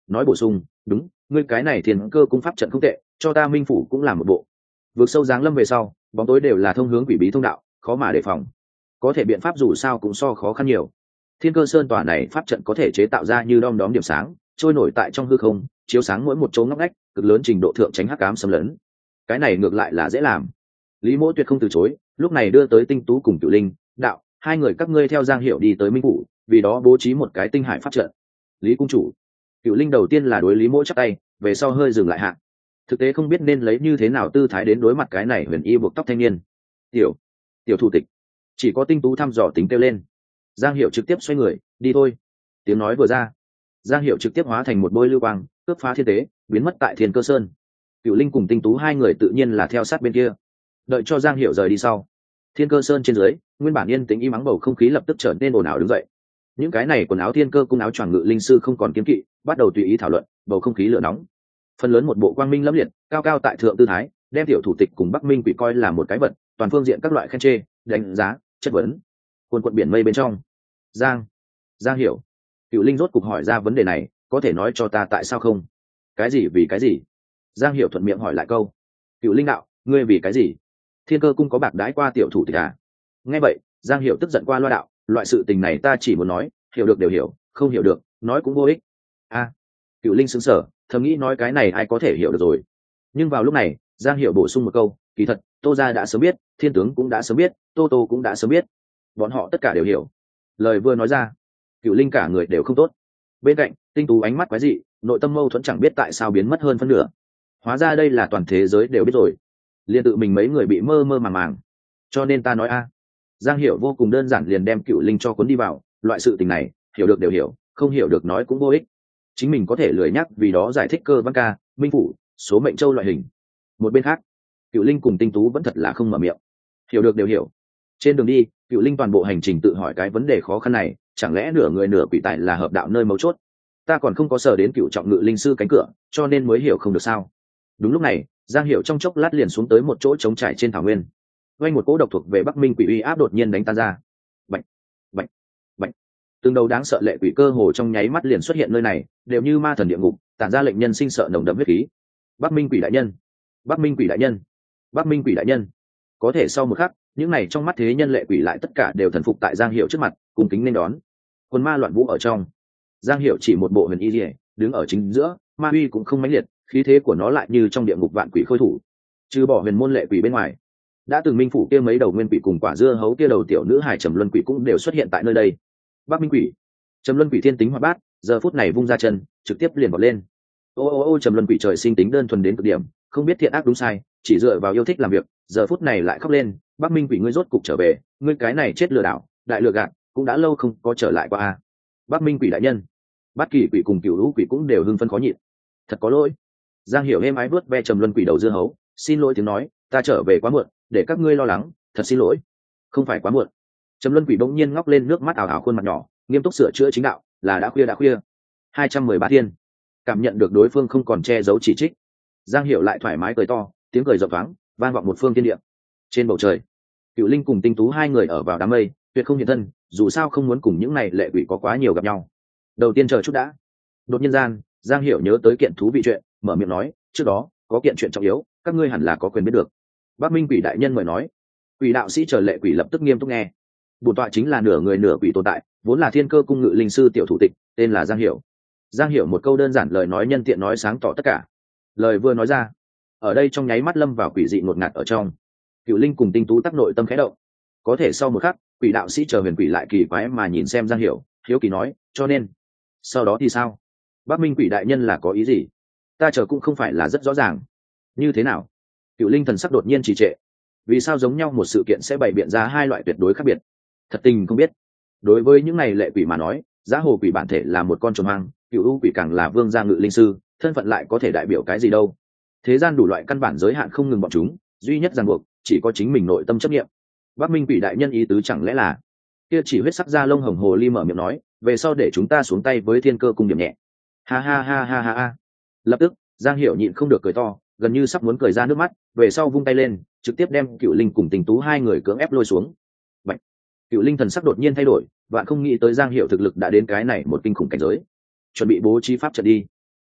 nói bổ sung, đúng, ngươi cái này thiên cơ cung pháp trận không tệ, cho ta minh phủ cũng làm một bộ. Vượt sâu giáng lâm về sau, bóng tối đều là thông hướng quỷ bí thông đạo, khó mà đề phòng. Có thể biện pháp dù sao cũng so khó khăn nhiều. Thiên cơ sơn tòa này pháp trận có thể chế tạo ra như đom đóm điểm sáng, trôi nổi tại trong hư không, chiếu sáng mỗi một chỗ ngóc ngách, cực lớn trình độ thượng tránh hắc ám xâm lấn. Cái này ngược lại là dễ làm. Lý Mỗ tuyệt không từ chối, lúc này đưa tới Tinh Tú cùng Cửu Linh, đạo, hai người các ngươi theo Giang Hiểu đi tới Minh phủ, vì đó bố trí một cái tinh hải pháp trận. Lý cung chủ. Cửu Linh đầu tiên là đối Lý Mỗ chắp tay, về sau hơi dừng lại hạ. Thực tế không biết nên lấy như thế nào tư thái đến đối mặt cái này huyền y buộc tóc thanh niên. Tiểu, tiểu thủ tịch. Chỉ có Tinh Tú thăm dò tính kêu lên. Giang Hiểu trực tiếp xoay người, đi thôi. Tiếng nói vừa ra, Giang Hiểu trực tiếp hóa thành một bôi lưu quang, cướp phá thiên tế, biến mất tại Thiên Cơ Sơn. Cửu Linh cùng Tinh Tú hai người tự nhiên là theo sát bên kia. Đợi cho Giang Hiểu rời đi sau, Thiên Cơ Sơn trên dưới, nguyên bản yên tĩnh im ắng bầu không khí lập tức trở nên ồn ào đứng dậy. Những cái này quần áo thiên cơ cung áo choàng ngự linh sư không còn kiêng kỵ, bắt đầu tùy ý thảo luận, bầu không khí lửa nóng. Phần lớn một bộ quang minh lẫm liệt, cao cao tại thượng tư thái, đem tiểu thủ tịch cùng Bắc Minh Quỷ coi là một cái vật, toàn phương diện các loại khen chê, đánh giá, chất vấn. Cuồn cuộn biển mây bên trong, Giang, Giang Hiểu, Cửu Linh rốt cục hỏi ra vấn đề này, có thể nói cho ta tại sao không? Cái gì vì cái gì? Giang Hiểu thuận miệng hỏi lại câu. Cửu Linh đạo, ngươi vì cái gì? Thiên cơ cung có bạc đãi qua tiểu thủ tịch à? Nghe vậy, Giang Hiểu tức giận qua loa đạo, loại sự tình này ta chỉ muốn nói, hiểu được đều hiểu, không hiểu được, nói cũng vô ích. A, à, Cửu Linh sững sờ, thầm nghĩ nói cái này ai có thể hiểu được rồi. Nhưng vào lúc này, Giang Hiểu bổ sung một câu, kỳ thật, Tô gia đã sớm biết, Thiên tướng cũng đã sớm biết, Tô Tô cũng đã sớm biết, bọn họ tất cả đều hiểu. Lời vừa nói ra, Cửu Linh cả người đều không tốt. Bên cạnh, Tinh Tú ánh mắt quái dị, nội tâm mâu thuẫn chẳng biết tại sao biến mất hơn phân nửa. Hóa ra đây là toàn thế giới đều biết rồi, liền tự mình mấy người bị mơ mơ màng màng. Cho nên ta nói a. Giang Hiểu vô cùng đơn giản liền đem Cửu Linh cho cuốn đi vào, loại sự tình này, hiểu được đều hiểu, không hiểu được nói cũng vô ích. Chính mình có thể lười nhắc vì đó giải thích cơ văn ca, minh phủ, số mệnh châu loại hình. Một bên khác, Cửu Linh cùng Tinh Tú vẫn thật là không mở miệng. Hiểu được đều hiểu. Trên đường đi, Cửu Linh toàn bộ hành trình tự hỏi cái vấn đề khó khăn này, chẳng lẽ nửa người nửa quỷ tài là hợp đạo nơi mấu chốt? Ta còn không có sở đến Cửu trọng ngự linh sư cánh cửa, cho nên mới hiểu không được sao? Đúng lúc này, Giang Hiểu trong chốc lát liền xuống tới một chỗ trống trải trên thảo nguyên. Quanh một cỗ độc thuộc về Bắc Minh quỷ uy áp đột nhiên đánh tan ra. Bạch, bạch, bạch. Từng đầu đáng sợ lệ quỷ cơ hồ trong nháy mắt liền xuất hiện nơi này, đều như ma thần địa ngục, tản ra lệnh nhân sinh sợ nồng đậm huyết khí. Bắc Minh quỷ đại nhân, Bắc Minh quỷ đại nhân, Bắc Minh quỷ đại nhân. Có thể sau một khắc, những này trong mắt thế nhân lệ quỷ lại tất cả đều thần phục tại Giang Hiểu trước mặt, cùng kính nên đón. Quân ma loạn vũ ở trong, Giang Hiểu chỉ một bộ huyền y liễu, đứng ở chính giữa, ma uy cũng không mãnh liệt, khí thế của nó lại như trong địa ngục vạn quỷ khôi thủ. Trừ bỏ huyền môn lệ quỷ bên ngoài, đã từng minh phủ kia mấy đầu nguyên quỷ cùng quả dưa hấu kia đầu tiểu nữ hài trầm luân quỷ cũng đều xuất hiện tại nơi đây. Bắc Minh quỷ, trầm luân quỷ thiên tính hoạt bát, giờ phút này vung ra chân, trực tiếp liền vọt lên. Ô ô ô trầm luân quỷ trời sinh tính đơn thuần đến cực điểm, không biết thiện ác đúng sai, chỉ dựa vào yêu thích làm việc, giờ phút này lại khóc lên. Bắc Minh quỷ ngươi rốt cục trở về, ngươi cái này chết lừa đảo, đại lừa gạt, cũng đã lâu không có trở lại qua a. Bắc Minh quỷ đại nhân, Bát Kỳ quỷ cùng Cửu Lũ quỷ cũng đều hưng phấn khó nhịn. Thật có lỗi. Giang Hiểu êm ái vuốt ve trầm luân quỷ đầu dưa hấu, xin lỗi tiếng nói, ta trở về quá muộn, để các ngươi lo lắng, thật xin lỗi. Không phải quá muộn. Trầm luân quỷ bỗng nhiên ngóc lên nước mắt ảo ảo khuôn mặt nhỏ, nghiêm túc sửa chữa chính đạo, là đã khuya đã khuya. hai trăm mười ba thiên. Cảm nhận được đối phương không còn che giấu chỉ trích, Giang Hiểu lại thoải mái cười to, tiếng cười rộng thoáng, vang vọng một phương thiên địa. Trên bầu trời, Cửu Linh cùng Tinh Tú hai người ở vào đám mây, tuyệt không hiện thân, dù sao không muốn cùng những này lệ quỷ có quá nhiều gặp nhau. Đầu tiên chờ chút đã. Đột nhiên gian, Giang Hiểu nhớ tới kiện thú vị chuyện, mở miệng nói, trước đó có kiện chuyện trọng yếu, các ngươi hẳn là có quyền biết được. Bắc Minh quỷ đại nhân mời nói. Quỷ đạo sĩ chờ lệ quỷ lập tức nghiêm túc nghe. Bổn tọa chính là nửa người nửa quỷ tồn tại, vốn là thiên cơ cung ngự linh sư tiểu thủ tịch, tên là Giang Hiểu. Giang Hiểu một câu đơn giản lời nói nhân tiện nói sáng tỏ tất cả. Lời vừa nói ra, ở đây trong nháy mắt lâm vào quỷ dị ngột ngạt ở trong. Cửu Linh cùng Tinh Tú tắc nội tâm khẽ động. Có thể sau một khắc, quỷ đạo sĩ chờ huyền quỷ lại kỳ quái mà nhìn xem Giang Hiểu, hiếu kỳ nói, cho nên sau đó thì sao? Bắc Minh quỷ đại nhân là có ý gì? Ta chờ cũng không phải là rất rõ ràng. Như thế nào? Cửu Linh thần sắc đột nhiên trì trệ. Vì sao giống nhau một sự kiện sẽ bày biện ra hai loại tuyệt đối khác biệt? Thật tình không biết. Đối với những này lệ quỷ mà nói, giá hồ quỷ bản thể là một con trồn hoang, Cửu U quỷ càng là vương gia ngự linh sư, thân phận lại có thể đại biểu cái gì đâu? Thế gian đủ loại căn bản giới hạn không ngừng bọn chúng, duy nhất ràng buộc chỉ có chính mình nội tâm chấp nghiệm. Bắc Minh quỷ đại nhân ý tứ chẳng lẽ là kia chỉ huyết sắc da lông hồng hồ ly mở miệng nói, về sau để chúng ta xuống tay với thiên cơ cung điểm nhẹ. Ha ha ha ha ha ha. Lập tức, Giang Hiểu nhịn không được cười to, gần như sắp muốn cười ra nước mắt, về sau vung tay lên, trực tiếp đem Cửu Linh cùng Tinh Tú hai người cưỡng ép lôi xuống. Bạch. Cửu Linh thần sắc đột nhiên thay đổi, bạn không nghĩ tới Giang Hiểu thực lực đã đến cái này một kinh khủng cảnh giới. Chuẩn bị bố trí pháp trận đi.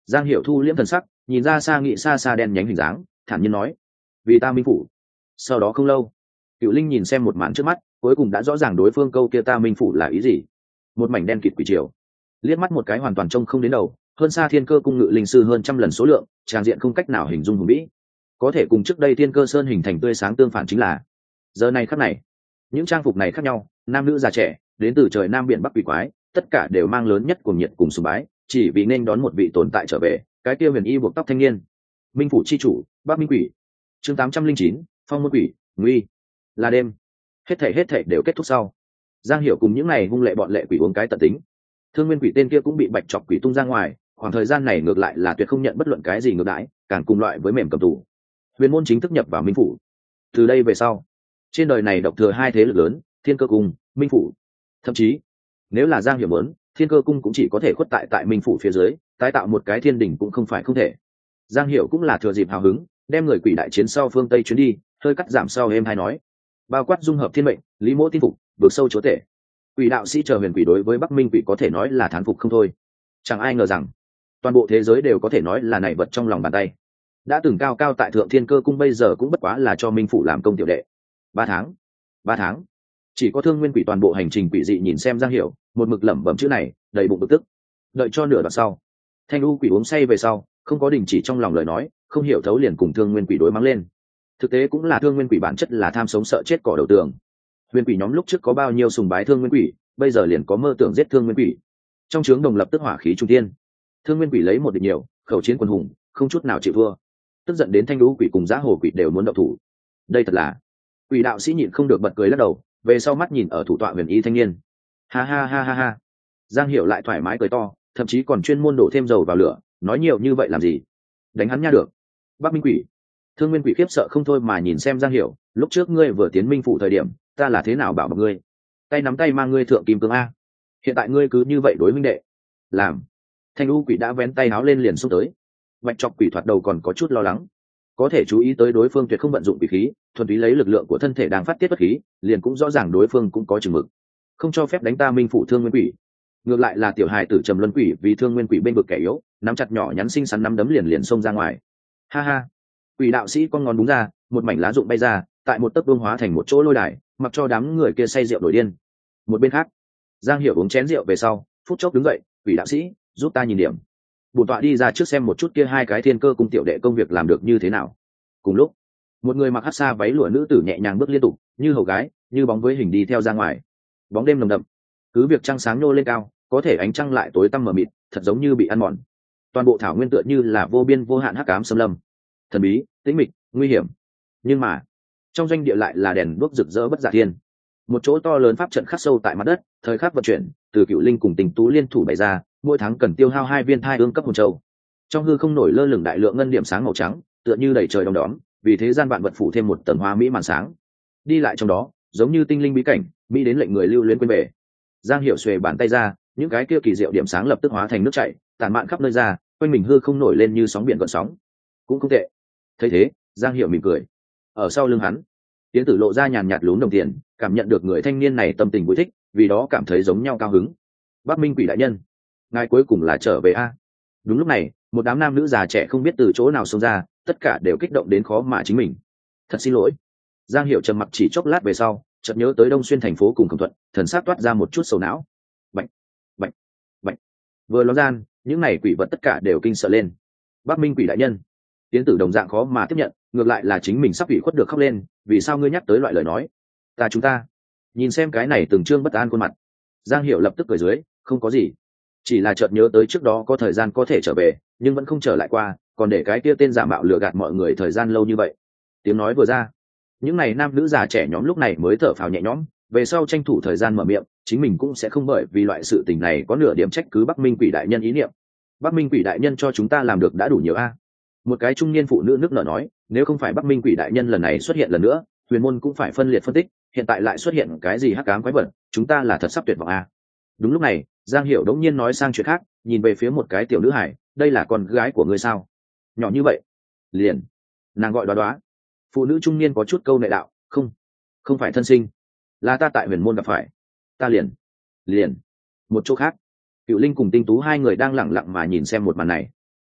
Giang Hiểu thu liễm thần sắc, nhìn ra xa nghị xa xa đen nhánh hình dáng, thản nhiên nói: vì ta minh phủ. Sau đó không lâu, Cựu Linh nhìn xem một màn trước mắt, cuối cùng đã rõ ràng đối phương câu kia ta minh phủ là ý gì. Một mảnh đen kịt quỷ triều, liếc mắt một cái hoàn toàn trông không đến đầu, hơn xa thiên cơ cung ngự linh sư hơn trăm lần số lượng, tràng diện không cách nào hình dung hùng vĩ. Có thể cùng trước đây thiên cơ sơn hình thành tươi sáng tương phản chính là giờ này khắc này, những trang phục này khác nhau, nam nữ già trẻ, đến từ trời nam biển bắc quỷ quái, tất cả đều mang lớn nhất cuồng nhiệt cùng sùng bái, chỉ vì nên đón một vị tồn tại trở về, cái kia huyền y buộc tóc thanh niên, minh phủ chi chủ Bắc Minh Quỷ. Chương tám trăm linh chín, phong môn quỷ nguy. Là đêm, hết thảy hết thảy đều kết thúc sau, Giang Hiểu cùng những này hung lệ bọn lệ quỷ uống cái tận tính. Thương Nguyên Quỷ tên kia cũng bị bạch chọc quỷ tung ra ngoài, khoảng thời gian này ngược lại là tuyệt không nhận bất luận cái gì ngược đãi, càng cùng loại với mềm cầm tù. Huyền môn chính thức nhập vào minh phủ. Từ đây về sau, trên đời này độc thừa hai thế lực lớn, thiên cơ cung, minh phủ. Thậm chí, nếu là Giang Hiểu muốn, thiên cơ cung cũng chỉ có thể khuất tại tại minh phủ phía dưới, tái tạo một cái thiên đỉnh cũng không phải không thể. Giang Hiểu cũng là thừa dịp hào hứng, đem người quỷ đại chiến sau phương tây chuyến đi, hơi cắt giảm sau êm hay nói, bao quát dung hợp thiên mệnh, lý mỗ tin phục, vượt sâu chúa tể. Quỷ đạo sĩ chờ huyền quỷ đối với Bắc Minh Quỷ có thể nói là thán phục không thôi. Chẳng ai ngờ rằng, toàn bộ thế giới đều có thể nói là nảy vật trong lòng bàn tay. Đã từng cao cao tại thượng thiên cơ cung bây giờ cũng bất quá là cho minh phủ làm công tiểu đệ. Ba tháng, ba tháng, chỉ có Thương Nguyên Quỷ toàn bộ hành trình quỷ dị nhìn xem Giang Hiểu, một mực lẩm bẩm chữ này, đầy bụng bực tức. Đợi cho nửa đoạn sau, Thanh U Quỷ uống say về sau, không có đình chỉ trong lòng lời nói, không hiểu thấu liền cùng Thương Nguyên Quỷ đối mắng lên. Thực tế cũng là Thương Nguyên Quỷ bản chất là tham sống sợ chết cỏ đầu tường. Huyền quỷ nhóm lúc trước có bao nhiêu sùng bái Thương Nguyên Quỷ, bây giờ liền có mơ tưởng giết Thương Nguyên Quỷ. Trong trướng đồng lập tức hỏa khí trung tiên. Thương Nguyên Quỷ lấy một địch nhiều, khẩu chiến quân hùng, không chút nào chịu thua. Tức giận đến Thanh Lũ Quỷ cùng Giá Hồ Quỷ đều muốn động thủ. Đây thật là, quỷ đạo sĩ nhịn không được bật cười lắc đầu, về sau mắt nhìn ở thủ tọa huyền y thanh niên. Ha ha ha ha ha. Giang Hiểu lại thoải mái cười to, thậm chí còn chuyên môn đổ thêm dầu vào lửa, nói nhiều như vậy làm gì? Đánh hắn nha được. Bắc Minh Quỷ. Thương Nguyên Quỷ khiếp sợ không thôi mà nhìn xem Giang Hiểu, lúc trước ngươi vừa tiến minh phủ thời điểm, ta là thế nào bảo bọc ngươi? Tay nắm tay mang ngươi thượng kim cương a. Hiện tại ngươi cứ như vậy đối minh đệ. Làm. Thanh U Quỷ đã vén tay áo lên liền xông tới. Bạch Trọc Quỷ thoạt đầu còn có chút lo lắng, có thể chú ý tới đối phương tuyệt không vận dụng quỷ khí, thuần túy lấy lực lượng của thân thể đang phát tiết bất khí, liền cũng rõ ràng đối phương cũng có chừng mực, không cho phép đánh ta minh phủ Thương Nguyên Quỷ. Ngược lại là tiểu hài tử Trầm Luân Quỷ vì Thương Nguyên Quỷ bên vực kẻ yếu, nắm chặt nhỏ nhắn xinh xắn nắm đấm liền liền xông ra ngoài. Ha ha. Quỷ đạo sĩ con ngón đúng ra, một mảnh lá rụng bay ra, tại một tấc vương hóa thành một chỗ lôi đài, mặc cho đám người kia say rượu đổi điên. Một bên khác, Giang Hiểu uống chén rượu về sau, phút chốc đứng dậy, quỷ đạo sĩ, giúp ta nhìn điểm. Bổn tọa đi ra trước xem một chút kia hai cái thiên cơ cung tiểu đệ công việc làm được như thế nào. Cùng lúc, một người mặc hắc sa váy lụa nữ tử nhẹ nhàng bước liên tục, như hầu gái, như bóng với hình đi theo ra ngoài. Bóng đêm nồng đậm, cứ việc trăng sáng nô lên cao, có thể ánh trăng lại tối tăm mờ mịt, thật giống như bị ăn mòn. Toàn bộ thảo nguyên tựa như là vô biên vô hạn hắc ám xâm lâm, thần bí, tĩnh mịch, nguy hiểm. Nhưng mà, trong doanh địa lại là đèn đuốc rực rỡ bất dạ thiên. Một chỗ to lớn pháp trận khắc sâu tại mặt đất, thời khắc vận chuyển, từ Cựu Linh cùng Tình Tú liên thủ bày ra, mỗi tháng cần tiêu hao hai viên thai ương cấp hồn châu. Trong hư không nổi lơ lửng đại lượng ngân điểm sáng màu trắng, tựa như đầy trời đom đóm, vì thế gian vạn vật phủ thêm một tầng hoa mỹ màn sáng. Đi lại trong đó, giống như tinh linh bí cảnh, mỹ đến lệnh người lưu luyến quên về. Giang Hiểu xuề bàn tay ra, những cái kia kỳ diệu điểm sáng lập tức hóa thành nước chảy, tản mạn khắp nơi ra, quanh mình hư không nổi lên như sóng biển gợn sóng. Cũng không tệ. Thấy thế, Giang Hiểu mỉm cười. Ở sau lưng hắn, Tiến Tử lộ ra nhàn nhạt lún đồng tiền, cảm nhận được người thanh niên này tâm tình vui thích, vì đó cảm thấy giống nhau cao hứng. Bắc Minh Quỷ đại nhân, ngài cuối cùng là trở về a. Đúng lúc này, một đám nam nữ già trẻ không biết từ chỗ nào xông ra, tất cả đều kích động đến khó mà chính mình. Thật xin lỗi. Giang Hiểu trầm mặc chỉ chốc lát về sau, chợt nhớ tới Đông Xuyên thành phố cùng Cẩm Thuận, thần sắc toát ra một chút sầu não. Bệnh, bệnh, bệnh. Vừa ló gian, những này quỷ vật tất cả đều kinh sợ lên. Bắc Minh Quỷ đại nhân. Tiến Tử đồng dạng khó mà tiếp nhận, ngược lại là chính mình sắp bị khuất được khóc lên, vì sao ngươi nhắc tới loại lời nói? Ta chúng ta. Nhìn xem cái này từng trương bất an khuôn mặt, Giang Hiểu lập tức cười dưới, không có gì, chỉ là chợt nhớ tới trước đó có thời gian có thể trở về, nhưng vẫn không trở lại qua, còn để cái kia tên giả mạo lừa gạt mọi người thời gian lâu như vậy. Tiếng nói vừa ra, những này nam nữ già trẻ nhóm lúc này mới thở phào nhẹ nhõm, về sau tranh thủ thời gian mở miệng, chính mình cũng sẽ không bởi vì loại sự tình này có nửa điểm trách cứ Bắc Minh Quỷ đại nhân ý niệm. Bắc Minh Quỷ đại nhân cho chúng ta làm được đã đủ nhiều a. Một cái trung niên phụ nữ nước nở nói, nếu không phải Bắc Minh Quỷ đại nhân lần này xuất hiện lần nữa, huyền môn cũng phải phân liệt phân tích, hiện tại lại xuất hiện cái gì hắc ám quái vật, chúng ta là thật sắp tuyệt vọng a. Đúng lúc này, Giang Hiểu đống nhiên nói sang chuyện khác, nhìn về phía một cái tiểu nữ hải, đây là con gái của ngươi sao? Nhỏ như vậy? Liền. Nàng gọi Đoá Đoá. Phụ nữ trung niên có chút câu nệ đạo, không, không phải thân sinh, là ta tại huyền môn gặp phải. Ta liền. Liền. Một chỗ khác, Cựu Linh cùng Tinh Tú hai người đang lặng lặng mà nhìn xem một màn này.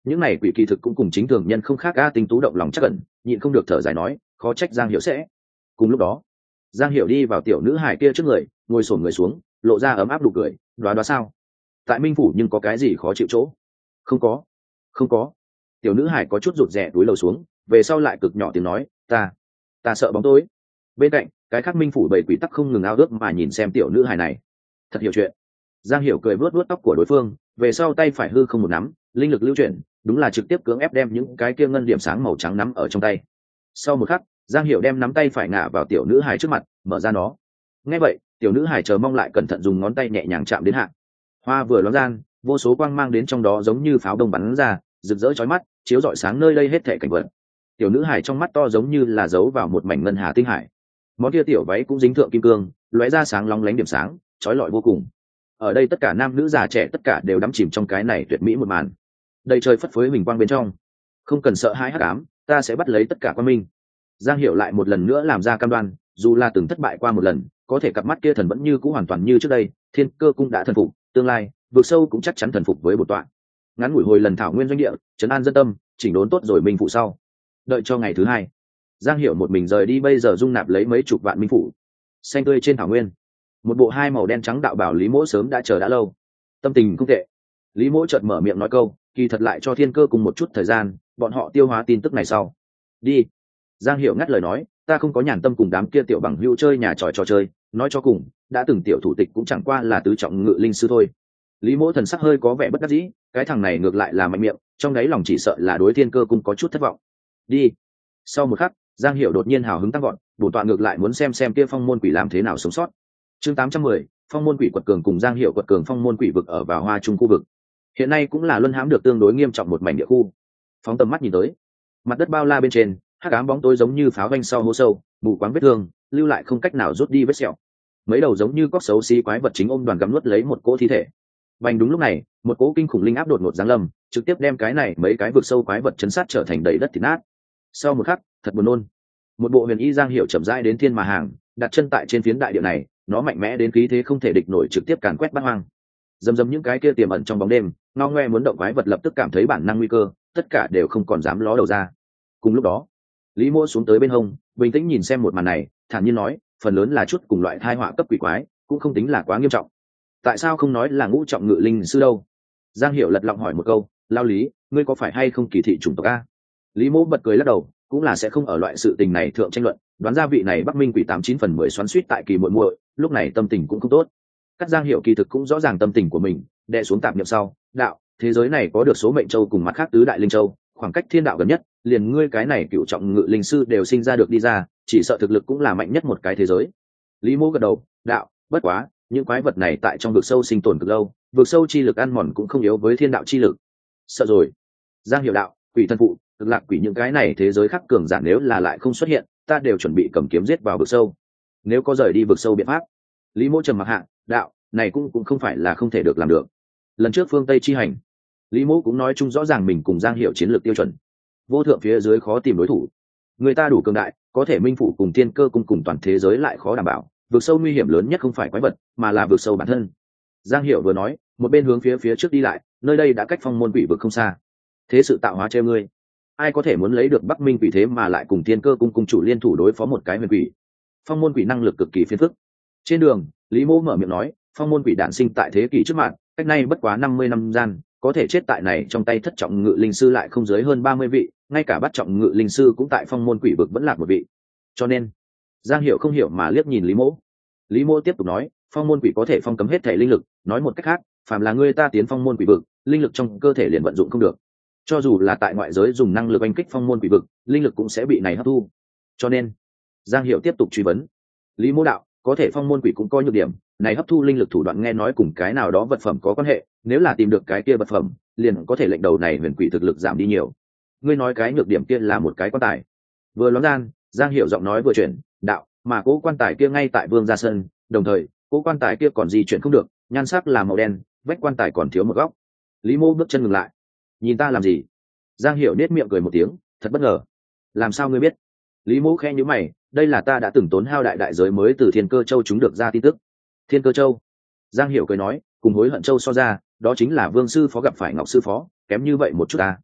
những này quỷ kỳ thực cũng cùng chính thường nhân không khác. A Tinh Tú động lòng chắc cẩn, nhịn không được thở dài nói, khó trách Giang Hiểu sẽ. Cùng lúc đó, Giang Hiểu đi vào tiểu nữ hải kia trước người, ngồi xổm người xuống, lộ ra ấm áp nụ cười, đoá đoá sao? Tại Minh phủ nhưng có cái gì khó chịu chỗ? Không có, không có. Tiểu nữ hải có chút rụt rè túi lầu xuống, về sau lại cực nhỏ tiếng nói, ta, ta sợ bóng tối. Bên cạnh, cái khác Minh phủ bảy quỷ tắc không ngừng ao ước mà nhìn xem tiểu nữ hải này. Thật hiểu chuyện. Giang Hiểu cười vuốt vuốt tóc của đối phương, về sau tay phải hư không một nắm, linh lực lưu chuyển, đúng là trực tiếp cưỡng ép đem những cái kia ngân điểm sáng màu trắng nắm ở trong tay. Sau một khắc, Giang Hiểu đem nắm tay phải ngả vào tiểu nữ hải trước mặt, mở ra nó. Nghe vậy, tiểu nữ hải chờ mong lại cẩn thận dùng ngón tay nhẹ nhàng chạm đến hạ. Hoa vừa loáng gian, vô số quang mang đến trong đó giống như pháo đông bắn ra, rực rỡ chói mắt, chiếu rọi sáng nơi đây hết thảy cảnh vật. Tiểu nữ hải trong mắt to giống như là giấu vào một mảnh ngân hà tinh hải. Món kia tiểu váy cũng dính thượng kim cương, lóe ra sáng long lánh điểm sáng, chói lọi vô cùng. Ở đây tất cả nam nữ già trẻ tất cả đều đắm chìm trong cái này tuyệt mỹ một màn. Đầy trời phất phới mình quang bên trong, không cần sợ hãi hắc ám, ta sẽ bắt lấy tất cả quang minh. Giang Hiểu lại một lần nữa làm ra cam đoan, dù là từng thất bại qua một lần, có thể cặp mắt kia thần vẫn như cũ hoàn toàn như trước đây, thiên cơ cung đã thần phục, tương lai vực sâu cũng chắc chắn thần phục với bổn tọa. Ngắn ngủi hồi lần thảo nguyên doanh địa, trấn an dân tâm, chỉnh đốn tốt rồi minh phụ sau. Đợi cho ngày thứ hai, Giang Hiểu một mình rời đi, bây giờ dung nạp lấy mấy chục vạn minh phụ. Xanh tươi trên thảo nguyên, một bộ hai màu đen trắng đạo bảo Lý Mỗ sớm đã chờ đã lâu. Tâm tình không tệ. Lý Mỗ chợt mở miệng nói câu, kỳ thật lại cho thiên cơ cùng một chút thời gian, bọn họ tiêu hóa tin tức này sau. Đi. Giang Hiểu ngắt lời nói, ta không có nhàn tâm cùng đám kia tiểu bằng hữu chơi nhà trò trò chơi, nói cho cùng, đã từng tiểu thủ tịch cũng chẳng qua là tứ trọng ngự linh sư thôi. Lý Mỗ thần sắc hơi có vẻ bất đắc dĩ, cái thằng này ngược lại là mạnh miệng, trong đáy lòng chỉ sợ là đối thiên cơ cung có chút thất vọng. Đi. Sau một khắc, Giang Hiểu đột nhiên hào hứng tăng gọn, bổn tọa ngược lại muốn xem xem kia phong môn quỷ làm thế nào sống sót. Chương tám trăm mười, phong môn quỷ quật cường cùng Giang Hiểu quật cường phong môn quỷ vực ở vào Hoa Trung khu vực. Hiện nay cũng là luân hãm được tương đối nghiêm trọng một mảnh địa khu. Phóng tầm mắt nhìn tới, mặt đất bao la bên trên, hắc ám bóng tối giống như pháo vanh sau hố sâu, mù quáng vết thương, lưu lại không cách nào rút đi vết sẹo. Mấy đầu giống như cóc xấu xí quái vật chính ôm đoàn gặm nuốt lấy một cỗ thi thể. Bành, đúng lúc này, một cỗ kinh khủng linh áp đột ngột giáng lâm, trực tiếp đem cái này mấy cái vực sâu quái vật chấn sát trở thành đầy đất thịt nát. Sau một khắc, thật buồn nôn. Một bộ huyền y Giang Hiểu chậm rãi đến thiên mà hàng, đặt chân tại trên phiến đại địa này, nó mạnh mẽ đến khí thế không thể địch nổi, trực tiếp càn quét bát hoang. Dầm dầm những cái kia tiềm ẩn trong bóng đêm, ngao ngoe muốn động quái vật lập tức cảm thấy bản năng nguy cơ, tất cả đều không còn dám ló đầu ra. Cùng lúc đó, Lý Mỗ xuống tới bên hông, bình tĩnh nhìn xem một màn này, thản nhiên nói, phần lớn là chút cùng loại thai họa cấp quỷ quái, cũng không tính là quá nghiêm trọng. Tại sao không nói là ngũ trọng ngự linh sư đâu? Giang Hiểu lật lọng hỏi một câu, lao Lý, ngươi có phải hay không kỳ thị chủng tộc a? Lý Mỗ bật cười lắc đầu, cũng là sẽ không ở loại sự tình này thượng tranh luận, đoán ra vị này Bắc Minh quỷ tám chín phần mười xoắn xuýt tại kỳ muội muội, lúc này tâm tình cũng không tốt. Các Giang Hiểu kỳ thực cũng rõ ràng tâm tình của mình, đè xuống tạp niệm sau, đạo, thế giới này có được số mệnh châu cùng mặt khác tứ đại linh châu, khoảng cách thiên đạo gần nhất, liền ngươi cái này cựu trọng ngự linh sư đều sinh ra được đi ra, chỉ sợ thực lực cũng là mạnh nhất một cái thế giới. Lý Mỗ gật đầu, đạo, bất quá, những quái vật này tại trong vực sâu sinh tồn cực lâu, vực sâu chi lực ăn mòn cũng không yếu với thiên đạo chi lực. Sợ rồi. Giang Hiểu đạo, quỷ thân phụ, thực lạc quỷ những cái này thế giới khác cường giả nếu là lại không xuất hiện, ta đều chuẩn bị cầm kiếm giết vào vực sâu. Nếu có rời đi vực sâu biện pháp. Lý Mỗ trầm mặc hạ, đạo, này cũng cũng không phải là không thể được làm được. Lần trước phương Tây chi hành, Lý Mỗ cũng nói chung rõ ràng mình cùng Giang Hiểu chiến lược tiêu chuẩn, vô thượng phía dưới khó tìm đối thủ. Người ta đủ cường đại, có thể minh phụ cùng thiên cơ cùng cùng toàn thế giới lại khó đảm bảo. Vực sâu nguy hiểm lớn nhất không phải quái vật, mà là vực sâu bản thân. Giang Hiểu vừa nói, một bên hướng phía phía trước đi lại, nơi đây đã cách phong môn quỷ vực không xa. Thế sự tạo hóa treo ngươi, ai có thể muốn lấy được Bắc Minh quỷ thế mà lại cùng thiên cơ cung cung chủ liên thủ đối phó một cái huyền quỷ? Phong môn quỷ năng lực cực kỳ phiền phức. Trên đường, Lý Mỗ mở miệng nói, phong môn quỷ đản sinh tại thế kỷ trước mạng, cách nay bất quá năm mươi năm gian, có thể chết tại này trong tay thất trọng ngự linh sư lại không dưới hơn ba mươi vị, ngay cả bắt trọng ngự linh sư cũng tại phong môn quỷ vực vẫn lạc một vị. Cho nên, Giang Hiểu không hiểu mà liếc nhìn Lý Mỗ. Lý Mỗ tiếp tục nói, phong môn quỷ có thể phong cấm hết thể linh lực, nói một cách khác, phàm là người ta tiến phong môn quỷ vực, linh lực trong cơ thể liền vận dụng không được. Cho dù là tại ngoại giới dùng năng lực oanh kích phong môn quỷ vực, linh lực cũng sẽ bị này hấp thu. Cho nên, Giang Hiểu tiếp tục truy vấn. Lý Mỗ đạo, có thể phong môn quỷ cũng có nhược điểm, này hấp thu linh lực thủ đoạn nghe nói cùng cái nào đó vật phẩm có quan hệ, nếu là tìm được cái kia vật phẩm, liền có thể lệnh đầu này huyền quỷ thực lực giảm đi nhiều. Ngươi nói cái nhược điểm kia là một cái quan tài. Vừa loáng gian, Giang Hiểu giọng nói vừa chuyển, đạo, mà cố quan tài kia ngay tại Vương gia sân, đồng thời, cố quan tài kia còn di chuyển không được, nhan sắc là màu đen, vách quan tài còn thiếu một góc. Lý Mô bước chân ngừng lại. Nhìn ta làm gì? Giang Hiểu nết miệng cười một tiếng, thật bất ngờ. Làm sao ngươi biết? Lý Mô khẽ nhíu mày, đây là ta đã từng tốn hao đại đại giới mới từ Thiên Cơ Châu chúng được ra tin tức. Thiên Cơ Châu? Giang Hiểu cười nói, cùng Hối Hận Châu so ra, đó chính là Vương sư phó gặp phải Ngọc sư phó, kém như vậy một chút ta.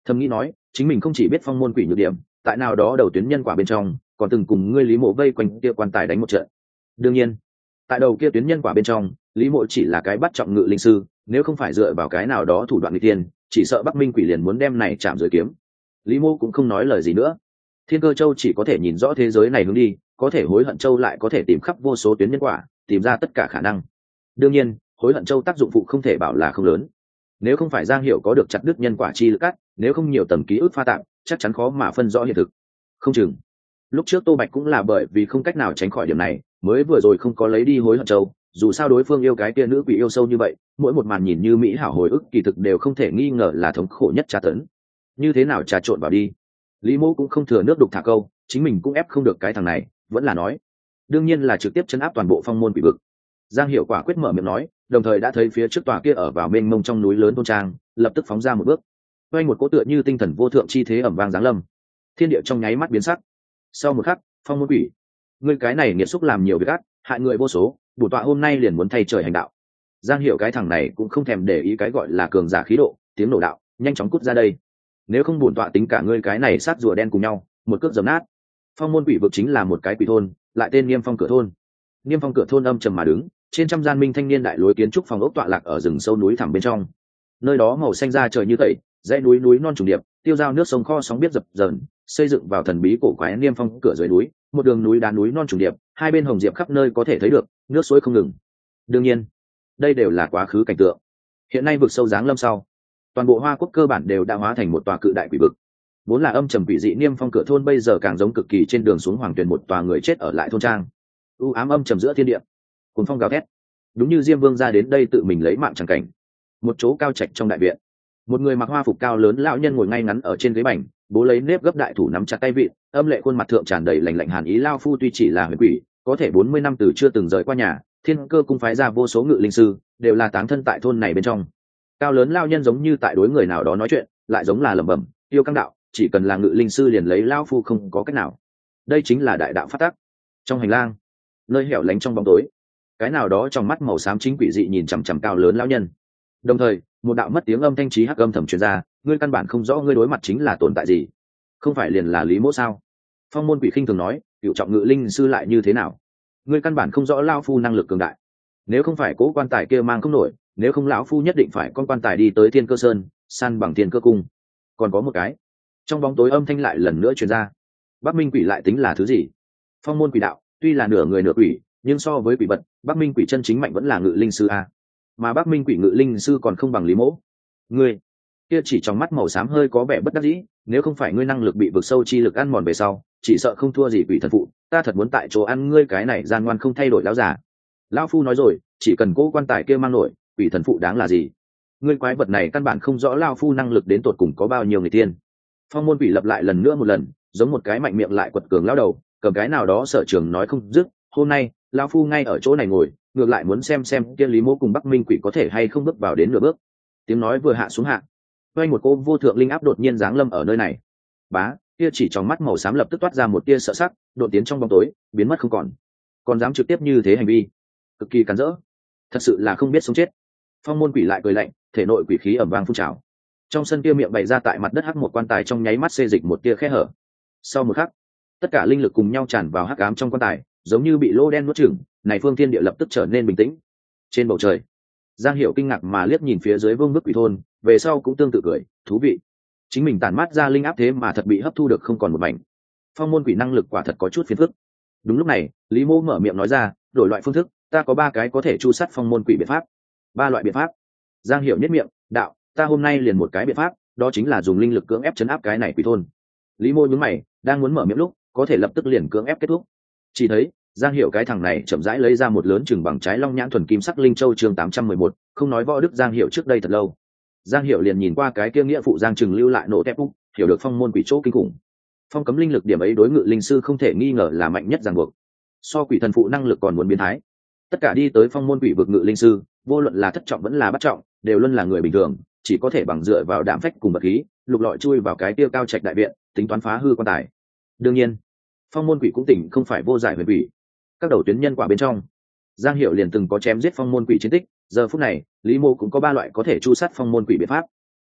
Thầm nghĩ nói chính mình không chỉ biết phong môn quỷ nhược điểm, tại nào đó đầu tuyến nhân quả bên trong còn từng cùng ngươi Lý Mộ vây quanh kia quan tài đánh một trận. Đương nhiên tại đầu kia tuyến nhân quả bên trong Lý Mộ chỉ là cái bắt trọng ngự linh sư, nếu không phải dựa vào cái nào đó thủ đoạn nghịch tiên, chỉ sợ Bắc Minh quỷ liền muốn đem này chạm dưới kiếm. Lý Mộ cũng không nói lời gì nữa. Thiên Cơ Châu chỉ có thể nhìn rõ thế giới này hướng đi, có thể Hối Hận Châu lại có thể tìm khắp vô số tuyến nhân quả, tìm ra tất cả khả năng. Đương nhiên Hối Hận Châu tác dụng phụ không thể bảo là không lớn. Nếu không phải Giang Hiểu có được chặt đứt nhân quả chi lực cắt, nếu không nhiều tầng ký ức pha tạp, chắc chắn khó mà phân rõ hiện thực. Không chừng lúc trước Tô Bạch cũng là bởi vì không cách nào tránh khỏi điểm này, mới vừa rồi không có lấy đi Hối Hận Châu. Dù sao đối phương yêu cái kia nữ quỷ yêu sâu như vậy, mỗi một màn nhìn như mỹ hảo hồi ức kỳ thực đều không thể nghi ngờ là thống khổ nhất tra tấn. Như thế nào trà trộn vào đi? Lý Mộ cũng không thừa nước đục thả câu, chính mình cũng ép không được cái thằng này, vẫn là nói đương nhiên là trực tiếp chấn áp toàn bộ phong môn quỷ vực. Giang Hiểu quả quyết mở miệng nói, đồng thời đã thấy phía trước tòa kia ở vào mênh mông trong núi lớn thôn trang, lập tức phóng ra một bước. Quanh một cỗ tựa như tinh thần vô thượng chi thế ẩm vang giáng lâm, thiên địa trong nháy mắt biến sắc. Sau một khắc, phong môn quỷ, ngươi cái này nghiệt xúc làm nhiều việc ác, hại người vô số, bổn tọa hôm nay liền muốn thay trời hành đạo. Giang Hiểu cái thằng này cũng không thèm để ý cái gọi là cường giả khí độ, tiếng nổ đạo, nhanh chóng cút ra đây. Nếu không bổn tọa tính cả ngươi cái này sát rùa đen cùng nhau, một cước dầm nát. Phong môn quỷ vực chính là một cái quỷ thôn, lại tên Niêm Phong cửa thôn. Niêm Phong cửa thôn âm trầm mà đứng, trên trăm gian minh thanh niên đại lối kiến trúc phòng ốc tọa lạc ở rừng sâu núi thẳm bên trong. Nơi đó màu xanh da trời như tẩy, dãy núi núi non trùng điệp, tiêu dao nước sông kho sóng biết dập dờn, xây dựng vào thần bí cổ quái Niêm Phong cửa dưới núi, một đường núi đá núi non trùng điệp, hai bên hồng diệp khắp nơi có thể thấy được, nước suối không ngừng. Đương nhiên, đây đều là quá khứ cảnh tượng. Hiện nay vực sâu giáng lâm sau, toàn bộ Hoa Quốc cơ bản đều đã hóa thành một tòa cự đại quỷ vực. Vốn là âm trầm quỷ dị Niêm Phong cửa thôn bây giờ càng giống cực kỳ trên đường xuống hoàng tuyền một tòa người chết ở lại thôn trang. U ám âm trầm giữa thiên địa, cuốn phong gào thét, đúng như Diêm Vương ra đến đây tự mình lấy mạng chẳng cảnh. Một chỗ cao trạch trong đại viện, một người mặc hoa phục cao lớn lão nhân ngồi ngay ngắn ở trên ghế bành, bố lấy nếp gấp đại thủ nắm chặt tay vịn, âm lệ khuôn mặt thượng tràn đầy lạnh lạnh hàn ý. Lao phu tuy chỉ là huyền quỷ, có thể bốn mươi năm từ chưa từng rời qua nhà, Thiên Cơ cung phái ra vô số ngự linh sư, đều là táng thân tại thôn này bên trong. Cao lớn lão nhân giống như tại đối người nào đó nói chuyện, lại giống là lẩm bẩm, yêu căng đạo, chỉ cần là ngự linh sư liền lấy lão phu không có cách nào. Đây chính là đại đạo phát tắc. Trong hành lang, nơi hẻo lánh trong bóng tối, cái nào đó trong mắt màu xám chính quỷ dị nhìn chằm chằm cao lớn lão nhân. Đồng thời, một đạo mất tiếng âm thanh trí hắc âm thầm truyền ra, ngươi căn bản không rõ ngươi đối mặt chính là tồn tại gì, không phải liền là Lý Mỗ sao? Phong môn quỷ khinh thường nói, cựu trọng ngự linh sư lại như thế nào? Ngươi căn bản không rõ lao phu năng lực cường đại. Nếu không phải cố quan tài kia mang không nổi, nếu không lão phu nhất định phải con quan tài đi tới Thiên Cơ Sơn, săn bằng Thiên Cơ cung. Còn có một cái, trong bóng tối âm thanh lại lần nữa truyền ra. Bắc Minh quỷ lại tính là thứ gì? Phong môn quỷ đạo, tuy là nửa người nửa quỷ, nhưng so với quỷ vật, Bắc Minh quỷ chân chính mạnh vẫn là ngự linh sư a. Mà Bắc Minh quỷ ngự linh sư còn không bằng Lý Mỗ. Ngươi, kia chỉ trong mắt màu xám hơi có vẻ bất đắc dĩ, nếu không phải ngươi năng lực bị vực sâu chi lực ăn mòn về sau, chỉ sợ không thua gì quỷ thần phụ, ta thật muốn tại chỗ ăn ngươi cái này gian ngoan không thay đổi lão giả. Lão phu nói rồi, chỉ cần cố quan tài kia mang nổi, quỷ thần phụ đáng là gì? Ngươi quái vật này căn bản không rõ lão phu năng lực đến tột cùng có bao nhiêu người tiên. Phong môn quỷ lập lại lần nữa một lần, giống một cái mạnh miệng lại quật cường lão đầu, cầm cái nào đó sở trường nói không dứt, hôm nay, lão phu ngay ở chỗ này ngồi, ngược lại muốn xem xem kia Lý Mỗ cùng Bắc Minh quỷ có thể hay không bước vào đến nửa bước. Tiếng nói vừa hạ xuống hạ, quanh một cô vô thượng linh áp đột nhiên giáng lâm ở nơi này. Bá, kia chỉ trong mắt màu xám lập tức toát ra một tia sợ sắc, đột tiến trong bóng tối, biến mất không còn. Còn dám trực tiếp như thế hành vi, cực kỳ cắn rỡ, thật sự là không biết sống chết. Phong môn quỷ lại cười lạnh, thể nội quỷ khí ẩm vang phun trào. Trong sân kia miệng bày ra tại mặt đất hắc một quan tài trong nháy mắt xê dịch một tia khe hở. Sau một khắc, tất cả linh lực cùng nhau tràn vào hắc ám trong quan tài, giống như bị lô đen nuốt chửng, này phương thiên địa lập tức trở nên bình tĩnh. Trên bầu trời, Giang Hiểu kinh ngạc mà liếc nhìn phía dưới vương bức quỷ thôn, về sau cũng tương tự cười, thú vị. Chính mình tản mát ra linh áp thế mà thật bị hấp thu được không còn một mảnh. Phong môn quỷ năng lực quả thật có chút phiền phức. Đúng lúc này, Lý Mỗ mở miệng nói ra, đổi loại phương thức, ta có ba cái có thể chu sát phong môn quỷ biện pháp. Ba loại biện pháp. Giang Hiểu nhếch miệng, đạo, ta hôm nay liền một cái biện pháp, đó chính là dùng linh lực cưỡng ép chấn áp cái này quỷ thôn. Lý Mỗ nhướng mày, đang muốn mở miệng lúc, có thể lập tức liền cưỡng ép kết thúc. Chỉ thấy, Giang Hiểu cái thằng này chậm rãi lấy ra một lớn chừng bằng trái long nhãn thuần kim sắc linh châu chương tám trăm mười một, không nói võ đức Giang Hiểu trước đây thật lâu. Giang Hiểu liền nhìn qua cái kia nghĩa phụ Giang Trừng lưu lại nổ tép úc, hiểu được phong môn quỷ chỗ kinh khủng. Phong cấm linh lực điểm ấy đối ngự linh sư không thể nghi ngờ là mạnh nhất ràng buộc. So quỷ thần phụ năng lực còn muốn biến thái. Tất cả đi tới phong môn quỷ vực ngự linh sư, vô luận là thất trọng vẫn là bắt trọng, đều luôn là người bình thường, chỉ có thể bằng dựa vào đạm phách cùng vật khí, lục lọi chui vào cái tiêu cao trạch đại viện, tính toán phá hư quan tài. Đương nhiên, phong môn quỷ cũng tỉnh không phải vô giải huyền quỷ. Các đầu tuyến nhân quả bên trong, Giang Hiểu liền từng có chém giết phong môn quỷ chiến tích, giờ phút này, Lý Mô cũng có ba loại có thể chu sát phong môn quỷ biện pháp. Có thể,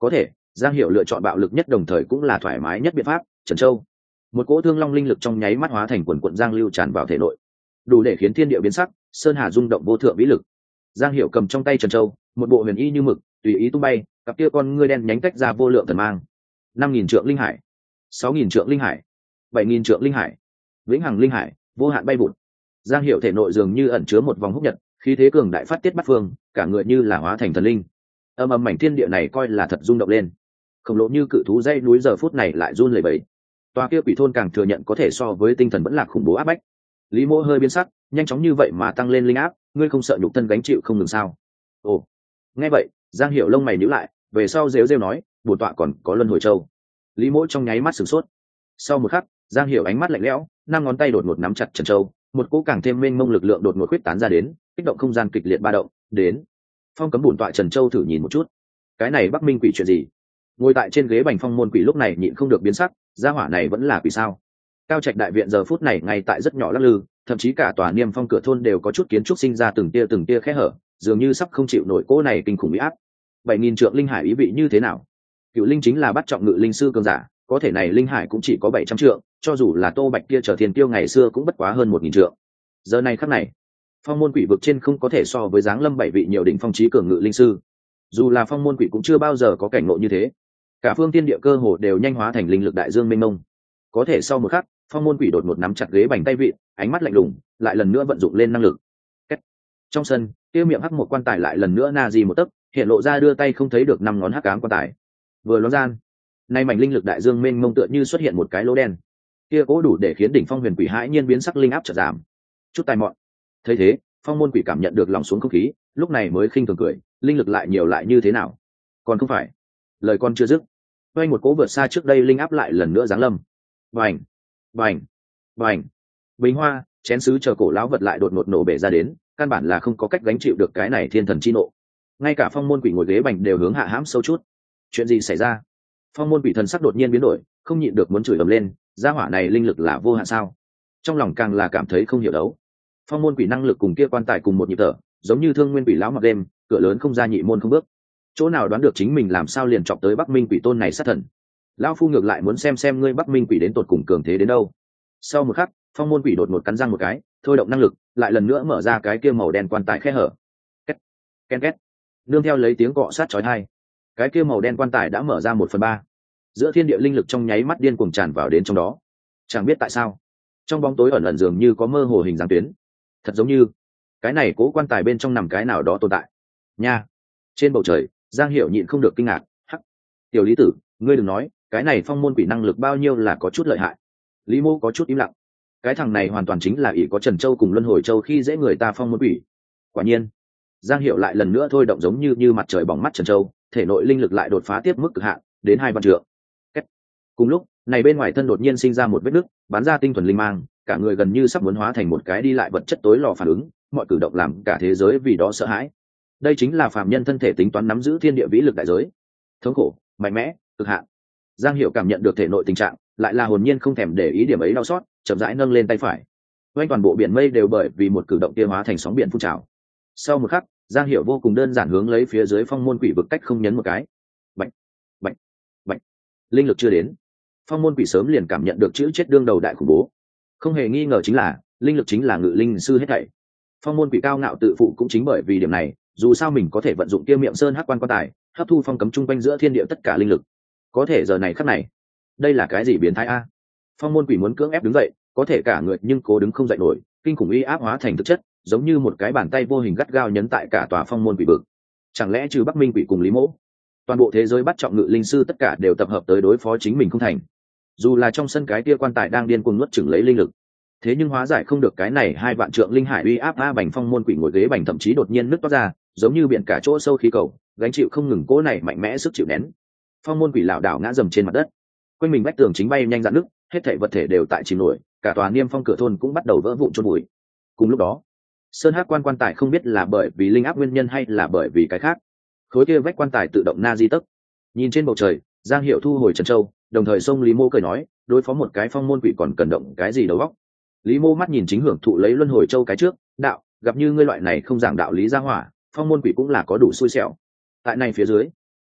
Giang Hiểu lựa chọn bạo lực nhất đồng thời cũng là thoải mái nhất biện pháp. Trần Châu, một cỗ thương long linh lực trong nháy mắt hóa thành quần quận giang lưu tràn vào thể nội, đủ để khiến thiên địa biến sắc, sơn hà rung động vô thượng vĩ lực. Giang Hiểu cầm trong tay Trần Châu, một bộ huyền y như mực, tùy ý tung bay, cặp kia con ngươi đen nhánh tách ra vô lượng thần mang. Năm nghìn trượng linh hải, sáu nghìn trượng linh hải, bảy nghìn trượng linh hải, vĩnh hằng linh hải, vô hạn bay vụt. Giang Hiểu thể nội dường như ẩn chứa một vòng húc nhật, khí thế cường đại phát tiết bắt phương, cả người như là hóa thành thần linh. Âm âm mảnh thiên địa này coi là thật rung động lên, khổng lồ như cự thú dây núi giờ phút này lại run lẩy bẩy. Tòa kia quỷ thôn càng thừa nhận có thể so với tinh thần vẫn là khủng bố áp bách. Lý Mỗ hơi biến sắc, nhanh chóng như vậy mà tăng lên linh áp, ngươi không sợ nhục thân gánh chịu không ngừng sao? Ồ, nghe vậy, Giang Hiểu lông mày nhíu lại, về sau rêu rêu nói, bổn tọa còn có luân hồi châu. Lý Mỗ trong nháy mắt sửng sốt. Sau một khắc, Giang Hiểu ánh mắt lạnh lẽo, năm ngón tay đột ngột nắm chặt Trần Châu, một cỗ càng thêm mênh mông lực lượng đột ngột quyết tán ra đến, kích động không gian kịch liệt ba động. Đến, phong cấm bổn tọa Trần Châu thử nhìn một chút. Cái này Bắc Minh quỷ chuyện gì? Ngồi tại trên ghế bành phong môn quỷ lúc này nhịn không được biến sắc, gia hỏa này vẫn là quỷ sao? Cao trạch đại viện giờ phút này ngay tại rất nhỏ lắc lư, thậm chí cả tòa niêm phong cửa thôn đều có chút kiến trúc sinh ra từng tia từng tia khe hở, dường như sắp không chịu nổi cỗ này kinh khủng uy áp. Bảy nghìn trượng linh hải ý vị như thế nào? Cựu linh chính là bắt trọng ngự linh sư cường giả, có thể này linh hải cũng chỉ có bảy trăm trượng, cho dù là Tô Bạch kia trở thiên tiêu ngày xưa cũng bất quá hơn một nghìn trượng. Giờ này khắc này, phong môn quỷ vực trên không có thể so với dáng lâm bảy vị nhiều đỉnh phong chí cường ngự linh sư. Dù là phong môn quỷ cũng chưa bao giờ có cảnh ngộ như thế, cả phương tiên địa cơ hồ đều nhanh hóa thành linh lực đại dương mênh mông. Có thể sau một khắc, phong môn quỷ đột ngột nắm chặt ghế bành tay vị, ánh mắt lạnh lùng, lại lần nữa vận dụng lên năng lực. Kết. Trong sân, kia miệng hắc một quan tài lại lần nữa na di một tấc, hiện lộ ra đưa tay không thấy được năm ngón hắc ám quan tài. Vừa ló gian, nay mảnh linh lực đại dương mênh mông tựa như xuất hiện một cái lỗ đen. Kia cố đủ để khiến đỉnh phong huyền quỷ hãi nhiên biến sắc linh áp chợt giảm. Chút tài mọn. Thấy thế, phong môn quỷ cảm nhận được lòng xuống không khí, lúc này mới khinh thường cười, linh lực lại nhiều lại như thế nào? Còn không phải. Lời con chưa dứt, quay một cố vượt xa trước đây linh áp lại lần nữa giáng lâm. Bành, bành, bành. Bình hoa, chén sứ chờ cổ lão vật lại đột ngột nổ bể ra đến, căn bản là không có cách gánh chịu được cái này thiên thần chi nộ. Ngay cả phong môn quỷ ngồi ghế bành đều hướng hạ hãm sâu chút. Chuyện gì xảy ra? Phong môn quỷ thần sắc đột nhiên biến đổi, không nhịn được muốn chửi ầm lên, gia hỏa này linh lực là vô hạn sao? Trong lòng càng là cảm thấy không hiểu đấu. Phong môn quỷ năng lực cùng kia quan tài cùng một nhịp thở, giống như thương nguyên quỷ lão mặc đêm, cửa lớn không ra nhị môn không bước. Chỗ nào đoán được chính mình làm sao liền chọc tới Bắc Minh quỷ tôn này sát thần. Lão phu ngược lại muốn xem xem ngươi Bắc Minh quỷ đến tột cùng cường thế đến đâu. Sau một khắc, phong môn quỷ đột ngột cắn răng một cái, thôi động năng lực, lại lần nữa mở ra cái kia màu đen quan tài khe hở. Két, ken két. Nương theo lấy tiếng cọ sát chói tai, cái kia màu đen quan tài đã mở ra một phần ba. Giữa thiên địa linh lực trong nháy mắt điên cuồng tràn vào đến trong đó. Chẳng biết tại sao, trong bóng tối ẩn ẩn dường như có mơ hồ hình dáng tuyến, thật giống như cái này cố quan tài bên trong nằm cái nào đó tồn tại. Nha. Trên bầu trời, Giang Hiểu nhịn không được kinh ngạc, hắc, tiểu Lý tử, ngươi đừng nói, cái này phong môn quỷ năng lực bao nhiêu là có chút lợi hại. Lý Mô có chút im lặng, cái thằng này hoàn toàn chính là ỷ có Trần Châu cùng Luân Hồi Châu khi dễ người ta phong môn quỷ. Quả nhiên, Giang Hiểu lại lần nữa thôi động giống như như mặt trời bỏng mắt Trần Châu, thể nội linh lực lại đột phá tiếp mức cực hạn, đến hai vạn trượng. Cùng lúc, này bên ngoài thân đột nhiên sinh ra một vết nứt, bắn ra tinh thuần linh mang, cả người gần như sắp muốn hóa thành một cái đi lại vật chất tối lò phản ứng, mọi cử động làm cả thế giới vì đó sợ hãi. Đây chính là phàm nhân thân thể tính toán nắm giữ thiên địa vĩ lực đại giới. Thống khổ, mạnh mẽ, cực hạn. Giang Hiểu cảm nhận được thể nội tình trạng, lại là hồn nhiên không thèm để ý điểm ấy đau xót, chậm rãi nâng lên tay phải. Quanh toàn bộ biển mây đều bởi vì một cử động kia hóa thành sóng biển phun trào. Sau một khắc, Giang Hiểu vô cùng đơn giản hướng lấy phía dưới phong môn quỷ vực cách không nhấn một cái. Bạch, bạch, bạch. Linh lực chưa đến, phong môn quỷ sớm liền cảm nhận được chữ chết đương đầu đại khủng bố. Không hề nghi ngờ chính là linh lực chính là ngự linh sư hết thảy. Phong môn quỷ cao ngạo tự phụ cũng chính bởi vì điểm này, dù sao mình có thể vận dụng kia miệng sơn hắc quan quan tài, hấp thu phong cấm chung quanh giữa thiên địa tất cả linh lực. Có thể giờ này khắc này, đây là cái gì biến thái a? Phong môn quỷ muốn cưỡng ép đứng dậy, có thể cả người nhưng cố đứng không dậy nổi, kinh khủng uy áp hóa thành thực chất, giống như một cái bàn tay vô hình gắt gao nhấn tại cả tòa phong môn quỷ vực. Chẳng lẽ trừ Bắc Minh quỷ cùng Lý Mỗ, toàn bộ thế giới bắt trọng ngự linh sư tất cả đều tập hợp tới đối phó chính mình không thành? Dù là trong sân cái kia quan tài đang điên cuồng nuốt chửng lấy linh lực, thế nhưng hóa giải không được cái này hai vạn trượng linh hải uy áp. A bành phong môn quỷ ngồi ghế bành thậm chí đột nhiên nứt toát ra, giống như biển cả chỗ sâu khí cầu, gánh chịu không ngừng cỗ này mạnh mẽ sức chịu nén. Phong môn quỷ lảo đảo ngã dầm trên mặt đất, quanh mình vách tường chính bay nhanh dạn nứt, hết thảy vật thể đều tại chìm nổi, cả tòa niêm phong cửa thôn cũng bắt đầu vỡ vụn chôn bụi. Cùng lúc đó, sơn hắc quan quan tài không biết là bởi vì linh áp nguyên nhân hay là bởi vì cái khác, khối kia vách quan tài tự động na di tấc. Nhìn trên bầu trời, Giang Hiểu thu hồi Trần Châu, đồng thời xông Lý Mô cười nói, đối phó một cái phong môn quỷ còn cần động cái gì đầu óc. Lý Mô mắt nhìn chính hưởng thụ lấy luân hồi châu cái trước, đạo, gặp như ngươi loại này không giảng đạo lý ra hỏa, phong môn quỷ cũng là có đủ xui xẻo. Tại này phía dưới,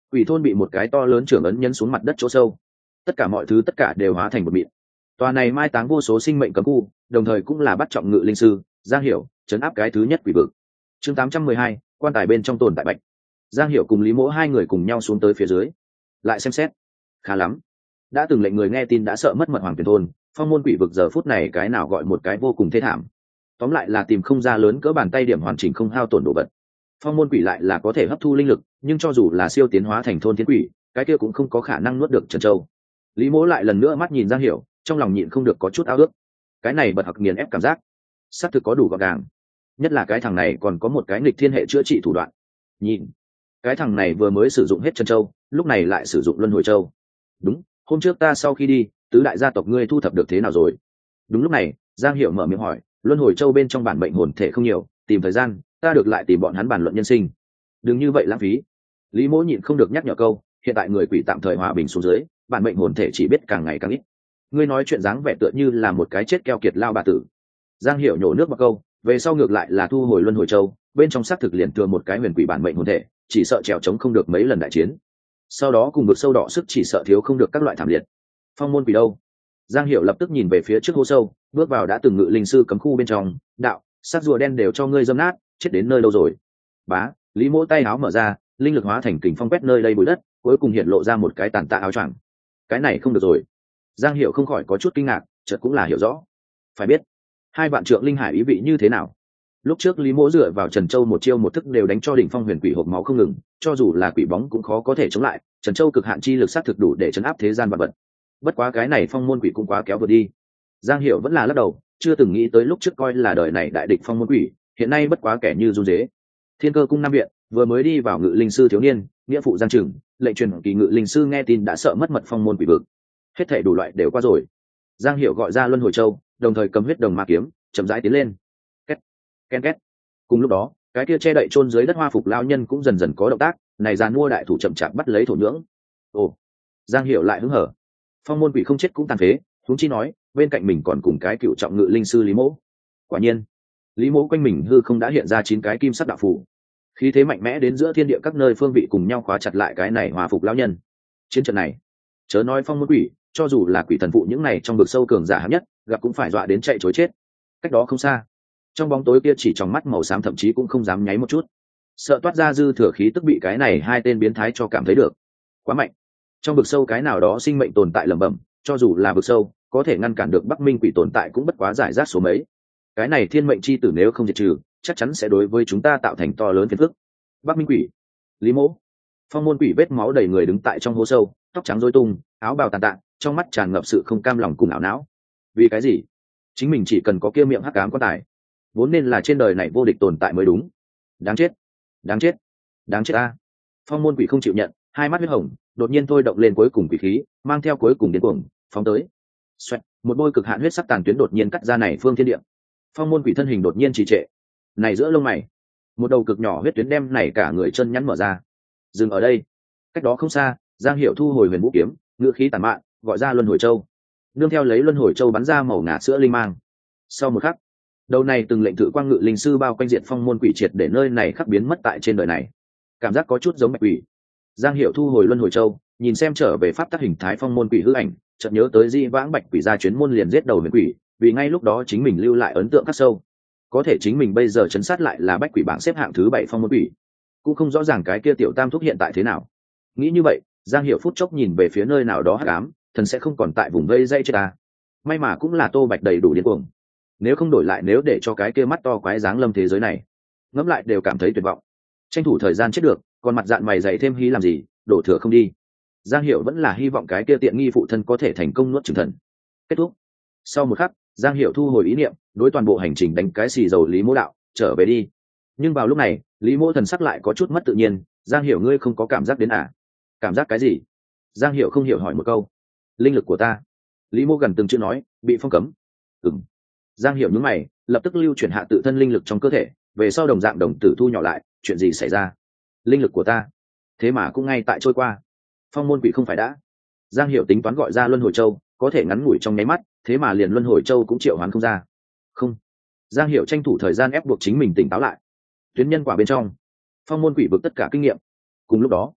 Quỷ thôn bị một cái to lớn trưởng ấn nhấn xuống mặt đất chỗ sâu, tất cả mọi thứ tất cả đều hóa thành một mịn. Tòa này mai táng vô số sinh mệnh cấm khu, đồng thời cũng là bắt trọng ngự linh sư Giang Hiểu chấn áp cái thứ nhất quỷ vực. Chương tám trăm mười hai, quan tài bên trong tồn tại bạch. Giang Hiểu cùng Lý Mỗ hai người cùng nhau xuống tới phía dưới, lại xem xét. Khá lắm, đã từng lệnh người nghe tin đã sợ mất mật hoàng tuyển thôn, phong môn quỷ vực giờ phút này cái nào gọi một cái vô cùng thê thảm. Tóm lại là tìm không ra lớn cỡ bàn tay điểm hoàn chỉnh không hao tổn đồ vật. Phong môn quỷ lại là có thể hấp thu linh lực, nhưng cho dù là siêu tiến hóa thành thôn tiến quỷ, cái kia cũng không có khả năng nuốt được Trần Châu. Lý Mỗ lại lần nữa mắt nhìn Giang Hiểu, trong lòng nhịn không được có chút ao ước. Cái này bật học nghiền ép cảm giác, xác thực có đủ gọn gàng. Nhất là cái thằng này còn có một cái nghịch thiên hệ chữa trị thủ đoạn. Nhìn, cái thằng này vừa mới sử dụng hết Trần Châu, lúc này lại sử dụng Luân Hồi Châu. Đúng, hôm trước ta sau khi đi, tứ đại gia tộc ngươi thu thập được thế nào rồi? Đúng lúc này, Giang Hiểu mở miệng hỏi, Luân Hồi Châu bên trong bản mệnh hồn thể không nhiều, tìm thời gian, ta được lại tìm bọn hắn bàn luận nhân sinh. Đừng như vậy lãng phí. Lý Mỗ nhịn không được nhắc nhở câu, hiện tại người quỷ tạm thời hòa bình xuống dưới, bản mệnh hồn thể chỉ biết càng ngày càng ít. Ngươi nói chuyện dáng vẻ tựa như là một cái chết keo kiệt lao bà tử. Giang Hiểu nhổ nước vào câu, về sau ngược lại là thu hồi Luân Hồi Châu, bên trong xác thực liền thừa một cái huyền quỷ bản mệnh hồn thể, chỉ sợ trèo chống không được mấy lần đại chiến. Sau đó cùng vực sâu đỏ sức chỉ sợ thiếu không được các loại thảm liệt. Phong môn quỷ đâu? Giang Hiểu lập tức nhìn về phía trước hố sâu, bước vào đã từng ngự linh sư cấm khu bên trong, đạo, sát rùa đen đều cho ngươi dâm nát, chết đến nơi đâu rồi? Bá, Lý Mỗ tay áo mở ra, linh lực hóa thành kình phong quét nơi đây bụi đất, cuối cùng hiện lộ ra một cái tàn tạ áo choàng. Cái này không được rồi. Giang Hiểu không khỏi có chút kinh ngạc, chợt cũng là hiểu rõ. Phải biết, hai vạn trượng linh hải ý vị như thế nào? Lúc trước Lý Mỗ dựa vào Trần Châu một chiêu một thức đều đánh cho đỉnh phong huyền quỷ hộp máu không ngừng, cho dù là quỷ bóng cũng khó có thể chống lại, Trần Châu cực hạn chi lực sát thực đủ để chấn áp thế gian vạn vật. Bất quá cái này phong môn quỷ cũng quá kéo vượt đi. Giang Hiểu vẫn là lắc đầu, chưa từng nghĩ tới lúc trước coi là đời này đại địch phong môn quỷ, hiện nay bất quá kẻ như run rế. Thiên Cơ cung Nam viện, vừa mới đi vào ngự linh sư thiếu niên, nghĩa phụ Giang Trừng, lệnh truyền kỳ ngự linh sư nghe tin đã sợ mất mật phong môn quỷ vực. Hết thảy đủ loại đều qua rồi. Giang Hiểu gọi ra Luân Hồi Châu, đồng thời cầm huyết đồng ma kiếm, chậm rãi tiến lên. Két, ken két. Cùng lúc đó, cái kia che đậy chôn dưới đất hoa phục lão nhân cũng dần dần có động tác, này giàn mua đại thủ chậm chạp bắt lấy thổ nhưỡng. Ồ, Giang Hiểu lại hứng hở. Phong môn quỷ không chết cũng tàn phế, huống chi nói, bên cạnh mình còn cùng cái cựu trọng ngự linh sư Lý Mỗ. Quả nhiên, Lý Mỗ quanh mình hư không đã hiện ra chín cái kim sắc đạo phù, khí thế mạnh mẽ đến giữa thiên địa các nơi phương vị cùng nhau khóa chặt lại cái này hòa phục lão nhân. Chiến trận này, chớ nói phong môn quỷ, cho dù là quỷ thần phụ những này trong vực sâu cường giả hạng nhất, gặp cũng phải dọa đến chạy trối chết. Cách đó không xa, trong bóng tối kia chỉ trong mắt màu xám thậm chí cũng không dám nháy một chút, sợ toát ra dư thừa khí tức bị cái này hai tên biến thái cho cảm thấy được. Quá mạnh. Trong vực sâu cái nào đó sinh mệnh tồn tại lẩm bẩm, cho dù là vực sâu, có thể ngăn cản được Bắc Minh quỷ tồn tại cũng bất quá giải rác số mấy. Cái này thiên mệnh chi tử nếu không diệt trừ, chắc chắn sẽ đối với chúng ta tạo thành to lớn phiền phức. Bắc Minh quỷ, Lý Mỗ, phong môn quỷ vết máu đầy người đứng tại trong hố sâu, tóc trắng rối tung, áo bào tàn tạ, trong mắt tràn ngập sự không cam lòng cùng ảo não. Vì cái gì? Chính mình chỉ cần có kia miệng hắc ám quan tài, vốn nên là trên đời này vô địch tồn tại mới đúng. Đáng chết, đáng chết, đáng chết a! Phong môn quỷ không chịu nhận, hai mắt huyết hồng, đột nhiên thôi động lên cuối cùng quỷ khí, mang theo cuối cùng điên cuồng, phóng tới. Xoẹt, một bôi cực hạn huyết sắc tàn tuyến đột nhiên cắt ra này phương thiên địa. Phong môn quỷ thân hình đột nhiên trì trệ. Này giữa lông mày, một đầu cực nhỏ huyết tuyến đem này cả người chân nhắn mở ra. Dừng ở đây. Cách đó không xa, Giang Hiểu thu hồi huyền vũ kiếm, ngữ khí tàn mạn, gọi ra Luân Hồi Châu. Nương theo lấy Luân Hồi Châu bắn ra màu ngà sữa linh mang. Sau một khắc, đầu này từng lệnh thử quang ngự linh sư bao quanh diện phong môn quỷ triệt để nơi này khắc biến mất tại trên đời này. Cảm giác có chút giống bạch quỷ. Giang Hiểu thu hồi Luân Hồi Châu, nhìn xem trở về pháp tắc hình thái phong môn quỷ hư ảnh, chợt nhớ tới di vãng bạch quỷ ra chuyến môn liền giết đầu huyền quỷ, vì ngay lúc đó chính mình lưu lại ấn tượng khắc sâu. Có thể chính mình bây giờ chấn sát lại là bách quỷ bảng xếp hạng thứ bảy phong môn quỷ, cũng không rõ ràng cái kia tiểu tam thúc hiện tại thế nào. Nghĩ như vậy, Giang Hiểu phút chốc nhìn về phía nơi nào đó hắc ám, thần sẽ không còn tại vùng vây dây chết ta. May mà cũng là Tô Bạch đầy đủ điên cuồng. Nếu không đổi lại nếu để cho cái kia mắt to quái dáng lâm thế giới này, ngẫm lại đều cảm thấy tuyệt vọng. Tranh thủ thời gian chết được, còn mặt dạn mày dày thêm hí làm gì, đổ thừa không đi. Giang Hiểu vẫn là hy vọng cái kia tiện nghi phụ thân có thể thành công nuốt chửng thần. Kết thúc. Sau một khắc, Giang Hiểu thu hồi ý niệm, đối toàn bộ hành trình đánh cái xì dầu Lý Mỗ đạo, trở về đi. Nhưng vào lúc này, Lý Mỗ thần sắc lại có chút mất tự nhiên. Giang Hiểu ngươi không có cảm giác đến à? Cảm giác cái gì? Giang Hiểu không hiểu hỏi một câu. Linh lực của ta. Lý Mỗ gần từng chữ nói, bị phong cấm. Ừm. Giang Hiểu nhướng mày, lập tức lưu chuyển hạ tự thân linh lực trong cơ thể, về sau đồng dạng đồng tử thu nhỏ lại, chuyện gì xảy ra? Linh lực của ta, thế mà cũng ngay tại trôi qua. Phong môn quỷ không phải đã? Giang Hiểu tính toán gọi ra Luân Hồi Châu, có thể ngắn ngủi trong nháy mắt, thế mà liền Luân Hồi Châu cũng triệu hoán không ra. Không. Giang Hiểu tranh thủ thời gian ép buộc chính mình tỉnh táo lại. Tuyến nhân quả bên trong, phong môn quỷ vực tất cả kinh nghiệm. Cùng lúc đó,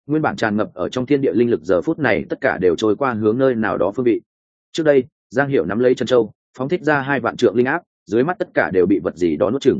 nguyên bản tràn ngập ở trong thiên địa linh lực giờ phút này tất cả đều trôi qua hướng nơi nào đó phương vị. Trước đây Giang Hiểu nắm lấy chân châu phóng thích ra hai vạn trượng linh áp, dưới mắt tất cả đều bị vật gì đó nuốt chửng.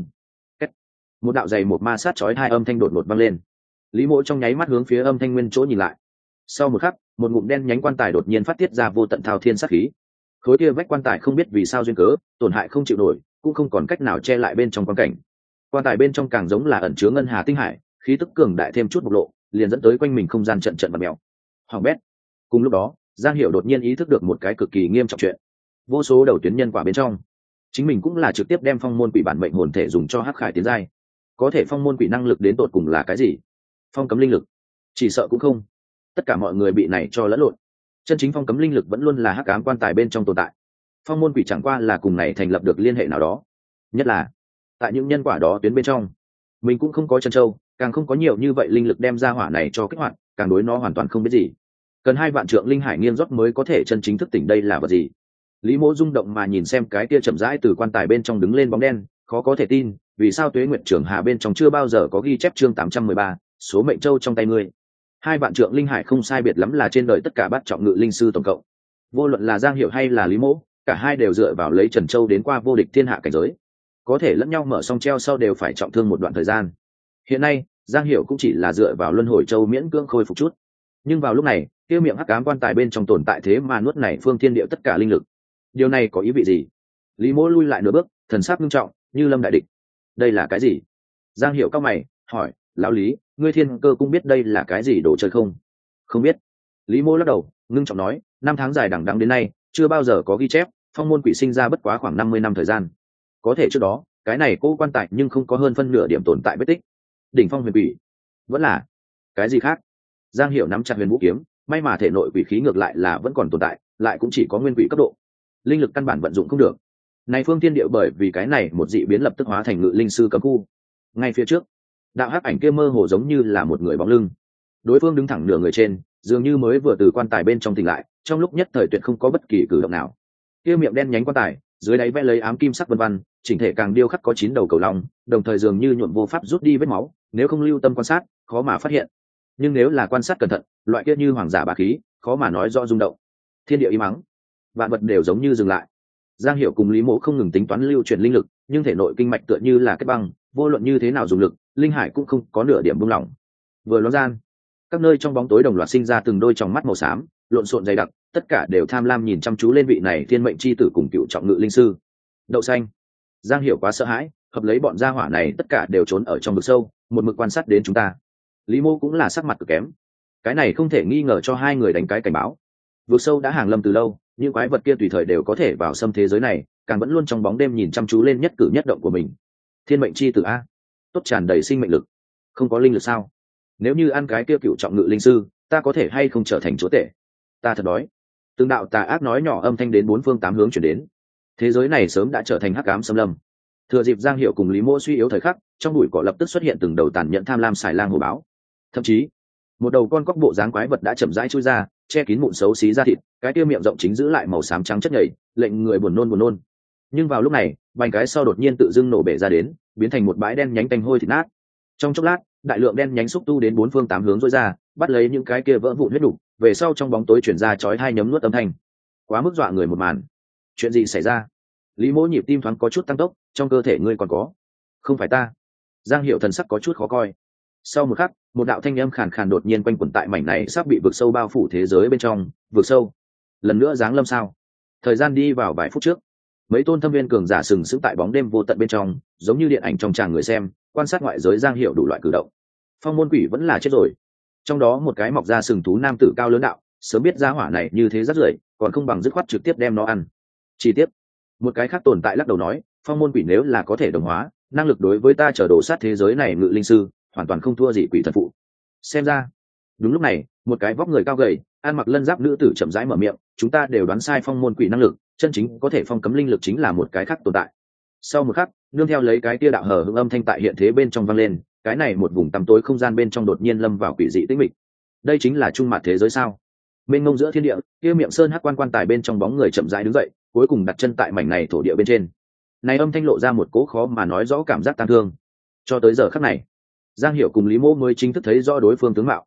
Một đạo dày một ma sát chói hai âm thanh đột ngột vang lên. Lý Mỗ trong nháy mắt hướng phía âm thanh nguyên chỗ nhìn lại. Sau một khắc, một ngụm đen nhánh quan tài đột nhiên phát tiết ra vô tận thao thiên sát khí. Khối kia vách quan tài không biết vì sao duyên cớ, tổn hại không chịu nổi, cũng không còn cách nào che lại bên trong quan cảnh. Quan tài bên trong càng giống là ẩn chứa ngân hà tinh hải, khí tức cường đại thêm chút bộc lộ, liền dẫn tới quanh mình không gian trận trận bật mèo. Hoàng bét. Cùng lúc đó, Giang Hiểu đột nhiên ý thức được một cái cực kỳ nghiêm trọng chuyện. Vô số đầu tuyến nhân quả bên trong, chính mình cũng là trực tiếp đem phong môn quỷ bản mệnh hồn thể dùng cho hắc khải tiến giai. Có thể phong môn quỷ năng lực đến tột cùng là cái gì? Phong cấm linh lực? Chỉ sợ cũng không. Tất cả mọi người bị này cho lẫn lộn. Chân chính phong cấm linh lực vẫn luôn là hắc ám quan tài bên trong tồn tại. Phong môn quỷ chẳng qua là cùng này thành lập được liên hệ nào đó. Nhất là tại những nhân quả đó tuyến bên trong, mình cũng không có chân châu, càng không có nhiều như vậy linh lực đem ra hỏa này cho kích hoạt, càng đối nó hoàn toàn không biết gì. Cần hai vạn trượng linh hải nghiêng rót mới có thể chân chính thức tỉnh đây là vật gì. Lý Mỗ rung động mà nhìn xem cái kia chậm rãi từ quan tài bên trong đứng lên bóng đen, khó có thể tin, vì sao Tuế Nguyệt Trưởng Hà bên trong chưa bao giờ có ghi chép chương tám trăm mười ba, số mệnh châu trong tay ngươi. Hai vạn trượng linh hải không sai biệt lắm là trên đời tất cả bát trọng ngự linh sư tổng cộng. Vô luận là Giang Hiểu hay là Lý Mỗ, cả hai đều dựa vào lấy Trần Châu đến qua vô địch thiên hạ cảnh giới. Có thể lẫn nhau mở song treo sau đều phải trọng thương một đoạn thời gian. Hiện nay, Giang Hiểu cũng chỉ là dựa vào Luân Hồi Châu miễn cưỡng khôi phục chút. Nhưng vào lúc này, kia miệng hắc ám quan tài bên trong tồn tại thế mà nuốt này phương thiên địa tất cả linh lực. Điều này có ý vị gì? Lý Mỗ lui lại nửa bước, thần sắc nghiêm trọng, như lâm đại địch. Đây là cái gì? Giang Hiểu cao mày, hỏi, lão Lý, ngươi Thiên Cơ cũng biết đây là cái gì đồ chơi không? Không biết. Lý Mỗ lắc đầu, ngưng trọng nói, năm tháng dài đằng đẵng đến nay, chưa bao giờ có ghi chép, phong môn quỷ sinh ra bất quá khoảng năm mươi năm thời gian. Có thể trước đó, cái này cô quan tài nhưng không có hơn phân nửa điểm tồn tại vết tích. Đỉnh phong huyền quỷ, vẫn là cái gì khác? Giang Hiểu nắm chặt huyền vũ kiếm, may mà thể nội quỷ khí ngược lại là vẫn còn tồn tại, lại cũng chỉ có nguyên quỷ cấp độ. Linh lực căn bản vận dụng không được. Này phương thiên địa bởi vì cái này một dị biến lập tức hóa thành ngự linh sư cấm khu. Ngay phía trước, đạo hắc ảnh kia mơ hồ giống như là một người bóng lưng. Đối phương đứng thẳng nửa người trên, dường như mới vừa từ quan tài bên trong tỉnh lại, trong lúc nhất thời tuyệt không có bất kỳ cử động nào. Kia miệng đen nhánh quan tài, dưới đáy vẽ lấy ám kim sắc vân vân, chỉnh thể càng điêu khắc có chín đầu cầu long, đồng thời dường như nhuộm vô pháp rút đi vết máu, nếu không lưu tâm quan sát, khó mà phát hiện. Nhưng nếu là quan sát cẩn thận, loại kia như hoàng giả bá khí, khó mà nói rõ rung động. Thiên địa im mắng, vạn vật đều giống như dừng lại. Giang Hiểu cùng Lý Mộ không ngừng tính toán lưu chuyển linh lực, nhưng thể nội kinh mạch tựa như là kết băng, vô luận như thế nào dùng lực, linh hải cũng không có nửa điểm buông lỏng. Vừa loáng gian, các nơi trong bóng tối đồng loạt sinh ra từng đôi tròng mắt màu xám, lộn xộn dày đặc, tất cả đều tham lam nhìn chăm chú lên vị này thiên mệnh chi tử cùng cựu trọng ngự linh sư. Đậu xanh. Giang Hiểu quá sợ hãi, hợp lấy bọn gia hỏa này tất cả đều trốn ở trong vực sâu, một mực quan sát đến chúng ta. Lý Mộ cũng là sắc mặt cực kém. Cái này không thể nghi ngờ cho hai người đánh cái cảnh báo. Vực sâu đã hàng lâm từ lâu, những quái vật kia tùy thời đều có thể vào xâm thế giới này, càng vẫn luôn trong bóng đêm nhìn chăm chú lên nhất cử nhất động của mình. Thiên mệnh chi tử a, tốt tràn đầy sinh mệnh lực. Không có linh lực sao? Nếu như ăn cái kia cựu trọng ngự linh sư, ta có thể hay không trở thành chúa tể? Ta thật đói. Từng đạo tà ác nói nhỏ âm thanh đến bốn phương tám hướng chuyển đến. Thế giới này sớm đã trở thành hắc ám xâm lâm. Thừa dịp Giang Hiểu cùng Lý Mộ suy yếu thời khắc, trong bụi cỏ lập tức xuất hiện từng đầu tàn nhẫn tham lam xài lang hổ báo. Thậm chí, một đầu con cóc bộ dáng quái vật đã chậm rãi chui ra, che kín mụn xấu xí da thịt, cái kia miệng rộng chính giữ lại màu xám trắng chất nhầy, lệnh người buồn nôn buồn nôn. Nhưng vào lúc này, vành cái sau đột nhiên tự dưng nổ bể ra đến, biến thành một bãi đen nhánh tanh hôi thịt nát. Trong chốc lát, đại lượng đen nhánh xúc tu đến bốn phương tám hướng rối ra, bắt lấy những cái kia vỡ vụn huyết đủ, về sau trong bóng tối chuyển ra chói hai nhấm nuốt âm thanh. Quá mức dọa người một màn. Chuyện gì xảy ra? Lý Mỗ nhịp tim thoáng có chút tăng tốc, trong cơ thể ngươi còn có. Không phải ta. Giang Hiểu thần sắc có chút khó coi. Sau một khắc, một đạo thanh âm khàn khàn đột nhiên quanh quẩn tại mảnh này sắp bị vực sâu bao phủ thế giới bên trong. Vực sâu lần nữa giáng lâm sao? Thời gian đi vào vài phút trước, mấy tôn thâm viên cường giả sừng sững tại bóng đêm vô tận bên trong, giống như điện ảnh trong tràng người xem, quan sát ngoại giới Giang Hiểu đủ loại cử động. Phong môn quỷ vẫn là chết rồi. Trong đó một cái mọc ra sừng thú nam tử cao lớn đạo, sớm biết giá hỏa này như thế rất rưởi, còn không bằng dứt khoát trực tiếp đem nó ăn. Chi tiết, một cái khác tồn tại lắc đầu nói, phong môn quỷ nếu là có thể đồng hóa, năng lực đối với ta trở đổ sát thế giới này ngự linh sư, hoàn toàn không thua gì quỷ thần phụ. Xem ra, đúng lúc này, một cái vóc người cao gầy, ăn mặc lân giáp nữ tử chậm rãi mở miệng, chúng ta đều đoán sai phong môn quỷ năng lực, chân chính có thể phong cấm linh lực chính là một cái khác tồn tại. Sau một khắc, nương theo lấy cái tia đạo hở hững âm thanh tại hiện thế bên trong vang lên, cái này một vùng tăm tối không gian bên trong đột nhiên lâm vào quỷ dị tĩnh mịch. Đây chính là trung mặt thế giới sao? Mênh mông giữa thiên địa, kia miệng sơn hắc quan quan tài bên trong bóng người chậm rãi đứng dậy, cuối cùng đặt chân tại mảnh này thổ địa bên trên. Này âm thanh lộ ra một cố khó mà nói rõ cảm giác tang thương. Cho tới giờ khắc này, Giang Hiểu cùng Lý Mộ mới chính thức thấy rõ đối phương tướng mạo.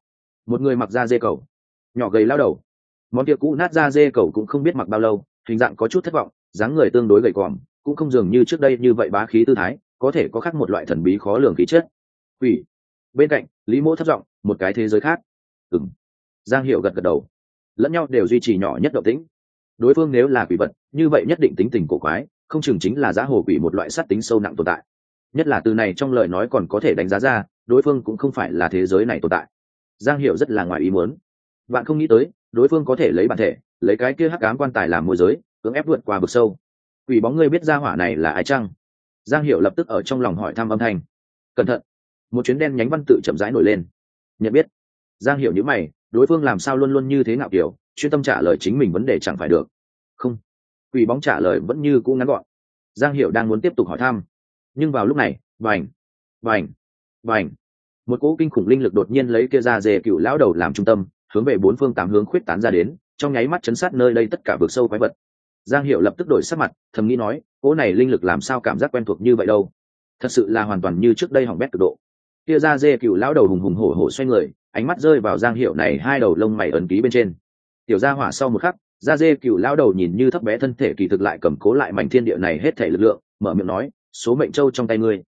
một người mặc da dê cầu, nhỏ gầy lao đầu. Món kia cũ nát da dê cầu cũng không biết mặc bao lâu, hình dạng có chút thất vọng, dáng người tương đối gầy còm, cũng không dường như trước đây như vậy bá khí tư thái, có thể có khác một loại thần bí khó lường khí chất. Quỷ. Bên cạnh, Lý Mỗ thấp giọng, một cái thế giới khác. Ừm. Giang Hiểu gật gật đầu. Lẫn nhau đều duy trì nhỏ nhất động tĩnh. Đối phương nếu là quỷ vật, như vậy nhất định tính tình cổ quái, không chừng chính là giá hồ quỷ một loại sát tính sâu nặng tồn tại. Nhất là từ này trong lời nói còn có thể đánh giá ra, đối phương cũng không phải là thế giới này tồn tại. Giang Hiểu rất là ngoài ý muốn. Bạn không nghĩ tới, đối phương có thể lấy bản thể, lấy cái kia hắc ám quan tài làm môi giới, cưỡng ép vượt qua vực sâu. Quỷ bóng ngươi biết ra hỏa này là ai chăng? Giang Hiểu lập tức ở trong lòng hỏi thăm âm thanh. Cẩn thận. Một chuyến đen nhánh văn tự chậm rãi nổi lên. Nhận biết. Giang Hiểu nhíu mày, đối phương làm sao luôn luôn như thế ngạo kiểu, chuyên tâm trả lời chính mình vấn đề chẳng phải được. Không. Quỷ bóng trả lời vẫn như cũ ngắn gọn. Giang Hiểu đang muốn tiếp tục hỏi thăm, nhưng vào lúc này, vành, vành, vành, một cỗ kinh khủng linh lực đột nhiên lấy kia ra dề cựu lão đầu làm trung tâm, hướng về bốn phương tám hướng khuyết tán ra đến, trong nháy mắt chấn sát nơi đây tất cả vực sâu quái vật. Giang Hiểu lập tức đổi sắc mặt, thầm nghĩ nói, cỗ này linh lực làm sao cảm giác quen thuộc như vậy đâu? Thật sự là hoàn toàn như trước đây hỏng bét cực độ. Kia ra dê cựu lão đầu hùng hùng hổ hổ xoay người, ánh mắt rơi vào Giang Hiểu này hai đầu lông mày ẩn ký bên trên. Tiểu gia hỏa sau một khắc, ra dê cựu lão đầu nhìn như thấp bé thân thể kỳ thực lại cầm cố lại mảnh thiên địa này hết thể lực lượng, mở miệng nói, số mệnh châu trong tay ngươi.